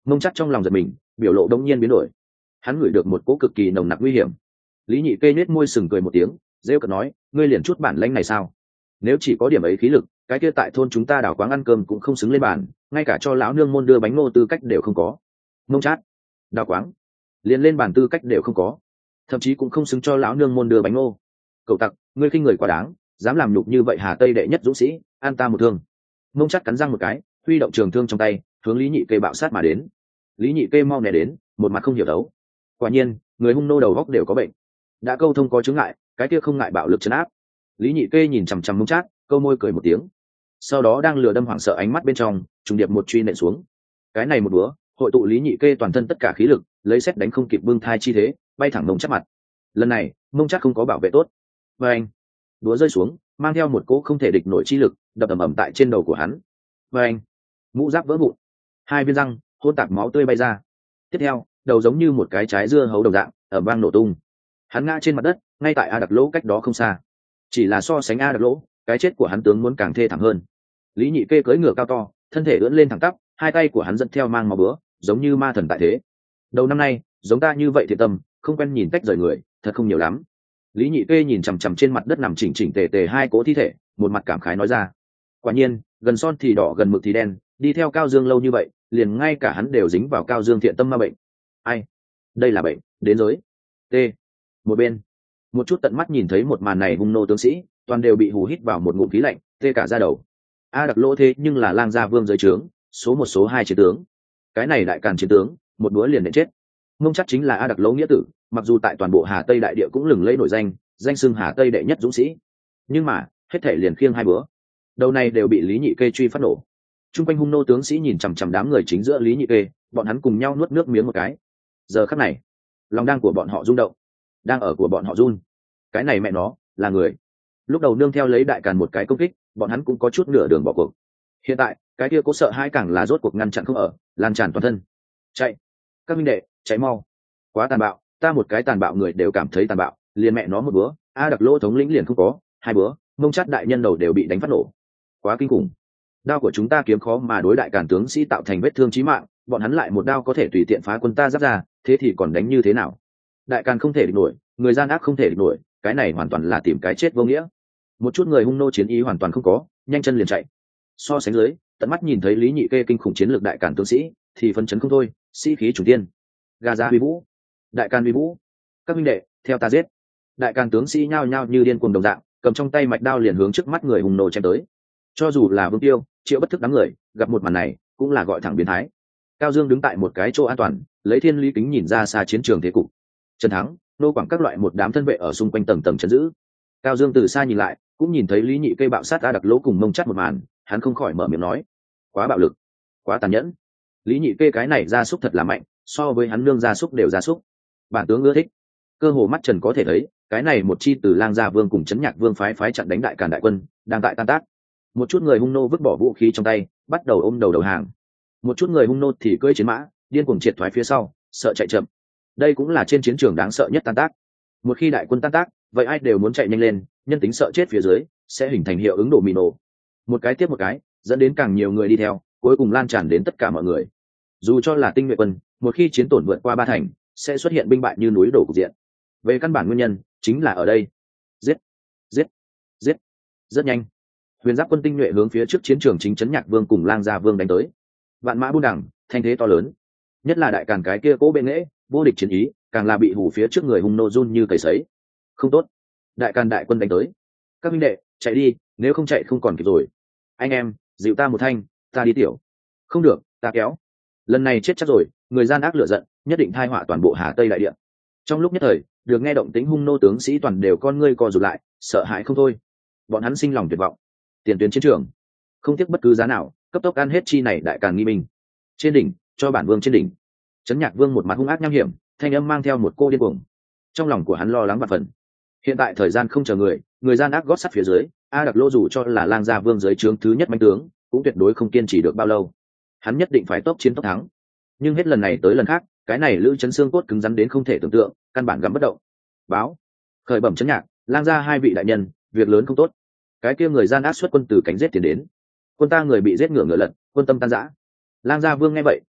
Mông Chắc trong lòng giật mình, biểu lộ đông nhiên biến đổi. Hắn ngửi được một cỗ cực kỳ nồng nặc nguy hiểm. Lý Nhị Kê nhếch môi sừng cười một tiếng, rêu cợt nói, ngươi liền chút bản lãnh này sao? Nếu chỉ có điểm ấy khí lực, cái kia tại thôn chúng ta đảo quáng ăn cơm cũng không xứng lên bàn, ngay cả cho lão nương môn đưa bánh ngô tư cách đều không có. Mông Chát, đảo quáng, liền lên bàn tư cách đều không có, thậm chí cũng không xứng cho lão nương môn đưa bánh ngô. Cậu tặc, ngươi khinh người quá đáng, dám làm nhục như vậy Hà Tây đệ nhất dũng sĩ, an ta một thương. Mông Chát cắn răng một cái, huy động trường thương trong tay, hướng Lý Nhị Kê bạo sát mà đến. Lý Nhị Kê mau né đến, một mặt không hiểu đấu. Quả nhiên, người hung nô đầu góc đều có bệnh. Đã câu thông có chứng ngại, cái kia không ngại bạo lực trấn áp. Lý Nhị Kê nhìn chằm chằm Mông Chát, câu môi cười một tiếng. Sau đó đang lừa đâm hoảng sợ ánh mắt bên trong, trùng điệp một truy nện xuống. Cái này một búa, hội tụ Lý Nhị Kê toàn thân tất cả khí lực, lấy xét đánh không kịp bưng thai chi thế, bay thẳng Mông Chát mặt. Lần này, Mông Chát không có bảo vệ tốt. Và anh, búa rơi xuống, mang theo một cỗ không thể địch nổi chi lực, đập ầm ầm tại trên đầu của hắn. Và anh, mũ giáp vỡ vụn, hai viên răng hôn tạp máu tươi bay ra. Tiếp theo, đầu giống như một cái trái dưa hấu đồng dạng, ở vang nổ tung. Hắn ngã trên mặt đất, ngay tại A Đặc Lỗ cách đó không xa. Chỉ là so sánh A Đặc Lỗ, cái chết của hắn tướng muốn càng thê thảm hơn. Lý Nhị Kê cưỡi ngựa cao to, thân thể ưỡn lên thẳng tắp, hai tay của hắn dẫn theo mang máu búa, giống như ma thần tại thế. Đầu năm nay, giống ta như vậy thiệt tâm, không quen nhìn tách rời người, thật không nhiều lắm. Lý Nhị Kê nhìn chằm chằm trên mặt đất nằm chỉnh chỉnh tề tề hai cỗ thi thể, một mặt cảm khái nói ra. Quả nhiên, gần son thì đỏ gần mực thì đen, đi theo Cao Dương lâu như vậy, liền ngay cả hắn đều dính vào Cao Dương thiện tâm ma bệnh. Ai? Đây là bệnh, đến giới. T. Một bên, một chút tận mắt nhìn thấy một màn này hung nô tướng sĩ, toàn đều bị hù hít vào một ngụm khí lạnh, tê cả da đầu. A Đặc Lỗ thế nhưng là lang gia vương dưới trướng, số một số hai chiến tướng. Cái này đại càn chiến tướng, một đũa liền đến chết. Mông Chắc chính là A Đặc Lỗ nghĩa tử, mặc dù tại toàn bộ Hà Tây đại địa cũng lừng lẫy nổi danh, danh xưng Hà Tây đệ nhất dũng sĩ, nhưng mà hết thể liền khiêng hai bữa, đầu này đều bị Lý Nhị Kê truy phát nổ. Trung quanh hung nô tướng sĩ nhìn chằm chằm đám người chính giữa Lý Nhị Kê, bọn hắn cùng nhau nuốt nước miếng một cái. Giờ khắc này, lòng đang của bọn họ rung động, đang ở của bọn họ run. Cái này mẹ nó là người. Lúc đầu nương theo lấy đại càn một cái công kích, bọn hắn cũng có chút nửa đường bỏ cuộc. Hiện tại, cái kia cố sợ hai càng là rốt cuộc ngăn chặn không ở, lan tràn toàn thân. Chạy, các minh đệ, chạy mau. Quá tàn bạo, ta một cái tàn bạo người đều cảm thấy tàn bạo, liền mẹ nó một bữa, A Đặc Lỗ thống lĩnh liền không có, hai bữa, Mông Chát đại nhân đầu đều bị đánh phát nổ. Quá kinh khủng. Đao của chúng ta kiếm khó mà đối đại càn tướng sĩ tạo thành vết thương chí mạng, bọn hắn lại một đao có thể tùy tiện phá quân ta giáp ra, thế thì còn đánh như thế nào? Đại càn không thể địch nổi, người gian ác không thể địch nổi, cái này hoàn toàn là tìm cái chết vô nghĩa. Một chút người hung nô chiến ý hoàn toàn không có, nhanh chân liền chạy. So sánh dưới, tận mắt nhìn thấy Lý Nhị Kê kinh khủng chiến lược đại càn tướng sĩ, thì phấn chấn không thôi, sĩ khí chủ tiên. Gà ra uy vũ, đại càn uy vũ, các minh đệ, theo ta giết. Đại càn tướng sĩ nhao nhao như điên cuồng đồng dạng, cầm trong tay mạch đao liền hướng trước mắt người hung nô chém tới. Cho dù là Vương Tiêu, Triệu Bất Thức đám người, gặp một màn này, cũng là gọi thẳng biến thái. Cao Dương đứng tại một cái chỗ an toàn, lấy thiên lý kính nhìn ra xa chiến trường thế cục. Trần Thắng, nô quảng các loại một đám thân vệ ở xung quanh tầng tầng trấn giữ. Cao Dương từ xa nhìn lại, cũng nhìn thấy Lý Nhị Kê bạo sát A Đặc Lỗ cùng Mông Chát một màn, hắn không khỏi mở miệng nói: quá bạo lực, quá tàn nhẫn. Lý Nhị Kê cái này gia súc thật là mạnh, so với hắn nương gia súc đều gia súc. Bản tướng ưa thích. Cơ hồ mắt trần có thể thấy, cái này một chi từ Lang Gia Vương cùng Trấn Nhạc Vương phái phái chặn đánh đại càn đại quân, đang tại tan tác. Một chút người hung nô vứt bỏ vũ khí trong tay, bắt đầu ôm đầu đầu hàng. Một chút người hung nô thì cưỡi chiến mã, điên cuồng triệt thoái phía sau, sợ chạy chậm. Đây cũng là trên chiến trường đáng sợ nhất tan tác. Một khi đại quân tan tác, vậy ai đều muốn chạy nhanh lên, nhân tính sợ chết phía dưới sẽ hình thành hiệu ứng đổ mì nổ, một cái tiếp một cái, dẫn đến càng nhiều người đi theo, cuối cùng lan tràn đến tất cả mọi người. Dù cho là tinh nhuệ quân, một khi chiến tổn vượt qua ba thành, sẽ xuất hiện binh bại như núi đổ cục diện. Về căn bản nguyên nhân chính là ở đây. Giết, giết, giết. Rất nhanh, huyền giáp quân tinh nhuệ hướng phía trước chiến trường chính Trấn Nhạc Vương cùng Lang Gia Vương đánh tới. Vạn mã buôn đẳng, thanh thế to lớn. Nhất là đại càn cái kia cố bệ nghệ, vô địch chiến ý, càng là bị hủ phía trước người hung nô run như cầy sấy. Không tốt, đại càn đại quân đánh tới. Các minh đệ, chạy đi, nếu không chạy không còn kịp rồi. Anh em, dịu ta một thanh, ta đi tiểu. Không được, ta kéo. Lần này chết chắc rồi, người gian ác lửa giận, nhất định thai họa toàn bộ Hà Tây đại địa. Trong lúc nhất thời, được nghe động tĩnh hung nô tướng sĩ toàn đều con ngươi co rụt lại, sợ hãi không thôi. Bọn hắn sinh lòng tuyệt vọng. Tiền tuyến chiến trường, không tiếc bất cứ giá nào, cấp tốc ăn hết chi này đại càn nghi binh. Trên đỉnh, cho bản vương trên đỉnh. Trấn Nhạc Vương một mặt hung ác nham hiểm, thanh âm mang theo một cô điên cuồng. Trong lòng của hắn lo lắng vạn phần. Hiện tại thời gian không chờ người, người gian ác gót sắt phía dưới, A Đặc Lỗ dù cho là Lang Gia Vương dưới trướng thứ nhất mãnh tướng, cũng tuyệt đối không kiên trì được bao lâu. Hắn nhất định phải tốc chiến tốc thắng. Nhưng hết lần này tới lần khác, cái này Lữ Chấn xương cốt cứng rắn đến không thể tưởng tượng, căn bản gắm bất động. Báo, khởi bẩm Trấn Nhạc, Lang Gia hai vị đại nhân, việc lớn không tốt. Cái kia người gian ác xuất quân từ cánh giết tiến đến. Quân ta người bị giết ngựa ngựa lật, quân tâm tan rã. Lang Gia Vương nghe vậy,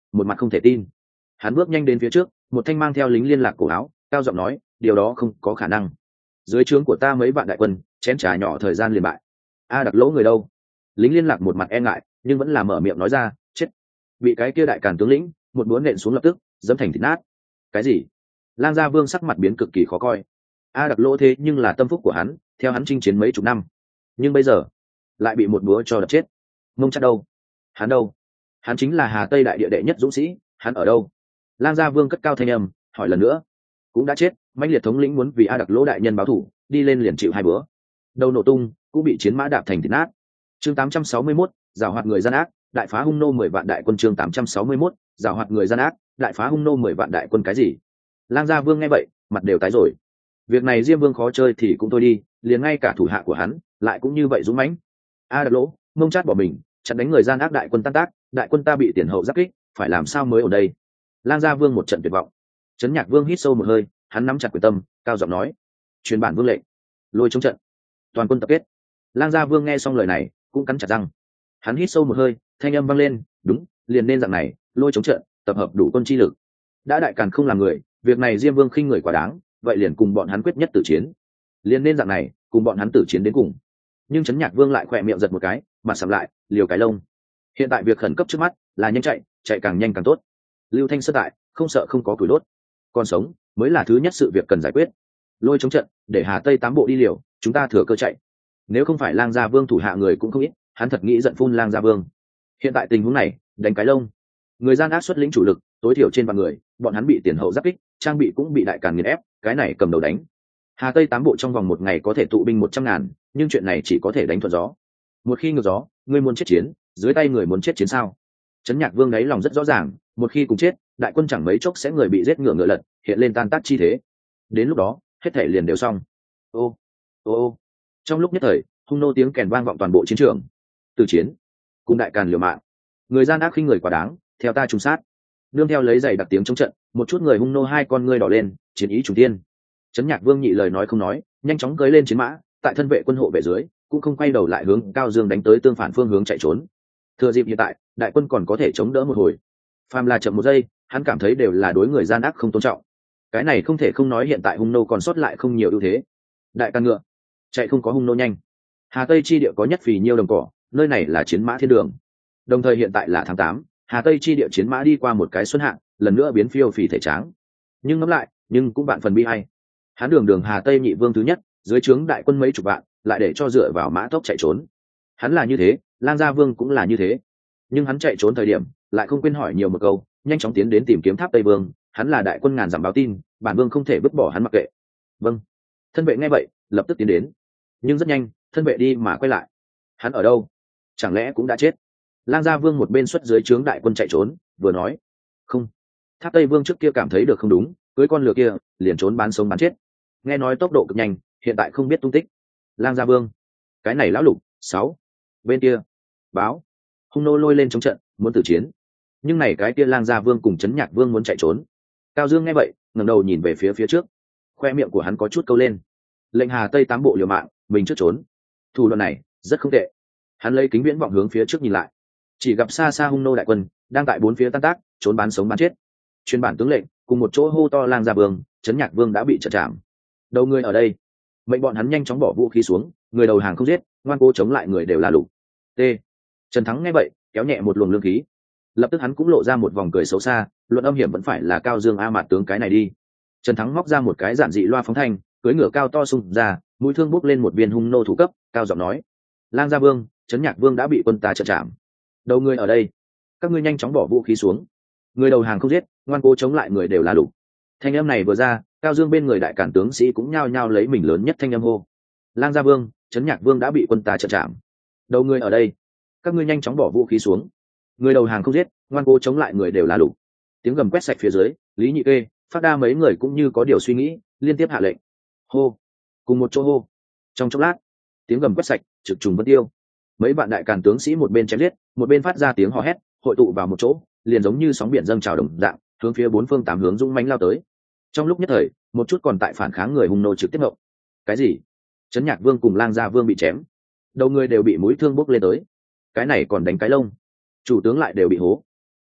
một mặt không thể tin. Hắn bước nhanh đến phía trước, một thanh mang theo lính liên lạc cổ áo, cao giọng nói, điều đó không có khả năng. Dưới trướng của ta mấy vạn đại quân, chén trà nhỏ thời gian liền bại. A Đặc Lỗ người đâu? Lính liên lạc một mặt e ngại, nhưng vẫn là mở miệng nói ra, chết. Bị cái kia đại càn tướng lĩnh một búa nện xuống lập tức dẫm thành thịt nát. Cái gì? Lang Gia Vương sắc mặt biến cực kỳ khó coi. A Đặc Lỗ thế nhưng là tâm phúc của hắn, theo hắn chinh chiến mấy chục năm, nhưng bây giờ lại bị một búa cho đập chết. Mông Chắc đâu? Hắn đâu? Hắn chính là Hà Tây đại địa đệ nhất dũng sĩ, hắn ở đâu? Lang Gia Vương cất cao thanh âm hỏi lần nữa. Cũng đã chết. Mãnh liệt thống lĩnh muốn vì A Đặc Lỗ đại nhân báo thù, đi lên liền chịu hai búa, đầu nổ tung, cũng bị chiến mã đạp thành thịt nát. Chương tám trăm sáu mươi mốt, giảo hoạt người gian ác, đại phá hung nô mười vạn đại quân. Chương tám trăm sáu mươi mốt, giảo hoạt người gian ác, đại phá hung nô mười vạn đại quân. Cái gì? Lang Gia Vương nghe vậy, mặt đều tái rồi. Việc này Diêm Vương khó chơi thì cũng thôi đi, liền ngay cả thủ hạ của hắn lại cũng như vậy dũng mãnh. A Đặc Lỗ, Mông Chát bỏ mình, chặn đánh người gian ác đại quân tan tác, đại quân ta bị tiền hậu giáp kích, phải làm sao mới ở đây? Lang Gia Vương một trận tuyệt vọng. Trấn Nhạc Vương hít sâu một hơi, hắn nắm chặt quyết tâm, cao giọng nói: "Truyền bản vương lệnh, lôi chống trận, toàn quân tập kết." Lang Gia Vương nghe xong lời này, cũng cắn chặt răng. Hắn hít sâu một hơi, thanh âm vang lên, "Đúng, liền nên dạng này, lôi chống trận, tập hợp đủ quân chi lực." Đã đại càn không làm người, việc này Diêm Vương khinh người quá đáng, vậy liền cùng bọn hắn quyết nhất tử chiến. Liền nên dạng này, cùng bọn hắn tử chiến đến cùng. Nhưng Trấn Nhạc Vương lại khỏe miệng giật một cái, mặt sầm lại, liều cái lông. Hiện tại việc khẩn cấp trước mắt là nhanh chạy, chạy càng nhanh càng tốt. Lưu Thanh sơ tại, không sợ không có củi đốt, còn sống mới là thứ nhất sự việc cần giải quyết. Lôi chống trận, để Hà Tây tám bộ đi liều, chúng ta thừa cơ chạy. Nếu không phải Lang Gia Vương thủ hạ người cũng không ít, hắn thật nghĩ giận phun Lang Gia Vương. Hiện tại tình huống này, đánh cái lông. Người gian ác xuất lĩnh chủ lực, tối thiểu trên vạn người, bọn hắn bị tiền hậu giáp kích, trang bị cũng bị đại càn nghiền ép, cái này cầm đầu đánh. Hà Tây tám bộ trong vòng một ngày có thể tụ binh một trăm ngàn, nhưng chuyện này chỉ có thể đánh thuận gió. Một khi ngược gió, người muốn chết chiến, dưới tay người muốn chết chiến sao? Trấn Nhạc Vương đấy lòng rất rõ ràng, một khi cùng chết, đại quân chẳng mấy chốc sẽ người bị giết ngựa ngựa lật, hiện lên tan tác chi thế. Đến lúc đó, hết thể liền đều xong. Ô, ô, ô. Trong lúc nhất thời, hung nô tiếng kèn vang vọng toàn bộ chiến trường. Từ chiến, cùng đại càn liều mạng. Người gian ác khinh người quá đáng, theo ta trùng sát. Nương theo lấy giày đặc tiếng chống trận, một chút người hung nô hai con ngươi đỏ lên, chiến ý trùng tiên. Trấn Nhạc Vương nhị lời nói không nói, nhanh chóng cưỡi lên chiến mã, tại thân vệ quân hộ vệ dưới, cũng không quay đầu lại hướng Cao Dương đánh tới tương phản phương hướng chạy trốn. Thừa dịp hiện tại, đại quân còn có thể chống đỡ một hồi. Phàm là chậm một giây, hắn cảm thấy đều là đối người gian ác không tôn trọng. Cái này không thể không nói hiện tại hung nô còn sót lại không nhiều ưu thế. Đại càn ngựa, chạy không có hung nô nhanh. Hà Tây chi địa có nhất phì nhiêu đồng cỏ, nơi này là chiến mã thiên đường. Đồng thời hiện tại là tháng tám, Hà Tây chi địa chiến mã đi qua một cái xuân hạn, lần nữa biến phiêu phì thể tráng. Nhưng ngẫm lại, nhưng cũng bạn phần bi hay. Hắn đường đường Hà Tây nhị vương thứ nhất, dưới trướng đại quân mấy chục vạn, lại để cho dựa vào mã tốc chạy trốn. Hắn là như thế, Lang Gia Vương cũng là như thế. Nhưng hắn chạy trốn thời điểm, lại không quên hỏi nhiều một câu, nhanh chóng tiến đến tìm kiếm Tháp Tây Vương, hắn là đại quân ngàn dặm báo tin, bản vương không thể vứt bỏ hắn mặc kệ. Vâng. Thân vệ nghe vậy, lập tức tiến đến. Nhưng rất nhanh, thân vệ đi mà quay lại. Hắn ở đâu? Chẳng lẽ cũng đã chết? Lang Gia Vương một bên xuất dưới trướng đại quân chạy trốn, vừa nói, không. Tháp Tây Vương trước kia cảm thấy được không đúng, cưới con lừa kia, liền trốn bán sống bán chết. Nghe nói tốc độ cực nhanh, hiện tại không biết tung tích. Lang Gia Vương, cái này lão lục. Sáu. Bên kia, báo, hung nô lôi lên chống trận, muốn tử chiến. Nhưng này cái kia Lang Gia Vương cùng Trấn Nhạc Vương muốn chạy trốn. Cao Dương nghe vậy, ngẩng đầu nhìn về phía phía trước, khoe miệng của hắn có chút câu lên. Lệnh Hà Tây tám bộ liều mạng, mình trước trốn. Thủ đoạn này rất không tệ. Hắn lấy kính viễn vọng hướng phía trước nhìn lại, chỉ gặp xa xa hung nô đại quân đang tại bốn phía tan tác, trốn bán sống bán chết. Chuyên bản tướng lệnh cùng một chỗ hô to Lang Gia Vương, Trấn Nhạc Vương đã bị trận chạm. Đầu người ở đây, mệnh bọn hắn nhanh chóng bỏ vũ khí xuống, người đầu hàng không giết, ngoan cố chống lại người đều là lục. T. Trần Thắng nghe vậy, kéo nhẹ một luồng lương khí, lập tức hắn cũng lộ ra một vòng cười xấu xa, luận âm hiểm vẫn phải là Cao Dương A Mạt tướng cái này đi. Trần Thắng móc ra một cái giản dị loa phóng thanh, cưỡi ngựa cao to xung ra, mũi thương bốc lên một viên hung nô thủ cấp, cao giọng nói: Lang Gia Vương, Trấn Nhạc Vương đã bị quân ta trận chạm. Đầu người ở đây, các ngươi nhanh chóng bỏ vũ khí xuống. Người đầu hàng không giết, ngoan cố chống lại người đều là lục. Thanh âm này vừa ra, Cao Dương bên người đại cản tướng sĩ cũng nhao nhao lấy mình lớn nhất thanh âm hô: Lang Gia Vương, Trấn Nhạc Vương đã bị quân ta trận chạm. Đầu người ở đây, các ngươi nhanh chóng bỏ vũ khí xuống. Người đầu hàng không giết, ngoan cố chống lại người đều là lục. Tiếng gầm quét sạch phía dưới, Lý Nhị Kê, Phát Đa mấy người cũng như có điều suy nghĩ, liên tiếp hạ lệnh: hô, cùng một chỗ hô. Trong chốc lát, tiếng gầm quét sạch, trực trùng vân tiêu. Mấy vạn đại càn tướng sĩ một bên chém giết, một bên phát ra tiếng hò hét, hội tụ vào một chỗ, liền giống như sóng biển dâng trào đồng dạng, hướng phía bốn phương tám hướng dũng mãnh lao tới. Trong lúc nhất thời, một chút còn tại phản kháng người hung nô trực tiếp ngộng. Cái gì? Trấn Nhạc Vương cùng Lang Gia Vương bị chém, đầu người đều bị mũi thương bốc lên tới. Cái này còn đánh cái lông, chủ tướng lại đều bị hố.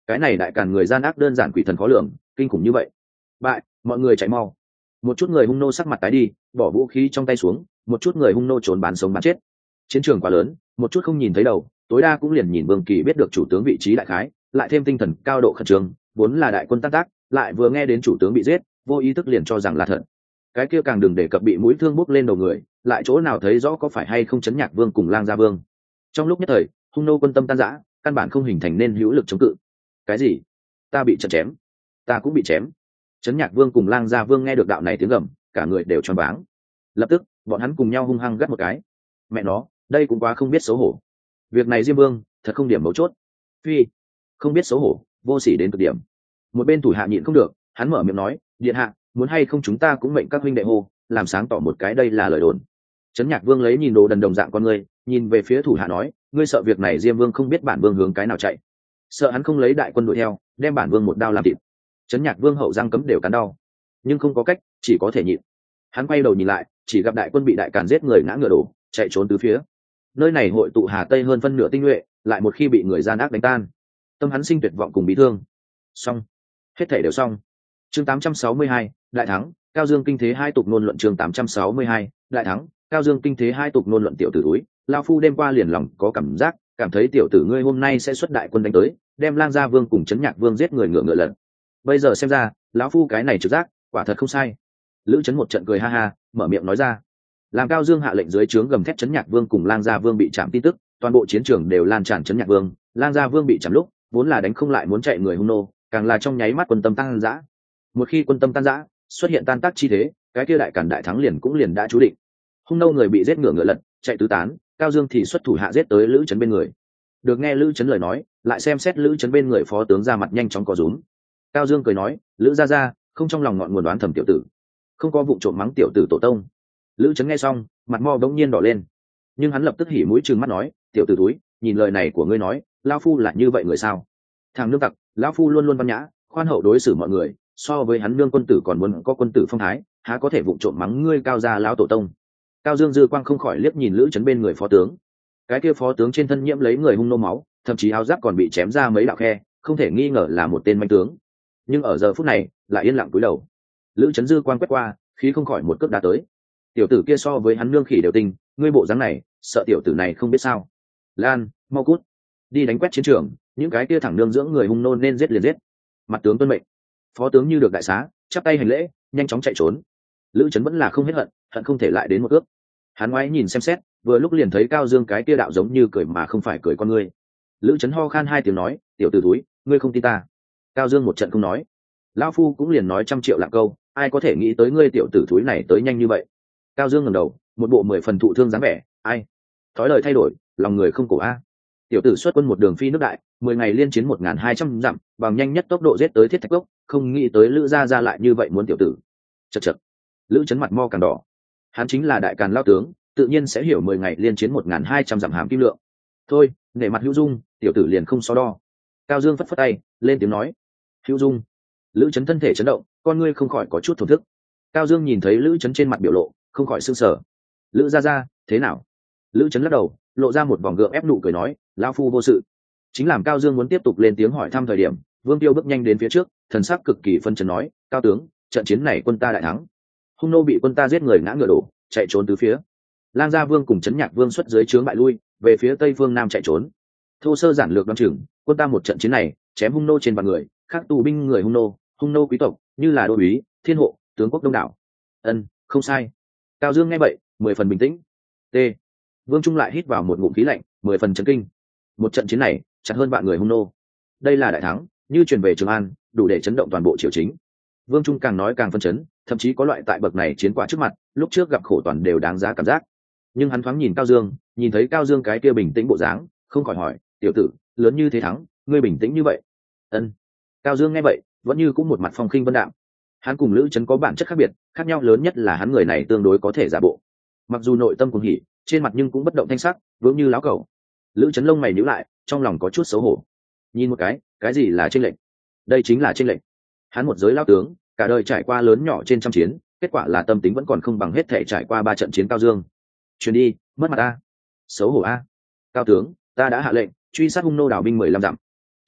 cái này đại càn người gian ác đơn giản quỷ thần khó lường, kinh khủng như vậy. Bại, mọi người chạy mau. Một chút người hung nô sắc mặt tái đi, bỏ vũ khí trong tay xuống, một chút người hung nô trốn bán sống bán chết. Chiến trường quá lớn, một chút không nhìn thấy đầu, tối đa cũng liền nhìn Vương Kỳ biết được chủ tướng vị trí đại khái, lại thêm tinh thần cao độ khẩn trương, vốn là đại quân tác tác, lại vừa nghe đến chủ tướng bị giết, vô ý thức liền cho rằng là thật. Cái kia càng đừng đề cập bị mũi thương bốc lên đầu người, lại chỗ nào thấy rõ có phải hay không Chấn Nhạc Vương cùng Lang Gia Vương. Trong lúc nhất thời, hung nô quân tâm tan rã, căn bản không hình thành nên hữu lực chống cự. Cái gì? Ta bị trận chém, ta cũng bị chém. Chấn Nhạc Vương cùng Lang Gia Vương nghe được đạo này tiếng gầm, cả người đều choáng váng. Lập tức, bọn hắn cùng nhau hung hăng gắt một cái. Mẹ nó, đây cũng quá không biết xấu hổ. Việc này Diêm Vương, thật không điểm mấu chốt. Phi, không biết xấu hổ, vô sỉ đến cực điểm. Một bên thủ hạ nhịn không được, hắn mở miệng nói, điện hạ, muốn hay không chúng ta cũng mệnh các huynh đệ hô, làm sáng tỏ một cái đây là lời đồn. Chấn Nhạc Vương lấy nhìn đồ đần đồng dạng con ngươi, nhìn về phía thủ hạ nói, ngươi sợ việc này Diêm Vương không biết bản vương hướng cái nào chạy, sợ hắn không lấy đại quân đuổi theo, đem bản vương một đao làm thịt. Chấn Nhạc Vương hậu răng cấm đều cắn đau, nhưng không có cách, chỉ có thể nhịn. Hắn quay đầu nhìn lại, chỉ gặp đại quân bị đại càn giết người ngã ngựa đổ, chạy trốn tứ phía. Nơi này hội tụ Hà Tây hơn phân nửa tinh nhuệ, lại một khi bị người gian ác đánh tan, tâm hắn sinh tuyệt vọng cùng bí thương. Xong, hết thảy đều xong. Chương tám trăm sáu mươi hai, đại thắng, Cao Dương kinh thế hai tục ngôn luận. Chương tám trăm sáu mươi hai, đại thắng, Cao Dương kinh thế hai tục ngôn luận. Tiểu tử túi, lão phu đêm qua liền lòng có cảm giác, cảm thấy tiểu tử ngươi hôm nay sẽ xuất đại quân đánh tới, đem Lang Gia Vương cùng Chấn Nhạc Vương giết người ngựa ngựa lật. Bây giờ xem ra, lão phu cái này trực giác, quả thật không sai. Lữ Chấn một trận cười ha ha, mở miệng nói ra. Làm Cao Dương hạ lệnh dưới trướng gầm thét Chấn Nhạc Vương cùng Lang Gia Vương bị chạm tin tức, toàn bộ chiến trường đều lan tràn Chấn Nhạc Vương, Lang Gia Vương bị chạm lúc, vốn là đánh không lại muốn chạy người hung nô, càng là trong nháy mắt quân tâm tan rã. Một khi quân tâm tan rã, xuất hiện tan tác chi thế, cái kia đại càn đại thắng liền cũng liền đã chú định. Hung nô người bị giết ngựa ngựa lật, chạy tứ tán, Cao Dương thì xuất thủ hạ giết tới Lữ Chấn bên người. Được nghe Lữ Chấn lời nói, lại xem xét Lữ Chấn bên người phó tướng ra mặt nhanh chóng có rúm. Cao Dương cười nói, Lữ gia gia, không trong lòng ngọn nguồn đoán thầm tiểu tử, không có vụ trộm mắng tiểu tử tổ tông. Lữ Chấn nghe xong, mặt mo đống nhiên đỏ lên, nhưng hắn lập tức hỉ mũi trừng mắt nói, tiểu tử túi, nhìn lời này của ngươi nói, lão phu là như vậy người sao? Thằng nương tặc, lão phu luôn luôn văn nhã, khoan hậu đối xử mọi người, so với hắn nương quân tử còn muốn có quân tử phong thái, há có thể vụ trộm mắng ngươi Cao gia lão tổ tông. Cao Dương dư quang không khỏi liếc nhìn Lữ Chấn bên người phó tướng, cái kia phó tướng trên thân nhiễm lấy người hung nô máu, thậm chí áo giáp còn bị chém ra mấy đạo khe, không thể nghi ngờ là một tên manh tướng. Nhưng ở giờ phút này, lại yên lặng cúi đầu. Lữ Chấn dư quang quét qua, khí không khỏi một cước đá tới. Tiểu tử kia so với hắn nương khỉ đều tinh, ngươi bộ dáng này, sợ tiểu tử này không biết sao? Lan, mau cút, đi đánh quét chiến trường, những cái kia thẳng nương dưỡng người hung nô nên giết liền giết. Mặt tướng tuân mệnh. Phó tướng như được đại xá, chắp tay hành lễ, nhanh chóng chạy trốn. Lữ Chấn vẫn là không hết hận, hận không thể lại đến một ước. Hắn ngoái nhìn xem xét, vừa lúc liền thấy Cao Dương cái kia đạo giống như cười mà không phải cười con ngươi. Lữ Chấn ho khan hai tiếng nói, tiểu tử túi, ngươi không tin ta? Cao Dương một trận không nói. Lão phu cũng liền nói trăm triệu lạc câu, ai có thể nghĩ tới ngươi tiểu tử thúi này tới nhanh như vậy? Cao Dương ngẩng đầu, một bộ mười phần thụ thương dáng vẻ, ai? Thói lời thay đổi, lòng người không cổ a. Tiểu tử xuất quân một đường phi nước đại, mười ngày liên chiến một ngàn hai trăm dặm, bằng nhanh nhất tốc độ giết tới Thiết Thạch Cốc, không nghĩ tới Lữ gia gia lại như vậy muốn tiểu tử. Chậc chậc. Lữ Chấn mặt mo càng đỏ. Hắn chính là đại càn lao tướng, tự nhiên sẽ hiểu mười ngày liên chiến một ngàn hai trăm dặm hàm kim lượng. Thôi, nể mặt Hữu Dung, tiểu tử liền không so đo. Cao Dương phất phất tay, lên tiếng nói, Hữu Dung. Lữ Chấn thân thể chấn động, con ngươi không khỏi có chút thổn thức. Cao Dương nhìn thấy Lữ Chấn trên mặt biểu lộ, không khỏi sưng sờ. Lữ gia gia, thế nào? Lữ Chấn lắc đầu, lộ ra một vòng gượng ép nụ cười nói, lão phu vô sự. Chính làm Cao Dương muốn tiếp tục lên tiếng hỏi thăm thời điểm, Vương Tiêu bước nhanh đến phía trước, thần sắc cực kỳ phân chấn nói, cao tướng, trận chiến này quân ta đại thắng. Hung nô bị quân ta giết người ngã ngựa đổ, chạy trốn tứ phía. Lang Gia Vương cùng Chấn Nhạc Vương xuất dưới trướng bại lui, về phía tây phương nam chạy trốn. Thô sơ giản lược đoán chừng, quân ta một trận chiến này, chém hung nô trên vạn người, khác tù binh người hung nô, hung nô quý tộc, như là đô úy, thiên hộ, tướng quốc đông đảo. Ân, không sai. Cao Dương nghe vậy, mười phần bình tĩnh. T. Vương Trung lại hít vào một ngụm khí lạnh, mười phần chấn kinh. Một trận chiến này, chặt hơn vạn người hung nô. Đây là đại thắng, như truyền về Trường An, đủ để chấn động toàn bộ triều chính. Vương Trung càng nói càng phân chấn, thậm chí có loại tại bậc này chiến quả trước mặt, lúc trước gặp khổ toàn đều đáng giá cảm giác. Nhưng hắn thoáng nhìn Cao Dương, nhìn thấy Cao Dương cái kia bình tĩnh bộ dáng, không khỏi hỏi, tiểu tử, lớn như thế thắng, ngươi bình tĩnh như vậy? Ân. Cao Dương nghe vậy, vẫn như cũng một mặt phong khinh vân đạm. Hắn cùng Lữ Chấn có bản chất khác biệt, khác nhau lớn nhất là hắn người này tương đối có thể giả bộ. Mặc dù nội tâm cuồng hỉ, trên mặt nhưng cũng bất động thanh sắc, vững như láo cầu. Lữ Chấn lông mày nhíu lại, trong lòng có chút xấu hổ. Nhìn một cái, cái gì là chênh lệnh? Đây chính là chênh lệnh. Hắn một giới lao tướng, cả đời trải qua lớn nhỏ trên trăm chiến, kết quả là tâm tính vẫn còn không bằng hết thể trải qua ba trận chiến Cao Dương. Truyền đi, mất mặt a, xấu hổ a. Cao tướng, ta đã hạ lệnh truy sát hung nô đảo binh mười lăm dặm.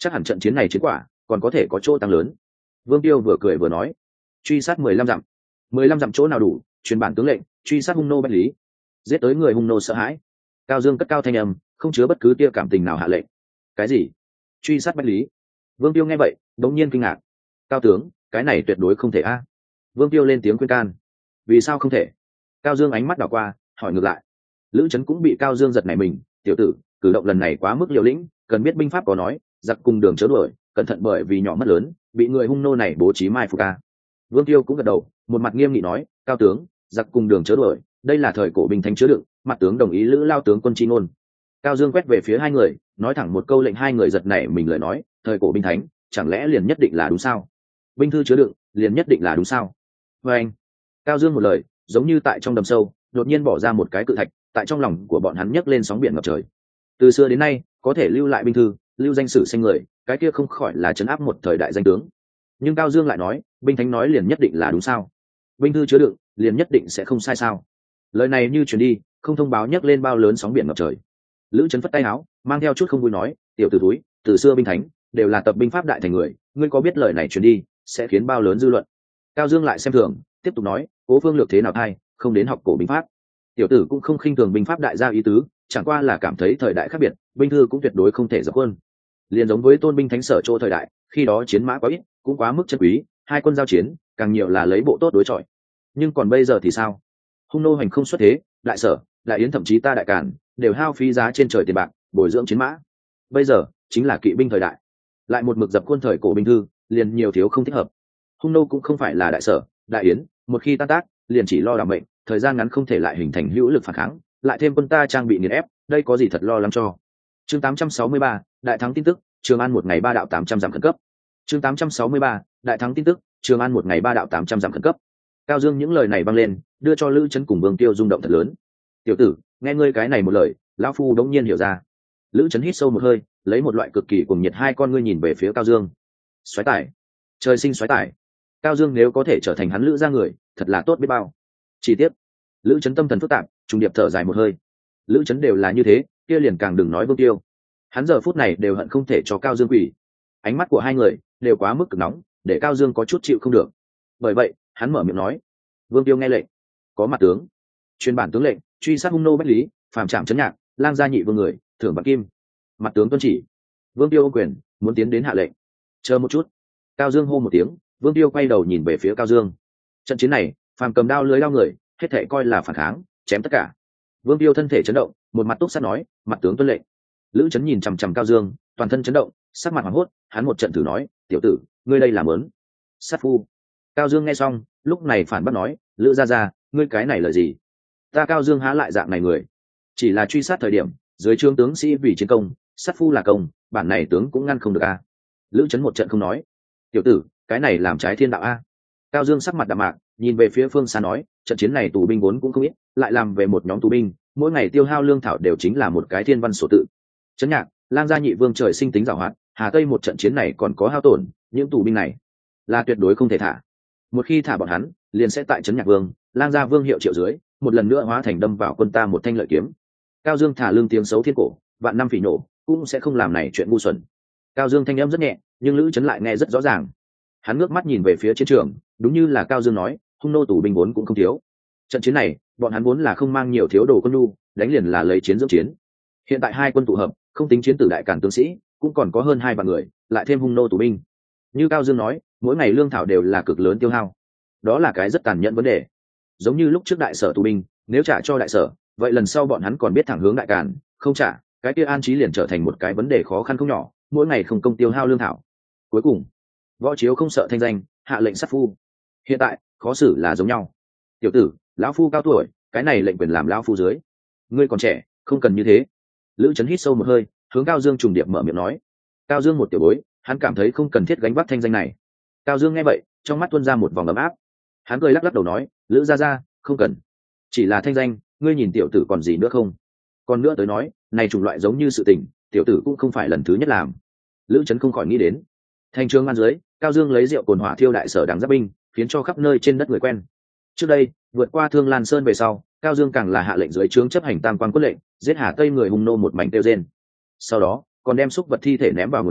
chắc hẳn trận chiến này chiến quả còn có thể có chỗ tăng lớn. Vương Tiêu vừa cười vừa nói, truy sát mười lăm dặm. Mười lăm dặm chỗ nào đủ? Truyền bản tướng lệnh, truy sát hung nô bách lý. Giết tới người hung nô sợ hãi. Cao Dương cất cao thanh âm, không chứa bất cứ tia cảm tình nào hạ lệnh. Cái gì? Truy sát bách lý? Vương Tiêu nghe vậy đống nhiên kinh ngạc. Cao tướng, cái này tuyệt đối không thể a. Vương Tiêu lên tiếng khuyên can. Vì sao không thể? Cao Dương ánh mắt đảo qua, hỏi ngược lại. Lữ Trấn cũng bị Cao Dương giật nảy mình. Tiểu tử, cử động lần này quá mức liều lĩnh, cần biết binh pháp có nói, giặc cùng đường chớ đuổi, cẩn thận bởi vì nhỏ mất lớn, bị người hung nô này bố trí mai phục a. Vương Tiêu cũng gật đầu, một mặt nghiêm nghị nói, Cao tướng, giặc cùng đường chớ đuổi, đây là thời cổ binh thánh chứa đựng, mặt tướng đồng ý Lữ lao tướng quân chi ngôn. Cao Dương quét về phía hai người, nói thẳng một câu lệnh hai người giật nảy mình lời nói, thời cổ binh thánh, chẳng lẽ liền nhất định là đúng sao? Binh thư chứa đựng, liền nhất định là đúng sao? Và anh, Cao Dương một lời, giống như tại trong đầm sâu, đột nhiên bỏ ra một cái cự thạch, tại trong lòng của bọn hắn nhấc lên sóng biển ngập trời. Từ xưa đến nay, có thể lưu lại binh thư, lưu danh sử xanh người, cái kia không khỏi là trấn áp một thời đại danh tướng. Nhưng Cao Dương lại nói, binh thánh nói liền nhất định là đúng sao? Binh thư chứa đựng, liền nhất định sẽ không sai sao? Lời này như truyền đi, không thông báo nhấc lên bao lớn sóng biển ngập trời. Lữ Trấn phất tay áo, mang theo chút không vui nói, tiểu tử túi, từ xưa binh thánh đều là tập binh pháp đại thành người, ngươi có biết lời này truyền đi sẽ khiến bao lớn dư luận? Cao Dương lại xem thường, tiếp tục nói, cố phương lược thế nào thay, không đến học cổ binh pháp. Tiểu tử cũng không khinh thường binh pháp đại gia ý tứ, chẳng qua là cảm thấy thời đại khác biệt, binh thư cũng tuyệt đối không thể dập hơn. Liền giống với tôn binh thánh sở chỗ thời đại, khi đó chiến mã quá ít, cũng quá mức chân quý, hai quân giao chiến, càng nhiều là lấy bộ tốt đối chọi. Nhưng còn bây giờ thì sao? Hung nô hành không xuất thế, đại sở, đại yến thậm chí ta đại càn đều hao phí giá trên trời tiền bạc bồi dưỡng chiến mã. Bây giờ chính là kỵ binh thời đại, lại một mực dập khuôn thời cổ binh thư, liền nhiều thiếu không thích hợp. Hung nô cũng không phải là đại sở, đại yến, một khi tan tác, liền chỉ lo đảm mệnh, thời gian ngắn không thể lại hình thành hữu lực phản kháng, lại thêm quân ta trang bị nghiền ép, đây có gì thật lo lắng cho. Chương tám trăm sáu mươi ba, đại thắng tin tức, Trường An một ngày ba đạo tám trăm dặm khẩn cấp. Chương tám trăm sáu mươi ba, đại thắng tin tức, Trường An một ngày ba đạo tám trăm dặm khẩn cấp. Cao Dương những lời này vang lên, đưa cho Lữ Trấn cùng Vương Tiêu rung động thật lớn. Tiểu tử, nghe ngươi cái này một lời, lão phu đống nhiên hiểu ra. Lữ Trấn hít sâu một hơi, lấy một loại cực kỳ cuồng nhiệt hai con ngươi nhìn về phía Cao Dương. Soái tải, trời sinh soái tải. Cao Dương nếu có thể trở thành hắn Lữ gia người, thật là tốt biết bao. Chi tiết, Lữ Trấn tâm thần phức tạp, trùng điệp thở dài một hơi. Lữ Trấn đều là như thế, kia liền càng đừng nói Vương Tiêu. Hắn giờ phút này đều hận không thể cho Cao Dương quỷ. Ánh mắt của hai người đều quá mức cực nóng, để Cao Dương có chút chịu không được. Bởi vậy, hắn mở miệng nói, Vương Tiêu nghe lệnh, có mặt tướng truyền bản tướng lệnh, truy sát hung nô bách lý, phàm trạm chấn nhạc, lang gia nhị vương người, thưởng bạc kim. Mặt tướng tuân chỉ. Vương Tiêu ô quyền, muốn tiến đến hạ lệnh. Chờ một chút. Cao Dương hô một tiếng, Vương Tiêu quay đầu nhìn về phía Cao Dương. Trận chiến này, phàm cầm đao lưới đao người, hết thảy coi là phản kháng, chém tất cả. Vương Tiêu thân thể chấn động, một mặt túc sát nói, mặt tướng tuân lệnh. Lữ Trấn nhìn chằm chằm Cao Dương, toàn thân chấn động, sắc mặt hoảng hốt, hắn một trận thử nói, tiểu tử, ngươi đây làm ớn. Sát phu. Cao Dương nghe xong, lúc này phản bác nói, Lữ gia gia, ngươi cái này là gì? Ta Cao Dương há lại dạng này người, chỉ là truy sát thời điểm, dưới trướng tướng sĩ vì chiến công, sát phu là công, bản này tướng cũng ngăn không được a. Lữ Trấn một trận không nói. Tiểu tử, cái này làm trái thiên đạo a. Cao Dương sắc mặt đạm mạc, nhìn về phía phương xa nói, trận chiến này tù binh vốn cũng không ít, lại làm về một nhóm tù binh, mỗi ngày tiêu hao lương thảo đều chính là một cái thiên văn sổ tự. Trấn Nhạc, lang gia nhị vương trời sinh tính giàu hoạt, Hà Tây một trận chiến này còn có hao tổn, những tù binh này là tuyệt đối không thể thả. Một khi thả bọn hắn, liền sẽ tại Trấn Nhạc vương, lang gia vương hiệu triệu dưới, một lần nữa hóa thành đâm vào quân ta một thanh lợi kiếm. Cao Dương thả lương tiếng xấu thiên cổ, vạn năm phỉ nổ, cũng sẽ không làm này chuyện ngu xuẩn. Cao Dương thanh âm rất nhẹ, nhưng Lữ Trấn lại nghe rất rõ ràng. Hắn ngước mắt nhìn về phía chiến trường, đúng như là Cao Dương nói, hung nô tù binh vốn cũng không thiếu. Trận chiến này, bọn hắn vốn là không mang nhiều thiếu đồ quân nhu, đánh liền là lấy chiến dưỡng chiến. Hiện tại hai quân tụ hợp, không tính chiến tử đại càn tướng sĩ, cũng còn có hơn hai vạn người, lại thêm hung nô tù binh. Như Cao Dương nói, mỗi ngày lương thảo đều là cực lớn tiêu hao. Đó là cái rất tàn nhẫn vấn đề. Giống như lúc trước đại sở tù binh, nếu trả cho đại sở, vậy lần sau bọn hắn còn biết thẳng hướng đại càn, không trả, cái kia an trí liền trở thành một cái vấn đề khó khăn không nhỏ, mỗi ngày không công tiêu hao lương thảo. Cuối cùng, Võ Chiếu không sợ thanh danh, hạ lệnh sát phu. Hiện tại, khó xử là giống nhau. Tiểu tử, lão phu cao tuổi, cái này lệnh quyền làm lão phu dưới. Ngươi còn trẻ, không cần như thế. Lữ Trấn hít sâu một hơi, hướng Cao Dương trùng điệp mở miệng nói. Cao Dương một tiểu bối, hắn cảm thấy không cần thiết gánh vác thanh danh này. Cao Dương nghe vậy, trong mắt tuôn ra một vòng ấm áp. Hắn cười lắc lắc đầu nói, Lữ gia gia, không cần. Chỉ là thanh danh, ngươi nhìn tiểu tử còn gì nữa không? Còn nữa tới nói, này chủng loại giống như sự tình, tiểu tử cũng không phải lần thứ nhất làm. Lữ Trấn không khỏi nghĩ đến. Thành trường an dưới, Cao Dương lấy rượu cồn hỏa thiêu đại sở đảng giáp binh, khiến cho khắp nơi trên đất người quen. Trước đây, vượt qua Thương Lan Sơn về sau, Cao Dương càng là hạ lệnh dưới trướng chấp hành tam quan quân lệnh, giết Hà Tây người hung nô một mảnh tiêu rên. Sau đó, còn đem xúc vật thi thể ném vào nguồn nước,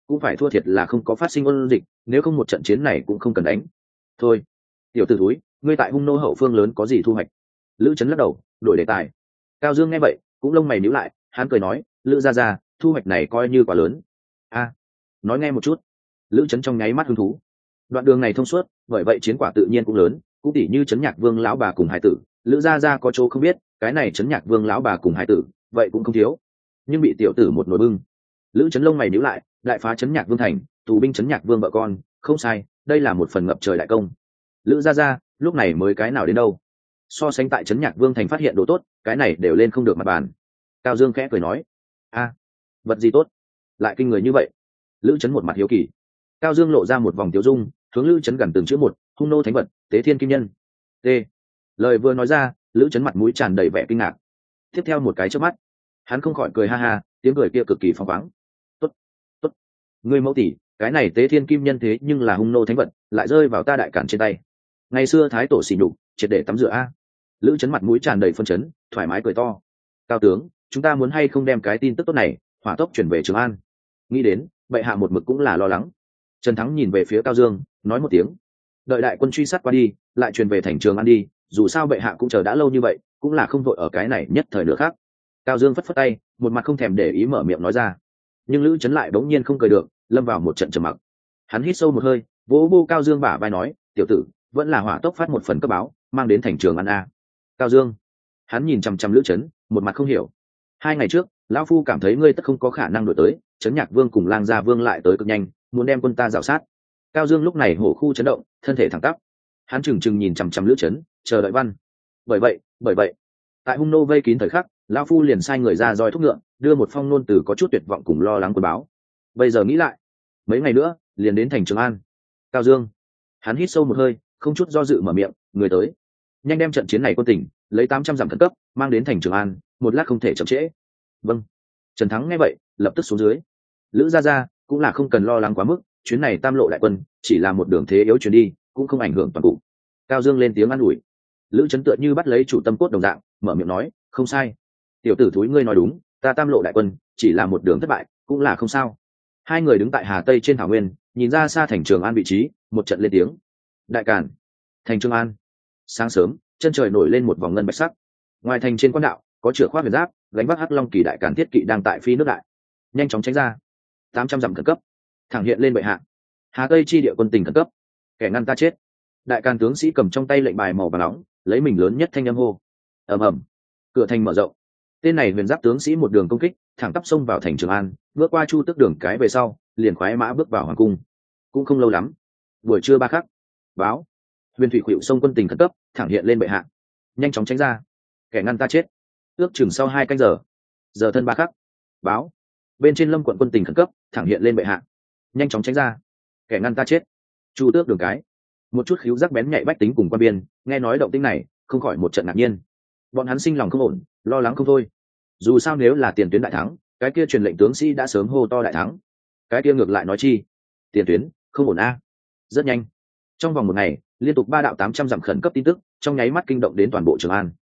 cũng phải thua thiệt là không có phát sinh ôn dịch, nếu không một trận chiến này cũng không cần đánh. Thôi, tiểu tử thúi, ngươi tại hung nô hậu phương lớn có gì thu hoạch? Lữ Chấn lắc đầu, đổi đề tài. Cao Dương nghe vậy, cũng lông mày nhíu lại, hắn cười nói, Lữ gia gia, thu hoạch này coi như quá lớn. A, nói nghe một chút. Lữ Chấn trong nháy mắt hứng thú. Đoạn đường này thông suốt, bởi vậy chiến quả tự nhiên cũng lớn, cũng tỉ như Trấn Nhạc Vương lão bà cùng hải tử, Lữ gia gia có chỗ không biết, cái này Trấn Nhạc Vương lão bà cùng hải tử, vậy cũng không thiếu. Nhưng bị tiểu tử một nồi bưng. Lữ Chấn lông mày nhíu lại, đại phá Trấn Nhạc Vương thành, tù binh Trấn Nhạc Vương vợ con, không sai, đây là một phần ngập trời đại công. Lữ gia gia, lúc này mới cái nào đến đâu? So sánh tại Trấn Nhạc Vương thành phát hiện đồ tốt, cái này đều lên không được mặt bàn. Cao Dương khẽ cười nói, a, vật gì tốt, lại kinh người như vậy? Lữ Chấn một mặt hiếu kỳ. Cao Dương lộ ra một vòng tiêu dung, hướng Lữ Chấn gần từng chữ một, hung nô thánh vật, tế thiên kim nhân. T. Lời vừa nói ra, Lữ Chấn mặt mũi tràn đầy vẻ kinh ngạc. Tiếp theo một cái chớp mắt, hắn không khỏi cười ha ha, tiếng cười kia cực kỳ phóng khoáng. Tốt, tốt, ngươi mẫu tỷ, cái này tế thiên kim nhân thế nhưng là hung nô thánh vật, lại rơi vào ta đại cản trên tay. Ngày xưa thái tổ xỉ nhục, triệt để tắm rửa a. Lữ Chấn mặt mũi tràn đầy phân chấn, thoải mái cười to. Cao tướng, chúng ta muốn hay không đem cái tin tức tốt này hỏa tốc chuyển về Trường An? Nghĩ đến, bệ hạ một mực cũng là lo lắng. Trần Thắng nhìn về phía Cao Dương, nói một tiếng, đợi đại quân truy sát qua đi, lại truyền về thành Trường An đi, dù sao bệ hạ cũng chờ đã lâu như vậy, cũng là không vội ở cái này nhất thời nữa khác. Cao Dương phất phất tay, một mặt không thèm để ý mở miệng nói ra. Nhưng Lữ Chấn lại bỗng nhiên không cười được, lâm vào một trận trầm mặc. Hắn hít sâu một hơi, vỗ vô Cao Dương bả vai nói, tiểu tử, vẫn là hỏa tốc phát một phần cấp báo, mang đến thành Trường An a. Cao Dương, hắn nhìn chằm chằm Lữ Chấn, một mặt không hiểu. Hai ngày trước, lão phu cảm thấy ngươi tất không có khả năng đuổi tới, Trấn Nhạc Vương cùng Lang Gia Vương lại tới cực nhanh, muốn đem quân ta rào sát. Cao Dương lúc này hổ khu chấn động, thân thể thẳng tắp. Hắn trừng trừng nhìn chằm chằm Lữ Chấn, chờ đợi văn. Bởi vậy, bởi vậy, tại hung nô vây kín thời khắc, lão phu liền sai người ra roi thúc ngựa, đưa một phong nôn từ có chút tuyệt vọng cùng lo lắng quân báo. Bây giờ nghĩ lại, mấy ngày nữa, liền đến thành Trường An. Cao Dương, hắn hít sâu một hơi, không chút do dự mở miệng, người tới, nhanh đem trận chiến này quân tỉnh, lấy tám trăm dặm khẩn cấp, mang đến thành Trường An, một lát không thể chậm trễ. Vâng. Trần Thắng nghe vậy, lập tức xuống dưới. Lữ gia gia cũng là không cần lo lắng quá mức, chuyến này tam lộ đại quân chỉ là một đường thế yếu chuyển đi, cũng không ảnh hưởng toàn cục. Cao Dương lên tiếng an ủi. Lữ Chấn tựa như bắt lấy chủ tâm cốt đồng dạng, mở miệng nói, không sai, tiểu tử thúi ngươi nói đúng, ta tam lộ đại quân chỉ là một đường thất bại, cũng là không sao. Hai người đứng tại Hà Tây trên thảo nguyên, nhìn ra xa thành Trường An vị trí, một trận lên tiếng. Đại Càn, thành Trường An. Sáng sớm, chân trời nổi lên một vòng ngân bạch sắc. Ngoài thành trên quan đạo, có chửa khoác huyền giáp, gánh vác hắc long kỳ đại Càn thiết kỵ đang tại phi nước đại. Nhanh chóng tránh ra. Tám trăm dặm khẩn cấp. Thẳng hiện lên bệ hạ. Hà Tây chi địa quân tình khẩn cấp. Kẻ ngăn ta chết. Đại Càn tướng sĩ cầm trong tay lệnh bài màu vàng nóng, lấy mình lớn nhất thanh âm hô. Ầm ầm. Cửa thành mở rộng. Tên này huyền giáp tướng sĩ một đường công kích, thẳng tắp xông vào thành Trường An, bước qua Chu Tước đường cái về sau, liền khoái mã bước vào hoàng cung. Cũng không lâu lắm. Buổi trưa ba khắc. Báo. Huyền thủy khuỵu sông quân tình khẩn cấp, thẳng hiện lên bệ hạ. Nhanh chóng tránh ra. Kẻ ngăn ta chết. Ước chừng sau hai canh giờ. Giờ thân ba khắc. Báo. Bên trên Lâm quận quân tình khẩn cấp, thẳng hiện lên bệ hạ. Nhanh chóng tránh ra. Kẻ ngăn ta chết. Chu Tước đường cái. Một chút khíu giác bén nhạy bách tính cùng quan biên, nghe nói động tĩnh này, không khỏi một trận ngạc nhiên. Bọn hắn sinh lòng không ổn, lo lắng không thôi. Dù sao nếu là tiền tuyến đại thắng, cái kia truyền lệnh tướng sĩ đã sớm hô to đại thắng. Cái kia ngược lại nói chi? Tiền tuyến, không ổn a. Rất nhanh. Trong vòng một ngày, liên tục ba đạo tám trăm dặm khẩn cấp tin tức, trong nháy mắt kinh động đến toàn bộ Trường An.